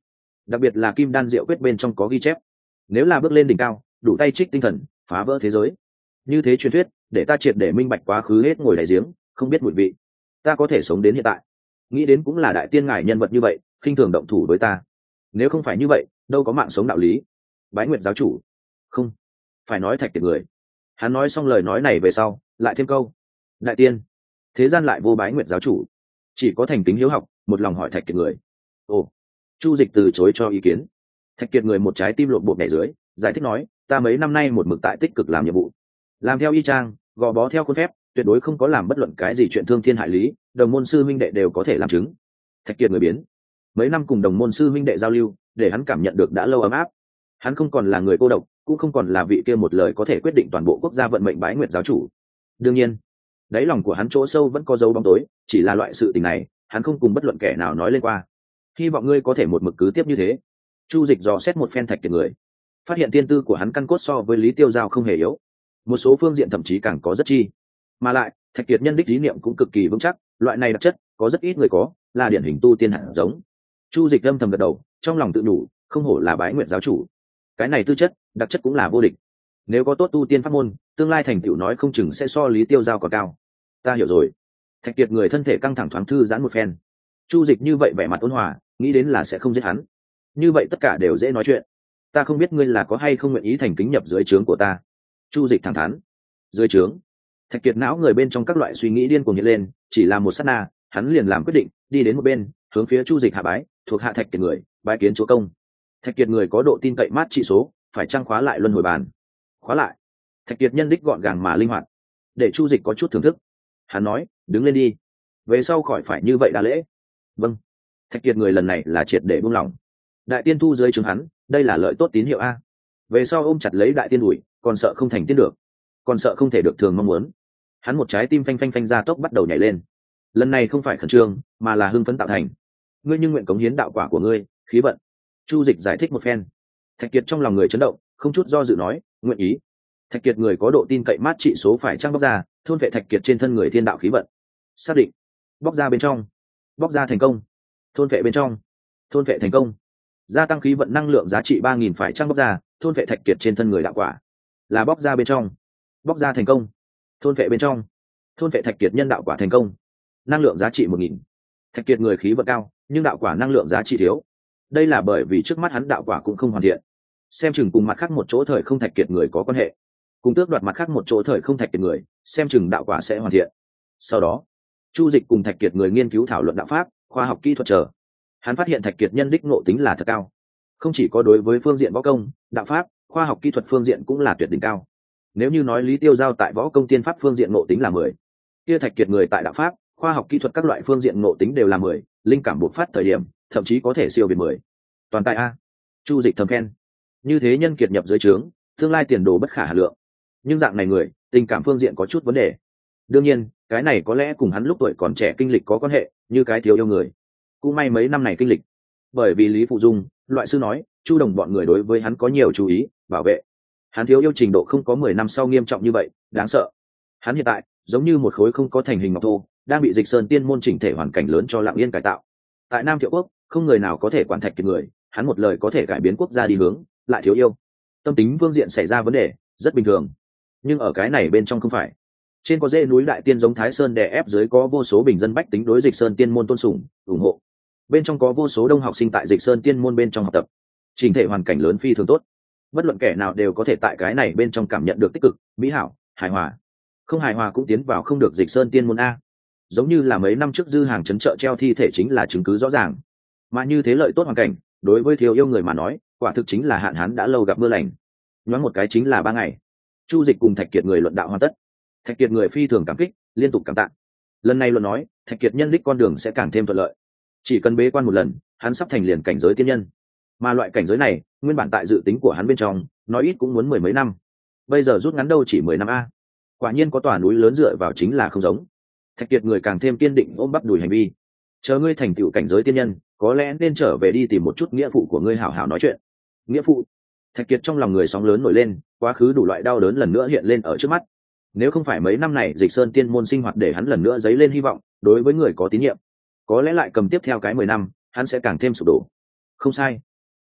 đặc biệt là kim đan diệu quyết bên trong có ghi chép, nếu là bước lên đỉnh cao đủ tay trích tinh thần phá vỡ thế giới. Như thế truyền thuyết để ta triệt để minh bạch quá khứ hết ngồi đáy giếng không biết mùi vị, ta có thể sống đến hiện tại. Nghĩ đến cũng là đại tiên ngài nhân vật như vậy khinh thường động thủ với ta, nếu không phải như vậy đâu có mạng sống đạo lý. Bái Nguyệt giáo chủ, không phải nói Thạch Kiệt người. Hắn nói xong lời nói này về sau lại thêm câu đại tiên, thế gian lại vô Bái Nguyệt giáo chủ, chỉ có thành kính hiếu học một lòng hỏi Thạch Kiệt người. Ồ. Chu Dịch từ chối cho ý kiến. Thạch Kiệt người một trái tim lộn bột nhảy dưới, giải thích nói, ta mấy năm nay một mực tại tích cực làm nhiệm vụ, làm theo y trang, gò bó theo khuôn phép, tuyệt đối không có làm bất luận cái gì chuyện thương thiên hại lý, đồng môn sư minh đệ đều có thể làm chứng. Thạch Kiệt người biến, mấy năm cùng đồng môn sư minh đệ giao lưu, để hắn cảm nhận được đã lâu ấm áp. Hắn không còn là người cô độc, cũng không còn là vị kia một lời có thể quyết định toàn bộ quốc gia vận mệnh Bái Nguyệt giáo chủ. Đương nhiên, đáy lòng của hắn chỗ sâu vẫn có dấu bóng tối, chỉ là loại sự tình này, hắn không cùng bất luận kẻ nào nói lên qua. Hy vọng ngươi có thể một mực cứ tiếp như thế. Chu Dịch dò xét một phen Thạch Kiệt người, phát hiện tiên tư của hắn căn cốt so với Lý Tiêu Giao không hề yếu, một số phương diện thậm chí càng có rất chi. Mà lại, Thạch Kiệt nhân đích lý niệm cũng cực kỳ vững chắc, loại này đặc chất có rất ít người có, là điển hình tu tiên hạt giống. Chu Dịch âm thầm gật đầu, trong lòng tự nhủ, không hổ là Bái Nguyệt giáo chủ, cái này tư chất, đặc chất cũng là vô địch. Nếu có tốt tu tiên pháp môn, tương lai thành tựu nói không chừng sẽ so Lý Tiêu Giao còn cao. Ta hiểu rồi. Thạch Kiệt người thân thể căng thẳng thoáng thư giãn một phen. Chu Dịch như vậy vẻ mặt ôn hòa, nghĩ đến là sẽ không giết hắn. Như vậy tất cả đều dễ nói chuyện. Ta không biết ngươi là có hay không nguyện ý thành kính nhập dưới trướng của ta. Chu Dịch thẳng thắn. Dưới trướng. Thạch Kiệt não người bên trong các loại suy nghĩ điên cuồng hiện lên, chỉ là một sát na, hắn liền làm quyết định, đi đến một bên, hướng phía Chu Dịch hạ bái, thuộc hạ Thạch Kiệt người, bái kiến chúa công. Thạch Kiệt người có độ tin cậy mát trị số, phải trang khóa lại luân hồi bàn. Khóa lại. Thạch Kiệt nhân đích gọn gàng mà linh hoạt, để Chu Dịch có chút thưởng thức. Hắn nói, đứng lên đi, về sau khỏi phải như vậy đa lễ. Vâng. Thạch Kiệt người lần này là triệt để buông lỏng. Đại tiên thu dưới trướng hắn, đây là lợi tốt tín hiệu a. Về sau ôm chặt lấy đại tiên đuổi, còn sợ không thành tiên được, còn sợ không thể được thường mong muốn. Hắn một trái tim phanh phanh phanh ra tốc bắt đầu nhảy lên. Lần này không phải khẩn trương, mà là hưng phấn tạo thành. Ngươi nhưng nguyện cống hiến đạo quả của ngươi, khí vận. Chu Dịch giải thích một phen. Thạch Kiệt trong lòng người chấn động, không chút do dự nói, nguyện ý. Thạch Kiệt người có độ tin cậy mát trị số phải trang bóc ra, thôn vệ Thạch Kiệt trên thân người thiên đạo khí vận. Xác định. Bóc ra bên trong. Bóc ra thành công. Thôn vệ bên trong. Thôn vệ thành công. Gia tăng khí vận năng lượng giá trị ba nghìn phải trang bóc ra, thôn vệ Thạch Kiệt trên thân người đạo quả. Là bóc ra bên trong. Bóc ra thành công. Thôn vệ bên trong. Thôn vệ Thạch Kiệt nhân đạo quả thành công. Năng lượng giá trị một nghìn. Thạch Kiệt người khí vận cao, nhưng đạo quả năng lượng giá trị thiếu. Đây là bởi vì trước mắt hắn đạo quả cũng không hoàn thiện. Xem chừng cùng mặt khác một chỗ thời không Thạch Kiệt người có quan hệ. Cùng tước đoạt mặt khác một chỗ thời không Thạch Kiệt người, xem chừng đạo quả sẽ hoàn thiện. Sau đó, Chu Dịch cùng Thạch Kiệt người nghiên cứu thảo luận đạo pháp, khoa học kỹ thuật chờ. Hắn phát hiện Thạch Kiệt nhân đích ngộ tính là thật cao, không chỉ có đối với phương diện võ công, đạo pháp, khoa học kỹ thuật phương diện cũng là tuyệt đỉnh cao. Nếu như nói Lý Tiêu Giao tại võ công tiên pháp phương diện ngộ tính là mười, kia Thạch Kiệt người tại đạo pháp, khoa học kỹ thuật các loại phương diện ngộ tính đều là mười, linh cảm bộc phát thời điểm, thậm chí có thể siêu việt mười. Toàn tại a. Chu Dịch thầm khen. Như thế nhân kiệt nhập dưới trướng, tương lai tiền đồ bất khả hà lượng. Nhưng dạng này người, tình cảm phương diện có chút vấn đề. Đương nhiên, cái này có lẽ cùng hắn lúc tuổi còn trẻ kinh lịch có quan hệ, như cái thiếu yêu người. Cũng may mấy năm này kinh lịch, bởi vì Lý Phụ Dung, loại sư nói, Chu Đồng bọn người đối với hắn có nhiều chú ý, bảo vệ. Hắn thiếu yêu trình độ không có mười năm sau nghiêm trọng như vậy, đáng sợ. Hắn hiện tại, giống như một khối không có thành hình ngọc thô, đang bị Dịch Sơn Tiên môn chỉnh thể hoàn cảnh lớn cho lặng yên cải tạo. Tại Nam Thiệu Quốc, không người nào có thể quản Thạch Kiệt người, hắn một lời có thể cải biến quốc gia đi hướng, lại thiếu yêu. Tâm tính phương diện xảy ra vấn đề, rất bình thường. Nhưng ở cái này bên trong không phải. Trên có dãy núi đại tiên giống Thái Sơn đè ép dưới có vô số bình dân bách tính đối Dịch Sơn Tiên môn tôn sùng, ủng hộ. Bên trong có vô số đông học sinh tại Dịch Sơn Tiên môn bên trong học tập. Chỉnh thể hoàn cảnh lớn phi thường tốt. Bất luận kẻ nào đều có thể tại cái này bên trong cảm nhận được tích cực, mỹ hảo, hài hòa. Không hài hòa cũng tiến vào không được Dịch Sơn Tiên môn a. Giống như là mấy năm trước dư hàng trấn chợ treo thi thể chính là chứng cứ rõ ràng. Mà như thế lợi tốt hoàn cảnh, đối với thiếu yêu người mà nói, quả thực chính là hạn hán đã lâu gặp mưa lành. Nhoáng một cái chính là ba ngày. Chu Dịch cùng Thạch Kiệt người luận đạo hoàn tất. Thạch Kiệt người phi thường cảm kích, liên tục cảm tạ. Lần này luận nói, Thạch Kiệt nhân đích con đường sẽ càng thêm thuận lợi. Chỉ cần bế quan một lần, hắn sắp thành liền cảnh giới tiên nhân. Mà loại cảnh giới này, nguyên bản tại dự tính của hắn bên trong, nói ít cũng muốn mười mấy năm. Bây giờ rút ngắn đâu chỉ mười năm a. Quả nhiên có tòa núi lớn dựa vào chính là không giống. Thạch Kiệt người càng thêm kiên định ôm bắp đùi hành vi. Chờ ngươi thành tựu cảnh giới tiên nhân, có lẽ nên trở về đi tìm một chút nghĩa phụ của ngươi hảo hảo nói chuyện. Nghĩa phụ? Thạch Kiệt trong lòng người sóng lớn nổi lên, quá khứ đủ loại đau đớn lần nữa hiện lên ở trước mắt. Nếu không phải mấy năm này Dịch Sơn Tiên môn sinh hoạt để hắn lần nữa dấy lên hy vọng, đối với người có tín nhiệm, có lẽ lại cầm tiếp theo cái mười năm, hắn sẽ càng thêm sụp đổ. Không sai.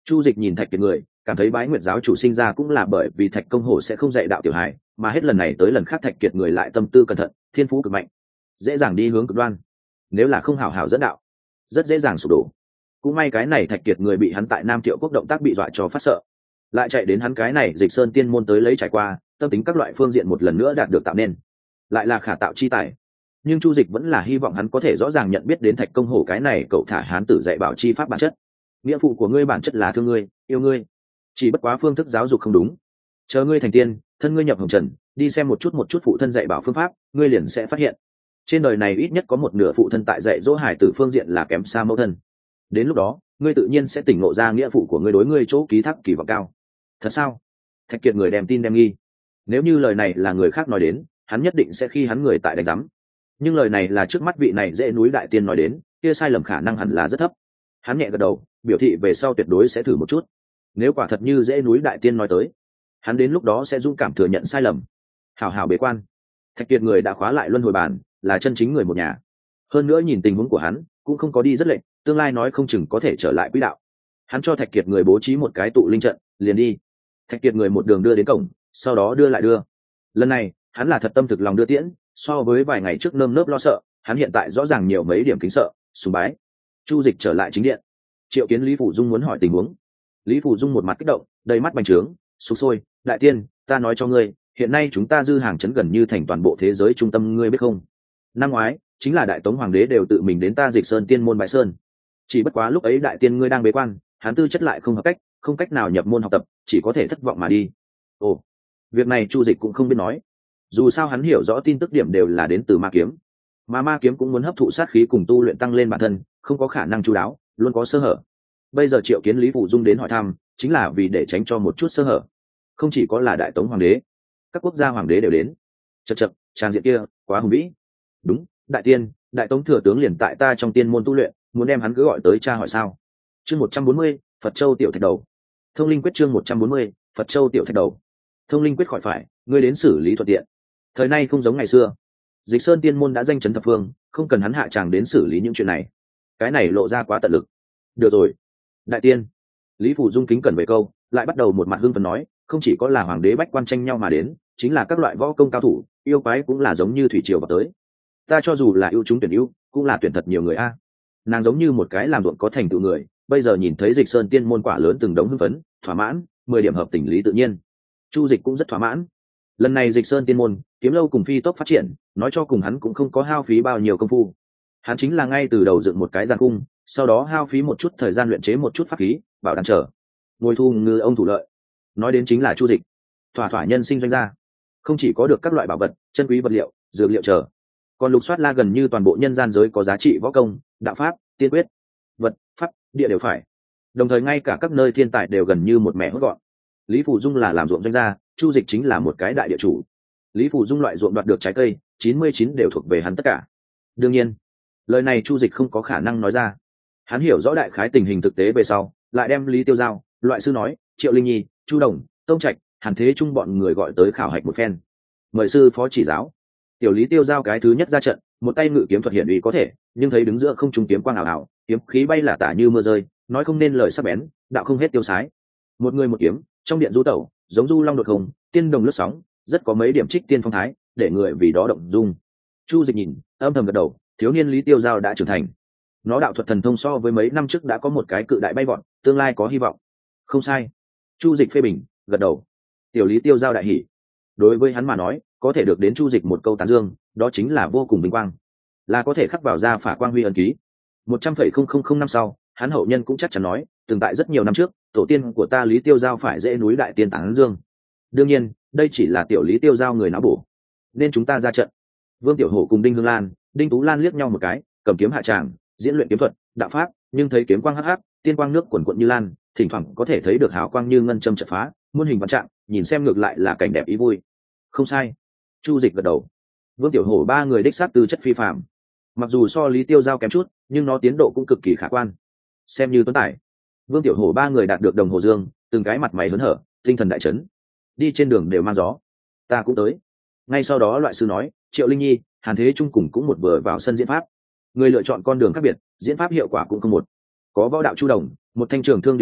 Chu Dịch nhìn Thạch Kiệt người, cảm thấy Bái Nguyệt giáo chủ sinh ra cũng là bởi vì Thạch Công Hổ sẽ không dạy đạo tiểu hài, mà hết lần này tới lần khác Thạch Kiệt người lại tâm tư cẩn thận, thiên phú cực mạnh, dễ dàng đi hướng cực đoan. Nếu là không hảo hảo dẫn đạo, rất dễ dàng sụp đổ. Cũng may cái này Thạch Kiệt người bị hắn tại Nam Triệu Quốc động tác bị dọa cho phát sợ, lại chạy đến hắn cái này Dịch Sơn Tiên môn tới lấy trải qua, tâm tính các loại phương diện một lần nữa đạt được tạo nên, lại là khả tạo chi tài. Nhưng Chu Dịch vẫn là hy vọng hắn có thể rõ ràng nhận biết đến Thạch Công Hổ cái này cậu thả hán tử dạy bảo chi pháp bản chất. Nghĩa phụ của ngươi bản chất là thương ngươi, yêu ngươi, chỉ bất quá phương thức giáo dục không đúng. Chờ ngươi thành tiên, thân ngươi nhập hồng trần, đi xem một chút một chút phụ thân dạy bảo phương pháp, ngươi liền sẽ phát hiện trên đời này ít nhất có một nửa phụ thân tại dạy dỗ hải tử phương diện là kém xa mẫu thân. Đến lúc đó ngươi tự nhiên sẽ tỉnh ngộ ra nghĩa phụ của ngươi đối ngươi chỗ ký thác kỳ vọng cao. Thật sao? Thạch Kiệt người đem tin đem nghi. Nếu như lời này là người khác nói đến, hắn nhất định sẽ khi hắn người tại đánh giám. Nhưng lời này là trước mắt vị này dễ núi đại tiên nói đến, kia sai lầm khả năng hẳn là rất thấp. Hắn nhẹ gật đầu, biểu thị về sau tuyệt đối sẽ thử một chút. Nếu quả thật như dễ núi đại tiên nói tới, hắn đến lúc đó sẽ dũng cảm thừa nhận sai lầm, hảo hảo bế quan. Thạch Kiệt người đã khóa lại luân hồi bàn, là chân chính người một nhà. Hơn nữa nhìn tình huống của hắn, cũng không có đi rất lệch, tương lai nói không chừng có thể trở lại quỹ đạo. Hắn cho Thạch Kiệt người bố trí một cái tụ linh trận, liền đi. Thạch Kiệt người một đường đưa đến cổng, sau đó đưa lại đưa. Lần này, hắn là thật tâm thực lòng đưa tiễn, so với vài ngày trước nơm nớp lo sợ, hắn hiện tại rõ ràng nhiều mấy điểm kính sợ, sùng bái. Chu Dịch trở lại chính điện. Triệu Kiến Lý Phủ Dung muốn hỏi tình huống. Lý Phủ Dung một mặt kích động, đầy mắt bành trướng, sục sôi, đại tiên, ta nói cho ngươi, hiện nay chúng ta Dư Hàng trấn gần như thành toàn bộ thế giới trung tâm, ngươi biết không? Năm ngoái, chính là Đại Tống hoàng đế đều tự mình đến ta Dịch Sơn Tiên môn bái sơn. Chỉ bất quá lúc ấy đại tiên ngươi đang bế quan, hắn tư chất lại không hợp cách, không cách nào nhập môn học tập, chỉ có thể thất vọng mà đi. Ồ, việc này Chu Dịch cũng không biết nói. Dù sao hắn hiểu rõ tin tức điểm đều là đến từ ma kiếm, mà ma kiếm cũng muốn hấp thụ sát khí cùng tu luyện tăng lên bản thân, không có khả năng chu đáo, luôn có sơ hở. Bây giờ Triệu Kiến Lý Phủ Dung đến hỏi thăm, chính là vì để tránh cho một chút sơ hở. Không chỉ có là Đại Tống hoàng đế, các quốc gia hoàng đế đều đến. Chậc chậc, trang diện kia quá hùng vĩ. Đúng, đại tiên, Đại Tống thừa tướng liền tại ta trong tiên môn tu luyện, muốn đem hắn cứ gọi tới tra hỏi sao? Chương một trăm bốn mươi, Phật Châu tiểu thạch đầu. Thông linh quyết chương một trăm bốn mươi, Phật Châu tiểu thạch đầu. Thông linh quyết khỏi phải, ngươi đến xử lý thuận tiện. Thời nay không giống ngày xưa. Dịch Sơn Tiên môn đã danh chấn thập phương, không cần hắn hạ tràng đến xử lý những chuyện này. Cái này lộ ra quá tận lực. Được rồi, đại tiên. Lý Phủ Dung kính cẩn về câu, lại bắt đầu một mặt hưng phấn nói, không chỉ có là hoàng đế bách quan tranh nhau mà đến, chính là các loại võ công cao thủ, yêu quái cũng là giống như thủy triều vào tới. Ta cho dù là yêu chúng tuyển yêu, cũng là tuyển thật nhiều người a. Nàng giống như một cái làm ruộng có thành tựu người, bây giờ nhìn thấy Dịch Sơn Tiên môn quả lớn từng đống hưng phấn, thỏa mãn, mười điểm hợp tình lý tự nhiên. Chu Dịch cũng rất thỏa mãn. Lần này Dịch Sơn Tiên môn, kiếm lâu cùng phi tốc phát triển, nói cho cùng hắn cũng không có hao phí bao nhiêu công phu. Hắn chính là ngay từ đầu dựng một cái giàn cung, sau đó hao phí một chút thời gian luyện chế một chút pháp khí, bảo đảm trở ngồi thu ngư ông thủ lợi. Nói đến chính là Chu Dịch, thỏa thỏa nhân sinh doanh gia, không chỉ có được các loại bảo vật, chân quý vật liệu, dược liệu chờ, còn lục soát la gần như toàn bộ nhân gian giới có giá trị võ công, đạo pháp, tiên quyết, vật, pháp, địa đều phải. Đồng thời ngay cả các nơi thiên tài đều gần như một mẻ hốt gọn. Lý Phủ Dung là làm ruộng doanh gia, Chu Dịch chính là một cái đại địa chủ. Lý Phủ Dung loại ruộng đoạt được trái cây, chín mươi chín đều thuộc về hắn tất cả. Đương nhiên, lời này Chu Dịch không có khả năng nói ra. Hắn hiểu rõ đại khái tình hình thực tế về sau, lại đem Lý Tiêu Giao, loại sư nói, Triệu Linh Nhi, Chu Đồng, Tông Trạch, Hàn Thế Trung bọn người gọi tới khảo hạch một phen. Mời sư phó chỉ giáo. Tiểu Lý Tiêu Giao cái thứ nhất ra trận, một tay ngự kiếm thuật hiện uy có thể, nhưng thấy đứng giữa không trung kiếm quang ảo ảo, kiếm khí bay là tả như mưa rơi, nói không nên lời sắc bén, đạo không hết tiêu sái. Một người một kiếm, trong điện du tẩu, giống du long đột hồng, tiên đồng lướt sóng, rất có mấy điểm trích tiên phong thái, để người vì đó động dung. Chu Dịch nhìn, âm thầm gật đầu, thiếu niên Lý Tiêu Giao đã trưởng thành. Nó đạo thuật thần thông so với mấy năm trước đã có một cái cự đại bay vọt, tương lai có hy vọng. Không sai. Chu Dịch phê bình, gật đầu. Tiểu Lý Tiêu Giao đại hỉ. Đối với hắn mà nói, có thể được đến Chu Dịch một câu tán dương, đó chính là vô cùng vinh quang, là có thể khắc vào ra phả quang huy ân ký. Một trăm phẩy không không không năm sau, hắn hậu nhân cũng chắc chắn nói, từng tại rất nhiều năm trước, tổ tiên của ta Lý Tiêu Giao phải dễ núi đại tiên tán dương. Đương nhiên, đây chỉ là tiểu Lý Tiêu Giao người não bổ, nên chúng ta ra trận. Vương Tiểu Hổ cùng Đinh Hương Lan, Đinh Tú Lan liếc nhau một cái, cầm kiếm hạ tràng, diễn luyện kiếm thuật, đạo pháp, nhưng thấy kiếm quang hắc hắc, tiên quang nước quần quận như lan, thỉnh thoảng có thể thấy được hào quang như ngân châm chợt phá, muôn hình vạn trạng, nhìn xem ngược lại là cảnh đẹp ý vui. Không sai. Chu Dịch gật đầu. Vương Tiểu Hổ ba người đích xác tư chất phi phàm, mặc dù so Lý Tiêu Giao kém chút, nhưng nó tiến độ cũng cực kỳ khả quan. Xem như tuấn tải, Vương Tiểu Hổ ba người đạt được đồng hồ dương, từng cái mặt mày hớn hở, tinh thần đại chấn, đi trên đường đều mang gió. Ta cũng tới. Ngay sau đó loại sư nói, Triệu Linh Nhi, Hàn Thế Trung cùng cũng một vừa vào sân diễn pháp. Người lựa chọn con đường khác biệt, diễn pháp hiệu quả cũng không một. Có võ đạo Chu Đồng, một thanh trường thương điểm rơi,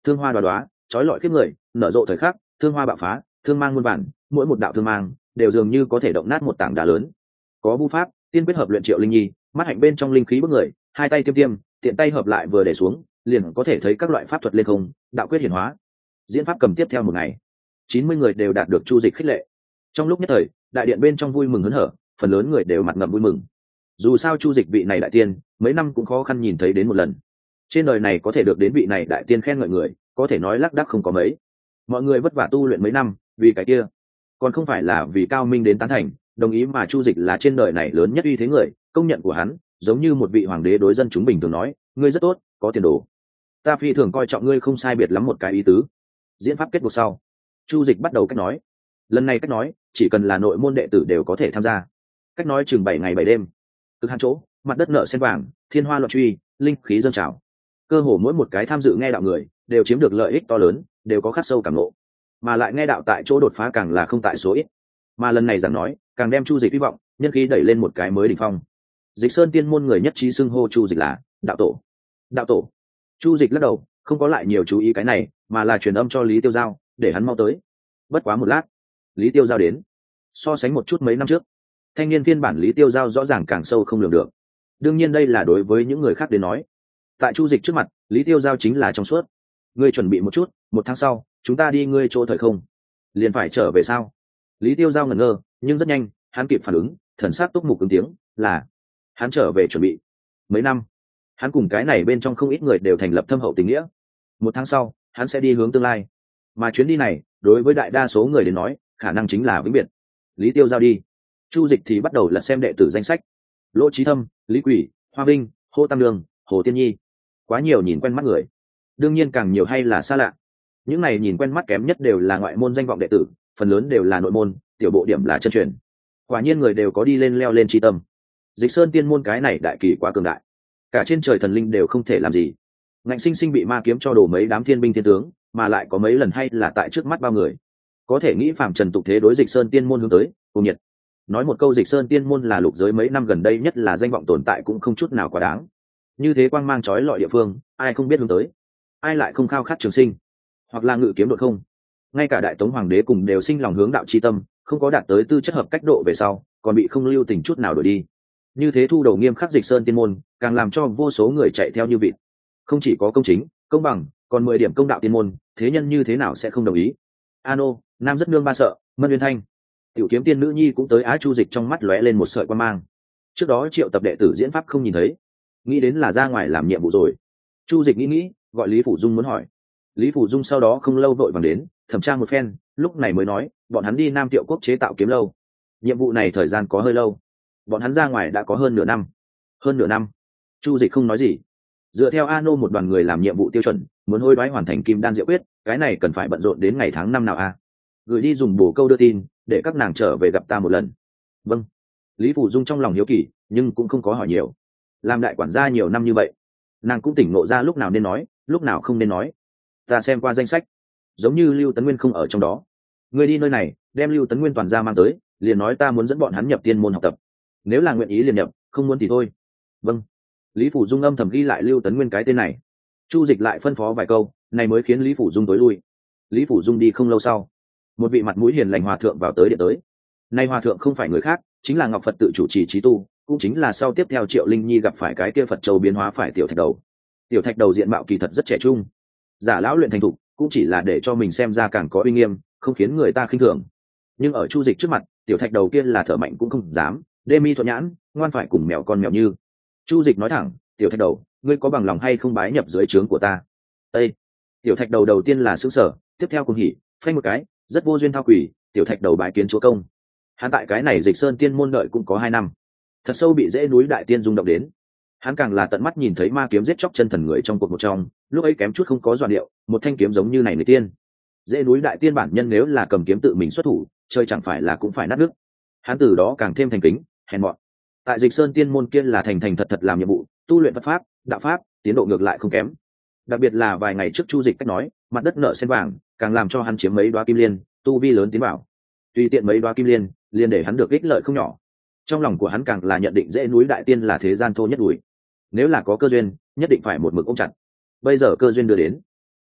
thương hoa đoá đoá trói lọi kiếp người, nở rộ thời khắc, thương hoa bạo phá, thương mang muôn bản, mỗi một đạo thương mang đều dường như có thể động nát một tảng đá lớn. Có vu pháp tiên quyết hợp luyện Triệu Linh Nhi, mắt hạnh bên trong linh khí bức người, hai tay tiêm tiêm, tiện tay hợp lại vừa để xuống, liền có thể thấy các loại pháp thuật lên không, đạo quyết hiển hóa. Diễn pháp cầm tiếp theo một ngày, chín mươi người đều đạt được chu dịch khích lệ. Trong lúc nhất thời, đại điện bên trong vui mừng hớn hở, phần lớn người đều mặt ngậm vui mừng. Dù sao chu dịch vị này đại tiên, mấy năm cũng khó khăn nhìn thấy đến một lần. Trên đời này có thể được đến vị này đại tiên khen ngợi người, có thể nói lác đác không có mấy. Mọi người vất vả tu luyện mấy năm, vì cái kia, còn không phải là vì cao minh đến tán thành, đồng ý mà chu dịch là trên đời này lớn nhất uy thế người, công nhận của hắn, giống như một vị hoàng đế đối dân chúng bình thường nói, ngươi rất tốt, có tiền đồ. Ta phi thường coi trọng ngươi không sai biệt lắm một cái ý tứ. Diễn pháp kết buộc sau, chu dịch bắt đầu cách nói. Lần này cách nói, chỉ cần là nội môn đệ tử đều có thể tham gia. Cách nói chừng bảy ngày bảy đêm. Cực hạn chỗ, mặt đất nở sen vàng, thiên hoa loạn truy, linh khí dâng trào. Cơ hồ mỗi một cái tham dự nghe đạo người đều chiếm được lợi ích to lớn, đều có khắc sâu cảm ngộ. Mà lại nghe đạo tại chỗ đột phá càng là không tại số ít. Mà lần này giảng nói, càng đem chu dịch hy vọng, nhân khí đẩy lên một cái mới đỉnh phong. Dịch Sơn tiên môn người nhất trí xưng hô chu dịch là đạo tổ. Đạo tổ. Chu dịch lắc đầu, không có lại nhiều chú ý cái này, mà là truyền âm cho Lý Tiêu Giao, để hắn mau tới. Bất quá một lát, Lý Tiêu Giao đến. So sánh một chút mấy năm trước, thanh niên phiên bản Lý Tiêu Giao rõ ràng càng sâu không lường được. Đương nhiên đây là đối với những người khác đến nói. Tại chu dịch trước mặt, Lý Tiêu Giao chính là trong suốt. Ngươi chuẩn bị một chút, một tháng sau chúng ta đi ngươi chỗ thời không, liền phải trở về sao? Lý Tiêu Giao ngẩn ngơ, nhưng rất nhanh hắn kịp phản ứng, thần sắc túc mục ứng tiếng là hắn trở về chuẩn bị mấy năm. Hắn cùng cái này bên trong không ít người đều thành lập thâm hậu tình nghĩa. Một tháng sau hắn sẽ đi hướng tương lai, mà chuyến đi này đối với đại đa số người đến nói khả năng chính là vĩnh biệt. Lý Tiêu Giao đi, chu dịch thì bắt đầu lật xem đệ tử danh sách. Lỗ Trí Thâm, Lý Quỷ, Hoa Vinh, Hồ Tam Đường, Hồ Tiên Nhi, quá nhiều nhìn quen mắt người. Đương nhiên càng nhiều hay là xa lạ. Những này nhìn quen mắt kém nhất đều là ngoại môn danh vọng đệ tử, phần lớn đều là nội môn, tiểu bộ điểm là chân truyền. Quả nhiên người đều có đi lên leo lên chi tâm. Dịch Sơn tiên môn cái này đại kỳ quá cường đại, cả trên trời thần linh đều không thể làm gì. Ngạnh sinh sinh bị ma kiếm cho đổ mấy đám thiên binh thiên tướng, mà lại có mấy lần hay là tại trước mắt bao người. Có thể nghĩ phàm trần tục thế đối Dịch Sơn tiên môn hướng tới, cùng nhiệt. Nói một câu Dịch Sơn tiên môn là lục giới mấy năm gần đây nhất là danh vọng tồn tại cũng không chút nào quá đáng. Như thế quang mang chói lọi địa phương, ai không biết hướng tới, ai lại không khao khát trường sinh, hoặc là ngự kiếm đột không. Ngay cả đại tống hoàng đế cùng đều sinh lòng hướng đạo chi tâm, không có đạt tới tư chất hợp cách độ về sau, còn bị không lưu tình chút nào đuổi đi. Như thế thu đầu nghiêm khắc Dịch Sơn tiên môn, càng làm cho vô số người chạy theo như vịt. Không chỉ có công chính, công bằng, còn mười điểm công đạo tiên môn, thế nhân như thế nào sẽ không đồng ý? Ano, nam rất nương ba sợ, Mân Uyên Thanh, tiểu kiếm tiên nữ nhi cũng tới. Á chu dịch trong mắt lóe lên một sợi quan mang. Trước đó triệu tập đệ tử diễn pháp không nhìn thấy, nghĩ đến là ra ngoài làm nhiệm vụ rồi. Chu dịch nghĩ nghĩ, gọi Lý Phủ Dung muốn hỏi. Lý Phủ Dung sau đó không lâu vội vàng đến, thẩm tra một phen, lúc này mới nói, bọn hắn đi Nam Tiệu Quốc chế tạo kiếm lâu. Nhiệm vụ này thời gian có hơi lâu, bọn hắn ra ngoài đã có hơn nửa năm. Hơn nửa năm? Chu dịch không nói gì. Dựa theo Ano một đoàn người làm nhiệm vụ tiêu chuẩn, muốn hối đoái hoàn thành kim đan diệu quyết, cái này cần phải bận rộn đến ngày tháng năm nào a? À? Gửi đi dùng bổ câu đưa tin, để các nàng trở về gặp ta một lần. Vâng. Lý Phủ Dung trong lòng hiếu kỳ, nhưng cũng không có hỏi nhiều. Làm đại quản gia nhiều năm như vậy, nàng cũng tỉnh ngộ ra lúc nào nên nói, lúc nào không nên nói. Ta xem qua danh sách, giống như Lưu Tấn Nguyên không ở trong đó. Người đi nơi này, đem Lưu Tấn Nguyên toàn ra mang tới, liền nói ta muốn dẫn bọn hắn nhập tiên môn học tập. Nếu là nguyện ý liền nhập, không muốn thì thôi. Vâng. Lý Phủ Dung âm thầm ghi lại Lưu Tấn Nguyên cái tên này. Chu dịch lại phân phó vài câu, này mới khiến Lý Phủ Dung tối lui. Lý Phủ Dung đi không lâu sau, một vị mặt mũi hiền lành hòa thượng vào tới điện tới. Nay hòa thượng không phải người khác, chính là Ngọc Phật tự chủ trì trí tu, cũng chính là sau tiếp theo Triệu Linh Nhi gặp phải cái kia Phật châu biến hóa phải tiểu thạch đầu. Tiểu thạch đầu diện mạo kỳ thật rất trẻ trung, giả lão luyện thành thục, cũng chỉ là để cho mình xem ra càng có uy nghiêm, không khiến người ta khinh thường. Nhưng ở chu dịch trước mặt, tiểu thạch đầu kia là thở mạnh cũng không dám, đê mi thuận nhãn, ngoan phải cùng mèo con mèo như. Chu dịch nói thẳng, tiểu thạch đầu, ngươi có bằng lòng hay không bái nhập dưới trướng của ta? Ê! Tiểu thạch đầu đầu tiên là sững sờ, tiếp theo cùng hỉ, phanh một cái, rất vô duyên thao quỷ, tiểu thạch đầu bái kiến chúa công. Hắn tại cái này Dịch Sơn tiên môn đợi cũng có hai năm, thật sâu bị dễ núi đại tiên rung động đến. Hắn càng là tận mắt nhìn thấy ma kiếm giết chóc chân thần người trong cuộc một trong, lúc ấy kém chút không có dọa điệu, một thanh kiếm giống như này người tiên. Dễ núi đại tiên bản nhân nếu là cầm kiếm tự mình xuất thủ, chơi chẳng phải là cũng phải nát nước. Hắn từ đó càng thêm thành kính, hèn mọn. Tại Dịch Sơn tiên môn kia là thành thành thật thật làm nhiệm vụ, tu luyện Phật pháp, đạo pháp, tiến độ ngược lại không kém. Đặc biệt là vài ngày trước chu dịch cách nói, mặt đất nợ sen vàng, càng làm cho hắn chiếm mấy đoá kim liên, tu vi lớn tiến bảo. Tùy tiện mấy đoá kim liên, liền để hắn được ích lợi không nhỏ. Trong lòng của hắn càng là nhận định dễ núi đại tiên là thế gian thô nhất đuổi. Nếu là có cơ duyên, nhất định phải một mực ôm chặt. Bây giờ cơ duyên đưa đến,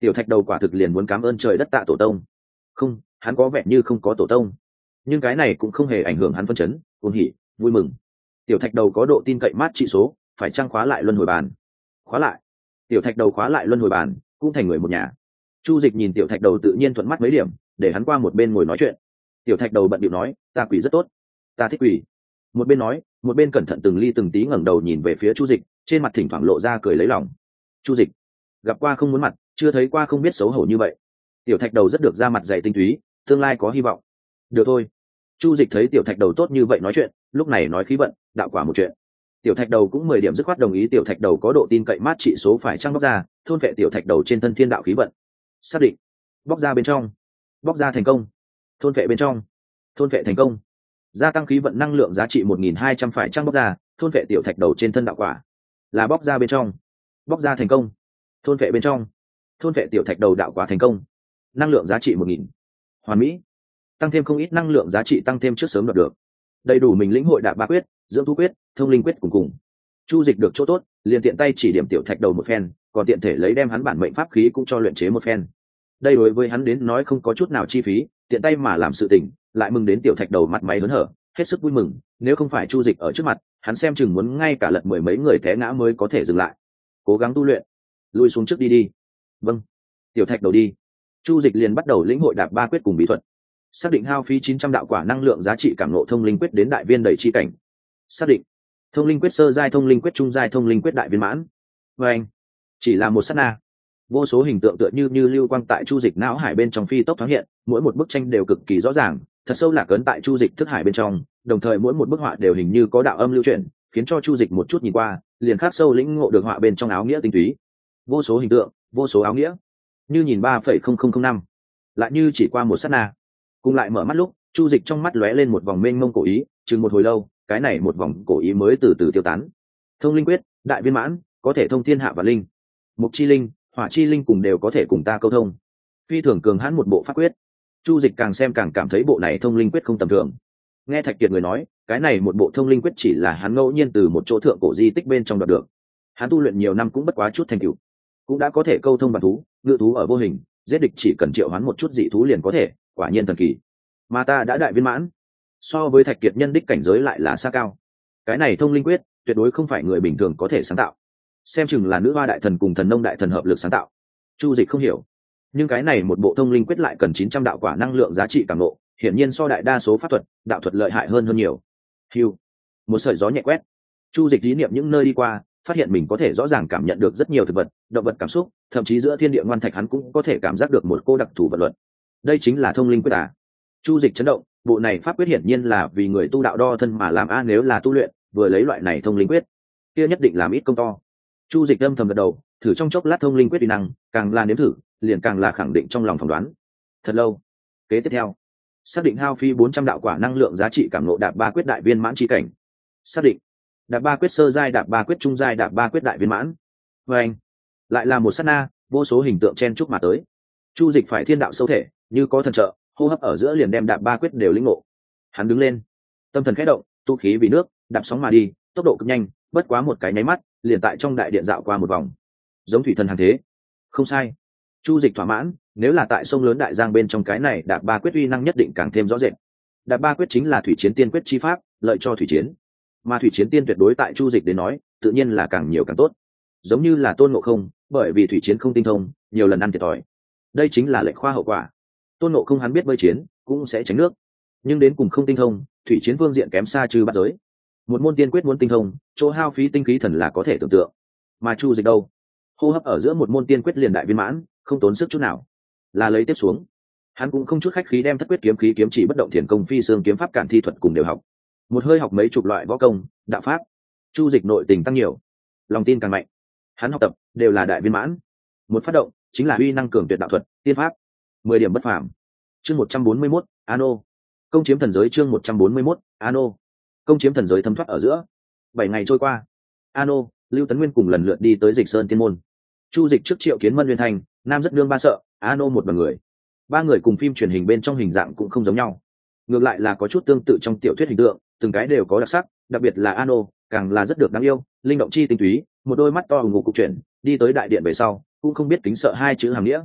tiểu thạch đầu quả thực liền muốn cảm ơn trời đất tạ tổ tông. Không, hắn có vẻ như không có tổ tông, nhưng cái này cũng không hề ảnh hưởng hắn phân chấn, cuồng hỉ, vui mừng. Tiểu thạch đầu có độ tin cậy mát trị số, phải trang khóa lại luân hồi bàn. Khóa lại. Tiểu thạch đầu khóa lại luân hồi bàn, cũng thành người một nhà. Chu Dịch nhìn tiểu thạch đầu tự nhiên thuận mắt mấy điểm, để hắn qua một bên ngồi nói chuyện. Tiểu thạch đầu bận điệu nói, ta quỷ rất tốt, ta thích quỷ. Một bên nói, một bên cẩn thận từng ly từng tí ngẩng đầu nhìn về phía Chu Dịch, trên mặt thỉnh thoảng lộ ra cười lấy lòng. Chu Dịch, gặp qua không muốn mặt, chưa thấy qua không biết xấu hổ như vậy. Tiểu thạch đầu rất được ra mặt dày tinh túy, tương lai có hy vọng. Được thôi. Chu Dịch thấy tiểu thạch đầu tốt như vậy nói chuyện, lúc này nói khí vận, đạo quả một chuyện. Tiểu thạch đầu cũng mười điểm dứt khoát đồng ý tiểu thạch đầu có độ tin cậy mát trị số phải trăng bóc ra, thôn vệ tiểu thạch đầu trên thân thiên đạo khí vận. Xác định. Bóc ra bên trong. Bóc ra thành công. Thôn vệ bên trong. Thôn vệ thành công. Gia tăng khí vận năng lượng giá trị một nghìn hai trăm phải trăng bóc ra, thôn vệ tiểu thạch đầu trên thân đạo quả. Là bóc ra bên trong. Bóc ra thành công. Thôn vệ bên trong. Thôn vệ tiểu thạch đầu đạo quả thành công. Năng lượng giá trị một nghìn. Hoàn mỹ. Tăng thêm không ít năng lượng giá trị tăng thêm trước sớm đoạt được. Đầy đủ mình lĩnh hội đạp ba quyết, dưỡng thu quyết, thông linh quyết cùng cùng. Chu Dịch được chỗ tốt, liền tiện tay chỉ điểm tiểu thạch đầu một phen, còn tiện thể lấy đem hắn bản mệnh pháp khí cũng cho luyện chế một phen. Đây đối với hắn đến nói không có chút nào chi phí, tiện tay mà làm sự tình, lại mừng đến tiểu thạch đầu mặt mày hớn hở, hết sức vui mừng. Nếu không phải Chu Dịch ở trước mặt, hắn xem chừng muốn ngay cả lật mười mấy người té ngã mới có thể dừng lại. Cố gắng tu luyện, lui xuống trước đi đi. Vâng. Tiểu thạch đầu đi. Chu Dịch liền bắt đầu lĩnh hội đạp ba quyết cùng bí thuật. Xác định hao phí chín trăm đạo quả năng lượng giá trị cảm ngộ thông linh quyết đến đại viên đầy chi cảnh. Xác định thông linh quyết sơ giai, thông linh quyết trung giai, thông linh quyết đại viên mãn. Và anh chỉ là một sát na, vô số hình tượng tựa như như lưu quang tại Chu Dịch não hải bên trong phi tốc thoáng hiện, mỗi một bức tranh đều cực kỳ rõ ràng, thật sâu lạc ấn tại Chu Dịch thức hải bên trong, đồng thời mỗi một bức họa đều hình như có đạo âm lưu chuyển, khiến cho Chu Dịch một chút nhìn qua, liền khắc sâu lĩnh ngộ được họa bên trong áo nghĩa tinh túy. Vô số hình tượng, vô số áo nghĩa, như nhìn ba phẩy không không không năm, lại như chỉ qua một sát na. Cùng lại mở mắt lúc, Chu Dịch trong mắt lóe lên một vòng mênh mông cổ ý, chừng một hồi lâu, cái này một vòng cổ ý mới từ từ tiêu tán. Thông linh quyết, đại viên mãn, có thể thông thiên hạ và linh. Mục chi linh, hỏa chi linh cùng đều có thể cùng ta câu thông. Phi thường cường hãn một bộ pháp quyết. Chu Dịch càng xem càng cảm thấy bộ này thông linh quyết không tầm thường. Nghe Thạch Kiệt người nói, cái này một bộ thông linh quyết chỉ là hắn ngẫu nhiên từ một chỗ thượng cổ di tích bên trong đoạt được. Hắn tu luyện nhiều năm cũng bất quá chút thành tựu, cũng đã có thể câu thông bản thú, ngự thú ở vô hình, giết địch chỉ cần triệu hoán một chút dị thú liền có thể, quả nhiên thần kỳ. Mà ta đã đại viên mãn, so với Thạch Kiệt nhân đích cảnh giới lại là xa cao. Cái này thông linh quyết tuyệt đối không phải người bình thường có thể sáng tạo, xem chừng là nữ hoa đại thần cùng thần nông đại thần hợp lực sáng tạo. Chu Dịch không hiểu, nhưng cái này một bộ thông linh quyết lại cần chín trăm đạo quả năng lượng giá trị cảm ngộ, hiển nhiên so đại đa số pháp thuật, đạo thuật lợi hại hơn hơn nhiều. Hưu, một sợi gió nhẹ quét, Chu Dịch ý niệm những nơi đi qua, phát hiện mình có thể rõ ràng cảm nhận được rất nhiều thực vật, động vật cảm xúc, thậm chí giữa thiên địa ngoan thạch hắn cũng có thể cảm giác được một cô đặc thù vật luận. Đây chính là thông linh quyết à? Chu Dịch chấn động, bộ này pháp quyết hiển nhiên là vì người tu đạo đo thân mà làm a, nếu là tu luyện, vừa lấy loại này thông linh quyết, kia nhất định làm ít công to. Chu Dịch âm thầm gật đầu, thử trong chốc lát thông linh quyết uy năng, càng là nếm thử, liền càng là khẳng định trong lòng phỏng đoán. Thật lâu, kế tiếp theo, xác định hao phí bốn trăm đạo quả năng lượng giá trị cảm ngộ đạp ba quyết đại viên mãn chi cảnh. Xác định đạp ba quyết sơ giai, đạp ba quyết trung giai, đạp ba quyết đại viên mãn. Và anh lại là một sát na, vô số hình tượng chen chúc mà tới. Chu Dịch phải thiên đạo sâu thể, như có thần trợ, hô hấp ở giữa liền đem đạp ba quyết đều lĩnh ngộ. Hắn đứng lên, tâm thần khẽ động, tu khí vì nước, đạp sóng mà đi, tốc độ cực nhanh, bất quá một cái nháy mắt, liền tại trong đại điện dạo qua một vòng, giống thủy thần hàng thế. Không sai, Chu Dịch thỏa mãn, nếu là tại sông lớn đại giang bên trong cái này đạp ba quyết uy năng nhất định càng thêm rõ rệt. Đạp ba quyết chính là thủy chiến tiên quyết chi pháp, lợi cho thủy chiến, mà thủy chiến tiên tuyệt đối tại Chu Dịch đến nói, tự nhiên là càng nhiều càng tốt. Giống như là Tôn Ngộ Không, bởi vì thủy chiến không tinh thông, nhiều lần ăn thiệt thòi. Đây chính là lệnh khoa hậu quả. Tôn Ngộ Không hắn biết bơi chiến, cũng sẽ tránh nước, nhưng đến cùng không tinh thông, thủy chiến phương diện kém xa trừ bát giới. Một môn tiên quyết muốn tinh thông, chỗ hao phí tinh khí thần là có thể tưởng tượng. Mà Chu Dịch đâu, hô hấp ở giữa một môn tiên quyết liền đại viên mãn, không tốn sức chút nào. Là lấy tiếp xuống, hắn cũng không chút khách khí đem thất quyết kiếm khí, kiếm chỉ bất động thiền công, phi xương kiếm pháp, cản thi thuật cùng đều học. Một hơi học mấy chục loại võ công, đạo pháp. Chu Dịch nội tình tăng nhiều, lòng tin càng mạnh. Hắn học tập đều là đại viên mãn. Một phát động chính là uy năng cường tuyệt đạo thuật, tiên pháp, mười điểm bất phàm. Chương một trăm bốn mươi mốt, Ano. Công chiếm thần giới, chương một trăm bốn mươi mốt, Ano. Công chiếm thần giới thấm thoát ở giữa. Bảy ngày trôi qua, Ano, Lưu Tấn Nguyên cùng lần lượt đi tới Dịch Sơn Tiên môn. Chu Dịch trước Triệu Kiến Mân Nguyên Thành, Nam Rất Nương ba sợ, Ano một bằng người. Ba người cùng phim truyền hình bên trong hình dạng cũng không giống nhau, ngược lại là có chút tương tự trong tiểu thuyết hình tượng, từng cái đều có đặc sắc, đặc biệt là Ano, càng là rất được đáng yêu, linh động chi tinh túy, một đôi mắt to ù ngục cục chuyển, đi tới đại điện về sau, cũng không biết kính sợ hai chữ hàm nghĩa,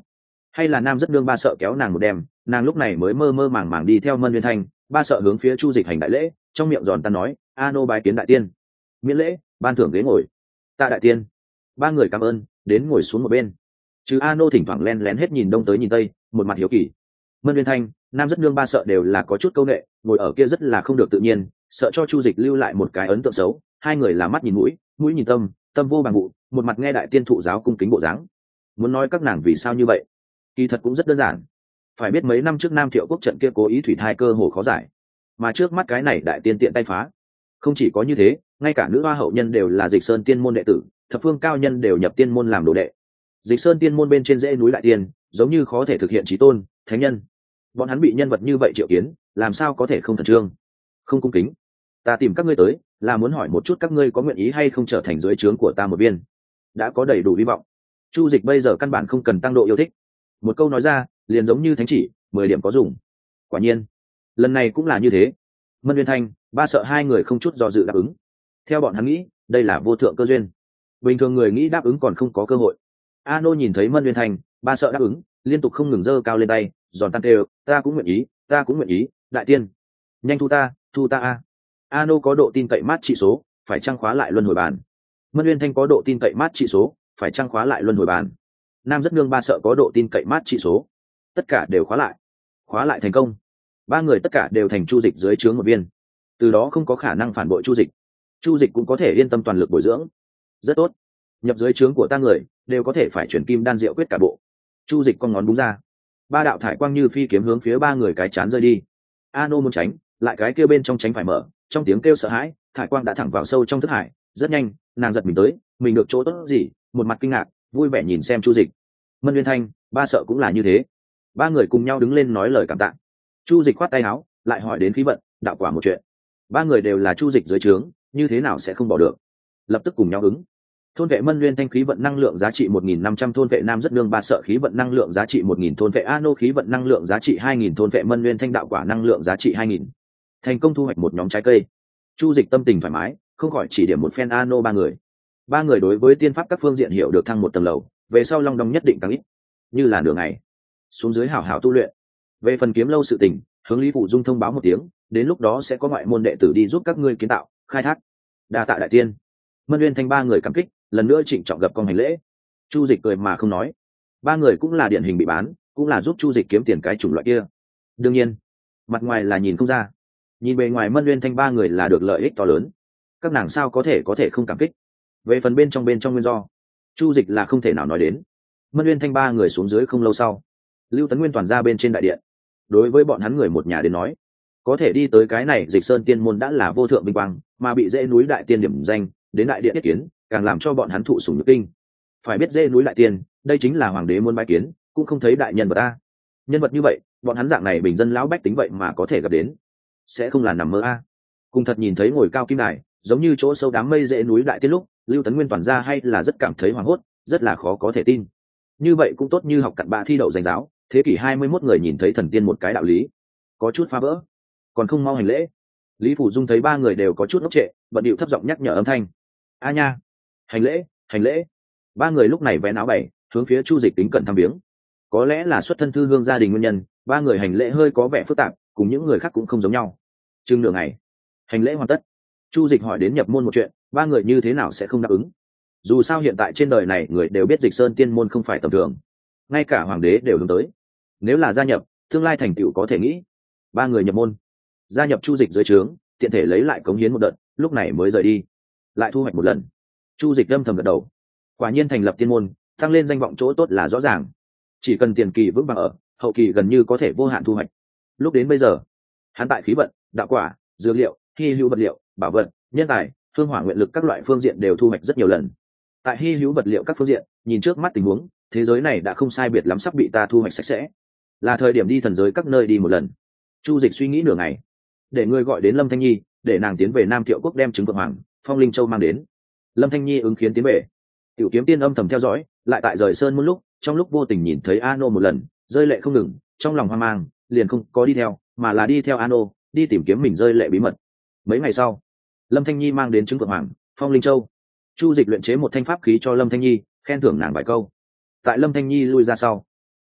hay là nam rất đương ba sợ kéo nàng một đêm, nàng lúc này mới mơ mơ màng màng đi theo Mân Nguyên Thanh. Ba sợ hướng phía Chu Dịch hành đại lễ, trong miệng giòn tan nói: a nô bái kiến đại tiên. Miễn lễ, ban thưởng ghế ngồi. Tạ đại tiên. Ba người cảm ơn, đến ngồi xuống một bên. Chứ a nô thỉnh thoảng len lén hết nhìn đông tới nhìn tây, một mặt hiếu kỳ. Mân Nguyên Thanh, nam rất nương ba sợ đều là có chút câu nệ, ngồi ở kia rất là không được tự nhiên, sợ cho Chu Dịch lưu lại một cái ấn tượng xấu. Hai người là mắt nhìn mũi, mũi nhìn tâm, tâm vô bằng vụ, một mặt nghe đại tiên thụ giáo cung kính bộ dáng. Muốn nói các nàng vì sao như vậy, kỳ thật cũng rất đơn giản. Phải biết mấy năm trước Nam Thiệu quốc trận kia cố ý thủy thai cơ hồ khó giải, mà trước mắt cái này đại tiên tiện tay phá. Không chỉ có như thế, ngay cả nữ hoa hậu nhân đều là Dịch Sơn tiên môn đệ tử, thập phương cao nhân đều nhập tiên môn làm đồ đệ. Dịch Sơn tiên môn bên trên dãy núi đại tiên, giống như khó thể thực hiện chí tôn, thánh nhân. Bọn hắn bị nhân vật như vậy triệu kiến, làm sao có thể không thần trương, không cung kính. Ta tìm các ngươi tới, là muốn hỏi một chút các ngươi có nguyện ý hay không trở thành dưới trướng của ta một viên. Đã có đầy đủ hy vọng. Chu Dịch bây giờ căn bản không cần tăng độ yêu thích. Một câu nói ra, liền giống như thánh chỉ, mười điểm có dùng. Quả nhiên, lần này cũng là như thế. Mân Nguyên Thanh, ba sợ hai người không chút do dự đáp ứng. Theo bọn hắn nghĩ, đây là vô thượng cơ duyên. Bình thường người nghĩ đáp ứng còn không có cơ hội. A Nô nhìn thấy Mân Nguyên Thanh, ba sợ đáp ứng, liên tục không ngừng giơ cao lên tay, giòn tan kêu, ta cũng nguyện ý, ta cũng nguyện ý, đại tiên, nhanh thu ta, thu ta a. A Nô có độ tin cậy mát trị số, phải trang khóa lại luân hồi bàn. Mân Nguyên Thanh có độ tin cậy mát trị số, phải trang khóa lại luân hồi bàn. Nam rất nương ba sợ có độ tin cậy mát trị số, tất cả đều khóa lại, khóa lại thành công. Ba người tất cả đều thành Chu Dịch dưới trướng một viên, từ đó không có khả năng phản bội Chu Dịch. Chu Dịch cũng có thể yên tâm toàn lực bồi dưỡng. Rất tốt, nhập dưới trướng của ta người đều có thể phải chuyển kim đan diệu quyết cả bộ. Chu Dịch con ngón búng ra, ba đạo thải quang như phi kiếm hướng phía ba người cái chán rơi đi. A Nô muốn tránh, lại cái kêu bên trong tránh phải mở, trong tiếng kêu sợ hãi, thải quang đã thẳng vào sâu trong thức hải. Rất nhanh, nàng giật mình tới, mình được chỗ tốt gì, một mặt kinh ngạc, vui vẻ nhìn xem Chu Dịch. Mân Nguyên Thanh, ba sợ cũng là như thế. Ba người cùng nhau đứng lên nói lời cảm tạ. Chu Dịch khoát tay áo, lại hỏi đến khí vận, đạo quả một chuyện. Ba người đều là Chu Dịch dưới trướng, như thế nào sẽ không bỏ được. Lập tức cùng nhau ứng. Thôn vệ Mân Nguyên Thanh khí vận năng lượng giá trị một nghìn năm trăm, thôn vệ Nam rất nương ba sợ khí vận năng lượng giá trị một nghìn, thôn vệ A Nô khí vận năng lượng giá trị hai nghìn, thôn vệ Mân Nguyên Thanh đạo quả năng lượng giá trị hai nghìn. Thành công thu hoạch một nhóm trái cây. Chu Dịch tâm tình thoải mái, không khỏi chỉ điểm một phen A Nô ba người. Ba người đối với tiên pháp các phương diện hiểu được thăng một tầng lầu, về sau long đong nhất định tăng ít. Như là nửa ngày, xuống dưới hảo hảo tu luyện. Về phần kiếm lâu sự tình, hướng Lý Phụ Dung thông báo một tiếng, đến lúc đó sẽ có ngoại môn đệ tử đi giúp các ngươi kiến tạo, khai thác. Đa tạ đại tiên. Mân Nguyên Thanh ba người cảm kích, lần nữa trịnh trọng gặp con hành lễ. Chu Dịch cười mà không nói. Ba người cũng là điển hình bị bán, cũng là giúp Chu Dịch kiếm tiền cái chủng loại kia. Đương nhiên, mặt ngoài là nhìn không ra, nhìn bề ngoài Mân Nguyên Thanh ba người là được lợi ích to lớn. Các nàng sao có thể có thể không cảm kích. Về phần bên trong bên trong nguyên do, Chu Dịch là không thể nào nói đến. Mân Nguyên Thanh ba người xuống dưới không lâu sau, Lưu Tấn Nguyên toàn ra bên trên đại điện. Đối với bọn hắn người một nhà đến nói, có thể đi tới cái này Dịch Sơn tiên môn đã là vô thượng vinh quang, mà bị dễ núi đại tiên điểm danh đến đại điện yết kiến, càng làm cho bọn hắn thụ sủng nhược kinh. Phải biết dễ núi đại tiên, đây chính là hoàng đế muốn bái kiến, cũng không thấy đại nhân vật a. Nhân vật như vậy, bọn hắn dạng này bình dân lão bách tính vậy mà có thể gặp đến, sẽ không là nằm mơ a. Cùng thật nhìn thấy ngồi cao kim đài, giống như chỗ sâu đám mây dễ núi đại tiên lúc, Lưu Tấn Nguyên toàn ra hay là rất cảm thấy hoảng hốt, rất là khó có thể tin. Như vậy cũng tốt như học cặn bạ thi đậu danh giáo, thế kỷ hai mươi mốt người nhìn thấy thần tiên một cái đạo lý, có chút phá vỡ, còn không mau hành lễ. Lý Phủ Dung thấy ba người đều có chút ngốc trệ, bận điệu thấp giọng nhắc nhở âm thanh. A nha, hành lễ, hành lễ. Ba người lúc này vén áo bảy, hướng phía Chu Dịch kính cẩn thăm viếng. Có lẽ là xuất thân thư hương gia đình nguyên nhân, ba người hành lễ hơi có vẻ phức tạp, cùng những người khác cũng không giống nhau. Chừng nửa ngày, hành lễ hoàn tất. Chu Dịch hỏi đến nhập môn một chuyện, ba người như thế nào sẽ không đáp ứng. Dù sao hiện tại trên đời này người đều biết Dịch Sơn tiên môn không phải tầm thường, ngay cả hoàng đế đều hướng tới. Nếu là gia nhập, tương lai thành tựu có thể nghĩ. Ba người nhập môn, gia nhập Chu Dịch dưới trướng, tiện thể lấy lại cống hiến một đợt, lúc này mới rời đi, lại thu hoạch một lần. Chu Dịch âm thầm gật đầu, quả nhiên thành lập tiên môn, tăng lên danh vọng chỗ tốt là rõ ràng. Chỉ cần tiền kỳ vững vàng ở, hậu kỳ gần như có thể vô hạn thu hoạch. Lúc đến bây giờ, hắn tại khí vận, đạo quả, dược liệu, hy hữu vật liệu, bảo vật, nhân tài, phương hỏa nguyện lực các loại phương diện đều thu hoạch rất nhiều lần. Tại hy hữu vật liệu các phương diện, nhìn trước mắt tình huống, thế giới này đã không sai biệt lắm sắp bị ta thu hoạch sạch sẽ, là thời điểm đi thần giới các nơi đi một lần. Chu Dịch suy nghĩ nửa ngày, để người gọi đến Lâm Thanh Nhi, để nàng tiến về Nam Thiệu quốc đem trứng Phượng Hoàng, Phong Linh Châu mang đến. Lâm Thanh Nhi ứng khiến tiến về. Tiểu Kiếm Tiên âm thầm theo dõi, lại tại rời sơn một lúc, trong lúc vô tình nhìn thấy Ano một lần, rơi lệ không ngừng, trong lòng hoang mang, liền không có đi theo, mà là đi theo Ano, đi tìm kiếm mình rơi lệ bí mật. Mấy ngày sau, Lâm Thanh Nhi mang đến trứng Phượng Hoàng, Phong Linh Châu. Chu Dịch luyện chế một thanh pháp khí cho Lâm Thanh Nhi, khen thưởng nàng vài câu. Tại Lâm Thanh Nhi lui ra sau,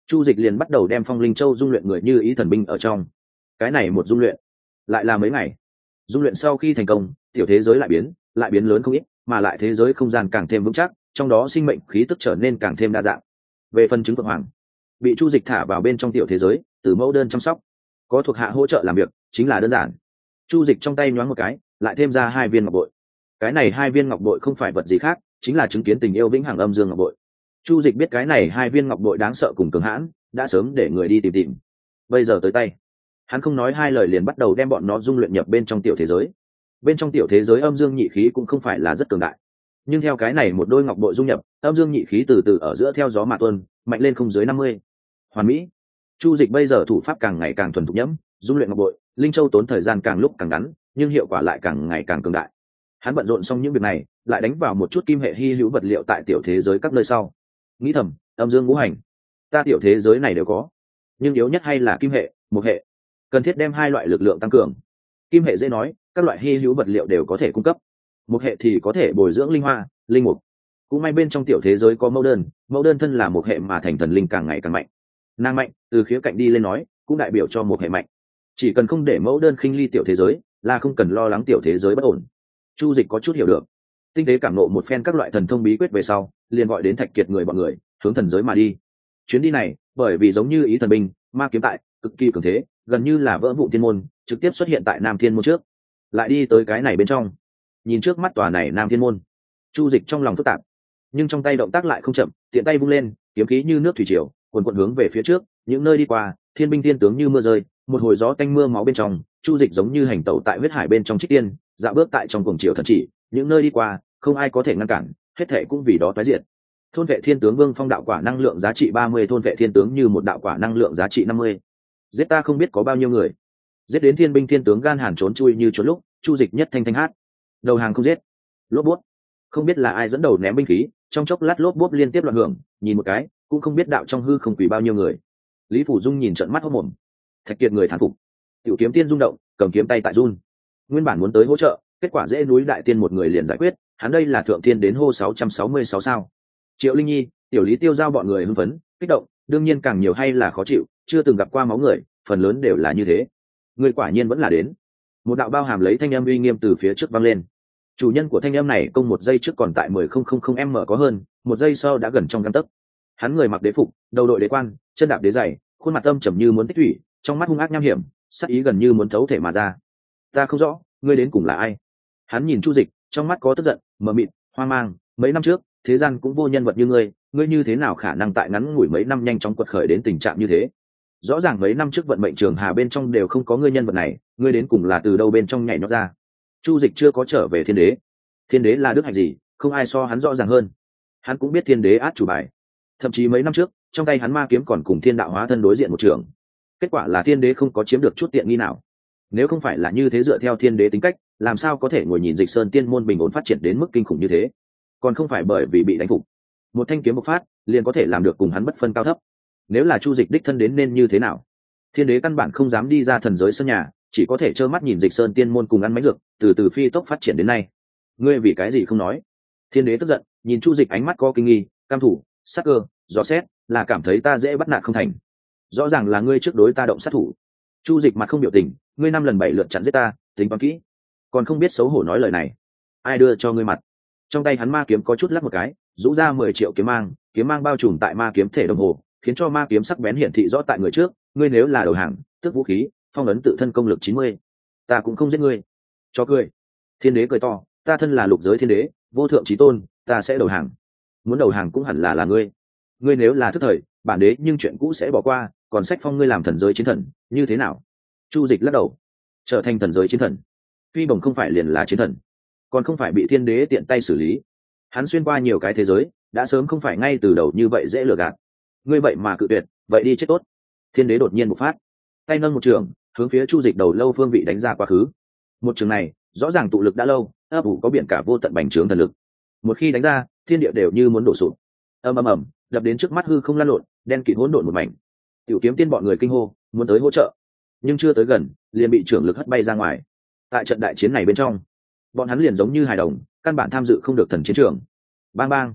Chu Dịch liền bắt đầu đem Phong Linh Châu dung luyện người như ý thần binh ở trong. Cái này một dung luyện lại là mấy ngày. Dung luyện sau khi thành công, tiểu thế giới lại biến, lại biến lớn không ít, mà lại thế giới không gian càng thêm vững chắc, trong đó sinh mệnh khí tức trở nên càng thêm đa dạng. Về phần trứng phượng hoàng, bị Chu Dịch thả vào bên trong tiểu thế giới, từ mẫu đơn chăm sóc, có thuộc hạ hỗ trợ làm việc, chính là đơn giản. Chu Dịch trong tay nhoáng một cái, lại thêm ra hai viên ngọc bội. Cái này hai viên ngọc bội không phải vật gì khác, chính là chứng kiến tình yêu vĩnh hằng âm dương ngọc bội. Chu Dịch biết cái này hai viên ngọc bội đáng sợ cùng cường hãn, đã sớm để người đi tìm tìm. Bây giờ tới tay, hắn không nói hai lời liền bắt đầu đem bọn nó dung luyện nhập bên trong tiểu thế giới. Bên trong tiểu thế giới âm dương nhị khí cũng không phải là rất cường đại, nhưng theo cái này một đôi ngọc bội dung nhập, âm dương nhị khí từ từ ở giữa theo gió mà tuôn, mạnh lên không dưới năm mươi. Hoàn mỹ. Chu Dịch bây giờ thủ pháp càng ngày càng thuần thục nhẫm, dung luyện ngọc bội, linh châu tốn thời gian càng lúc càng ngắn, nhưng hiệu quả lại càng ngày càng cường đại. Hắn bận rộn xong những việc này, lại đánh vào một chút kim hệ hi hữu vật liệu tại tiểu thế giới các nơi sau. Nghĩ thầm, âm dương ngũ hành, ta tiểu thế giới này đều có, nhưng yếu nhất hay là kim hệ, mộc hệ. Cần thiết đem hai loại lực lượng tăng cường. Kim hệ dễ nói, các loại hi hữu vật liệu đều có thể cung cấp. Mộc hệ thì có thể bồi dưỡng linh hoa, linh mục. Cũng may bên trong tiểu thế giới có mẫu đơn, mẫu đơn thân là mộc hệ mà thành thần linh càng ngày càng mạnh. Nàng mạnh, từ khía cạnh đi lên nói, cũng đại biểu cho mộc hệ mạnh. Chỉ cần không để mẫu đơn khinh ly tiểu thế giới, là không cần lo lắng tiểu thế giới bất ổn. Chu Dịch có chút hiểu được, tinh tế cảm ngộ một phen các loại thần thông bí quyết về sau, liền gọi đến Thạch Kiệt người bọn người, hướng thần giới mà đi. Chuyến đi này, bởi vì giống như ý thần binh, ma kiếm tại, cực kỳ cường thế, gần như là vỡ vụn thiên môn, trực tiếp xuất hiện tại Nam Thiên môn trước. Lại đi tới cái này bên trong, nhìn trước mắt tòa này Nam Thiên môn, Chu Dịch trong lòng phức tạp, nhưng trong tay động tác lại không chậm, tiện tay vung lên, kiếm khí như nước thủy triều, cuồn cuộn hướng về phía trước, những nơi đi qua, thiên binh thiên tướng như mưa rơi, một hồi gió tanh mưa máu bên trong, Chu Dịch giống như hành tẩu tại huyết hải bên trong trích tiên, dạo bước tại trong cuồng triều thần chỉ, những nơi đi qua, không ai có thể ngăn cản, hết thảy cũng vì đó tái diệt. Thôn vệ thiên tướng Vương Phong đạo quả năng lượng giá trị ba mươi, thôn vệ thiên tướng như một đạo quả năng lượng giá trị năm mươi. Giết ta không biết có bao nhiêu người. Giết đến thiên binh thiên tướng gan hàn trốn chui như trốn lúc, Chu Dịch nhất thanh thanh hát. Đầu hàng không giết. Lốp bút. Không biết là ai dẫn đầu ném binh khí, trong chốc lát lốp bút liên tiếp loạn hưởng, nhìn một cái, cũng không biết đạo trong hư không quỷ bao nhiêu người. Lý Phủ Dung nhìn trợn mắt hốt mồm. Thạch Kiệt người thán phục. Tiểu kiếm tiên rung động, cầm kiếm tay tại run. Nguyên bản muốn tới hỗ trợ, kết quả dễ núi đại tiên một người liền giải quyết, hắn đây là thượng tiên đến hô sáu trăm sáu mươi sáu sao. Triệu Linh Nhi, Tiểu Lý Tiêu giao bọn người hưng phấn, kích động, đương nhiên càng nhiều hay là khó chịu, chưa từng gặp qua máu người, phần lớn đều là như thế. Người quả nhiên vẫn là đến. Một đạo bao hàm lấy thanh âm uy nghiêm từ phía trước vang lên. Chủ nhân của thanh âm này công một giây trước còn tại mười không không không m có hơn, một giây sau đã gần trong gang tấc. Hắn người mặc đế phục, đầu đội đế quan, chân đạp đế giày, khuôn mặt âm trầm như muốn tích thủy, trong mắt hung ác nham hiểm, sắc ý gần như muốn thấu thể mà ra. Ta không rõ, ngươi đến cùng là ai? Hắn nhìn Chu Dịch, trong mắt có tức giận, mờ mịt, hoang mang. Mấy năm trước, thế gian cũng vô nhân vật như ngươi, ngươi như thế nào khả năng tại ngắn ngủi mấy năm nhanh chóng quật khởi đến tình trạng như thế? Rõ ràng mấy năm trước vận mệnh trường hà bên trong đều không có ngươi nhân vật này, ngươi đến cùng là từ đâu bên trong nhảy nhót ra? Chu Dịch chưa có trở về thiên đế. Thiên đế là đức hạnh gì, không ai so hắn rõ ràng hơn. Hắn cũng biết thiên đế át chủ bài. Thậm chí mấy năm trước, trong tay hắn ma kiếm còn cùng thiên đạo hóa thân đối diện một trường. Kết quả là thiên đế không có chiếm được chút tiện nghi nào. Nếu không phải là như thế dựa theo thiên đế tính cách, làm sao có thể ngồi nhìn Dịch Sơn tiên môn bình ổn phát triển đến mức kinh khủng như thế? Còn không phải bởi vì bị đánh phục. Một thanh kiếm bộc phát, liền có thể làm được cùng hắn bất phân cao thấp. Nếu là Chu Dịch đích thân đến nên như thế nào? Thiên đế căn bản không dám đi ra thần giới sân nhà, chỉ có thể trơ mắt nhìn Dịch Sơn tiên môn cùng ăn mánh dược, từ từ phi tốc phát triển đến nay. Ngươi vì cái gì không nói? Thiên đế tức giận, nhìn Chu Dịch ánh mắt có kinh nghi, cam thủ, sắc cơ, rõ xét, là cảm thấy ta dễ bắt nạt không thành. Rõ ràng là ngươi trước đối ta động sát thủ. Chu Dịch mặt không biểu tình, ngươi năm lần bảy lượt chặn giết ta, tính toán kỹ, còn không biết xấu hổ nói lời này. Ai đưa cho ngươi mặt? Trong tay hắn ma kiếm có chút lắc một cái, rũ ra mười triệu kiếm mang, kiếm mang bao trùm tại ma kiếm thể đồng hồ, khiến cho ma kiếm sắc bén hiển thị rõ tại người trước. Ngươi nếu là đầu hàng, tước vũ khí, phong ấn tự thân công lực chín mươi, ta cũng không giết ngươi. Cho cười. Thiên đế cười to, ta thân là lục giới thiên đế, vô thượng chí tôn, ta sẽ đầu hàng. Muốn đầu hàng cũng hẳn là là ngươi. Ngươi nếu là thức thời, bản đế nhưng chuyện cũ sẽ bỏ qua, còn sách phong ngươi làm thần giới chiến thần, như thế nào? Chu Dịch lắc đầu. Trở thành thần giới chiến thần, phi bồng không phải liền là chiến thần, còn không phải bị thiên đế tiện tay xử lý. Hắn xuyên qua nhiều cái thế giới, đã sớm không phải ngay từ đầu như vậy dễ lừa gạt. Ngươi vậy mà cự tuyệt, vậy đi chết tốt. Thiên đế đột nhiên bộc phát, tay nâng một trường, hướng phía Chu Dịch đầu lâu phương vị đánh ra quá khứ. Một trường này, rõ ràng tụ lực đã lâu, ấp ủ có biển cả vô tận bành trướng thần lực. Một khi đánh ra, thiên địa đều như muốn đổ sụp. Ầm ầm ầm, đập đến trước mắt hư không lan lộn, đen kịt hỗn độn một mảnh. Tiểu kiếm tiên bọn người kinh hô, muốn tới hỗ trợ, nhưng chưa tới gần, liền bị trưởng lực hất bay ra ngoài. Tại trận đại chiến này bên trong, bọn hắn liền giống như hài đồng, căn bản tham dự không được thần chiến trường. Bang bang,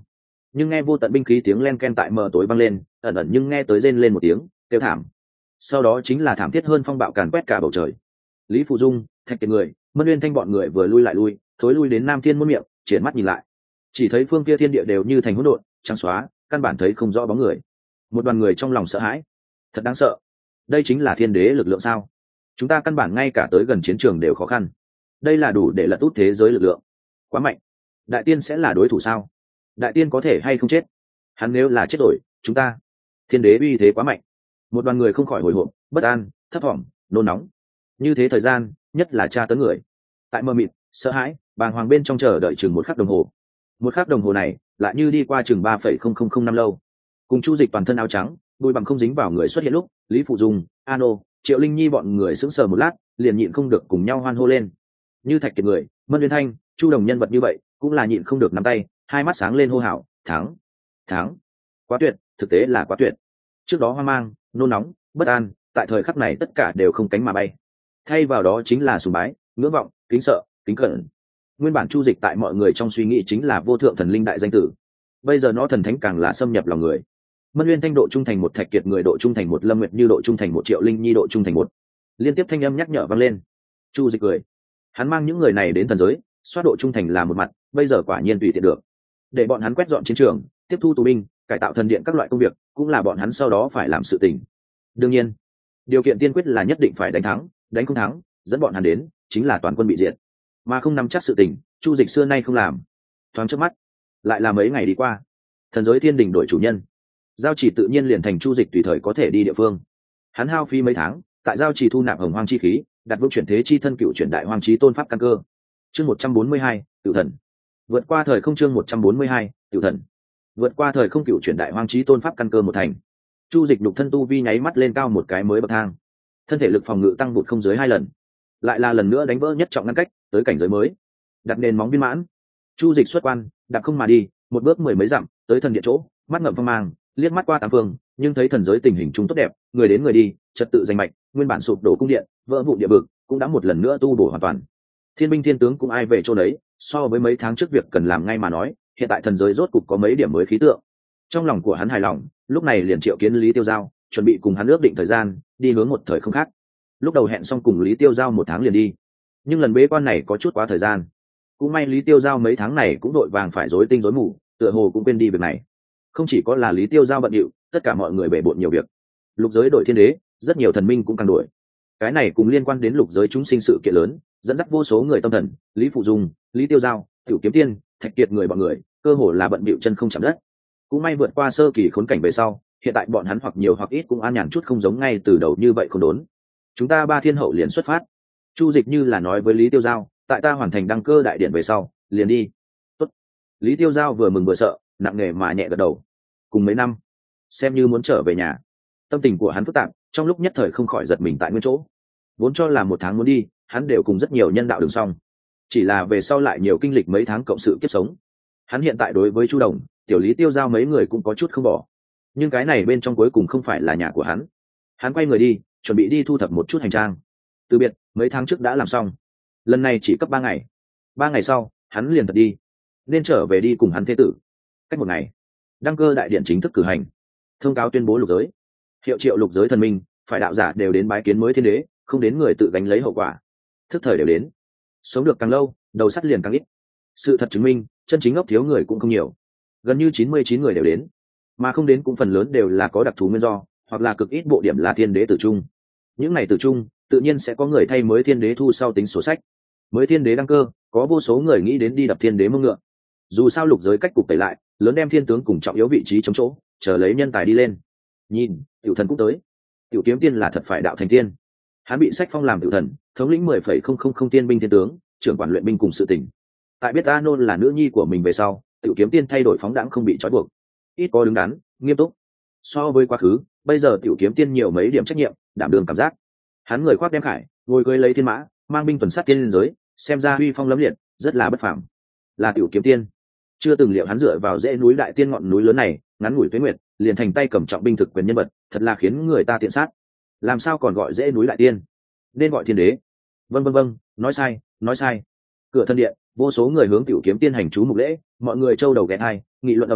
nhưng nghe vô tận binh khí tiếng len ken tại mờ tối vang lên, ẩn ẩn nhưng nghe tới rên lên một tiếng kêu thảm. Sau đó chính là thảm thiết hơn phong bạo càn quét cả bầu trời. Lý Phụ Dung, Thạch Kiệt người, Mân Uyên Thanh bọn người vừa lui lại lui, thối lui đến Nam Thiên Môn miệng, triển mắt nhìn lại, chỉ thấy phương kia thiên địa đều như thành hỗn độn, trắng xóa, căn bản thấy không rõ bóng người. Một đoàn người trong lòng sợ hãi, thật đáng sợ. Đây chính là thiên đế lực lượng sao? Chúng ta căn bản ngay cả tới gần chiến trường đều khó khăn. Đây là đủ để lật út thế giới lực lượng, quá mạnh. Đại tiên sẽ là đối thủ sao? Đại tiên có thể hay không chết? Hắn nếu là chết rồi, chúng ta, thiên đế uy thế quá mạnh. Một đoàn người không khỏi hồi hộp, bất an, thấp thỏm, nôn nóng. Như thế thời gian, nhất là tra tấn người. Tại mơ mịt, sợ hãi, bàng hoàng bên trong chờ đợi chừng một khắc đồng hồ. Một khắc đồng hồ này, lại như đi qua chừng ba phẩy không không không năm lâu. Cùng Chu Dịch toàn thân áo trắng, đôi bằng không dính vào người xuất hiện lúc, Lý Phụ Dung, Ano, Triệu Linh Nhi bọn người sững sờ một lát, liền nhịn không được cùng nhau hoan hô lên. Như Thạch Kiệt người, Mân Uyên Thanh, Chu Đồng nhân vật như vậy, cũng là nhịn không được nắm tay, hai mắt sáng lên hô hào, thắng, thắng, quá tuyệt, thực tế là quá tuyệt. Trước đó hoang mang, nôn nóng, bất an, tại thời khắc này tất cả đều không cánh mà bay, thay vào đó chính là sùng bái, ngưỡng vọng, kính sợ, kính cẩn. Nguyên bản Chu Dịch tại mọi người trong suy nghĩ chính là vô thượng thần linh đại danh tử, bây giờ nó thần thánh càng là xâm nhập lòng người. Mân Uyên Thanh độ trung thành một, Thạch Kiệt người độ trung thành một, Lâm Nguyệt Như độ trung thành một, Triệu Linh Nhi độ trung thành một. Liên tiếp thanh âm nhắc nhở vang lên. Chu Dịch cười, hắn mang những người này đến thần giới, xoát độ trung thành là một mặt, bây giờ quả nhiên tùy tiện được, để bọn hắn quét dọn chiến trường, tiếp thu tù binh, cải tạo thần điện các loại công việc, cũng là bọn hắn sau đó phải làm sự tình. Đương nhiên, điều kiện tiên quyết là nhất định phải đánh thắng, đánh không thắng, dẫn bọn hắn đến chính là toàn quân bị diệt, mà không nắm chắc sự tình, Chu Dịch xưa nay không làm. Thoáng chớp mắt, lại là mấy ngày đi qua, thần giới thiên đình đổi chủ nhân, giao chỉ tự nhiên liền thành Chu Dịch tùy thời có thể đi địa phương. Hắn hao phí mấy tháng, tại giao chỉ thu nạp hồng hoang chi khí, đặt vững chuyển thế chi thân cựu chuyển đại hoang chí tôn pháp căn cơ. Chương một trăm bốn mươi hai, Cửu Thần. Vượt qua thời không. Chương một trăm bốn mươi hai, Cửu Thần. Vượt qua thời không, cựu chuyển đại hoang chí tôn pháp căn cơ một thành. Chu Dịch đục thân tu vi nháy mắt lên cao một cái mới bậc thang, thân thể lực phòng ngự tăng vụt không dưới hai lần, lại là lần nữa đánh vỡ nhất trọng ngăn cách, tới cảnh giới mới, đặt nền móng viên mãn. Chu Dịch xuất quan, đạp không mà đi, một bước mười mấy dặm, tới thần điện chỗ, mắt ngậm phong mang, liếc mắt qua tám phương, nhưng thấy thần giới tình hình chung tốt đẹp, người đến người đi, trật tự danh mạch, nguyên bản sụp đổ cung điện, vỡ vụn địa vực, cũng đã một lần nữa tu bổ hoàn toàn. Thiên binh thiên tướng cũng ai về chỗ đấy, so với mấy tháng trước việc cần làm ngay mà nói, hiện tại thần giới rốt cục có mấy điểm mới khí tượng. Trong lòng của hắn hài lòng, lúc này liền triệu kiến Lý Tiêu Giao, chuẩn bị cùng hắn ước định thời gian, đi hướng một thời không khác. Lúc đầu hẹn xong cùng Lý Tiêu Giao một tháng liền đi, nhưng lần bế quan này có chút quá thời gian. Cũng may Lý Tiêu Giao mấy tháng này cũng đội vàng phải rối tinh rối mù, tựa hồ cũng quên đi việc này. Không chỉ có là Lý Tiêu Giao bận rộn, tất cả mọi người bể bộn nhiều việc. Lục giới đổi thiên đế, rất nhiều thần minh cũng càng đổi. Cái này cũng liên quan đến lục giới chúng sinh sự kiện lớn, dẫn dắt vô số người tâm thần, Lý Phụ Dung, Lý Tiêu Giao, Tiểu Kiếm Tiên, Thạch Kiệt người bọn người, cơ hồ là bận bịu chân không chạm đất. Cũng may vượt qua sơ kỳ khốn cảnh về sau, hiện tại bọn hắn hoặc nhiều hoặc ít cũng an nhàn chút, không giống ngay từ đầu như vậy không đốn. Chúng ta ba thiên hậu liền xuất phát. Chu Dịch như là nói với Lý Tiêu Giao, tại ta hoàn thành đăng cơ đại điện về sau, liền đi. Tốt. Lý Tiêu Giao vừa mừng vừa sợ, nặng nề mà nhẹ gật đầu. Cùng mấy năm, xem như muốn trở về nhà. Tâm tình của hắn phức tạp, trong lúc nhất thời không khỏi giật mình tại nguyên chỗ. Vốn cho là một tháng muốn đi, hắn đều cùng rất nhiều nhân đạo đường xong, chỉ là về sau lại nhiều kinh lịch mấy tháng cộng sự kiếp sống. Hắn hiện tại đối với Chu Đồng, Tiểu Lý Tiêu Giao mấy người cũng có chút không bỏ, nhưng cái này bên trong cuối cùng không phải là nhà của hắn. Hắn quay người đi, chuẩn bị đi thu thập một chút hành trang. Từ biệt mấy tháng trước đã làm xong, lần này chỉ cấp ba ngày. Ba ngày sau, hắn liền thật đi, nên trở về đi cùng hắn thế tử. Cách một ngày, đăng cơ đại điện chính thức cử hành, thông cáo tuyên bố lục giới, hiệu triệu lục giới thần minh, phải đạo giả đều đến bái kiến mới thiên đế, không đến người tự gánh lấy hậu quả. Thức thời đều đến, sống được càng lâu, đầu sắt liền càng ít. Sự thật chứng minh, chân chính ngốc thiếu người cũng không nhiều, gần như chín mươi chín người đều đến, mà không đến cũng phần lớn đều là có đặc thù nguyên do, hoặc là cực ít bộ điểm là thiên đế tử trung. Những ngày tử trung, tự nhiên sẽ có người thay mới thiên đế thu sau tính sổ sách. Mới thiên đế đăng cơ, có vô số người nghĩ đến đi đập thiên đế mông ngựa. Dù sao lục giới cách cục tẩy lại, lớn đem thiên tướng cùng trọng yếu vị trí chống chỗ, chờ lấy nhân tài đi lên. Nhìn, Tiểu Thần cũng tới. Tiểu Kiếm Tiên là thật phải đạo thành tiên. Hắn bị sách phong làm Tiểu Thần, thống lĩnh mười phẩy không không không tiên binh thiên tướng, trưởng quản luyện binh cùng sự tỉnh. Tại biết A Nôn là nữ nhi của mình về sau, Tiểu Kiếm Tiên thay đổi phóng đãng không bị trói buộc, ít có đứng đắn, nghiêm túc. So với quá khứ, bây giờ Tiểu Kiếm Tiên nhiều mấy điểm trách nhiệm, đảm đương cảm giác. Hắn người khoác đem khải, ngồi cưỡi lấy thiên mã, mang binh tuần sát tiên liên giới, xem ra uy phong lẫm liệt, rất là bất phàm. Là Tiểu Kiếm Tiên. Chưa từng liệu hắn dựa vào dãy núi đại tiên ngọn núi lớn này, ngắn ngủi tuế nguyệt, liền thành tay cầm trọng binh thực quyền nhân vật, thật là khiến người ta tiện sát. Làm sao còn gọi dãy núi đại tiên, nên gọi thiên đế. Vâng vâng vâng, nói sai, nói sai. Cửa thân điện, vô số người hướng Tiểu Kiếm Tiên hành chú mục lễ, mọi người trâu đầu ghé hai, nghị luận ầm ĩ,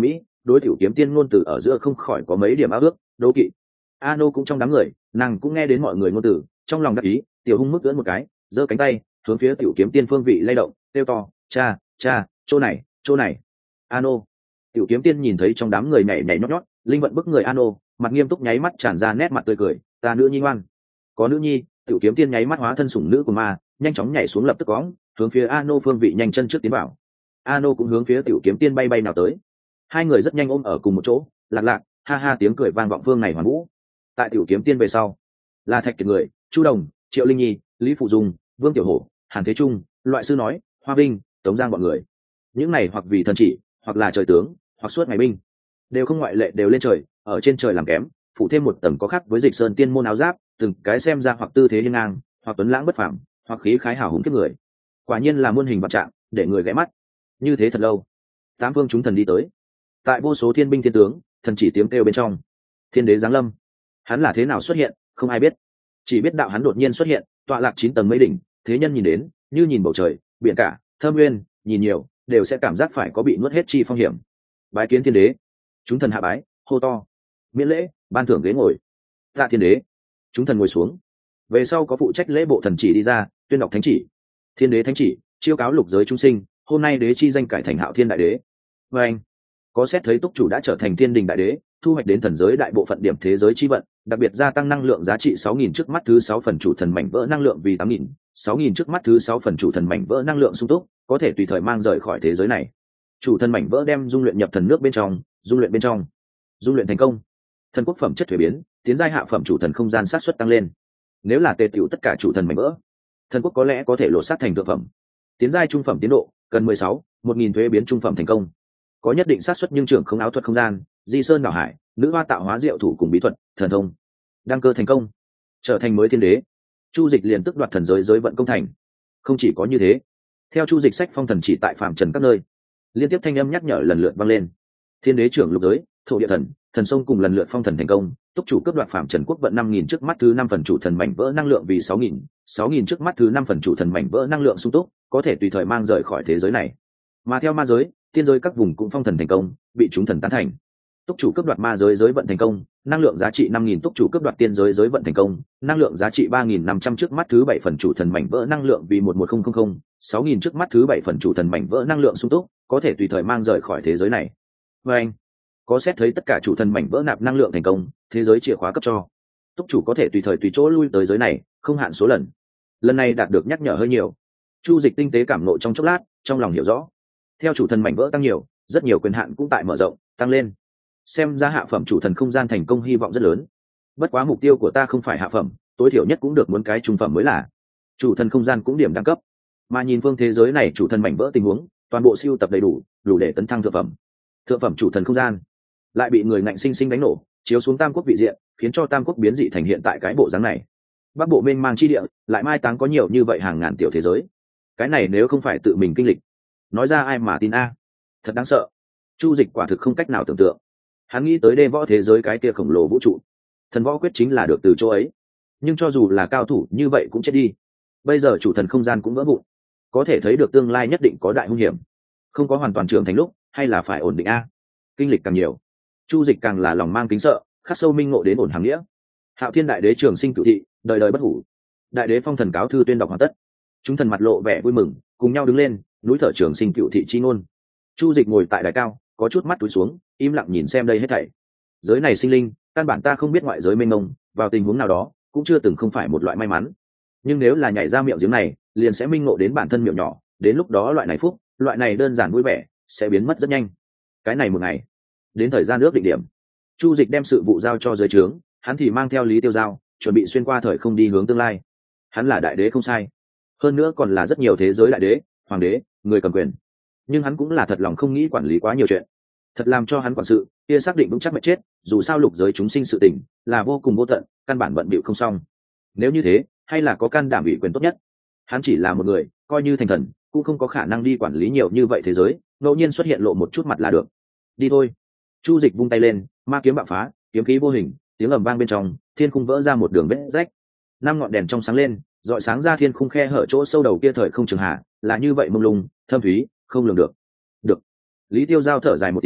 đối tiểu kiếm tiên ngôn từ ở giữa không khỏi có mấy điểm ao ước đố kỵ. Ano cũng trong đám người, nàng cũng nghe đến mọi người ngôn từ, trong lòng đắc ý, tiểu hung mức ưỡn một cái, giơ cánh tay hướng phía tiểu kiếm tiên phương vị lay động, kêu to, cha cha, chỗ này chỗ này. Ano. Tiểu kiếm tiên nhìn thấy trong đám người nhảy nhảy nhót nhót, linh vận bức người Ano, mặt nghiêm túc nháy mắt tràn ra nét mặt tươi cười, ta nữ nhi ngoan. Có nữ nhi, tiểu kiếm tiên nháy mắt hóa thân sủng nữ của ma, nhanh chóng nhảy xuống lập tức cõng, hướng phía Ano phương vị nhanh chân trước tiến vào. Ano cũng hướng phía tiểu kiếm tiên bay bay nào tới. Hai người rất nhanh ôm ở cùng một chỗ, lạc lạc, ha ha tiếng cười vang vọng phương này hoàn vũ. Tại tiểu kiếm tiên về sau, là Thạch Kiệt người, Chu Đồng, Triệu Linh Nhi, Lý Phụ Dung, Vương Tiểu Hổ, Hàn Thế Trung, loại sư nói, Hoa Vinh, Tống Giang bọn người. Những này hoặc vì thần chỉ, hoặc là trời tướng, hoặc suốt ngày binh, đều không ngoại lệ đều lên trời, ở trên trời làm kém, phủ thêm một tầng có khác với Dịch Sơn tiên môn áo giáp, từng cái xem ra hoặc tư thế hiên ngang, hoặc tuấn lãng bất phàm, hoặc khí khái hào hùng kiếp người. Quả nhiên là muôn hình vạn trạng, để người ghé mắt. Như thế thật lâu, tám phương chúng thần đi tới. Tại vô số thiên binh thiên tướng, thần chỉ tiếng kêu bên trong, thiên đế giáng lâm. Hắn là thế nào xuất hiện, không ai biết, chỉ biết đạo hắn đột nhiên xuất hiện, tọa lạc chín tầng mây đỉnh, thế nhân nhìn đến, như nhìn bầu trời, biển cả, thâm nguyên, nhìn nhiều, đều sẽ cảm giác phải có bị nuốt hết chi phong hiểm. Bái kiến thiên đế. Chúng thần hạ bái, hô to, miễn lễ, ban thưởng ghế ngồi. Tạ thiên đế. Chúng thần ngồi xuống. Về sau có phụ trách lễ bộ thần chỉ đi ra, tuyên đọc thánh chỉ. Thiên đế thánh chỉ, chiêu cáo lục giới chúng sinh, hôm nay đế chi danh cải thành Hạo Thiên đại đế. Và anh, có xét thấy túc chủ đã trở thành thiên đình đại đế, thu hoạch đến thần giới đại bộ phận điểm thế giới chi vận, đặc biệt gia tăng năng lượng giá trị sáu nghìn trước mắt thứ sáu phần chủ thần mảnh vỡ năng lượng vì tám nghìn, sáu nghìn trước mắt thứ sáu phần chủ thần mảnh vỡ năng lượng sung túc, có thể tùy thời mang rời khỏi thế giới này. Chủ thần mảnh vỡ đem dung luyện nhập thần nước bên trong, dung luyện bên trong, dung luyện thành công. Thần quốc phẩm chất thuế biến, tiến giai hạ phẩm chủ thần không gian sát suất tăng lên. Nếu là tề tiểu tất cả chủ thần mảnh vỡ, thần quốc có lẽ có thể lột xác thành thượng phẩm. Tiến giai trung phẩm tiến độ, cần mười sáu, một nghìn thuế biến trung phẩm thành công. Có nhất định sát suất nhưng trưởng không áo thuật không gian, di sơn đảo hải, nữ hoa tạo hóa diệu thủ cùng bí thuật, thần thông. Đăng cơ thành công, trở thành mới thiên đế. Chu Dịch liền tức đoạt thần giới giới vận công thành. Không chỉ có như thế, theo Chu Dịch sách phong thần chỉ tại phàm trần các nơi, liên tiếp thanh âm nhắc nhở lần lượt vang lên. Thiên đế trưởng lục giới, thổ địa thần, thần sông cùng lần lượt phong thần thành công, túc chủ cướp đoạt phàm trần quốc vận năm nghìn trước mắt thứ năm phần chủ thần mảnh vỡ năng lượng vì sáu nghìn, sáu nghìn trước mắt thứ năm phần chủ thần mảnh vỡ năng lượng sung túc, có thể tùy thời mang rời khỏi thế giới này. Mà theo ma giới, tiên giới các vùng cũng phong thần thành công, bị chúng thần tán thành. Túc chủ cướp đoạt ma giới giới vận thành công, năng lượng giá trị năm nghìn, túc chủ cướp đoạt tiên giới giới vận thành công, năng lượng giá trị ba nghìn năm trăm trước mắt thứ bảy phần chủ thần mảnh vỡ năng lượng vì một một không không không, sáu nghìn trước mắt thứ bảy phần chủ thần mảnh vỡ năng lượng sung túc, có thể tùy thời mang rời khỏi thế giới này. Và anh, có xét thấy tất cả chủ thần mảnh vỡ nạp năng lượng thành công, thế giới chìa khóa cấp cho. Túc chủ có thể tùy thời tùy chỗ lui tới giới này, không hạn số lần. Lần này đạt được nhắc nhở hơi nhiều. Chu Dịch tinh tế cảm ngộ trong chốc lát, trong lòng hiểu rõ. Theo chủ thần mảnh vỡ tăng nhiều, rất nhiều quyền hạn cũng tại mở rộng, tăng lên. Xem ra hạ phẩm chủ thần không gian thành công hy vọng rất lớn. Bất quá mục tiêu của ta không phải hạ phẩm, tối thiểu nhất cũng được muốn cái trung phẩm mới là. Chủ thần không gian cũng điểm đẳng cấp. Mà nhìn phương thế giới này chủ thần mảnh vỡ tình huống, toàn bộ siêu tập đầy đủ, đủ để tấn thăng thượng phẩm. Thượng phẩm chủ thần không gian lại bị người ngạnh sinh sinh đánh nổ, chiếu xuống tam quốc vị diện, khiến cho tam quốc biến dị thành hiện tại cái bộ dáng này. Bắc bộ mênh mang chi địa, lại mai táng có nhiều như vậy hàng ngàn tiểu thế giới. Cái này nếu không phải tự mình kinh lịch, nói ra ai mà tin a? Thật đáng sợ. Chu Dịch quả thực không cách nào tưởng tượng. Hắn nghĩ tới đê võ thế giới cái kia khổng lồ vũ trụ, thần võ quyết chính là được từ chỗ ấy. Nhưng cho dù là cao thủ như vậy cũng chết đi. Bây giờ chủ thần không gian cũng vỡ vụn, có thể thấy được tương lai nhất định có đại hung hiểm. Không có hoàn toàn trưởng thành lúc, hay là phải ổn định a. Kinh lịch càng nhiều, Chu Dịch càng là lòng mang kính sợ, khắc sâu minh ngộ đến ổn hàng nghĩa. Hạo Thiên đại đế trường sinh cửu thị, đời đời bất hủ. Đại đế phong thần cáo thư tuyên đọc hoàn tất. Chúng thần mặt lộ vẻ vui mừng, cùng nhau đứng lên, núi thở trường sinh cửu thị chi ngôn. Chu Dịch ngồi tại đài cao, có chút mắt túi xuống, im lặng nhìn xem đây hết thảy. Giới này sinh linh, căn bản ta không biết ngoại giới mênh mông, vào tình huống nào đó, cũng chưa từng không phải một loại may mắn. Nhưng nếu là nhảy ra miệng giếng này, liền sẽ minh ngộ đến bản thân miệng nhỏ, đến lúc đó loại này phúc, loại này đơn giản vui vẻ, sẽ biến mất rất nhanh. Cái này một ngày, đến thời gian ước định điểm, Chu Dịch đem sự vụ giao cho giới trướng, hắn thì mang theo Lý Tiêu Giao, chuẩn bị xuyên qua thời không đi hướng tương lai. Hắn là đại đế không sai, hơn nữa còn là rất nhiều thế giới đại đế, hoàng đế, người cầm quyền. Nhưng hắn cũng là thật lòng không nghĩ quản lý quá nhiều chuyện, thật làm cho hắn quản sự kia xác định vững chắc mệt chết. Dù sao lục giới chúng sinh sự tình là vô cùng vô tận, căn bản bận bịu không xong. Nếu như thế, hay là có can đảm ủy quyền tốt nhất. Hắn chỉ là một người, coi như thành thần, cũng không có khả năng đi quản lý nhiều như vậy thế giới, ngẫu nhiên xuất hiện lộ một chút mặt là được. Đi thôi. Chu Dịch vung tay lên, ma kiếm bạo phá, kiếm khí vô hình, tiếng ầm vang bên trong, thiên khung vỡ ra một đường vết rách. Năm ngọn đèn trong sáng lên, rọi sáng ra thiên khung khe hở chỗ sâu đầu kia thời không trường hạ, là như vậy mông lung, thâm thúy, không lường được. Được. Lý Tiêu Giao thở dài một tiếng,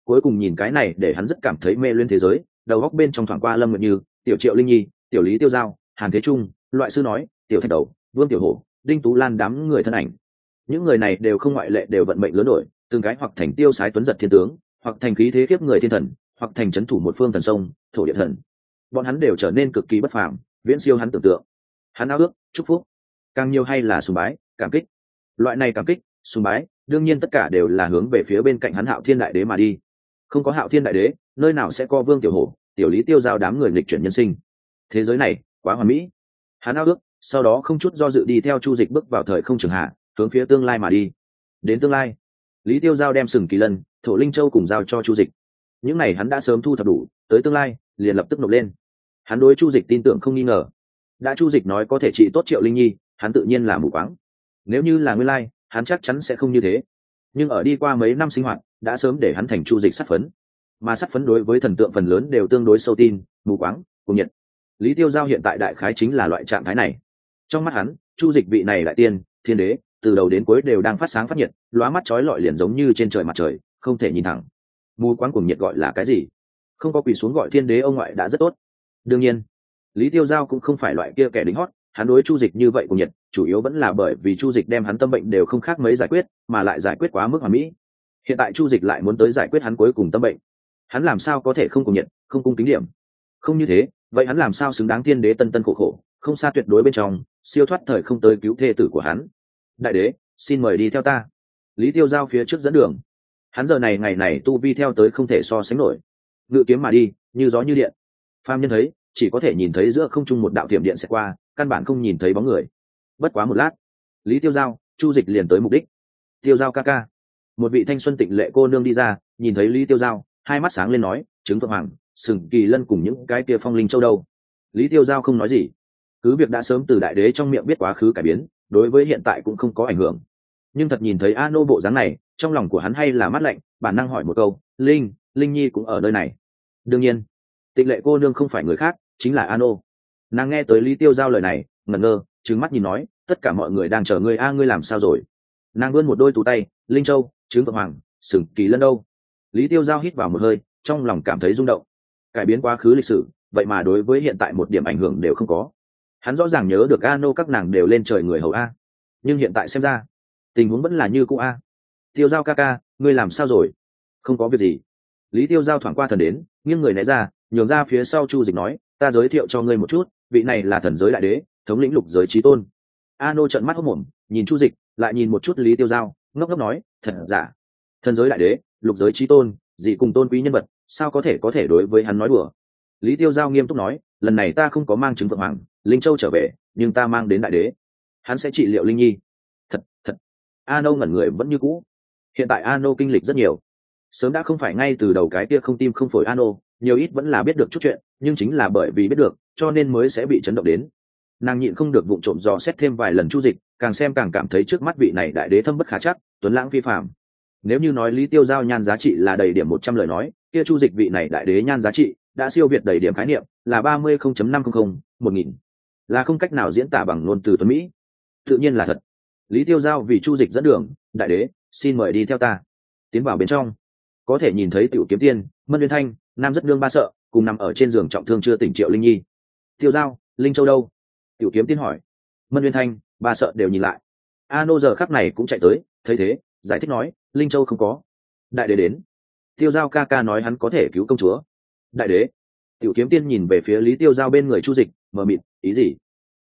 cuối cùng nhìn cái này để hắn rất cảm thấy mê luyến thế giới. Đầu góc bên trong thoảng qua Lâm Nguyệt Như, Tiểu Triệu Linh Nhi, Tiểu Lý Tiêu Giao, Hàn Thế Trung, Loại Sư Nói, Tiểu Thạch Đầu, Vương Tiểu Hổ, Đinh Tú Lan đám người thân ảnh. Những người này đều không ngoại lệ đều vận mệnh lớn đổi, từng cái hoặc thành tiêu sái tuấn giật thiên tướng, hoặc thành khí thế kiếp người thiên thần, hoặc thành trấn thủ một phương thần sông, thổ địa thần. Bọn hắn đều trở nên cực kỳ bất phàm, viễn siêu hắn tưởng tượng. Hắn ao ước, chúc phúc, càng nhiều hay là sùng bái, cảm kích. Loại này cảm kích, sùng bái, đương nhiên tất cả đều là hướng về phía bên cạnh hắn Hạo Thiên Đại Đế mà đi. Không có Hạo Thiên Đại Đế, nơi nào sẽ có Vương Tiểu Hổ, Tiểu Lý Tiêu Giao đám người nghịch chuyển nhân sinh. Thế giới này quá hoàn mỹ. Hắn ao ước, sau đó không chút do dự đi theo Chu Dịch bước vào thời không trường hạ, hướng phía tương lai mà đi. Đến tương lai, Lý Tiêu Giao đem Sừng Kỳ Lân, Thổ Linh Châu cùng giao cho Chu Dịch. Những này hắn đã sớm thu thập đủ, tới tương lai liền lập tức nộp lên. Hắn đối Chu Dịch tin tưởng không nghi ngờ. Đã Chu Dịch nói có thể trị tốt Triệu Linh Nhi, hắn tự nhiên là mù quáng. Nếu như là nguyên lai, hắn chắc chắn sẽ không như thế. Nhưng ở đi qua mấy năm sinh hoạt, đã sớm để hắn thành Chu Dịch sát phấn. Mà sát phấn đối với thần tượng phần lớn đều tương đối sâu tin, mù quáng, cùng nhiệt. Lý Tiêu Giao hiện tại đại khái chính là loại trạng thái này. Trong mắt hắn, Chu Dịch vị này đại tiên, thiên đế, từ đầu đến cuối đều đang phát sáng phát nhiệt, lóa mắt chói lọi liền giống như trên trời mặt trời, không thể nhìn thẳng. Mù quáng cùng nhiệt gọi là cái gì? Không có quỳ xuống gọi thiên đế ông ngoại đã rất tốt. Đương nhiên, Lý Tiêu Giao cũng không phải loại kia kẻ đính hót, hắn đối Chu Dịch như vậy cùng nhiệt, chủ yếu vẫn là bởi vì Chu Dịch đem hắn tâm bệnh đều không khác mấy giải quyết, mà lại giải quyết quá mức hoàn mỹ. Hiện tại Chu Dịch lại muốn tới giải quyết hắn cuối cùng tâm bệnh, hắn làm sao có thể không cùng nhiệt, không cung kính điểm? Không như thế, vậy hắn làm sao xứng đáng thiên đế tân tân khổ khổ, không xa tuyệt đối bên trong, siêu thoát thời không tới cứu thê tử của hắn. Đại đế, xin mời đi theo ta. Lý Tiêu Giao phía trước dẫn đường. Hắn giờ này ngày này tu vi theo tới không thể so sánh nổi, ngự kiếm mà đi, như gió như điện. Phàm nhân thấy, chỉ có thể nhìn thấy giữa không trung một đạo tiệm điện sẽ qua, căn bản không nhìn thấy bóng người. Bất quá một lát, Lý Tiêu Giao, Chu Dịch liền tới mục đích. Tiêu Giao ca ca. Một vị thanh xuân tịnh lệ cô nương đi ra, nhìn thấy Lý Tiêu Giao, hai mắt sáng lên nói, trứng Phượng Hoàng, Sừng Kỳ Lân cùng những cái kia phong linh châu đâu. Lý Tiêu Giao không nói gì, cứ việc đã sớm từ đại đế trong miệng biết quá khứ cải biến, đối với hiện tại cũng không có ảnh hưởng. Nhưng thật nhìn thấy A Nô bộ dáng này, trong lòng của hắn hay là mát lạnh, bản năng hỏi một câu, Linh, Linh Nhi cũng ở nơi này. Đương nhiên, tịnh lệ cô nương không phải người khác, chính là A Nô. Nàng nghe tới Lý Tiêu Giao lời này, ngẩn ngơ, trừng mắt nhìn nói, tất cả mọi người đang chờ ngươi, a ngươi làm sao rồi? Nàng vươn một đôi tù tay, Linh Châu, trứng Phượng Hoàng, Sừng Kỳ Lân đâu? Lý Tiêu Giao hít vào một hơi, trong lòng cảm thấy rung động. Cải biến quá khứ lịch sử, vậy mà đối với hiện tại một điểm ảnh hưởng đều không có. Hắn rõ ràng nhớ được A Nô các nàng đều lên trời người hầu a, nhưng hiện tại xem ra, tình huống vẫn là như cũ a. Tiêu Giao ca ca, ngươi làm sao rồi? Không có việc gì. Lý Tiêu Giao thoảng qua thần đến, nghiêng người né ra, nhường ra phía sau Chu Dịch nói, ta giới thiệu cho ngươi một chút, vị này là thần giới đại đế, thống lĩnh lục giới chí tôn. A Nô trợn mắt hốt mồm, nhìn Chu Dịch, lại nhìn một chút Lý Tiêu Giao, ngốc ngốc nói, thật giả? Thần giới đại đế, lục giới chí tôn, gì cùng tôn quý nhân vật, sao có thể có thể đối với hắn nói đùa? Lý Tiêu Giao nghiêm túc nói, lần này ta không có mang trứng Phượng Hoàng, Linh Châu trở về, nhưng ta mang đến đại đế, hắn sẽ trị liệu Linh Nhi. Thật, thật. A Nô ngẩn người vẫn như cũ. Hiện tại A Nô kinh lịch rất nhiều, sớm đã không phải ngay từ đầu cái kia không tim không phổi A Nô, nhiều ít vẫn là biết được chút chuyện, nhưng chính là bởi vì biết được, cho nên mới sẽ bị chấn động đến. Nàng nhịn không được vụng trộm dò xét thêm vài lần Chu Dịch, càng xem càng cảm thấy trước mắt vị này đại đế thâm bất khả trắc, tuấn lãng phi phàm. Nếu như nói Lý Tiêu Giao nhan giá trị là đầy điểm một trăm lời nói, kia Chu Dịch vị này đại đế nhan giá trị đã siêu việt đầy điểm khái niệm, là ba mươi phẩy năm trăm, một nghìn. Là không cách nào diễn tả bằng ngôn từ tuấn mỹ. Tự nhiên là thật. Lý Tiêu Giao vì Chu Dịch dẫn đường, đại đế, xin mời đi theo ta. Tiến vào bên trong, có thể nhìn thấy Tiểu Kiếm Tiên, Mân Uyên Thanh, Nam Rất Nương ba sợ, cùng nằm ở trên giường trọng thương chưa tỉnh Triệu Linh Nhi. Tiêu Giao, Linh Châu đâu? Tiểu Kiếm Tiên hỏi. Mân Uyên Thanh, ba sợ đều nhìn lại. A Nô giờ khắc này cũng chạy tới, thấy thế, giải thích nói, Linh Châu không có. Đại đế đến. Tiêu Giao ca ca nói hắn có thể cứu công chúa. Đại đế. Tiểu Kiếm Tiên nhìn về phía Lý Tiêu Giao bên người Chu Dịch, mờ mịt, ý gì?